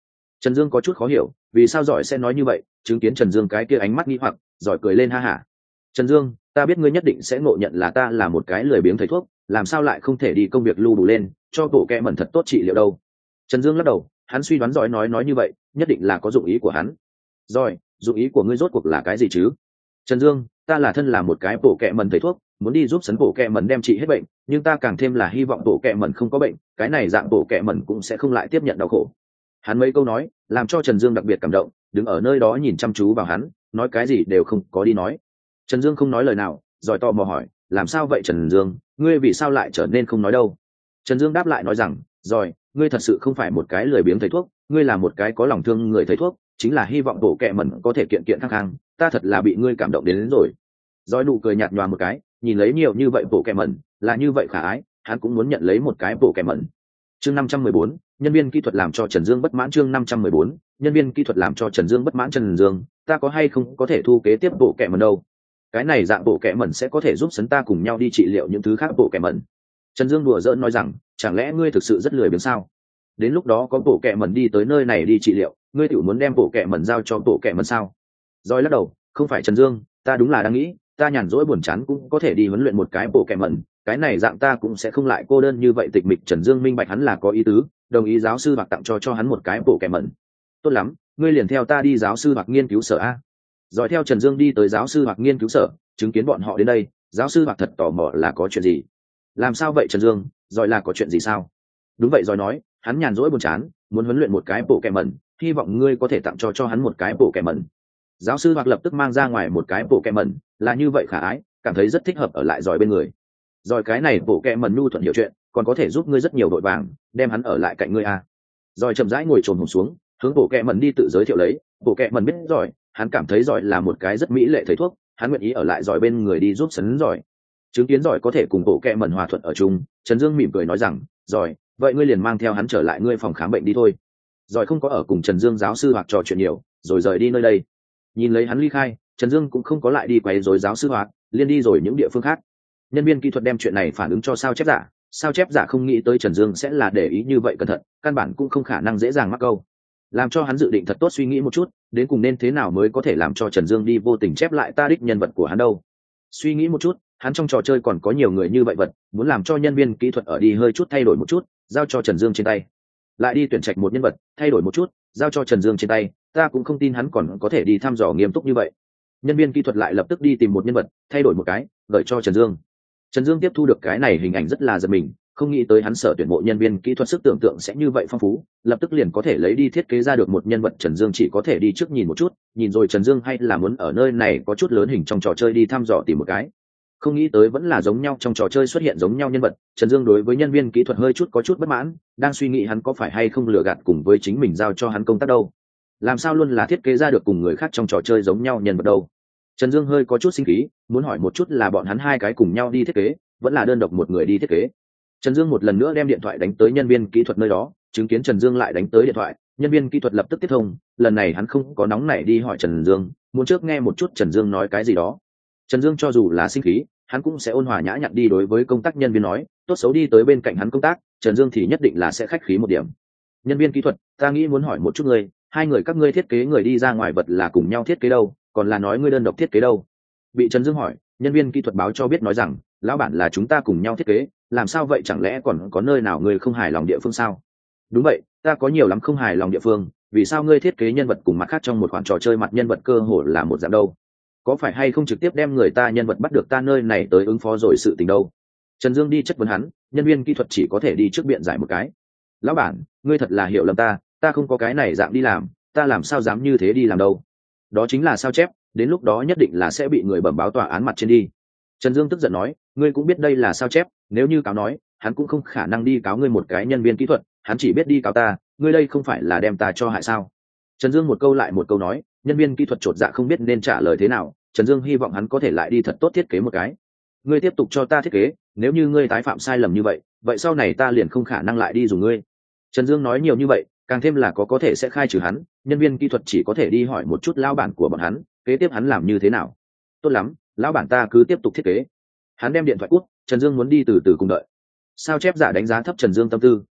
Trần Dương có chút khó hiểu vì sao giỏi sẽ nói như vậy. Chứng kiến Trần Dương cái kia ánh mắt nghi hoặc, giỏi cười lên ha hả. Trần Dương, ta biết ngươi nhất định sẽ ngộ nhận là ta là một cái lười biếng thầy thuốc, làm sao lại không thể đi công việc lưu đủ lên cho bộ kẹ mẩn thật tốt trị liệu đâu. Trần Dương lắc đầu, hắn suy đoán giỏi nói nói như vậy nhất định là có dụng ý của hắn. Rồi, dụng ý của ngươi rốt cuộc là cái gì chứ? Trần Dương, ta là thân là một cái bộ kẹ mẩn thầy thuốc, muốn đi giúp sấn bộ kẹ mẩn đem trị hết bệnh, nhưng ta càng thêm là hy vọng bộ kẹ mẩn không có bệnh, cái này dạng bộ kẹ mẩn cũng sẽ không lại tiếp nhận đau khổ. Hắn mấy câu nói làm cho Trần Dương đặc biệt cảm động, đứng ở nơi đó nhìn chăm chú vào hắn, nói cái gì đều không có đi nói. Trần Dương không nói lời nào, giỏi tò mò hỏi, làm sao vậy Trần Dương, ngươi vì sao lại trở nên không nói đâu? Trần Dương đáp lại nói rằng, rồi, ngươi thật sự không phải một cái lười biếng thầy thuốc, ngươi là một cái có lòng thương người thầy thuốc, chính là hy vọng bộ kẹ mẩn có thể kiện kiện khang khang, ta thật là bị ngươi cảm động đến, đến rồi. Rồi nụ cười nhạt nhòa một cái, nhìn lấy nhiều như vậy bộ kẹ mẩn, là như vậy khả ái, hắn cũng muốn nhận lấy một cái bộ kẹ mẩn. Chương năm trăm mười bốn, nhân viên kỹ thuật làm cho Trần Dương bất mãn. Chương năm trăm mười bốn, nhân viên kỹ thuật làm cho Trần Dương bất mãn. Trần Dương, ta có hay không có thể thu kế tiếp bộ kẹ mẩn đâu? Cái này dạng bộ kẹ mẩn sẽ có thể giúp sấn ta cùng nhau đi trị liệu những thứ khác bộ kẹ mẩn. Trần Dương đùa giỡn nói rằng, chẳng lẽ ngươi thực sự rất lười biếng sao? Đến lúc đó có bộ kẹ mẩn đi tới nơi này đi trị liệu, ngươi tự muốn đem bộ kẹ mẩn giao cho bộ kẹ mẩn sao? Rồi lắc đầu, không phải Trần Dương, ta đúng là đang nghĩ, ta nhàn rỗi buồn chán cũng có thể đi huấn luyện một cái bộ kẹ mẩn, cái này dạng ta cũng sẽ không lại cô đơn như vậy tịch mịch. Trần Dương minh bạch hắn là có ý tứ, đồng ý giáo sư Bạc tặng cho cho hắn một cái bộ kẹ mẩn. Tốt lắm, ngươi liền theo ta đi giáo sư Bạc nghiên cứu sở a. Rồi theo Trần Dương đi tới giáo sư Bạc nghiên cứu sở, chứng kiến bọn họ đến đây, giáo sư Bạc thật tò mò là có chuyện gì. Làm sao vậy Trần Dương, rồi là có chuyện gì sao? Đúng vậy, rồi nói, hắn nhàn rỗi buồn chán, muốn huấn luyện một cái bộ kẹ mẩn, hy vọng ngươi có thể tặng cho cho hắn một cái bộ kẹ mẩn. Giáo sư Bạc lập tức mang ra ngoài một cái bộ kẹ mẩn, là như vậy khả ái, cảm thấy rất thích hợp ở lại giỏi bên người. Rồi cái này bộ kẹ mẩn nhu thuận hiểu chuyện, còn có thể giúp ngươi rất nhiều đội vàng, đem hắn ở lại cạnh ngươi a. Rồi chậm rãi ngồi trồm hổm xuống, hướng bộ kẹ mẩn đi tự giới thiệu lấy, bộ kẹ mẩn biết giỏi, hắn cảm thấy giỏi là một cái rất mỹ lệ thầy thuốc, hắn nguyện ý ở lại giỏi bên người đi giúp sấn giỏi. Chứng kiến giỏi có thể cùng bộ kẹ mẩn hòa thuận ở chung, Trần Dương mỉm cười nói rằng, giỏi, vậy ngươi liền mang theo hắn trở lại ngươi phòng khám bệnh đi thôi. Giỏi không có ở cùng Trần Dương giáo sư Hoạt trò chuyện nhiều, rồi rời đi nơi đây. Nhìn lấy hắn ly khai, Trần Dương cũng không có lại đi quấy rối giáo sư Hoạt, liên đi rồi những địa phương khác. Nhân viên kỹ thuật đem chuyện này phản ứng cho sao chép giả, sao chép giả không nghĩ tới Trần Dương sẽ là để ý như vậy cẩn thận, căn bản cũng không khả năng dễ dàng mắc câu. Làm cho hắn dự định thật tốt suy nghĩ một chút, đến cùng nên thế nào mới có thể làm cho Trần Dương đi vô tình chép lại ta đích nhân vật của hắn đâu. Suy nghĩ một chút, hắn trong trò chơi còn có nhiều người như vậy vật, muốn làm cho nhân viên kỹ thuật ở đi hơi chút thay đổi một chút, giao cho Trần Dương trên tay. Lại đi tuyển trạch một nhân vật, thay đổi một chút, giao cho Trần Dương trên tay, ta cũng không tin hắn còn có thể đi thăm dò nghiêm túc như vậy. Nhân viên kỹ thuật lại lập tức đi tìm một nhân vật, thay đổi một cái, gửi cho Trần Dương. Trần Dương tiếp thu được cái này hình ảnh rất là giật mình, không nghĩ tới hắn sở tuyển mộ nhân viên kỹ thuật sức tưởng tượng sẽ như vậy phong phú, lập tức liền có thể lấy đi thiết kế ra được một nhân vật. Trần Dương chỉ có thể đi trước nhìn một chút, nhìn rồi Trần Dương hay là muốn ở nơi này có chút lớn hình trong trò chơi đi thăm dò tìm một cái. Không nghĩ tới vẫn là giống nhau, trong trò chơi xuất hiện giống nhau nhân vật. Trần Dương đối với nhân viên kỹ thuật hơi chút có chút bất mãn, đang suy nghĩ hắn có phải hay không lừa gạt cùng với chính mình giao cho hắn công tác đâu. Làm sao luôn là thiết kế ra được cùng người khác trong trò chơi giống nhau nhân vật đâu. Trần Dương hơi có chút sinh khí, muốn hỏi một chút là bọn hắn hai cái cùng nhau đi thiết kế, vẫn là đơn độc một người đi thiết kế. Trần Dương một lần nữa đem điện thoại đánh tới nhân viên kỹ thuật nơi đó, chứng kiến Trần Dương lại đánh tới điện thoại, nhân viên kỹ thuật lập tức tiếp thông. Lần này hắn không có nóng nảy đi hỏi Trần Dương, muốn trước nghe một chút Trần Dương nói cái gì đó. Trần Dương cho dù là sinh khí, hắn cũng sẽ ôn hòa nhã nhặn đi đối với công tác nhân viên nói, tốt xấu đi tới bên cạnh hắn công tác, Trần Dương thì nhất định là sẽ khách khí một điểm. Nhân viên kỹ thuật, ta nghĩ muốn hỏi một chút ngươi, hai người các ngươi thiết kế người đi ra ngoài vật là cùng nhau thiết kế đâu, còn là nói ngươi đơn độc thiết kế đâu? Bị Trần Dương hỏi, nhân viên kỹ thuật báo cho biết nói rằng, lão bản là chúng ta cùng nhau thiết kế, làm sao vậy, chẳng lẽ còn có nơi nào ngươi không hài lòng địa phương sao? Đúng vậy, ta có nhiều lắm không hài lòng địa phương, vì sao ngươi thiết kế nhân vật cùng mặt khác trong một khoản trò chơi mặt nhân vật cơ hồ là một dạng đâu? Có phải hay không trực tiếp đem người ta nhân vật bắt được ta nơi này tới ứng phó rồi sự tình đâu? Trần Dương đi chất vấn hắn, nhân viên kỹ thuật chỉ có thể đi trước biện giải một cái. Lão bản, ngươi thật là hiểu lầm ta, ta không có cái này dạng đi làm, ta làm sao dám như thế đi làm đâu. Đó chính là sao chép, đến lúc đó nhất định là sẽ bị người bẩm báo tòa án mặt trên đi. Trần Dương tức giận nói, ngươi cũng biết đây là sao chép, nếu như cáo nói, hắn cũng không khả năng đi cáo ngươi một cái nhân viên kỹ thuật, hắn chỉ biết đi cáo ta, ngươi đây không phải là đem ta cho hại sao? Trần Dương một câu lại một câu nói, nhân viên kỹ thuật chột dạ không biết nên trả lời thế nào. Trần Dương hy vọng hắn có thể lại đi thật tốt thiết kế một cái. Ngươi tiếp tục cho ta thiết kế, nếu như ngươi tái phạm sai lầm như vậy, vậy sau này ta liền không khả năng lại đi dùng ngươi. Trần Dương nói nhiều như vậy, càng thêm là có có thể sẽ khai trừ hắn. Nhân viên kỹ thuật chỉ có thể đi hỏi một chút lão bản của bọn hắn, kế tiếp hắn làm như thế nào. Tốt lắm, lão bản ta cứ tiếp tục thiết kế. Hắn đem điện thoại cút, Trần Dương muốn đi từ từ cùng đợi. Sao chép giả đánh giá thấp Trần Dương tâm tư,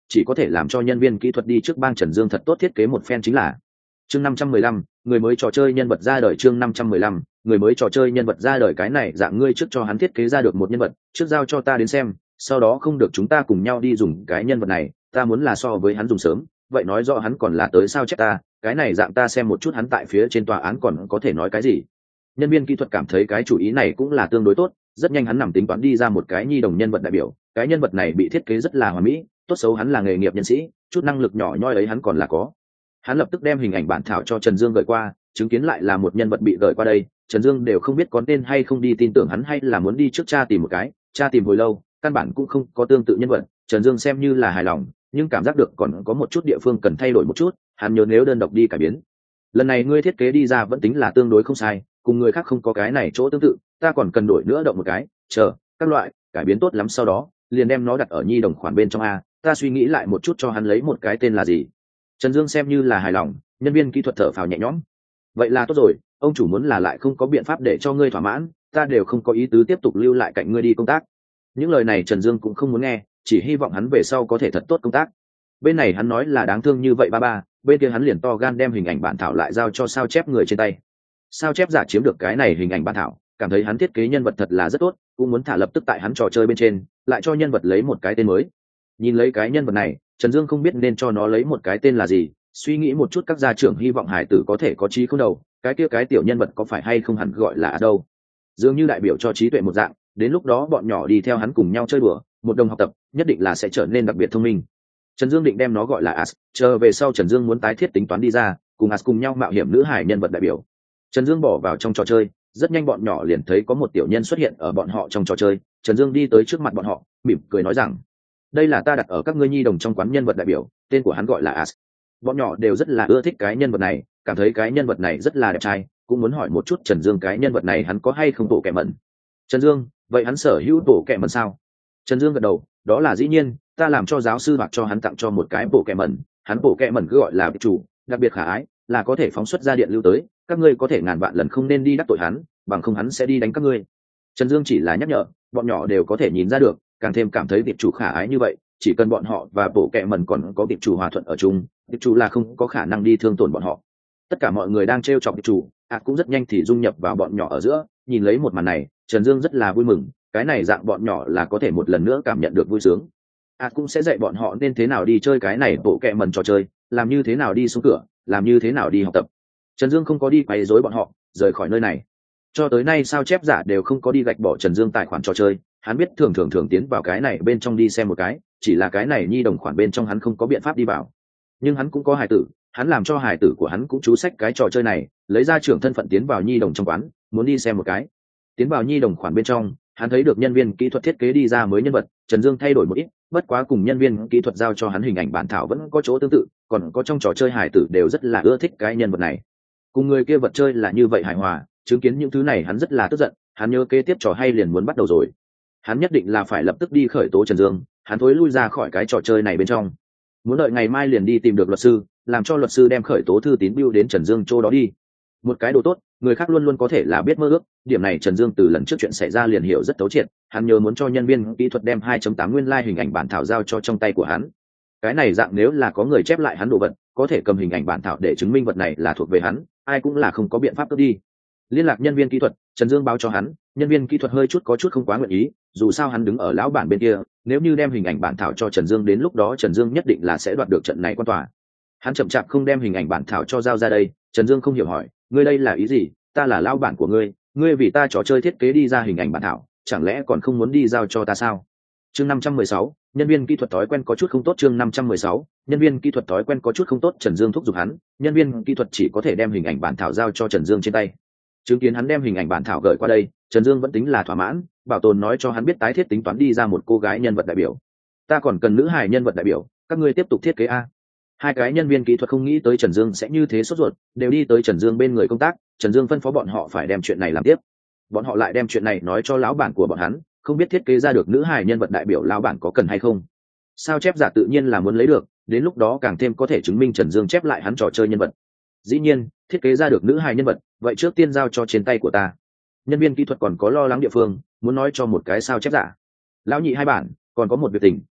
chỉ có thể làm cho nhân viên kỹ thuật đi trước bang Trần Dương thật tốt thiết kế một phen chính là. Chương năm trăm mười lăm, người mới trò chơi nhân vật ra đời. Chương năm trăm mười lăm, người mới trò chơi nhân vật ra đời. Cái này dạng ngươi trước cho hắn thiết kế ra được một nhân vật, trước giao cho ta đến xem, sau đó không được chúng ta cùng nhau đi dùng cái nhân vật này, ta muốn là so với hắn dùng sớm, vậy nói rõ hắn còn là tới sao chép ta, cái này dạng ta xem một chút hắn tại phía trên tòa án còn có thể nói cái gì. Nhân viên kỹ thuật cảm thấy cái chủ ý này cũng là tương đối tốt, rất nhanh hắn nằm tính toán đi ra một cái nhi đồng nhân vật đại biểu, cái nhân vật này bị thiết kế rất là hoàn mỹ, tốt xấu hắn là nghề nghiệp nhân sĩ, chút năng lực nhỏ nhoi ấy hắn còn là có. Hắn lập tức đem hình ảnh bản thảo cho Trần Dương gửi qua, chứng kiến lại là một nhân vật bị gửi qua đây, Trần Dương đều không biết có nên hay không đi tin tưởng hắn hay là muốn đi trước tra tìm một cái, tra tìm hồi lâu, căn bản cũng không có tương tự nhân vật, Trần Dương xem như là hài lòng, nhưng cảm giác được còn có một chút địa phương cần thay đổi một chút, hắn nhớ nếu đơn độc đi cải biến. Lần này ngươi thiết kế đi ra vẫn tính là tương đối không sai, cùng người khác không có cái này chỗ tương tự, ta còn cần đổi nữa động một cái, chờ, các loại, cải biến tốt lắm sau đó, liền đem nó đặt ở nhi đồng khoản bên trong a, ta suy nghĩ lại một chút cho hắn lấy một cái tên là gì. Trần Dương xem như là hài lòng, nhân viên kỹ thuật thở phào nhẹ nhõm. Vậy là tốt rồi, ông chủ muốn là lại không có biện pháp để cho ngươi thỏa mãn, ta đều không có ý tứ tiếp tục lưu lại cạnh ngươi đi công tác. Những lời này Trần Dương cũng không muốn nghe, chỉ hy vọng hắn về sau có thể thật tốt công tác. Bên này hắn nói là đáng thương như vậy ba ba, bên kia hắn liền to gan đem hình ảnh bản thảo lại giao cho sao chép người trên tay. Sao chép giả chiếm được cái này hình ảnh bản thảo, cảm thấy hắn thiết kế nhân vật thật là rất tốt, cũng muốn thả lập tức tại hắn trò chơi bên trên, lại cho nhân vật lấy một cái tên mới. Nhìn lấy cái nhân vật này, Trần Dương không biết nên cho nó lấy một cái tên là gì, suy nghĩ một chút các gia trưởng hy vọng hải tử có thể có trí không đầu, cái kia cái tiểu nhân vật có phải hay không hẳn gọi là đâu. Dường như đại biểu cho trí tuệ một dạng, đến lúc đó bọn nhỏ đi theo hắn cùng nhau chơi đùa, một đồng học tập, nhất định là sẽ trở nên đặc biệt thông minh. Trần Dương định đem nó gọi là As, chờ về sau Trần Dương muốn tái thiết tính toán đi ra, cùng As cùng nhau mạo hiểm nữ hải nhân vật đại biểu. Trần Dương bỏ vào trong trò chơi, rất nhanh bọn nhỏ liền thấy có một tiểu nhân xuất hiện ở bọn họ trong trò chơi, Trần Dương đi tới trước mặt bọn họ, mỉm cười nói rằng: "Đây là ta đặt ở các ngươi nhi đồng trong quán nhân vật đại biểu, tên của hắn gọi là As." Bọn nhỏ đều rất là ưa thích cái nhân vật này, cảm thấy cái nhân vật này rất là đẹp trai, cũng muốn hỏi một chút Trần Dương cái nhân vật này hắn có hay không bộ kệ mẩn. Trần Dương: "Vậy hắn sở hữu bộ kệ mẩn sao?" Trần Dương gật đầu: "Đó là dĩ nhiên, ta làm cho giáo sư hoặc cho hắn tặng cho một cái bộ kệ mẩn, hắn bộ kệ mẩn cứ gọi là chủ, đặc biệt khả ái, là có thể phóng xuất ra điện lưu tới, các ngươi có thể ngàn vạn lần không nên đi đắc tội hắn, bằng không hắn sẽ đi đánh các ngươi." Trần Dương chỉ là nhắc nhở, bọn nhỏ đều có thể nhìn ra được, càng thêm cảm thấy tiệp chủ khả ái như vậy, chỉ cần bọn họ và bộ kệ mẩn còn có tiệp chủ hòa thuận ở chung, tiệp chủ là không có khả năng đi thương tổn bọn họ. Tất cả mọi người đang trêu chọc tiệp chủ, ạt cũng rất nhanh thì dung nhập vào bọn nhỏ ở giữa, nhìn lấy một màn này, Trần Dương rất là vui mừng, cái này dạng bọn nhỏ là có thể một lần nữa cảm nhận được vui sướng. ạt cũng sẽ dạy bọn họ nên thế nào đi chơi cái này bộ kệ mẩn trò chơi, làm như thế nào đi xuống cửa, làm như thế nào đi học tập. Trần Dương không có đi quấy rối bọn họ, rời khỏi nơi này. Cho tới nay sao chép giả đều không có đi gạch bỏ Trần Dương tài khoản trò chơi, hắn biết thường thường thường tiến vào cái này bên trong đi xem một cái, chỉ là cái này nhi đồng khoản bên trong hắn không có biện pháp đi vào. Nhưng hắn cũng có hài tử, hắn làm cho hài tử của hắn cũng chú sách cái trò chơi này, lấy ra trưởng thân phận tiến vào nhi đồng trong quán, muốn đi xem một cái. Tiến vào nhi đồng khoản bên trong, hắn thấy được nhân viên kỹ thuật thiết kế đi ra mới nhân vật, Trần Dương thay đổi một ít, bất quá cùng nhân viên kỹ thuật giao cho hắn hình ảnh bản thảo vẫn có chỗ tương tự, còn có trong trò chơi hài tử đều rất là ưa thích cái nhân vật này. Cùng người kia vật chơi là như vậy hài hòa, chứng kiến những thứ này hắn rất là tức giận, hắn nhớ kế tiếp trò hay liền muốn bắt đầu rồi. Hắn nhất định là phải lập tức đi khởi tố Trần Dương, hắn thối lui ra khỏi cái trò chơi này bên trong. Muốn đợi ngày mai liền đi tìm được luật sư, làm cho luật sư đem khởi tố thư tín bưu đến Trần Dương chỗ đó đi. Một cái đồ tốt, người khác luôn luôn có thể là biết mơ ước, điểm này Trần Dương từ lần trước chuyện xảy ra liền hiểu rất thấu triệt, hắn nhớ muốn cho nhân viên kỹ thuật đem hai chấm tám nguyên lai like hình ảnh bản thảo giao cho trong tay của hắn. Cái này dạng nếu là có người chép lại hắn đồ vật, có thể cầm hình ảnh bản thảo để chứng minh vật này là thuộc về hắn, ai cũng là không có biện pháp cướp đi. Liên lạc nhân viên kỹ thuật, Trần Dương báo cho hắn, nhân viên kỹ thuật hơi chút có chút không quá nguyện ý, dù sao hắn đứng ở lão bản bên kia, nếu như đem hình ảnh bản thảo cho Trần Dương đến lúc đó Trần Dương nhất định là sẽ đoạt được trận này quan tòa. Hắn chậm chạp không đem hình ảnh bản thảo cho giao ra đây, Trần Dương không hiểu hỏi, ngươi đây là ý gì, ta là lão bản của ngươi, ngươi vì ta trò chơi thiết kế đi ra hình ảnh bản thảo, chẳng lẽ còn không muốn đi giao cho ta sao? Chương năm trăm mười sáu, nhân viên kỹ thuật thói quen có chút không tốt. Chương năm trăm mười sáu, nhân viên kỹ thuật thói quen có chút không tốt. Trần Dương thúc giục hắn, nhân viên kỹ thuật chỉ có thể đem hình ảnh bản thảo giao cho Trần Dương trên tay. Chứng kiến hắn đem hình ảnh bản thảo gửi qua đây, Trần Dương vẫn tính là thỏa mãn, bảo tồn nói cho hắn biết tái thiết tính toán đi ra một cô gái nhân vật đại biểu. Ta còn cần nữ hài nhân vật đại biểu, các ngươi tiếp tục thiết kế a. Hai cái nhân viên kỹ thuật không nghĩ tới Trần Dương sẽ như thế sốt ruột, đều đi tới Trần Dương bên người công tác, Trần Dương phân phó bọn họ phải đem chuyện này làm tiếp. Bọn họ lại đem chuyện này nói cho lão bản của bọn hắn, không biết thiết kế ra được nữ hài nhân vật đại biểu lão bản có cần hay không. Sao chép giả tự nhiên là muốn lấy được, đến lúc đó càng thêm có thể chứng minh Trần Dương chép lại hắn trò chơi nhân vật. Dĩ nhiên, thiết kế ra được nữ hài nhân vật, vậy trước tiên giao cho trên tay của ta. Nhân viên kỹ thuật còn có lo lắng địa phương, muốn nói cho một cái sao chép giả. Lão nhị hai bản, còn có một việc tình,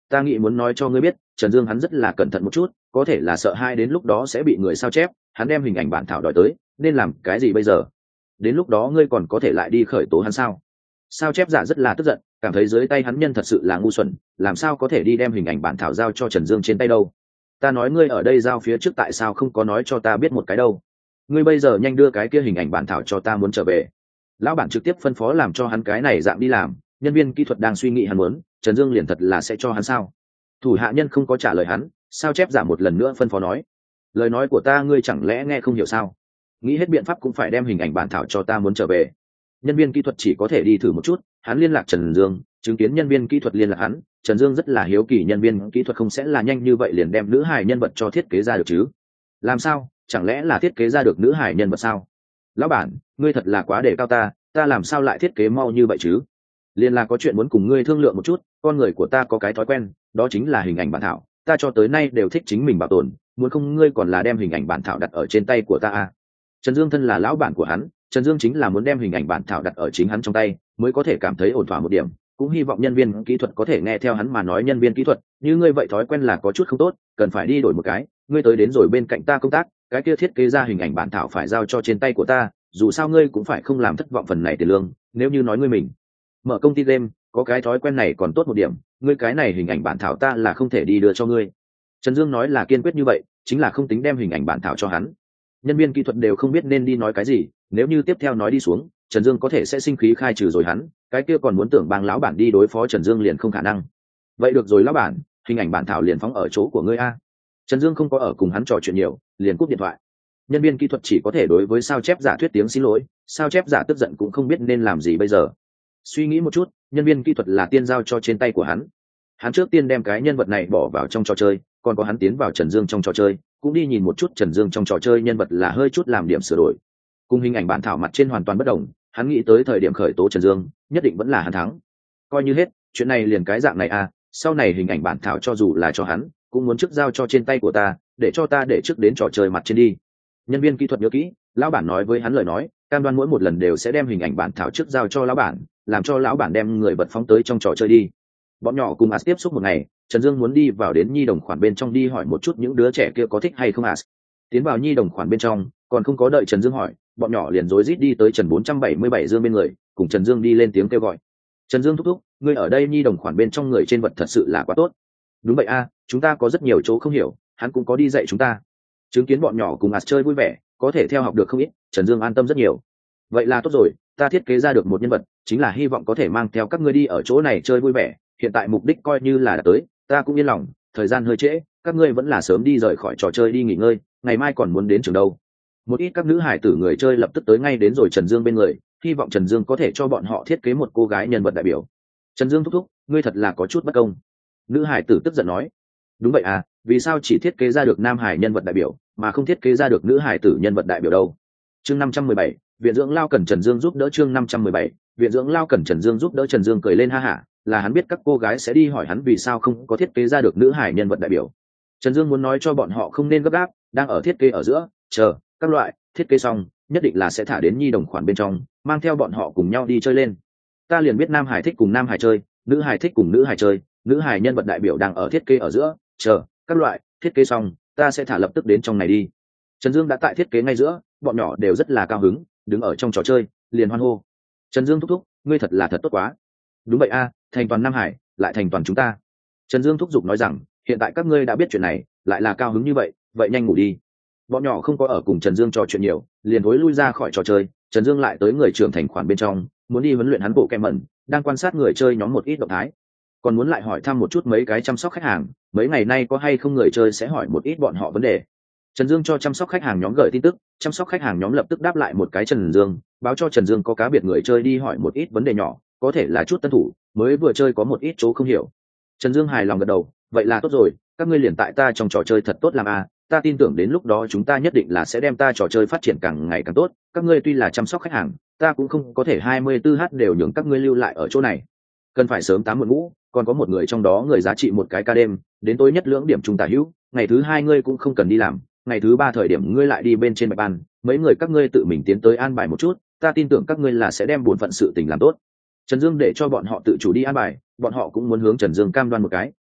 ta nghĩ muốn nói cho ngươi biết, Trần Dương hắn rất là cẩn thận một chút, có thể là sợ hai đến lúc đó sẽ bị người sao chép, hắn đem hình ảnh bản thảo đòi tới, nên làm cái gì bây giờ? Đến lúc đó ngươi còn có thể lại đi khởi tố hắn sao? Sao chép giả rất là tức giận, cảm thấy dưới tay hắn nhân thật sự là ngu xuẩn, làm sao có thể đi đem hình ảnh bản thảo giao cho Trần Dương trên tay đâu? Ta nói ngươi ở đây giao phía trước tại sao không có nói cho ta biết một cái đâu? Ngươi bây giờ nhanh đưa cái kia hình ảnh bản thảo cho ta, muốn trở về. Lão bản trực tiếp phân phó làm cho hắn cái này dạng đi làm, nhân viên kỹ thuật đang suy nghĩ hắn muốn, Trần Dương liền thật là sẽ cho hắn sao? Thủ hạ nhân không có trả lời hắn, sao chép giả một lần nữa phân phó nói, lời nói của ta ngươi chẳng lẽ nghe không hiểu sao? Nghĩ hết biện pháp cũng phải đem hình ảnh bản thảo cho ta, muốn trở về. Nhân viên kỹ thuật chỉ có thể đi thử một chút, hắn liên lạc Trần Dương, chứng kiến nhân viên kỹ thuật liên lạc hắn, Trần Dương rất là hiếu kỳ nhân viên kỹ thuật không sẽ là nhanh như vậy liền đem nữ hài nhân vật cho thiết kế ra được chứ? Làm sao, chẳng lẽ là thiết kế ra được nữ hài nhân vật sao? Lão bản, ngươi thật là quá đề cao ta, ta làm sao lại thiết kế mau như vậy chứ? Liên là có chuyện muốn cùng ngươi thương lượng một chút, con người của ta có cái thói quen, đó chính là hình ảnh bản thảo, ta cho tới nay đều thích chính mình bảo tồn, muốn không ngươi còn là đem hình ảnh bản thảo đặt ở trên tay của ta à? Trần Dương thân là lão bản của hắn, Trần Dương chính là muốn đem hình ảnh bản thảo đặt ở chính hắn trong tay, mới có thể cảm thấy ổn thỏa một điểm, cũng hy vọng nhân viên kỹ thuật có thể nghe theo hắn mà nói. Nhân viên kỹ thuật, như ngươi vậy thói quen là có chút không tốt, cần phải đi đổi một cái, ngươi tới đến rồi bên cạnh ta công tác, cái kia thiết kế ra hình ảnh bản thảo phải giao cho trên tay của ta, dù sao ngươi cũng phải không làm thất vọng phần này tiền lương, nếu như nói ngươi mình mở công ty game, có cái thói quen này còn tốt một điểm, ngươi cái này hình ảnh bản thảo ta là không thể đi đưa cho ngươi. Trần Dương nói là kiên quyết như vậy, chính là không tính đem hình ảnh bản thảo cho hắn. Nhân viên kỹ thuật đều không biết nên đi nói cái gì, nếu như tiếp theo nói đi xuống, Trần Dương có thể sẽ sinh khí khai trừ rồi hắn, cái kia còn muốn tưởng bang lão bản đi đối phó Trần Dương liền không khả năng. Vậy được rồi lão bản, hình ảnh bản thảo liền phóng ở chỗ của ngươi a. Trần Dương không có ở cùng hắn trò chuyện nhiều, liền cúp điện thoại. Nhân viên kỹ thuật chỉ có thể đối với sao chép giả thuyết tiếng xin lỗi, sao chép giả tức giận cũng không biết nên làm gì bây giờ. Suy nghĩ một chút, nhân viên kỹ thuật là tiên giao cho trên tay của hắn. Hắn trước tiên đem cái nhân vật này bỏ vào trong trò chơi, còn có hắn tiến vào Trần Dương trong trò chơi, cũng đi nhìn một chút Trần Dương trong trò chơi nhân vật là hơi chút làm điểm sửa đổi. Cùng hình ảnh bản thảo mặt trên hoàn toàn bất đồng, hắn nghĩ tới thời điểm khởi tố Trần Dương, nhất định vẫn là hắn thắng. Coi như hết, chuyện này liền cái dạng này à, sau này hình ảnh bản thảo cho dù là cho hắn, cũng muốn trước giao cho trên tay của ta, để cho ta để trước đến trò chơi mặt trên đi. Nhân viên kỹ thuật nhớ kỹ, lão bản nói với hắn lời nói, cam đoan mỗi một lần đều sẽ đem hình ảnh bản thảo trước giao cho lão bản, làm cho lão bản đem người vật phóng tới trong trò chơi đi. Bọn nhỏ cùng As tiếp xúc một ngày, Trần Dương muốn đi vào đến nhi đồng khoản bên trong đi hỏi một chút những đứa trẻ kia có thích hay không As. Tiến vào nhi đồng khoản bên trong, còn không có đợi Trần Dương hỏi, bọn nhỏ liền rối rít đi tới Trần bốn trăm bảy mươi bảy Dương bên người, cùng Trần Dương đi lên tiếng kêu gọi. Trần Dương thúc thúc, ngươi ở đây nhi đồng khoản bên trong người trên vật thật sự là quá tốt. Đúng vậy a, chúng ta có rất nhiều chỗ không hiểu, hắn cũng có đi dạy chúng ta. Chứng kiến bọn nhỏ cùng As chơi vui vẻ, có thể theo học được không ít, Trần Dương an tâm rất nhiều. Vậy là tốt rồi, ta thiết kế ra được một nhân vật, chính là hy vọng có thể mang theo các ngươi đi ở chỗ này chơi vui vẻ, hiện tại mục đích coi như là đã tới, ta cũng yên lòng. Thời gian hơi trễ, các ngươi vẫn là sớm đi rời khỏi trò chơi đi nghỉ ngơi, ngày mai còn muốn đến trường đâu. Một ít các nữ hải tử người chơi lập tức tới ngay đến rồi Trần Dương bên người, hy vọng Trần Dương có thể cho bọn họ thiết kế một cô gái nhân vật đại biểu. Trần Dương thúc thúc, ngươi thật là có chút bất công. Nữ hải tử tức giận nói. Đúng vậy à, vì sao chỉ thiết kế ra được nam hải nhân vật đại biểu, mà không thiết kế ra được nữ hải tử nhân vật đại biểu đâu? Chương năm trăm mười bảy, viện dưỡng lao cần Trần Dương giúp đỡ. Chương năm trăm mười bảy, viện dưỡng lao cần Trần Dương giúp đỡ. Trần Dương cười lên ha hả, là hắn biết các cô gái sẽ đi hỏi hắn vì sao không có thiết kế ra được nữ hải nhân vật đại biểu. Trần Dương muốn nói cho bọn họ không nên gấp gáp, đang ở thiết kế ở giữa, chờ các loại thiết kế xong, nhất định là sẽ thả đến nhi đồng khoản bên trong, mang theo bọn họ cùng nhau đi chơi lên. Ta liền biết nam hải thích cùng nam hải chơi, nữ hải thích cùng nữ hải chơi, nữ hải nhân vật đại biểu đang ở thiết kế ở giữa, chờ các loại thiết kế xong, ta sẽ thả lập tức đến trong này đi. Trần Dương đã tại thiết kế ngay giữa, bọn nhỏ đều rất là cao hứng, đứng ở trong trò chơi liền hoan hô. Trần Dương thúc thúc, ngươi thật là thật tốt quá. Đúng vậy a, thành toàn nam hải lại thành toàn chúng ta. Trần Dương thúc giục nói rằng, hiện tại các ngươi đã biết chuyện này, lại là cao hứng như vậy, vậy nhanh ngủ đi. Bọn nhỏ không có ở cùng Trần Dương trò chuyện nhiều, liền thối lui ra khỏi trò chơi. Trần Dương lại tới người trưởng thành khoản bên trong, muốn đi huấn luyện hắn bộ kem mẩn, đang quan sát người chơi nhóm một ít động thái, còn muốn lại hỏi thăm một chút mấy cái chăm sóc khách hàng, mấy ngày nay có hay không người chơi sẽ hỏi một ít bọn họ vấn đề. Trần Dương cho chăm sóc khách hàng nhóm gửi tin tức, chăm sóc khách hàng nhóm lập tức đáp lại một cái Trần Dương, báo cho Trần Dương có cá biệt người chơi đi hỏi một ít vấn đề nhỏ, có thể là chút tân thủ, mới vừa chơi có một ít chỗ không hiểu. Trần Dương hài lòng gật đầu, vậy là tốt rồi, các ngươi liền tại ta trong trò chơi thật tốt làm a, ta tin tưởng đến lúc đó chúng ta nhất định là sẽ đem ta trò chơi phát triển càng ngày càng tốt, các ngươi tuy là chăm sóc khách hàng, ta cũng không có thể hai mươi tư h đều nhường các ngươi lưu lại ở chỗ này. Cần phải sớm tám muộn ngủ, còn có một người trong đó người giá trị một cái ca đêm, đến tối nhất lưỡng điểm trung tả hữu, ngày thứ hai ngươi cũng không cần đi làm, ngày thứ ba thời điểm ngươi lại đi bên trên bạch ban, mấy người các ngươi tự mình tiến tới an bài một chút, ta tin tưởng các ngươi là sẽ đem bổn phận sự tình làm tốt. Trần Dương để cho bọn họ tự chủ đi an bài, bọn họ cũng muốn hướng Trần Dương cam đoan một cái,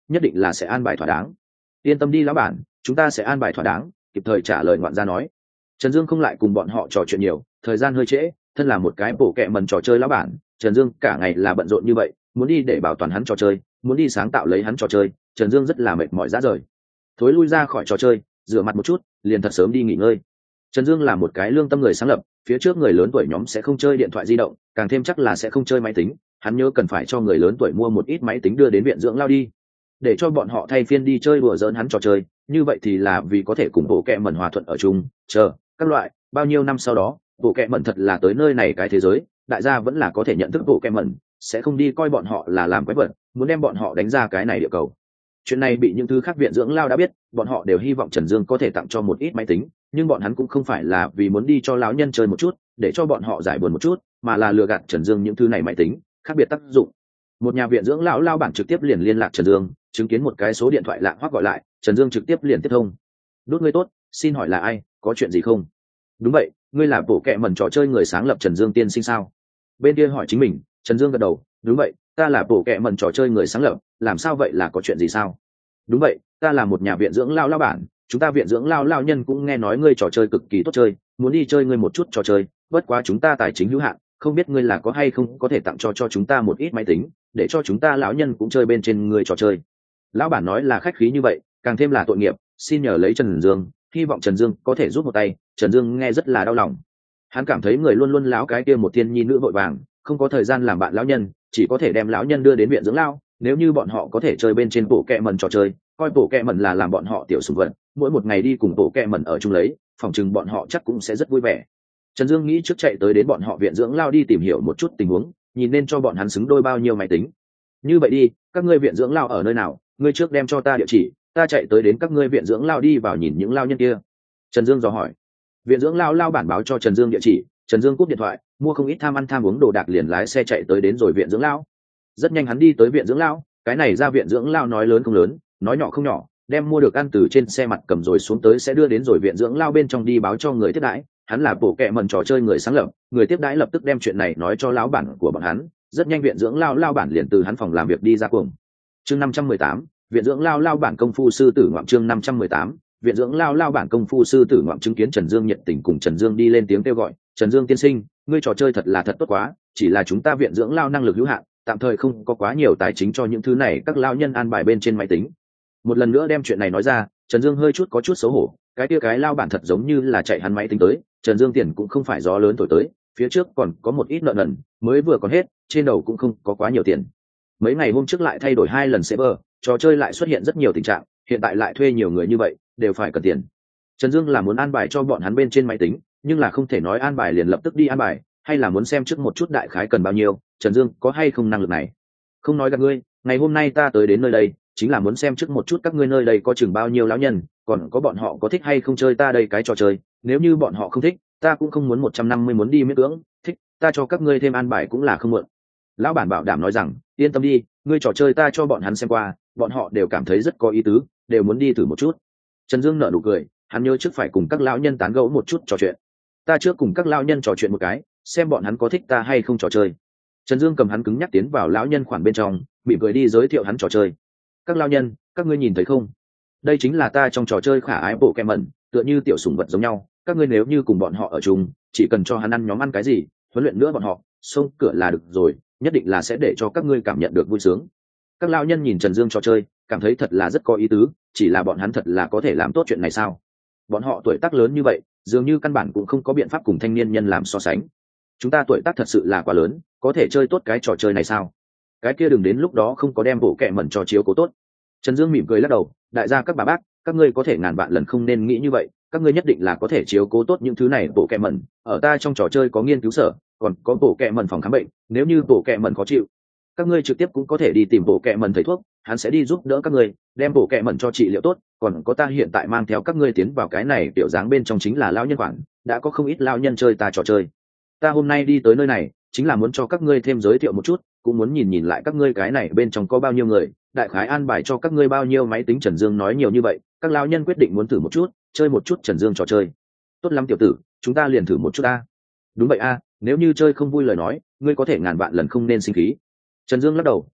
nhất định là sẽ an bài thỏa đáng. Yên tâm đi lão bản, chúng ta sẽ an bài thỏa đáng, kịp thời trả lời ngoạn gia nói. Trần Dương không lại cùng bọn họ trò chuyện nhiều, thời gian hơi trễ, thân là một cái bổ kẹ mần trò chơi lão bản, Trần Dương cả ngày là bận rộn như vậy, muốn đi để bảo toàn hắn trò chơi, muốn đi sáng tạo lấy hắn trò chơi, Trần Dương rất là mệt mỏi rã rời. Thối lui ra khỏi trò chơi, rửa mặt một chút, liền thật sớm đi nghỉ ngơi. Trần Dương là một cái lương tâm người sáng lập, phía trước người lớn tuổi nhóm sẽ không chơi điện thoại di động, càng thêm chắc là sẽ không chơi máy tính, hắn nhớ cần phải cho người lớn tuổi mua một ít máy tính đưa đến viện dưỡng lao đi, để cho bọn họ thay phiên đi chơi đùa giỡn hắn trò chơi, như vậy thì là vì có thể cùng bộ kệ mẩn hòa thuận ở chung, chờ các loại bao nhiêu năm sau đó, bộ kệ mẩn thật là tới nơi này cái thế giới, đại gia vẫn là có thể nhận thức bộ kệ mẩn, sẽ không đi coi bọn họ là làm quái vật, muốn đem bọn họ đánh ra cái này địa cầu. Chuyện này bị những thứ khác viện dưỡng lao đã biết, bọn họ đều hy vọng Trần Dương có thể tặng cho một ít máy tính, nhưng bọn hắn cũng không phải là vì muốn đi cho lão nhân chơi một chút, để cho bọn họ giải buồn một chút, mà là lừa gạt Trần Dương những thứ này máy tính, khác biệt tác dụng. Một nhà viện dưỡng lão lao bản trực tiếp liền liên lạc Trần Dương, chứng kiến một cái số điện thoại lạ hoắc gọi lại, Trần Dương trực tiếp liền tiếp thông. Đốt ngươi tốt, xin hỏi là ai, có chuyện gì không? Đúng vậy, ngươi là bộ kệ mẩn trò chơi người sáng lập Trần Dương tiên sinh sao? Bên kia hỏi chính mình, Trần Dương gật đầu, đúng vậy, ta là bộ kệ mẩn trò chơi người sáng lập, làm sao vậy, là có chuyện gì sao? Đúng vậy, ta là một nhà viện dưỡng lao lao bản, chúng ta viện dưỡng lao lao nhân cũng nghe nói ngươi trò chơi cực kỳ tốt chơi, muốn đi chơi ngươi một chút trò chơi, bất quá chúng ta tài chính hữu hạn, không biết ngươi là có hay không có thể tặng cho cho chúng ta một ít máy tính, để cho chúng ta lão nhân cũng chơi bên trên ngươi trò chơi. Lão bản nói là khách khí như vậy, càng thêm là tội nghiệp, xin nhờ lấy Trần Dương, hy vọng Trần Dương có thể giúp một tay. Trần Dương nghe rất là đau lòng, hắn cảm thấy người luôn luôn lão cái kia một thiên nhi nữ vội vàng, không có thời gian làm bạn lão nhân, chỉ có thể đem lão nhân đưa đến viện dưỡng lao. Nếu như bọn họ có thể chơi bên trên bộ kệ mẩn trò chơi, coi bộ kệ mẩn là làm bọn họ tiểu sủng vật, mỗi một ngày đi cùng bộ kệ mẩn ở chung lấy, phòng chừng bọn họ chắc cũng sẽ rất vui vẻ. Trần Dương nghĩ trước chạy tới đến bọn họ viện dưỡng lao đi tìm hiểu một chút tình huống, nhìn nên cho bọn hắn xứng đôi bao nhiêu máy tính. Như vậy đi, các ngươi viện dưỡng lao ở nơi nào, ngươi trước đem cho ta địa chỉ, ta chạy tới đến các ngươi viện dưỡng lao đi vào nhìn những lao nhân kia. Trần Dương dò hỏi. Viện dưỡng lao lao bản báo cho Trần Dương địa chỉ, Trần Dương cúp điện thoại, mua không ít tham ăn tham uống đồ đạc, liền lái xe chạy tới đến rồi viện dưỡng lao. Rất nhanh hắn đi tới viện dưỡng lao, cái này ra viện dưỡng lao nói lớn không lớn, nói nhỏ không nhỏ, đem mua được ăn từ trên xe mặt cầm rồi xuống tới sẽ đưa đến rồi viện dưỡng lao bên trong đi báo cho người tiếp đãi. Hắn là bộ kệ mẩn trò chơi người sáng lập, người tiếp đãi lập tức đem chuyện này nói cho lão bản của bọn hắn. Rất nhanh viện dưỡng lao lao bản liền từ hắn phòng làm việc đi ra cùng. Chương năm trăm mười tám, viện dưỡng lao lao bản công phu sư tử ngoạm. Chương năm trăm mười tám, viện dưỡng lao lao bản công phu sư tử ngoạm. Chứng kiến Trần Dương nhiệt tình cùng Trần Dương đi lên tiếng kêu gọi, Trần Dương tiên sinh, ngươi trò chơi thật là thật tốt quá, chỉ là chúng ta viện dưỡng lao năng lực hữu hạn, tạm thời không có quá nhiều tài chính cho những thứ này các lao nhân an bài bên trên máy tính. Một lần nữa đem chuyện này nói ra, Trần Dương hơi chút có chút xấu hổ, cái kia cái lao bản thật giống như là chạy hắn máy tính tới, Trần Dương tiền cũng không phải gió lớn thổi tới, phía trước còn có một ít nợ nần, mới vừa còn hết, trên đầu cũng không có quá nhiều tiền. Mấy ngày hôm trước lại thay đổi hai lần server, trò chơi lại xuất hiện rất nhiều tình trạng, hiện tại lại thuê nhiều người như vậy, đều phải cần tiền. Trần Dương là muốn an bài cho bọn hắn bên trên máy tính, nhưng là không thể nói an bài liền lập tức đi an bài, hay là muốn xem trước một chút đại khái cần bao nhiêu, Trần Dương có hay không năng lực này. Không nói gặp ngươi, ngày hôm nay ta tới đến nơi đây, chính là muốn xem trước một chút các ngươi nơi đây có chừng bao nhiêu lão nhân, còn có bọn họ có thích hay không chơi ta đây cái trò chơi, nếu như bọn họ không thích, ta cũng không muốn một trăm năm mươi muốn đi miễn cưỡng, thích, ta cho các ngươi thêm an bài cũng là không muộn. Lão bản bảo đảm nói rằng, yên tâm đi, ngươi trò chơi ta cho bọn hắn xem qua, bọn họ đều cảm thấy rất có ý tứ, đều muốn đi thử một chút. Trần Dương nở nụ cười, hắn nhớ trước phải cùng các lão nhân tán gẫu một chút trò chuyện. Ta trước cùng các lão nhân trò chuyện một cái, xem bọn hắn có thích ta hay không trò chơi. Trần Dương cầm hắn cứng nhắc tiến vào lão nhân khoản bên trong, bị cười đi giới thiệu hắn trò chơi. Các lão nhân, các ngươi nhìn thấy không? Đây chính là ta trong trò chơi khả ái bộ kẹm mẩn, tựa như tiểu sủng vật giống nhau. Các ngươi nếu như cùng bọn họ ở chung, chỉ cần cho hắn ăn nhóm ăn cái gì, huấn luyện nữa bọn họ, xông cửa là được rồi, nhất định là sẽ để cho các ngươi cảm nhận được vui sướng. Các lão nhân nhìn Trần Dương trò chơi, cảm thấy thật là rất có ý tứ, chỉ là bọn hắn thật là có thể làm tốt chuyện này sao? Bọn họ tuổi tác lớn như vậy, dường như căn bản cũng không có biện pháp cùng thanh niên nhân làm so sánh. Chúng ta tuổi tác thật sự là quá lớn, có thể chơi tốt cái trò chơi này sao? Cái kia đừng đến lúc đó không có đem bộ kẹ mẩn cho chiếu cố tốt. Trần Dương mỉm cười lắc đầu, đại gia các bà bác, các ngươi có thể ngàn vạn lần không nên nghĩ như vậy, các ngươi nhất định là có thể chiếu cố tốt những thứ này. Bộ kẹ mẩn ở ta trong trò chơi có nghiên cứu sở, còn có bộ kẹ mẩn phòng khám bệnh, nếu như bộ kẹ mẩn khó chịu, các ngươi trực tiếp cũng có thể đi tìm bộ kẹ mẩn thầy thuốc, hắn sẽ đi giúp đỡ các ngươi, đem bộ kẹ mẩn cho trị liệu tốt. Còn có ta hiện tại mang theo các ngươi tiến vào cái này tiểu dáng bên trong chính là lão nhân khoản, đã có không ít lão nhân chơi ta trò chơi. Ta hôm nay đi tới nơi này chính là muốn cho các ngươi thêm giới thiệu một chút, cũng muốn nhìn nhìn lại các ngươi cái này bên trong có bao nhiêu người, đại khái an bài cho các ngươi bao nhiêu máy tính. Trần Dương nói nhiều như vậy, các lão nhân quyết định muốn thử một chút, chơi một chút Trần Dương trò chơi. Tốt lắm tiểu tử, chúng ta liền thử một chút a. Đúng vậy a, nếu như chơi không vui lời nói, ngươi có thể ngàn vạn lần không nên sinh khí. Trần Dương lắc đầu,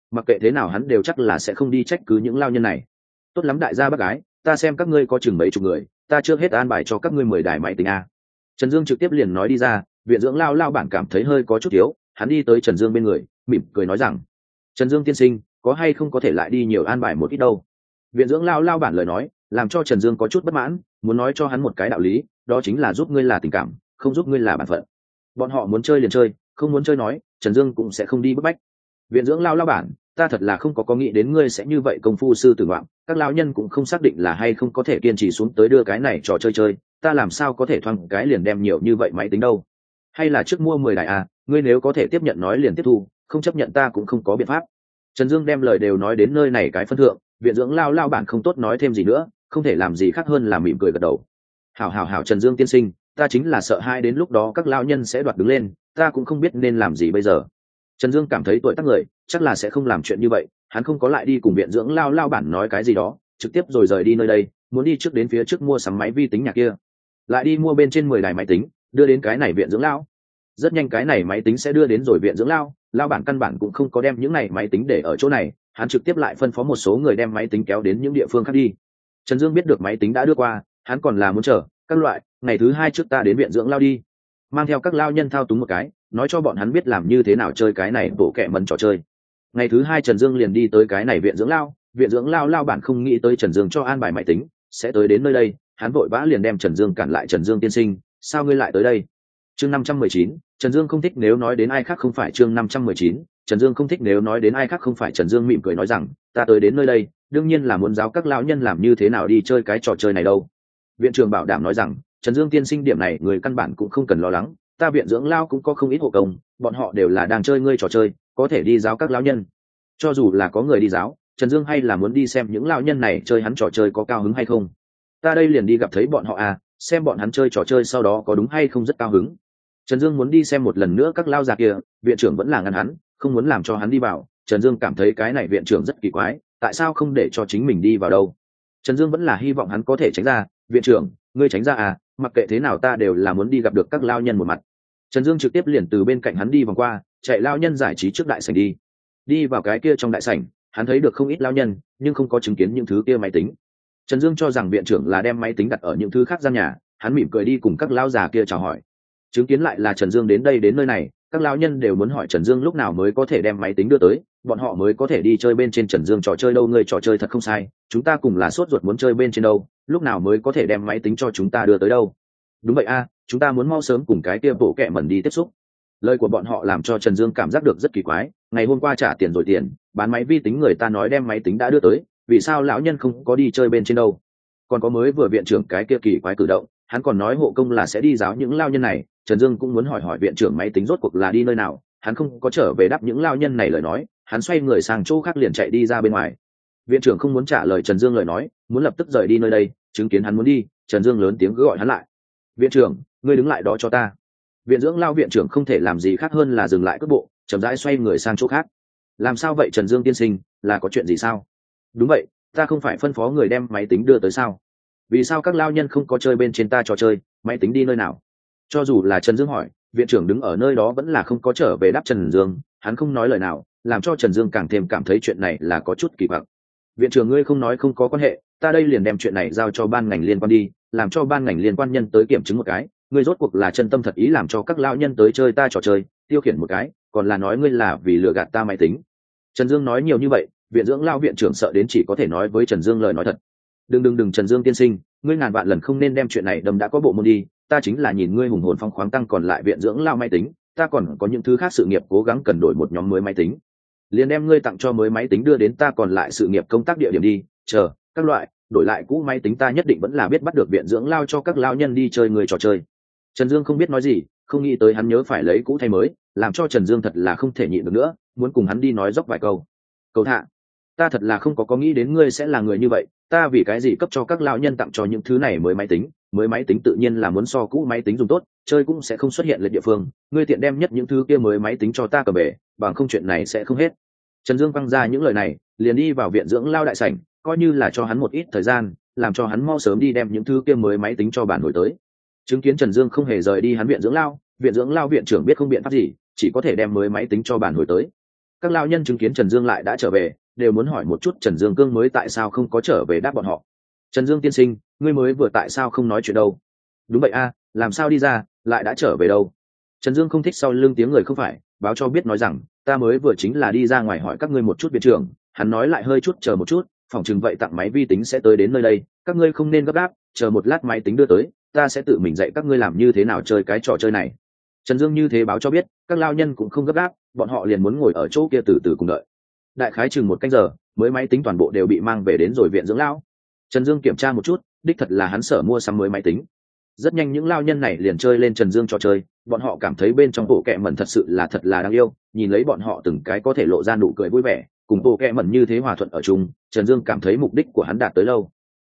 mặc kệ thế nào hắn đều chắc là sẽ không đi trách cứ những lao nhân này. Tốt lắm đại gia bác gái, ta xem các ngươi có chừng mấy chục người, ta trước hết an bài cho các ngươi mười đài máy tính a. Trần Dương trực tiếp liền nói đi ra. Viện dưỡng lao lao bản cảm thấy hơi có chút thiếu, hắn đi tới Trần Dương bên người, mỉm cười nói rằng: Trần Dương tiên sinh, có hay không có thể lại đi nhiều an bài một ít đâu. Viện dưỡng lao lao bản lời nói làm cho Trần Dương có chút bất mãn, muốn nói cho hắn một cái đạo lý, đó chính là giúp ngươi là tình cảm, không giúp ngươi là bản phận. Bọn họ muốn chơi liền chơi, không muốn chơi nói Trần Dương cũng sẽ không đi bức bách. Viện dưỡng lao lao bản, ta thật là không có có nghĩ đến ngươi sẽ như vậy công phu sư tử ngoạm, các lao nhân cũng không xác định là hay không có thể kiên trì xuống tới đưa cái này trò chơi chơi, ta làm sao có thể thoáng cái liền đem nhiều như vậy máy tính đâu. Hay là trước mua mười đài à, ngươi nếu có thể tiếp nhận nói liền tiếp thu, không chấp nhận ta cũng không có biện pháp. Trần Dương đem lời đều nói đến nơi này cái phân thượng, viện dưỡng lao lao bản không tốt nói thêm gì nữa, không thể làm gì khác hơn là mỉm cười gật đầu. Hảo hảo hảo Trần Dương tiên sinh, ta chính là sợ hai đến lúc đó các lao nhân sẽ đoạt đứng lên, ta cũng không biết nên làm gì bây giờ. Trần Dương cảm thấy tuổi tác người chắc là sẽ không làm chuyện như vậy, hắn không có lại đi cùng viện dưỡng lao lao bản nói cái gì đó, trực tiếp rồi rời đi nơi đây, muốn đi trước đến phía trước mua sắm máy vi tính nhà kia, lại đi mua bên trên mười đài máy tính, đưa đến cái này viện dưỡng lao. Rất nhanh cái này máy tính sẽ đưa đến rồi viện dưỡng lao, lao bản căn bản cũng không có đem những này máy tính để ở chỗ này, hắn trực tiếp lại phân phó một số người đem máy tính kéo đến những địa phương khác đi. Trần Dương biết được máy tính đã đưa qua, hắn còn là muốn chờ các loại ngày thứ hai trước ta đến viện dưỡng lao đi, mang theo các lao nhân thao túng một cái, nói cho bọn hắn biết làm như thế nào chơi cái này bộ kệ mẩn trò chơi. Ngày thứ hai Trần Dương liền đi tới cái này viện dưỡng lao, viện dưỡng lao lao bản không nghĩ tới Trần Dương cho an bài máy tính sẽ tới đến nơi đây, hắn vội vã liền đem Trần Dương cản lại. Trần Dương tiên sinh, sao ngươi lại tới đây? Chương năm trăm mười chín, Trần Dương không thích nếu nói đến ai khác không phải. Chương năm trăm mười chín, Trần Dương không thích nếu nói đến ai khác không phải. Trần Dương mỉm cười nói rằng, ta tới đến nơi đây đương nhiên là muốn giáo các lão nhân làm như thế nào đi chơi cái trò chơi này đâu. Viện trưởng bảo đảm nói rằng, Trần Dương tiên sinh điểm này người căn bản cũng không cần lo lắng, ta viện dưỡng lao cũng có không ít hộ công, bọn họ đều là đang chơi ngươi trò chơi, có thể đi giáo các lão nhân. Cho dù là có người đi giáo, Trần Dương hay là muốn đi xem những lão nhân này chơi hắn trò chơi có cao hứng hay không. Ta đây liền đi gặp thấy bọn họ à, xem bọn hắn chơi trò chơi sau đó có đúng hay không rất cao hứng. Trần Dương muốn đi xem một lần nữa các lao già kia, viện trưởng vẫn là ngăn hắn, không muốn làm cho hắn đi vào. Trần Dương cảm thấy cái này viện trưởng rất kỳ quái, tại sao không để cho chính mình đi vào đâu. Trần Dương vẫn là hy vọng hắn có thể tránh ra. Viện trưởng, ngươi tránh ra à, mặc kệ thế nào ta đều là muốn đi gặp được các lao nhân một mặt. Trần Dương trực tiếp liền từ bên cạnh hắn đi vòng qua, chạy lao nhân giải trí trước đại sảnh đi. Đi vào cái kia trong đại sảnh, hắn thấy được không ít lao nhân, nhưng không có chứng kiến những thứ kia máy tính. Trần Dương cho rằng viện trưởng là đem máy tính đặt ở những thứ khác gian nhà, hắn mỉm cười đi cùng các lao già kia chào hỏi. Chứng kiến lại là Trần Dương đến đây đến nơi này, các lao nhân đều muốn hỏi Trần Dương lúc nào mới có thể đem máy tính đưa tới, bọn họ mới có thể đi chơi bên trên Trần Dương trò chơi đâu. Người trò chơi thật không sai, chúng ta cùng là sốt ruột muốn chơi bên trên đâu, lúc nào mới có thể đem máy tính cho chúng ta đưa tới đâu. Đúng vậy a, chúng ta muốn mau sớm cùng cái kia bộ kệ mẩn đi tiếp xúc. Lời của bọn họ làm cho Trần Dương cảm giác được rất kỳ quái, ngày hôm qua trả tiền rồi tiền, bán máy vi tính người ta nói đem máy tính đã đưa tới, vì sao lão nhân không có đi chơi bên trên đâu. Còn có mới vừa viện trưởng cái kia kỳ quái cử động, hắn còn nói hộ công là sẽ đi giáo những lao nhân này. Trần Dương cũng muốn hỏi hỏi viện trưởng máy tính rốt cuộc là đi nơi nào, hắn không có trở về đáp những lao nhân này lời nói, hắn xoay người sang chỗ khác liền chạy đi ra bên ngoài. Viện trưởng không muốn trả lời Trần Dương lời nói, muốn lập tức rời đi nơi đây. Chứng kiến hắn muốn đi, Trần Dương lớn tiếng gọi hắn lại. Viện trưởng, ngươi đứng lại đó cho ta. Viện dưỡng lao viện trưởng không thể làm gì khác hơn là dừng lại cước bộ, chậm rãi xoay người sang chỗ khác. Làm sao vậy Trần Dương tiên sinh, là có chuyện gì sao? Đúng vậy, ta không phải phân phó người đem máy tính đưa tới sao? Vì sao các lao nhân không có chơi bên trên ta trò chơi, máy tính đi nơi nào? Cho dù là Trần Dương hỏi, viện trưởng đứng ở nơi đó vẫn là không có trở về đáp Trần Dương, hắn không nói lời nào, làm cho Trần Dương càng thêm cảm thấy chuyện này là có chút kỳ quặc. Viện trưởng ngươi không nói không có quan hệ, ta đây liền đem chuyện này giao cho ban ngành liên quan đi, làm cho ban ngành liên quan nhân tới kiểm chứng một cái, ngươi rốt cuộc là chân tâm thật ý làm cho các lão nhân tới chơi ta trò chơi, tiêu khiển một cái, còn là nói ngươi là vì lừa gạt ta máy tính. Trần Dương nói nhiều như vậy, viện dưỡng lao viện trưởng sợ đến chỉ có thể nói với Trần Dương lời nói thật. Đừng đừng đừng Trần Dương tiên sinh, ngươi ngàn vạn lần không nên đem chuyện này đâm đã có bộ môn đi, ta chính là nhìn ngươi hùng hồn phong khoáng tăng còn lại viện dưỡng lao máy tính, ta còn có những thứ khác sự nghiệp cố gắng cần đổi một nhóm mới máy tính, liền đem ngươi tặng cho mới máy tính đưa đến ta còn lại sự nghiệp công tác địa điểm đi, chờ các loại đổi lại cũ máy tính ta nhất định vẫn là biết bắt được viện dưỡng lao cho các lao nhân đi chơi người trò chơi. Trần Dương không biết nói gì, không nghĩ tới hắn nhớ phải lấy cũ thay mới, làm cho Trần Dương thật là không thể nhịn được nữa, muốn cùng hắn đi nói dốc vài câu. Cầu thả, ta thật là không có có nghĩ đến ngươi sẽ là người như vậy, ta vì cái gì cấp cho các lao nhân tặng cho những thứ này mới máy tính, mới máy tính tự nhiên là muốn so cũ máy tính dùng tốt, chơi cũng sẽ không xuất hiện lệch địa phương, ngươi tiện đem nhất những thứ kia mới máy tính cho ta cầm bể, bằng không chuyện này sẽ không hết. Trần Dương quăng ra những lời này, liền đi vào viện dưỡng lao đại sảnh, coi như là cho hắn một ít thời gian, làm cho hắn mau sớm đi đem những thứ kia mới máy tính cho bản hồi tới. Chứng kiến Trần Dương không hề rời đi hắn viện dưỡng lao, viện dưỡng lao viện trưởng biết không biện pháp gì, chỉ có thể đem mới máy tính cho bản hồi tới. Các lao nhân chứng kiến Trần Dương lại đã trở về, đều muốn hỏi một chút Trần Dương Cương mới tại sao không có trở về đáp bọn họ. Trần Dương tiên sinh, ngươi mới vừa tại sao không nói chuyện đâu? Đúng vậy a, làm sao đi ra, lại đã trở về đâu? Trần Dương không thích sau lưng tiếng người không phải, báo cho biết nói rằng, ta mới vừa chính là đi ra ngoài hỏi các ngươi một chút viện trưởng, hắn nói lại hơi chút chờ một chút, phòng chừng vậy tặng máy vi tính sẽ tới đến nơi đây, các ngươi không nên gấp gáp, chờ một lát máy tính đưa tới, ta sẽ tự mình dạy các ngươi làm như thế nào chơi cái trò chơi này. Trần Dương như thế báo cho biết, các lao nhân cũng không gấp gáp, bọn họ liền muốn ngồi ở chỗ kia từ từ cùng đợi. Đại khái chừng một canh giờ, mới máy tính toàn bộ đều bị mang về đến rồi viện dưỡng lão. Trần Dương kiểm tra một chút, đích thật là hắn sở mua sắm mới máy tính. Rất nhanh những lao nhân này liền chơi lên Trần Dương trò chơi, bọn họ cảm thấy bên trong bộ kệ mẩn thật sự là thật là đáng yêu, nhìn lấy bọn họ từng cái có thể lộ ra nụ cười vui vẻ, cùng bộ kệ mẩn như thế hòa thuận ở chung, Trần Dương cảm thấy mục đích của hắn đạt tới lâu.